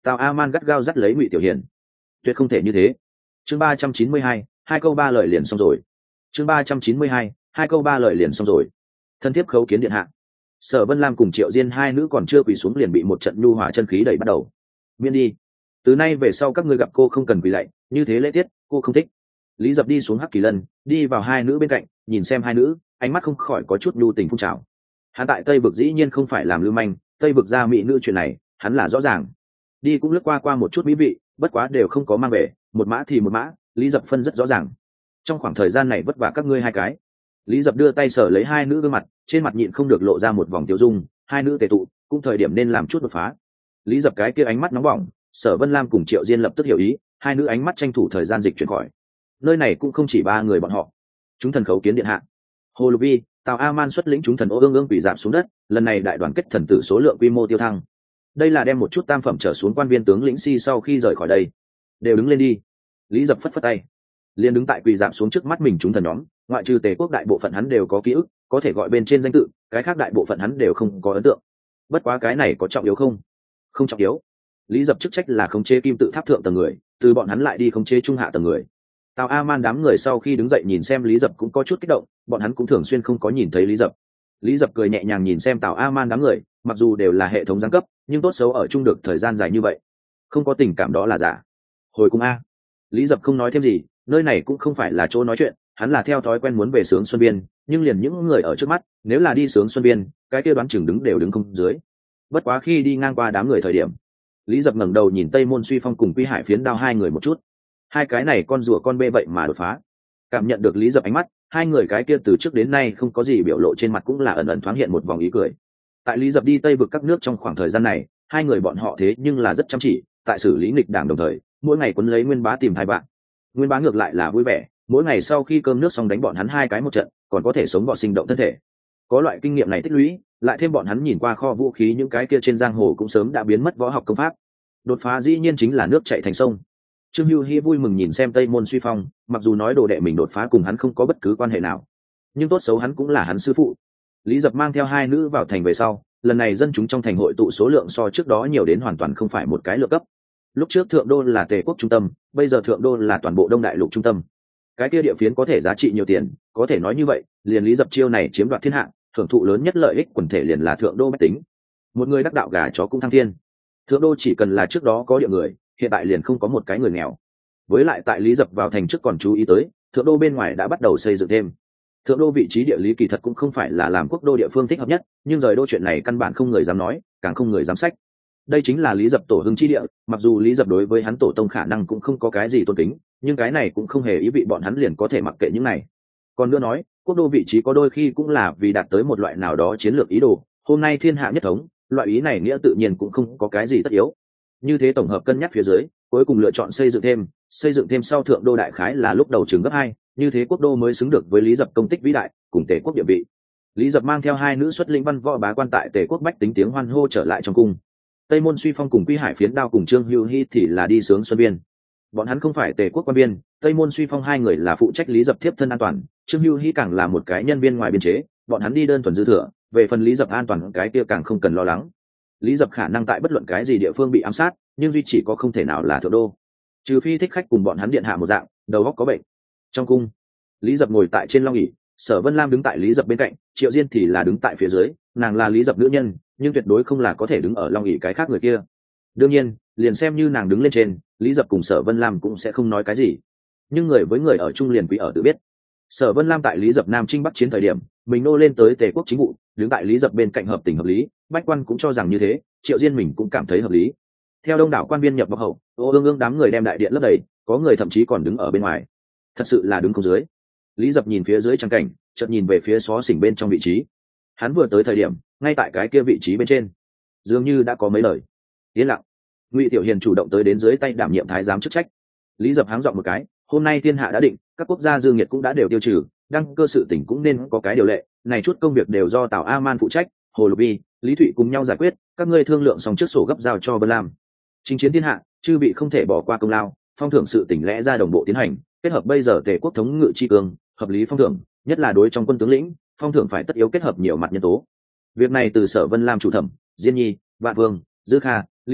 Tào A Man gắt gao dắt lấy Ngụy Tiểu Hiền. Tuyệt không thể như thế. Chương ba trăm chín mươi hai, hai câu ba lời liền xong rồi. Chương ba trăm chín mươi hai, hai câu ba lời liền xong rồi. Thân thiếp khấu kiến điện hạ. Sở Vân Lam cùng Triệu Diên hai nữ còn chưa quỳ xuống liền bị một trận nhu hòa chân khí đẩy bắt đầu. Miễn đi. Từ nay về sau các ngươi gặp cô không cần quỳ lạy, như thế lễ tiết, cô không thích. Lý Dập đi xuống Hắc Kỳ Lân, đi vào hai nữ bên cạnh, nhìn xem hai nữ, ánh mắt không khỏi có chút nhu tình phun trào. Hắn tại Tây vực dĩ nhiên không phải làm lưu manh, Tây vực gia mỹ nữ chuyện này, hắn là rõ ràng. Đi cũng lướt qua qua một chút mỹ vị, bất quá đều không có mang về, một mã thì một mã, Lý Dập phân rất rõ ràng. Trong khoảng thời gian này vất vả các ngươi hai cái. Lý Dập đưa tay sờ lấy hai nữ gương mặt, trên mặt nhịn không được lộ ra một vòng tiêu dung, hai nữ tề tụ, cũng thời điểm nên làm chút đột phá. Lý Dập cái kia ánh mắt nóng bỏng, Sở Vân Lam cùng Triệu Diên lập tức hiểu ý, hai nữ ánh mắt tranh thủ thời gian dịch chuyển khỏi. Nơi này cũng không chỉ ba người bọn họ. Chúng thần khấu kiến điện hạ. Hồ Lục Vi, Tào A Man xuất lĩnh chúng thần ô ương ương quỷ giảm xuống đất, lần này đại đoàn kết thần tử số lượng quy mô tiêu thăng. Đây là đem một chút tam phẩm trở xuống quan viên tướng lĩnh si sau khi rời khỏi đây, đều đứng lên đi. Lý Dập phất phất tay, liền đứng tại quỳ giảm xuống trước mắt mình chúng thần nhóm, ngoại trừ Tề quốc đại bộ phận hắn đều có ký ức, có thể gọi bên trên danh tự, cái khác đại bộ phận hắn đều không có ấn tượng. Bất quá cái này có trọng yếu không? Không trọng yếu. Lý Dập chức trách là khống chế kim tự tháp thượng tầng người, từ bọn hắn lại đi khống chế trung hạ tầng người. Tào A Man đám người sau khi đứng dậy nhìn xem Lý Dập cũng có chút kích động, bọn hắn cũng thường xuyên không có nhìn thấy Lý Dập. Lý Dập cười nhẹ nhàng nhìn xem Tào A Man đám người, mặc dù đều là hệ thống giáng cấp, nhưng tốt xấu ở chung được thời gian dài như vậy, không có tình cảm đó là giả. Hồi cung a. Lý Dập không nói thêm gì, nơi này cũng không phải là chỗ nói chuyện, hắn là theo thói quen muốn về sướng xuân biên, nhưng liền những người ở trước mắt, nếu là đi sướng xuân biên, cái kia đoán chừng đứng đều đứng không dưới. Bất quá khi đi ngang qua đám người thời điểm, Lý Dập ngẩng đầu nhìn Tây Môn Suy Phong cùng Quy Hải Phiến Đao hai người một chút. Hai cái này con rùa con bê vậy mà đột phá. Cảm nhận được Lý Dập ánh mắt, hai người cái kia từ trước đến nay không có gì biểu lộ trên mặt cũng là ẩn ẩn thoáng hiện một vòng ý cười. Tại Lý Dập đi Tây vực các nước trong khoảng thời gian này, hai người bọn họ thế nhưng là rất chăm chỉ, tại xử lý nghịch đảng đồng thời, mỗi ngày quấn lấy Nguyên Bá tìm hai bạn. Nguyên Bá ngược lại là vui vẻ, mỗi ngày sau khi cơm nước xong đánh bọn hắn hai cái một trận, còn có thể sống bọ sinh động thân thể. Có loại kinh nghiệm này tích lũy, lại thêm bọn hắn nhìn qua kho vũ khí những cái kia trên giang hồ cũng sớm đã biến mất võ học công pháp. Đột phá dĩ nhiên chính là nước chảy thành sông. Trương Hưu Hi vui mừng nhìn xem Tây Môn Suy Phong, mặc dù nói đồ đệ mình đột phá cùng hắn không có bất cứ quan hệ nào, nhưng tốt xấu hắn cũng là hắn sư phụ. Lý Dập mang theo hai nữ vào thành về sau, lần này dân chúng trong thành hội tụ số lượng so trước đó nhiều đến hoàn toàn không phải một cái lựa cấp. Lúc trước Thượng Đô là Tề quốc trung tâm, bây giờ Thượng Đô là toàn bộ Đông Đại lục trung tâm. Cái kia địa phiến có thể giá trị nhiều tiền, có thể nói như vậy, liền Lý Dập chiêu này chiếm đoạt thiên hạ, thưởng thụ lớn nhất lợi ích quần thể liền là Thượng Đô bách tính. Một người đắc đạo gà chó cũng thăng thiên. Thượng Đô chỉ cần là trước đó có địa người, hiện tại liền không có một cái người nghèo. Với lại tại Lý Dập vào thành trước còn chú ý tới, Thượng Đô bên ngoài đã bắt đầu xây dựng thêm. Thượng Đô vị trí địa lý kỳ thật cũng không phải là làm quốc đô địa phương thích hợp nhất, nhưng rời đô chuyện này căn bản không người dám nói, càng không người dám sách. Đây chính là Lý Dập tổ hưng chi địa, mặc dù Lý Dập đối với hắn tổ tông khả năng cũng không có cái gì tôn kính, nhưng cái này cũng không hề ý vị bọn hắn liền có thể mặc kệ những này. Còn nữa nói, quốc đô vị trí có đôi khi cũng là vì đạt tới một loại nào đó chiến lược ý đồ, hôm nay thiên hạ nhất thống, loại ý này nghĩa tự nhiên cũng không có cái gì tất yếu. Như thế tổng hợp cân nhắc phía dưới, cuối cùng lựa chọn xây dựng thêm, xây dựng thêm sau Thượng Đô đại khái là lúc đầu trường gấp hai, như thế quốc đô mới xứng được với Lý Dập công tích vĩ đại, cùng Tề quốc địa vị. Lý Dập mang theo hai nữ xuất lĩnh văn võ bá quan tại Tề quốc bách tính tiếng hoan hô trở lại trong cung. Tây Môn Suy Phong cùng Quy Hải Phiến Đao cùng Trương Hưu Hi thì là đi sướng xuân biên. Bọn hắn không phải Tề quốc quan biên, Tây Môn Suy Phong hai người là phụ trách Lý Dập tiếp thân an toàn, Trương Hưu Hi càng là một cái nhân viên ngoài biên chế, bọn hắn đi đơn thuần dư thừa, về phần Lý Dập an toàn cái kia càng không cần lo lắng. Lý Dập khả năng tại bất luận cái gì địa phương bị ám sát, nhưng duy chỉ có không thể nào là Thượng Đô. Trừ phi thích khách cùng bọn hắn điện hạ một dạng, đầu óc có bệnh. Trong cung, Lý Dập ngồi tại trên long ỷ, Sở Vân Lam đứng tại Lý Dập bên cạnh, Triệu Diên thì là đứng tại phía dưới, nàng là Lý Dập nữ nhân, nhưng tuyệt đối không là có thể đứng ở long ỷ cái khác người kia. Đương nhiên, liền xem như nàng đứng lên trên, Lý Dập cùng Sở Vân Lam cũng sẽ không nói cái gì. Nhưng người với người ở chung liền quý ở tự biết. Sở Vân Lam tại Lý Dập Nam Trinh Bắc chiến thời điểm, mình nô lên tới Tề quốc chính vụ, đứng tại Lý Dập bên cạnh hợp tình hợp lý, bách quan cũng cho rằng như thế, Triệu Diên mình cũng cảm thấy hợp lý. Theo đông đảo quan viên nhập vào hậu, ô ương ương đám người đem đại điện lấp đầy, có người thậm chí còn đứng ở bên ngoài, thật sự là đứng không dưới. Lý Dập nhìn phía dưới trang cảnh, chợt nhìn về phía xó xỉnh bên trong vị trí. Hắn vừa tới thời điểm, ngay tại cái kia vị trí bên trên, dường như đã có mấy lời. Yên lặng. Ngụy Tiểu Hiền chủ động tới đến dưới tay đảm nhiệm thái giám chức trách. Lý Dập háng giọng một cái, hôm nay thiên hạ đã định, các quốc gia dương nhiệt cũng đã đều tiêu trừ, đăng cơ sự tỉnh cũng nên có cái điều lệ, này chút công việc đều do Tào A Man phụ trách, Hồ Lục Vi, Lý Thụy cùng nhau giải quyết, các ngươi thương lượng xong trước sổ gấp giao cho Vân Lam. Chính chiến thiên hạ, chư vị không thể bỏ qua công lao, phong thưởng sự tỉnh lẽ ra đồng bộ tiến hành, kết hợp bây giờ Tề quốc thống ngự chi cương, hợp lý phong thưởng, nhất là đối trong quân tướng lĩnh, phong thưởng phải tất yếu kết hợp nhiều mặt nhân tố. Việc này từ Sở Vân Lam chủ thẩm, Diên Nhi, Vạn Vương, Dư Kha, Lý Đẳng,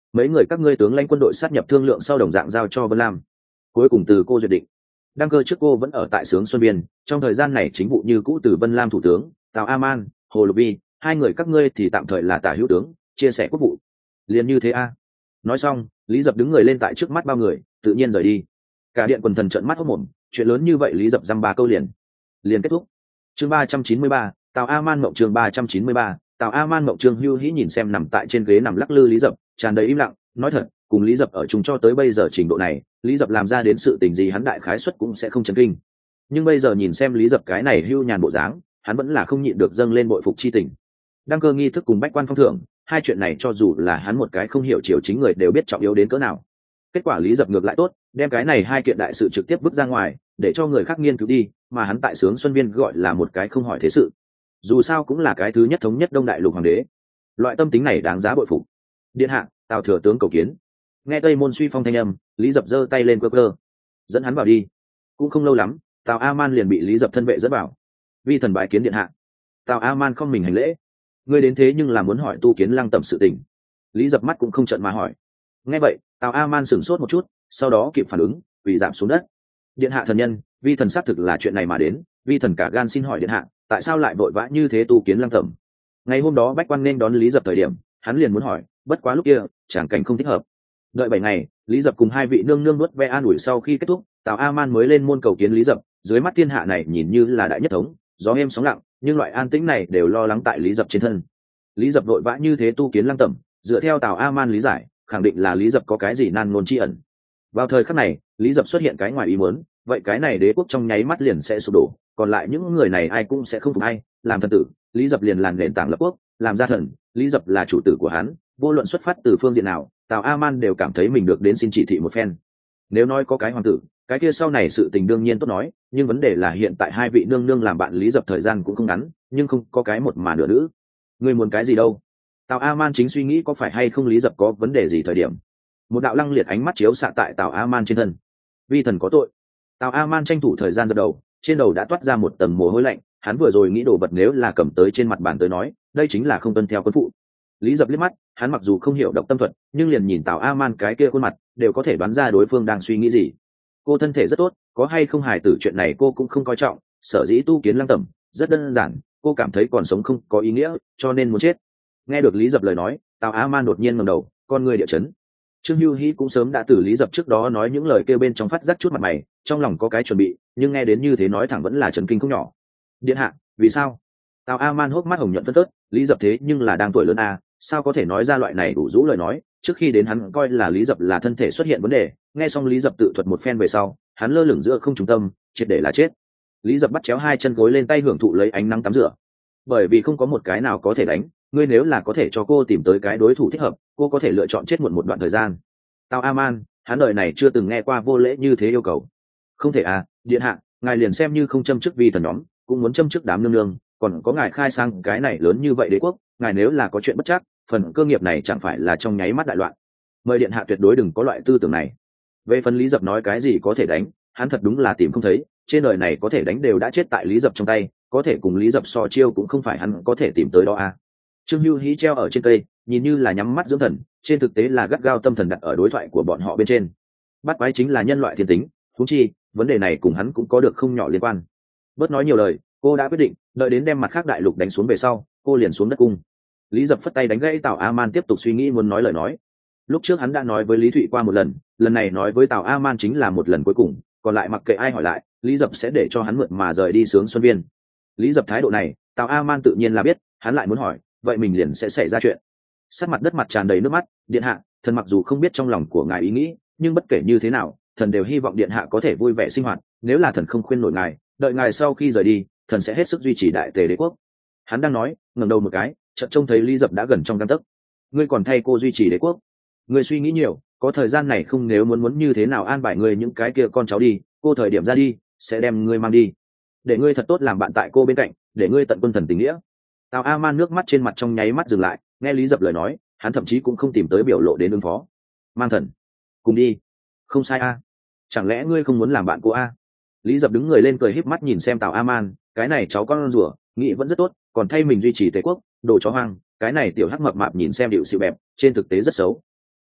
mấy người các ngươi tướng lãnh quân đội sát nhập thương lượng sau đồng dạng giao cho Vân Lam, cuối cùng từ cô duyệt định. Đăng cơ trước cô vẫn ở tại Sướng Xuân Biên, trong thời gian này chính vụ như cũ từ Vân Lam thủ tướng, Tào A-man, Hồ Lục Vi, hai người các ngươi thì tạm thời là tả hữu tướng, chia sẻ quốc vụ. Liền như thế a. Nói xong, Lý Dập đứng người lên tại trước mắt bao người, tự nhiên rời đi. Cả điện quần thần trợn mắt hốt mồm, chuyện lớn như vậy Lý Dập dăm ba câu liền, liền kết thúc. Chương ba trăm chín mươi ba, Tào A-man mộng chương ba trăm chín mươi ba, Tào A-man mộng Trương Hưu Hĩ nhìn xem nằm tại trên ghế nằm lắc lư Lý Dập, tràn đầy im lặng, nói thật, cùng Lý Dập ở chung cho tới bây giờ trình độ này, Lý Dập làm ra đến sự tình gì hắn đại khái suất cũng sẽ không chấn kinh. Nhưng bây giờ nhìn xem Lý Dập cái này hưu nhàn bộ dáng, hắn vẫn là không nhịn được dâng lên bội phục chi tình. Đăng cơ nghi thức cùng bách quan phong thưởng, hai chuyện này cho dù là hắn một cái không hiểu chiều chính người đều biết trọng yếu đến cỡ nào. Kết quả Lý Dập ngược lại tốt, đem cái này hai kiện đại sự trực tiếp vứt ra ngoài, để cho người khác nghiên cứu đi, mà hắn tại Sướng Xuân Viên gọi là một cái không hỏi thế sự. Dù sao cũng là cái thứ nhất thống nhất Đông Đại Lục hoàng đế, loại tâm tính này đáng giá bội phục. Điện hạ, Tào thừa tướng cầu kiến. Nghe Tây Môn Suy Phong thanh âm, Lý Dập giơ tay lên cơ cơ, dẫn hắn vào đi. Cũng không lâu lắm, Tào A-man liền bị Lý Dập thân vệ dẫn vào. Vi thần bái kiến điện hạ. Tào A-man không mình hành lễ. Ngươi đến thế nhưng là muốn hỏi Tu Kiến Lăng Tẩm sự tình. Lý Dập mắt cũng không trợn mà hỏi. Nghe vậy, Tào A-man sửng sốt một chút, sau đó kịp phản ứng, quỳ giảm xuống đất. Điện hạ thần nhân, vi thần xác thực là chuyện này mà đến, vi thần cả gan xin hỏi điện hạ, tại sao lại vội vã như thế Tu Kiến Lăng Tẩm? Ngày hôm đó bách quan nên đón Lý Dập thời điểm, hắn liền muốn hỏi, bất quá lúc kia, chẳng cảnh không thích hợp. Đợi bảy ngày, Lý Dập cùng hai vị nương nương nuốt ve an ủi sau khi kết thúc, Tào A-man mới lên môn cầu kiến Lý Dập. Dưới mắt thiên hạ này nhìn như là đại nhất thống, gió êm sóng lặng, nhưng loại an tĩnh này đều lo lắng tại Lý Dập trên thân. Lý Dập vội vã như thế Tu Kiến Lăng Tẩm, dựa theo Tào A-man lý giải, khẳng định là Lý Dập có cái gì nan ngôn chi ẩn. Vào thời khắc này, Lý Dập xuất hiện cái ngoài ý muốn, vậy cái này đế quốc trong nháy mắt liền sẽ sụp đổ, còn lại những người này ai cũng sẽ không phục ai, làm thần tử, Lý Dập liền làm nền tảng lập quốc, làm gia thần, Lý Dập là chủ tử của hắn, vô luận xuất phát từ phương diện nào, Tào A-man đều cảm thấy mình được đến xin chỉ thị một phen. Nếu nói có cái hoàng tử, cái kia sau này sự tình đương nhiên tốt nói, nhưng vấn đề là hiện tại hai vị nương nương làm bạn Lý Dập thời gian cũng không ngắn, nhưng không có cái một mà nửa nữ. Ngươi muốn cái gì đâu? Tào A-man chính suy nghĩ có phải hay không Lý Dập có vấn đề gì thời điểm, một đạo lăng liệt ánh mắt chiếu xạ tại Tào A-man trên thân. Vi thần có tội. Tào A-man tranh thủ thời gian dập đầu, trên đầu đã toát ra một tầng mồ hôi lạnh, hắn vừa rồi nghĩ đồ vật nếu là cầm tới trên mặt bàn tới nói, đây chính là không tuân theo quân phụ. Lý Dập liếc mắt, hắn mặc dù không hiểu độc tâm thuật, nhưng liền nhìn Tào A-man cái kia khuôn mặt, đều có thể đoán ra đối phương đang suy nghĩ gì. Cô thân thể rất tốt, có hay không hài tử chuyện này cô cũng không coi trọng, sở dĩ Tu Kiến Lăng Tẩm rất đơn giản, cô cảm thấy còn sống không có ý nghĩa, cho nên muốn chết. Nghe được Lý Dập lời nói, Tào A-man đột nhiên ngẩng đầu, con người địa chấn. Trương Hưu Hĩ cũng sớm đã từ Lý Dập trước đó nói những lời kêu bên trong phát giác chút mặt mày, trong lòng có cái chuẩn bị, nhưng nghe đến như thế nói thẳng vẫn là chấn kinh không nhỏ. Điện hạ, vì sao? Tào A-man hốc mắt hồng nhuận phân phớt, Lý Dập thế nhưng là đang tuổi lớn à, sao có thể nói ra loại này đủ rũ lời nói? Trước khi đến hắn coi là Lý Dập là thân thể xuất hiện vấn đề, nghe xong Lý Dập tự thuật một phen về sau, hắn lơ lửng giữa không trung tâm, triệt để là chết. Lý Dập bắt chéo hai chân gối lên tay hưởng thụ lấy ánh nắng tắm rửa. Bởi vì không có một cái nào có thể đánh, ngươi nếu là có thể cho cô tìm tới cái đối thủ thích hợp, cô có thể lựa chọn chết muộn một đoạn thời gian. Tào A-man, hắn đời này chưa từng nghe qua vô lễ như thế yêu cầu. Không thể à, điện hạ, ngài liền xem như không châm chức vi thần nhóm, cũng muốn châm chức đám nương nương, còn có ngài khai sang cái này lớn như vậy đế quốc, ngài nếu là có chuyện bất chắc, phần cơ nghiệp này chẳng phải là trong nháy mắt đại loạn. Mời điện hạ tuyệt đối đừng có loại tư tưởng này. Về phần Lý Dập nói cái gì có thể đánh, hắn thật đúng là tìm không thấy, trên đời này có thể đánh đều đã chết tại Lý Dập trong tay, có thể cùng Lý Dập so chiêu cũng không phải hắn có thể tìm tới đó à. Trương Hưu Hĩ treo ở trên cây, nhìn như là nhắm mắt dưỡng thần, trên thực tế là gắt gao tâm thần đặt ở đối thoại của bọn họ bên trên. Bắt quái chính là nhân loại thiên tính, huống chi vấn đề này cùng hắn cũng có được không nhỏ liên quan. Bớt nói nhiều lời, cô đã quyết định, đợi đến đem mặt khác đại lục đánh xuống về sau, cô liền xuống đất cung. Lý Dập phất tay đánh gãy Tào A-man tiếp tục suy nghĩ muốn nói lời nói. Lúc trước hắn đã nói với Lý Thụy qua một lần, lần này nói với Tào A-man chính là một lần cuối cùng, còn lại mặc kệ ai hỏi lại, Lý Dập sẽ để cho hắn mượn mà rời đi Sướng Xuân Viên. Lý Dập thái độ này, Tào A-man tự nhiên là biết, hắn lại muốn hỏi, vậy mình liền sẽ xảy ra chuyện. Sát mặt đất mặt tràn đầy nước mắt, điện hạ, thần mặc dù không biết trong lòng của ngài ý nghĩ, nhưng bất kể như thế nào, thần đều hy vọng điện hạ có thể vui vẻ sinh hoạt, nếu là thần không khuyên nổi ngài, đợi ngài sau khi rời đi, thần sẽ hết sức duy trì đại tề đế quốc. Hắn đang nói, ngẩng đầu một cái, chợt trông thấy Lý Dập đã gần trong gang tấc. Ngươi còn thay cô duy trì đế quốc? Ngươi suy nghĩ nhiều, có thời gian này không, nếu muốn muốn như thế nào an bài ngươi những cái kia con cháu đi, cô thời điểm ra đi, sẽ đem ngươi mang đi, để ngươi thật tốt làm bạn tại cô bên cạnh, để ngươi tận quân thần tình nghĩa. Tào A-man nước mắt trên mặt trong nháy mắt dừng lại, nghe Lý Dập lời nói, hắn thậm chí cũng không tìm tới biểu lộ đến ứng phó. Mang thần, cùng đi. Không sai a, chẳng lẽ ngươi không muốn làm bạn cô a? Lý Dập đứng người lên cười híp mắt nhìn xem Tào A-man, cái này cháu con rùa, nghĩ vẫn rất tốt, còn thay mình duy trì Tề quốc, đồ chó hoang, cái này tiểu hắc mập mạp nhìn xem điệu xịu bẹp, trên thực tế rất xấu.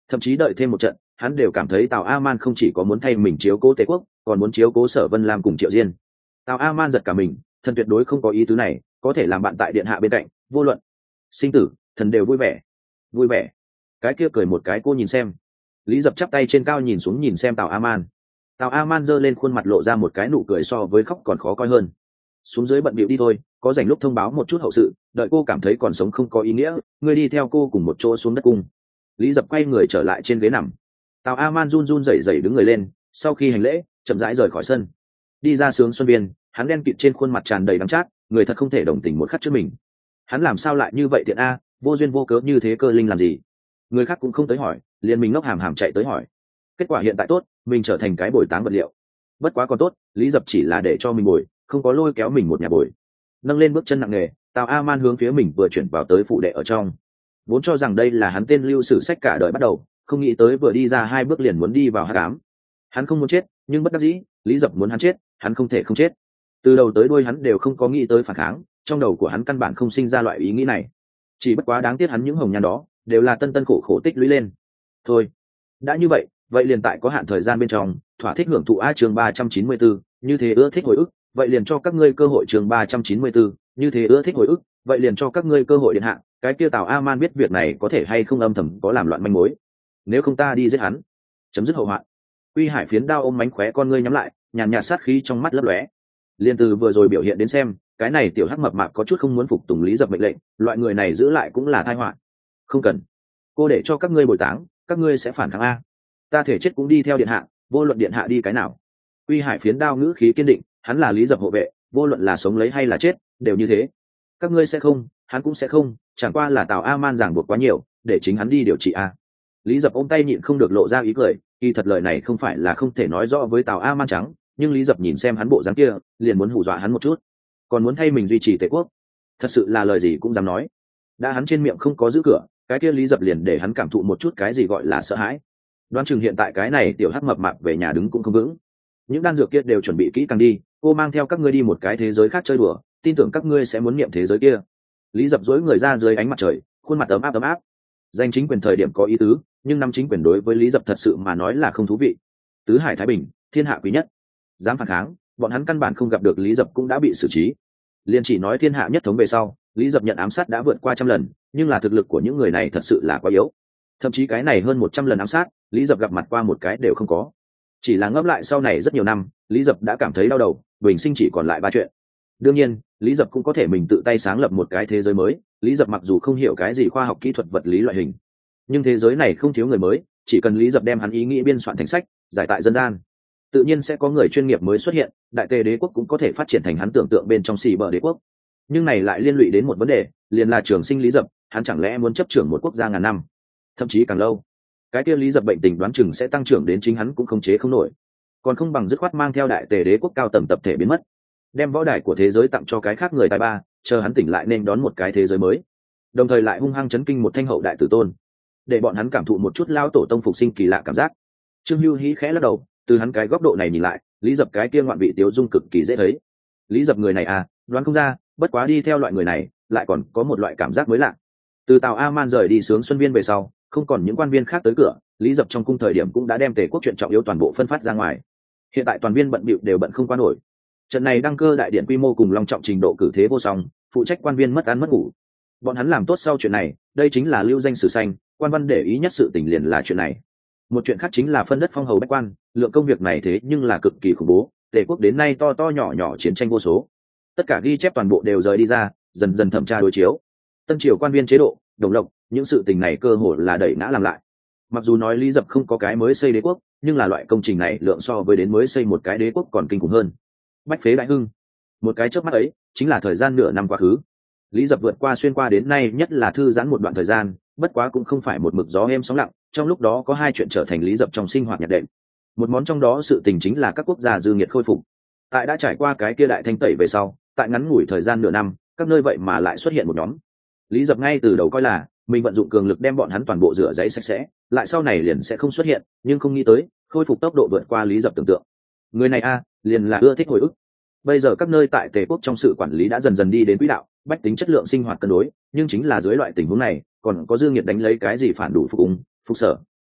Thậm chí đợi thêm một trận, hắn đều cảm thấy Tào A Man không chỉ có muốn thay mình chiếu cố Tề quốc, còn muốn chiếu cố Sở Vân Lam cùng Triệu Diên. Tào A Man giật cả mình, thần tuyệt đối không có ý tứ này, có thể làm bạn tại điện hạ bên cạnh, vô luận sinh tử, thần đều vui vẻ. Vui vẻ? Cái kia cười một cái cô nhìn xem. Lý Dập chắp tay trên cao nhìn xuống nhìn xem Tào A Man. Tào A Man giơ lên khuôn mặt lộ ra một cái nụ cười so với khóc còn khó coi hơn. Xuống dưới bận bịu đi thôi, có rảnh lúc thông báo một chút hậu sự, đợi cô cảm thấy còn sống không có ý nghĩa, ngươi đi theo cô cùng một chỗ xuống đất cung. Lý Dập quay người trở lại trên ghế nằm. Tào A Man run run rẩy rẩy đứng người lên, sau khi hành lễ, chậm rãi rời khỏi sân. Đi ra Sướng Xuân Viên, hắn đen kịt trên khuôn mặt tràn đầy đắng chát, người thật không thể đồng tình một khắc trước mình. Hắn làm sao lại như vậy tiện a, vô duyên vô cớ như thế cơ linh làm gì? Người khác cũng không tới hỏi, liền mình ngốc hàm hàm chạy tới hỏi. Kết quả hiện tại tốt, mình trở thành cái bồi táng vật liệu. Bất quá còn tốt, Lý Dập chỉ là để cho mình bồi, không có lôi kéo mình một nhà bồi. Nâng lên bước chân nặng nề, Tào A Man hướng phía mình vừa chuyển vào tới phụ đệ ở trong. Vốn cho rằng đây là hắn tên lưu sử sách cả đời bắt đầu, không nghĩ tới vừa đi ra hai bước liền muốn đi vào hắc ám. Hắn không muốn chết, nhưng bất đắc dĩ, Lý Dập muốn hắn chết, hắn không thể không chết. Từ đầu tới đuôi hắn đều không có nghĩ tới phản kháng, trong đầu của hắn căn bản không sinh ra loại ý nghĩ này. Chỉ bất quá đáng tiếc hắn những hồng nhan đó đều là tân tân khổ khổ tích lũy lên. Thôi, đã như vậy, vậy liền tại có hạn thời gian bên trong, thỏa thích hưởng thụ a chương ba trăm chín mươi bốn, như thế ưa thích hồi ức, vậy liền cho các ngươi cơ hội chương ba trăm chín mươi bốn, như thế ưa thích hồi ức, vậy liền cho các ngươi cơ hội điện hạ, cái kia Tào A Man biết việc này có thể hay không âm thầm có làm loạn manh mối. Nếu không ta đi giết hắn, chấm dứt hậu hoạn. Uy Hải phiến đao ôm mánh khóe con ngươi nhắm lại, nhàn nhạt sát khí trong mắt lấp lóe. Liên từ vừa rồi biểu hiện đến xem, cái này tiểu hắc mập mạp có chút không muốn phục tùng Lý Dập mệnh lệnh, loại người này giữ lại cũng là tai họa. Không cần, cô để cho các ngươi bồi táng, các ngươi sẽ phản kháng a. Ta thể chết cũng đi theo điện hạ, vô luận điện hạ đi cái nào. Uy Hải phiến đao ngữ khí kiên định, hắn là Lý Dập hộ vệ, vô luận là sống lấy hay là chết, đều như thế. Các ngươi sẽ không, hắn cũng sẽ không, chẳng qua là Tào A Man giảng buộc quá nhiều, để chính hắn đi điều trị a. Lý Dập ôm tay nhịn không được lộ ra ý cười, kỳ thật lời này không phải là không thể nói rõ với Tào A Man trắng, nhưng Lý Dập nhìn xem hắn bộ dáng kia, liền muốn hù dọa hắn một chút, còn muốn thay mình duy trì Tề quốc, thật sự là lời gì cũng dám nói. Đã hắn trên miệng không có giữ cửa, cái kia Lý Dập liền để hắn cảm thụ một chút cái gì gọi là sợ hãi. Đoán chừng hiện tại cái này tiểu hắc mập mạp về nhà đứng cũng không vững. Những đan dược kia đều chuẩn bị kỹ càng đi, cô mang theo các ngươi đi một cái thế giới khác chơi đùa, tin tưởng các ngươi sẽ muốn niệm thế giới kia. Lý Dập dối người ra dưới ánh mặt trời, khuôn mặt ấm áp ấm áp. Danh chính quyền thời điểm có ý tứ, nhưng năm chính quyền đối với Lý Dập thật sự mà nói là không thú vị. Tứ hải thái bình, thiên hạ quý nhất. Dám phản kháng, bọn hắn căn bản không gặp được Lý Dập cũng đã bị xử trí. Liên chỉ nói thiên hạ nhất thống về sau, Lý Dập nhận ám sát đã vượt qua trăm lần, nhưng là thực lực của những người này thật sự là quá yếu. Thậm chí cái này hơn một trăm lần ám sát, Lý Dập gặp mặt qua một cái đều không có. Chỉ là ngẫm lại sau này rất nhiều năm, Lý Dập đã cảm thấy đau đầu, bình sinh chỉ còn lại ba chuyện. Đương nhiên, Lý Dập cũng có thể mình tự tay sáng lập một cái thế giới mới. Lý Dập mặc dù không hiểu cái gì khoa học kỹ thuật vật lý loại hình, nhưng thế giới này không thiếu người mới, chỉ cần Lý Dập đem hắn ý nghĩ biên soạn thành sách, giải tại dân gian, tự nhiên sẽ có người chuyên nghiệp mới xuất hiện, đại tề đế quốc cũng có thể phát triển thành hắn tưởng tượng bên trong xì bờ đế quốc. Nhưng này lại liên lụy đến một vấn đề, liền là trường sinh Lý Dập, hắn chẳng lẽ muốn chấp trưởng một quốc gia ngàn năm, thậm chí càng lâu. Cái kia Lý Dập bệnh tình đoán chừng sẽ tăng trưởng đến chính hắn cũng không chế không nổi, còn không bằng dứt khoát mang theo đại tề đế quốc cao tầng tập thể biến mất, đem võ đài của thế giới tặng cho cái khác người tài ba, chờ hắn tỉnh lại nên đón một cái thế giới mới, đồng thời lại hung hăng chấn kinh một thanh hậu đại tử tôn, để bọn hắn cảm thụ một chút lao tổ tông phục sinh kỳ lạ cảm giác. Trương Hưu Hí khẽ lắc đầu, từ hắn cái góc độ này nhìn lại, Lý Dập cái kia ngoạn vị tiếu dung cực kỳ dễ thấy. Lý Dập người này à, đoán không ra, bất quá đi theo loại người này, lại còn có một loại cảm giác mới lạ. Từ Tào A Man rời đi Sướng Xuân Viên về sau, không còn những quan viên khác tới cửa, Lý Dập trong cung thời điểm cũng đã đem Tề quốc chuyện trọng yếu toàn bộ phân phát ra ngoài. Hiện tại toàn viên bận bịu đều bận không qua nổi. Trận này đăng cơ đại điện quy mô cùng long trọng trình độ cử thế vô song, phụ trách quan viên mất ăn mất ngủ. Bọn hắn làm tốt sau chuyện này, đây chính là lưu danh sử xanh, quan văn để ý nhất sự tình liền là chuyện này. Một chuyện khác chính là phân đất phong hầu bách quan, lượng công việc này thế nhưng là cực kỳ khủng bố. Tề quốc đến nay to to nhỏ nhỏ chiến tranh vô số, tất cả ghi chép toàn bộ đều rời đi ra, dần dần thẩm tra đối chiếu. Tân triều quan viên chế độ, đồng lộc, những sự tình này cơ hội là đẩy ngã làm lại. Mặc dù nói Lý Dập không có cái mới xây đế quốc, nhưng là loại công trình này lượng so với đến mới xây một cái đế quốc còn kinh khủng hơn. Bách phế đại hưng, một cái chớp mắt ấy chính là thời gian nửa năm quá khứ. Lý Dập vượt qua xuyên qua đến nay nhất là thư giãn một đoạn thời gian, bất quá cũng không phải một mực gió êm sóng lặng. Trong lúc đó có hai chuyện trở thành Lý Dập trong sinh hoạt nhạc đệm. Một món trong đó sự tình chính là các quốc gia dư nghiệt khôi phục. Tại đã trải qua cái kia đại thanh tẩy về sau, tại ngắn ngủi thời gian nửa năm, các nơi vậy mà lại xuất hiện một nhóm. Lý Dập ngay từ đầu coi là mình vận dụng cường lực đem bọn hắn toàn bộ rửa giấy sạch sẽ, lại sau này liền sẽ không xuất hiện, nhưng không nghĩ tới khôi phục tốc độ vượt qua Lý Dập tưởng tượng. Người này a, liền là ưa thích hồi ức. Bây giờ các nơi tại Tề quốc trong sự quản lý đã dần dần đi đến quỹ đạo, bách tính chất lượng sinh hoạt cân đối, nhưng chính là dưới loại tình huống này, còn có dư nghiệt đánh lấy cái gì phản đủ phục ung, phục sở,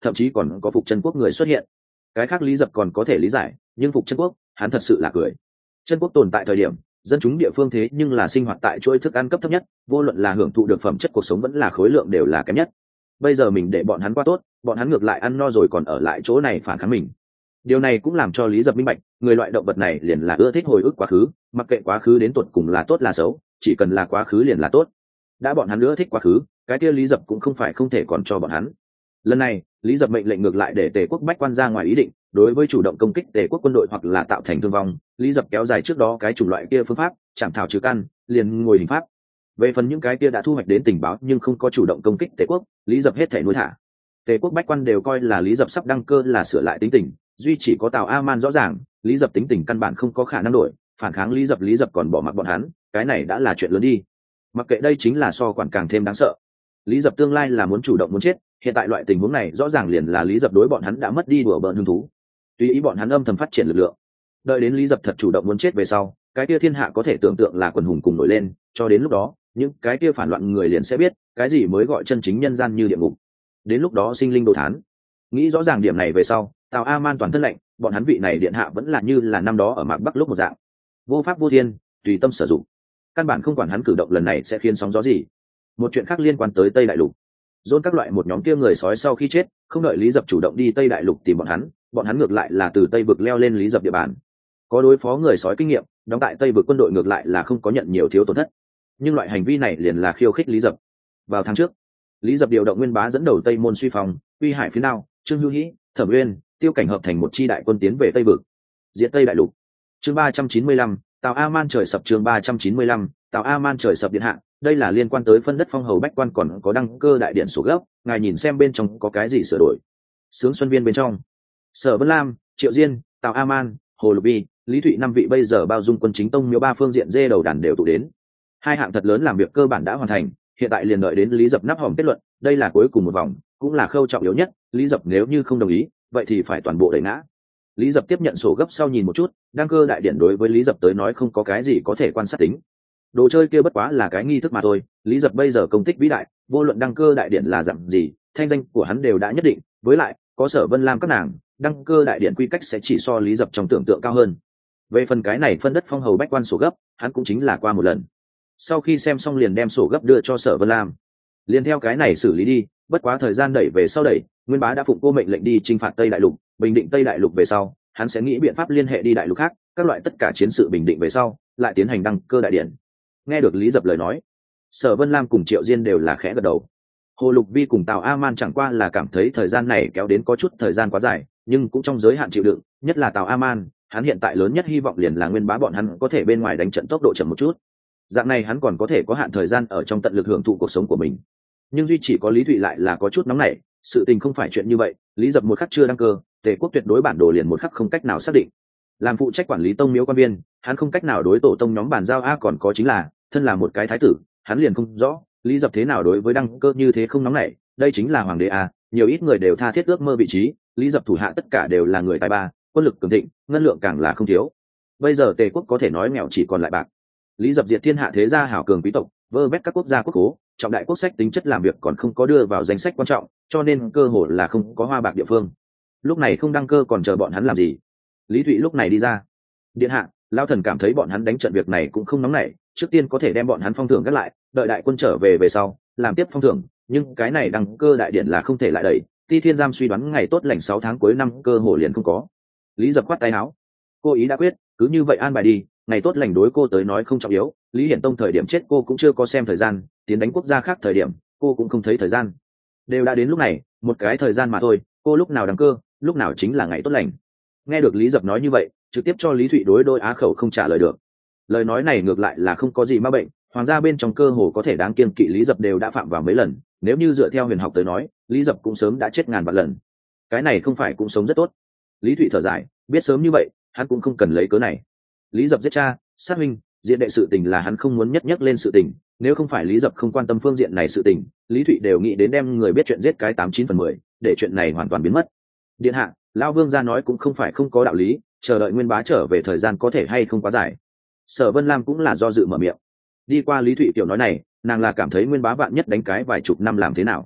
thậm chí còn có Phục Chân Quốc người xuất hiện. Cái khác Lý Dập còn có thể lý giải, nhưng Phục Chân Quốc hắn thật sự là cười. Chân Quốc tồn tại thời điểm, dân chúng địa phương thế nhưng là sinh hoạt tại chuỗi thức ăn cấp thấp nhất, vô luận là hưởng thụ được phẩm chất cuộc sống vẫn là khối lượng đều là kém nhất. Bây giờ mình để bọn hắn qua tốt, bọn hắn ngược lại ăn no rồi còn ở lại chỗ này phản kháng mình. Điều này cũng làm cho Lý Dập minh bạch, người loại động vật này liền là ưa thích hồi ức quá khứ, mặc kệ quá khứ đến tuột cùng là tốt là xấu, chỉ cần là quá khứ liền là tốt. Đã bọn hắn ưa thích quá khứ, cái kia Lý Dập cũng không phải không thể còn cho bọn hắn. Lần này, Lý Dập mệnh lệnh ngược lại để Tề quốc bách quan ra ngoài ý định, đối với chủ động công kích Tề quốc quân đội hoặc là tạo thành thương vong, Lý Dập kéo dài trước đó cái chủng loại kia phương pháp, chạm thảo trừ căn, liền ngồi hình pháp. Về phần những cái kia đã thu hoạch đến tình báo nhưng không có chủ động công kích Tề quốc, Lý Dập hết thể nuôi thả. Tề quốc bách quan đều coi là Lý Dập sắp đăng cơ là sửa lại tính tình, duy chỉ có Tào A Man rõ ràng, Lý Dập tính tình căn bản không có khả năng đổi, phản kháng Lý Dập Lý Dập còn bỏ mặc bọn hắn, cái này đã là chuyện lớn đi. Mặc kệ đây chính là so quản càng thêm đáng sợ. Lý Dập tương lai là muốn chủ động muốn chết, hiện tại loại tình huống này rõ ràng liền là Lý Dập đối bọn hắn đã mất đi đùa bỡn hứng thú. Tùy ý bọn hắn âm thầm phát triển lực lượng. Đợi đến Lý Dập thật chủ động muốn chết về sau, cái kia thiên hạ có thể tưởng tượng là quần hùng cùng nổi lên, cho đến lúc đó, những cái kia phản loạn người liền sẽ biết, cái gì mới gọi chân chính nhân gian như địa ngục. Đến lúc đó sinh linh đồ thán. Nghĩ rõ ràng điểm này về sau, Tào A Man toàn thân lạnh, bọn hắn vị này điện hạ vẫn là như là năm đó ở Mạc Bắc lúc một dạng, vô pháp vô thiên, tùy tâm sử dụng. Căn bản không quản hắn cử động lần này sẽ khiến sóng gió gì. Một chuyện khác liên quan tới Tây Đại Lục. Dôn các loại một nhóm kia người sói sau khi chết, không đợi Lý Dập chủ động đi Tây Đại Lục tìm bọn hắn, bọn hắn ngược lại là từ Tây vực leo lên Lý Dập địa bàn. Có đối phó người sói kinh nghiệm, đóng tại Tây vực quân đội ngược lại là không có nhận nhiều thiếu tổn thất. Nhưng loại hành vi này liền là khiêu khích Lý Dập. Vào tháng trước, Lý Dập điều động Nguyên Bá dẫn đầu Tây Môn Suy Phong, Uy Hải phía nào, Trương Hữu Hĩ, Thẩm Uyên, Tiêu Cảnh hợp thành một chi đại quân tiến về Tây vực, diệt Tây Đại Lục. Chương ba trăm chín mươi lăm, Tào A Man trời sập. Chương ba trăm chín mươi lăm, Tào A Man trời sập điện hạ, đây là liên quan tới phân đất phong hầu bách quan còn có đăng cơ đại điện sổ gốc, ngài nhìn xem bên trong có cái gì sửa đổi. Sướng Xuân Viên bên trong, Sở Vân Lam, Triệu Diên, Tào A Man, Hồ Lục Vi, Lý Thụy năm vị bây giờ bao dung quân chính tông miếu ba phương diện dê đầu đàn đều tụ đến. Hai hạng thật lớn làm việc cơ bản đã hoàn thành, hiện tại liền đợi đến Lý Dập nắp hòm kết luận, đây là cuối cùng một vòng, cũng là khâu trọng yếu nhất, Lý Dập nếu như không đồng ý, vậy thì phải toàn bộ đẩy ngã. Lý Dập tiếp nhận sổ gấp sau nhìn một chút, đăng cơ đại điện đối với Lý Dập tới nói không có cái gì có thể quan sát tính. Đồ chơi kia bất quá là cái nghi thức mà thôi, Lý Dập bây giờ công tích vĩ đại, vô luận đăng cơ đại điện là dạng gì, thanh danh của hắn đều đã nhất định, với lại, có Sở Vân Lam các nàng, đăng cơ đại điện quy cách sẽ chỉ so Lý Dập trong tưởng tượng cao hơn. Về phần cái này phân đất phong hầu bách quan sổ gấp, hắn cũng chính là qua một lần. Sau khi xem xong liền đem sổ gấp đưa cho Sở Vân Lam. Liền theo cái này xử lý đi, bất quá thời gian đẩy về sau đẩy, Nguyên Bá đã phụng cô mệnh lệnh đi chinh phạt Tây Đại Lục, bình định Tây Đại Lục về sau, hắn sẽ nghĩ biện pháp liên hệ đi đại lục khác, các loại tất cả chiến sự bình định về sau, lại tiến hành đăng cơ đại điện. Nghe được Lý Dập lời nói, Sở Vân Lam cùng Triệu Diên đều là khẽ gật đầu. Hồ Lục Vi cùng Tào A Man chẳng qua là cảm thấy thời gian này kéo đến có chút thời gian quá dài, nhưng cũng trong giới hạn chịu đựng, nhất là Tào A Man, hắn hiện tại lớn nhất hy vọng liền là Nguyên Bá bọn hắn có thể bên ngoài đánh trận tốc độ chậm một chút. Dạng này hắn còn có thể có hạn thời gian ở trong tận lực hưởng thụ cuộc sống của mình. Nhưng duy chỉ có Lý Thụy lại là có chút nóng nảy, sự tình không phải chuyện như vậy, Lý Dập một khắc chưa đăng cơ, Tề quốc tuyệt đối bản đồ liền một khắc không cách nào xác định. Làm phụ trách quản lý tông miếu quan viên, hắn không cách nào đối tổ tông nhóm bàn giao a còn có chính là, thân là một cái thái tử, hắn liền không rõ, Lý Dập thế nào đối với đăng cơ như thế không nóng nảy, đây chính là hoàng đế a, nhiều ít người đều tha thiết ước mơ vị trí, Lý Dập thủ hạ tất cả đều là người tài ba, quân lực cường thịnh, ngân lượng càng là không thiếu. Bây giờ Tề quốc có thể nói nghèo chỉ còn lại bạc. Lý Dập diệt thiên hạ thế gia hảo cường quý tộc, vơ vét các quốc gia quốc cố, trọng đại quốc sách tính chất làm việc còn không có đưa vào danh sách quan trọng, cho nên cơ hội là không có hoa bạc địa phương. Lúc này không đăng cơ còn chờ bọn hắn làm gì? Lý Thụy lúc này đi ra. Điện hạ, Lão thần cảm thấy bọn hắn đánh trận việc này cũng không nóng nảy, trước tiên có thể đem bọn hắn phong thưởng gác lại, đợi đại quân trở về về sau, làm tiếp phong thưởng, nhưng cái này đăng cơ đại điện là không thể lại đẩy, Ti Thiên Giam suy đoán ngày tốt lành sáu tháng cuối năm cơ hội liền không có. Lý Dập khoát tay áo. Cô ý đã quyết, cứ như vậy an bài đi, ngày tốt lành đối cô tới nói không trọng yếu, Lý Hiển Tông thời điểm chết cô cũng chưa có xem thời gian, tiến đánh quốc gia khác thời điểm, cô cũng không thấy thời gian. Đều đã đến lúc này, một cái thời gian mà thôi, cô lúc nào đăng cơ, lúc nào chính là ngày tốt lành. Nghe được Lý Dập nói như vậy, trực tiếp cho Lý Thụy đối đôi á khẩu không trả lời được. Lời nói này ngược lại là không có gì ma bệnh, hoàng gia bên trong cơ hồ có thể đáng kiêng kỵ Lý Dập đều đã phạm vào mấy lần, nếu như dựa theo huyền học tới nói, Lý Dập cũng sớm đã chết ngàn vạn lần. Cái này không phải cũng sống rất tốt. Lý Thụy thở dài, biết sớm như vậy, hắn cũng không cần lấy cớ này. Lý Dập giết cha, sát huynh, diện đệ sự tình là hắn không muốn nhất nhất lên sự tình, nếu không phải Lý Dập không quan tâm phương diện này sự tình, Lý Thụy đều nghĩ đến đem người biết chuyện giết cái tám chín phần mười, để chuyện này hoàn toàn biến mất. Điện hạ, Lão Vương gia nói cũng không phải không có đạo lý, chờ đợi Nguyên Bá trở về thời gian có thể hay không quá dài. Sở Vân Lam cũng là do dự mở miệng. Đi qua Lý Thụy tiểu nói này, nàng là cảm thấy Nguyên Bá vạn nhất đánh cái vài chục năm làm thế nào.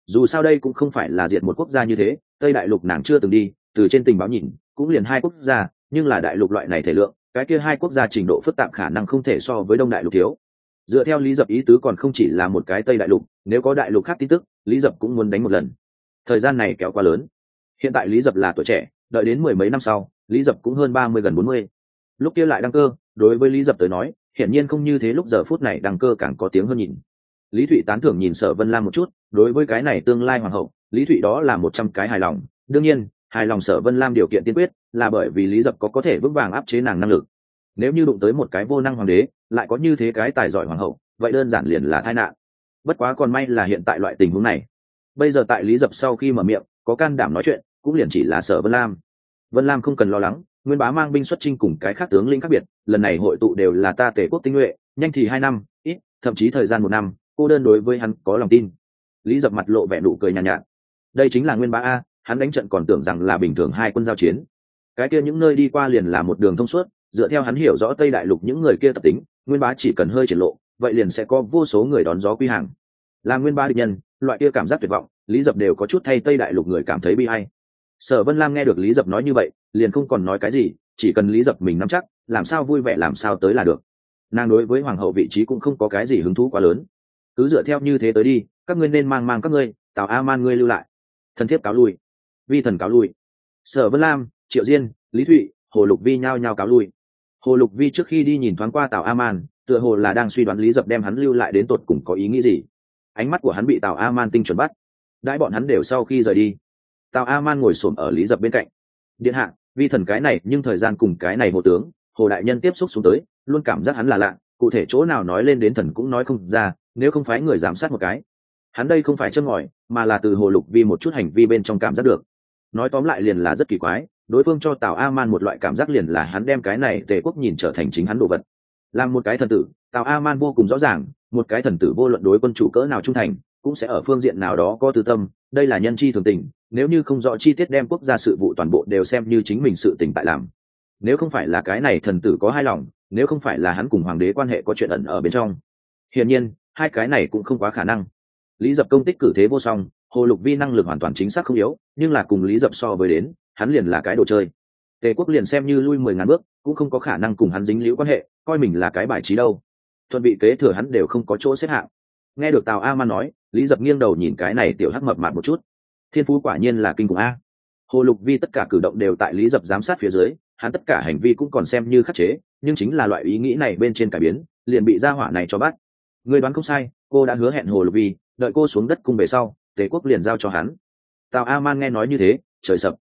dù sao đây cũng không phải là diệt một quốc gia như thế, tây đại lục nàng chưa từng đi, từ trên tình báo nhìn cũng liền hai quốc gia, nhưng là đại lục loại này thể lượng, cái kia hai quốc gia trình độ phức tạp khả năng không thể so với đông đại lục thiếu. Dựa theo Lý Dập ý tứ còn không chỉ là một cái tây đại lục, nếu có đại lục khác tin tức, Lý Dập cũng muốn đánh một lần. Thời gian này kéo quá lớn. Hiện tại Lý Dập là tuổi trẻ, đợi đến mười mấy năm sau, Lý Dập cũng hơn ba mươi gần bốn mươi. Lúc kia lại đăng cơ, đối với Lý Dập tới nói, hiển nhiên không như thế, lúc giờ phút này đăng cơ càng có tiếng hơn nhìn. Lý Thụy tán thưởng nhìn Sở Vân Lam một chút, đối với cái này tương lai hoàng hậu, Lý Thụy đó là một trăm cái hài lòng. Đương nhiên, hài lòng Sở Vân Lam điều kiện tiên quyết là bởi vì Lý Dập có có thể vững vàng áp chế nàng năng lực. Nếu như đụng tới một cái vô năng hoàng đế, lại có như thế cái tài giỏi hoàng hậu, vậy đơn giản liền là tai nạn. Bất quá còn may là hiện tại loại tình huống này. Bây giờ tại Lý Dập sau khi mở miệng, có can đảm nói chuyện, cũng liền chỉ là Sở Vân Lam. Vân Lam không cần lo lắng, Nguyên Bá mang binh xuất chinh cùng cái khác tướng lĩnh khác biệt, lần này hội tụ đều là ta Tề quốc tinh nhuệ, nhanh thì hai năm, ít, thậm chí thời gian một năm, cô đơn đối với hắn có lòng tin. Lý Dập mặt lộ vẻ nụ cười nhàn nhạt, nhạt. Đây chính là Nguyên Bá a, hắn đánh trận còn tưởng rằng là bình thường hai quân giao chiến. Cái kia những nơi đi qua liền là một đường thông suốt, dựa theo hắn hiểu rõ Tây Đại Lục những người kia tập tính, Nguyên Bá chỉ cần hơi triển lộ, vậy liền sẽ có vô số người đón gió quy hàng. Là Nguyên Bá địch nhân, loại kia cảm giác tuyệt vọng, Lý Dập đều có chút thay Tây Đại Lục người cảm thấy bi ai. Sở Vân Lam nghe được Lý Dập nói như vậy, liền không còn nói cái gì, chỉ cần Lý Dập mình nắm chắc, làm sao vui vẻ làm sao tới là được. Nàng đối với hoàng hậu vị trí cũng không có cái gì hứng thú quá lớn, cứ dựa theo như thế tới đi, các ngươi nên mang mang các ngươi, Tào A Man ngươi lưu lại. Thần thiếp cáo lui. Vi thần cáo lui. Sở Vân Lam, Triệu Diên, Lý Thụy, Hồ Lục Vi nhao nhao cáo lui. Hồ Lục Vi trước khi đi nhìn thoáng qua Tào A Man, tựa hồ là đang suy đoán Lý Dập đem hắn lưu lại đến tột cùng có ý nghĩ gì. Ánh mắt của hắn bị Tào A Man tinh chuẩn bắt. Đãi bọn hắn đều sau khi rời đi, Tào A Man ngồi xổm ở Lý Dập bên cạnh. Điện hạ, vi thần cái này nhưng thời gian cùng cái này hồ tướng, Hồ đại nhân tiếp xúc xuống tới, luôn cảm giác hắn là lạ, cụ thể chỗ nào nói lên đến thần cũng nói không ra, nếu không phải người giám sát một cái. Hắn đây không phải châm ngòi, mà là từ Hồ Lục Vi một chút hành vi bên trong cảm giác được. Nói tóm lại liền là rất kỳ quái, đối phương cho Tào A Man một loại cảm giác liền là hắn đem cái này Tề quốc nhìn trở thành chính hắn đồ vật. Làm một cái thần tử, Tào A Man vô cùng rõ ràng, một cái thần tử vô luận đối quân chủ cỡ nào trung thành, cũng sẽ ở phương diện nào đó có tư tâm, đây là nhân chi thường tình, nếu như không rõ chi tiết đem quốc gia sự vụ toàn bộ đều xem như chính mình sự tình tại làm. Nếu không phải là cái này thần tử có hai lòng, nếu không phải là hắn cùng hoàng đế quan hệ có chuyện ẩn ở bên trong, hiển nhiên hai cái này cũng không quá khả năng. Lý Dập công tích cử thế vô song, Hồ Lục Vi năng lực hoàn toàn chính xác không yếu, nhưng là cùng Lý Dập so với đến, hắn liền là cái đồ chơi. Tề quốc liền xem như lui mười ngàn bước, cũng không có khả năng cùng hắn dính líu quan hệ, coi mình là cái bài trí đâu. Thuận vị kế thừa hắn đều không có chỗ xếp hạng. Nghe được Tào A Man nói, Lý Dập nghiêng đầu nhìn cái này tiểu hắc mập mạp một chút. Thiên phú quả nhiên là kinh khủng a. Hồ Lục Vi tất cả cử động đều tại Lý Dập giám sát phía dưới, hắn tất cả hành vi cũng còn xem như khắc chế, nhưng chính là loại ý nghĩ này bên trên cải biến, liền bị gia hỏa này cho bắt. Người đoán không sai, cô đã hứa hẹn Hồ Lục Vi, đợi cô xuống đất cung về sau, Tề quốc liền giao cho hắn. Tào A Man nghe nói như thế, trời sập,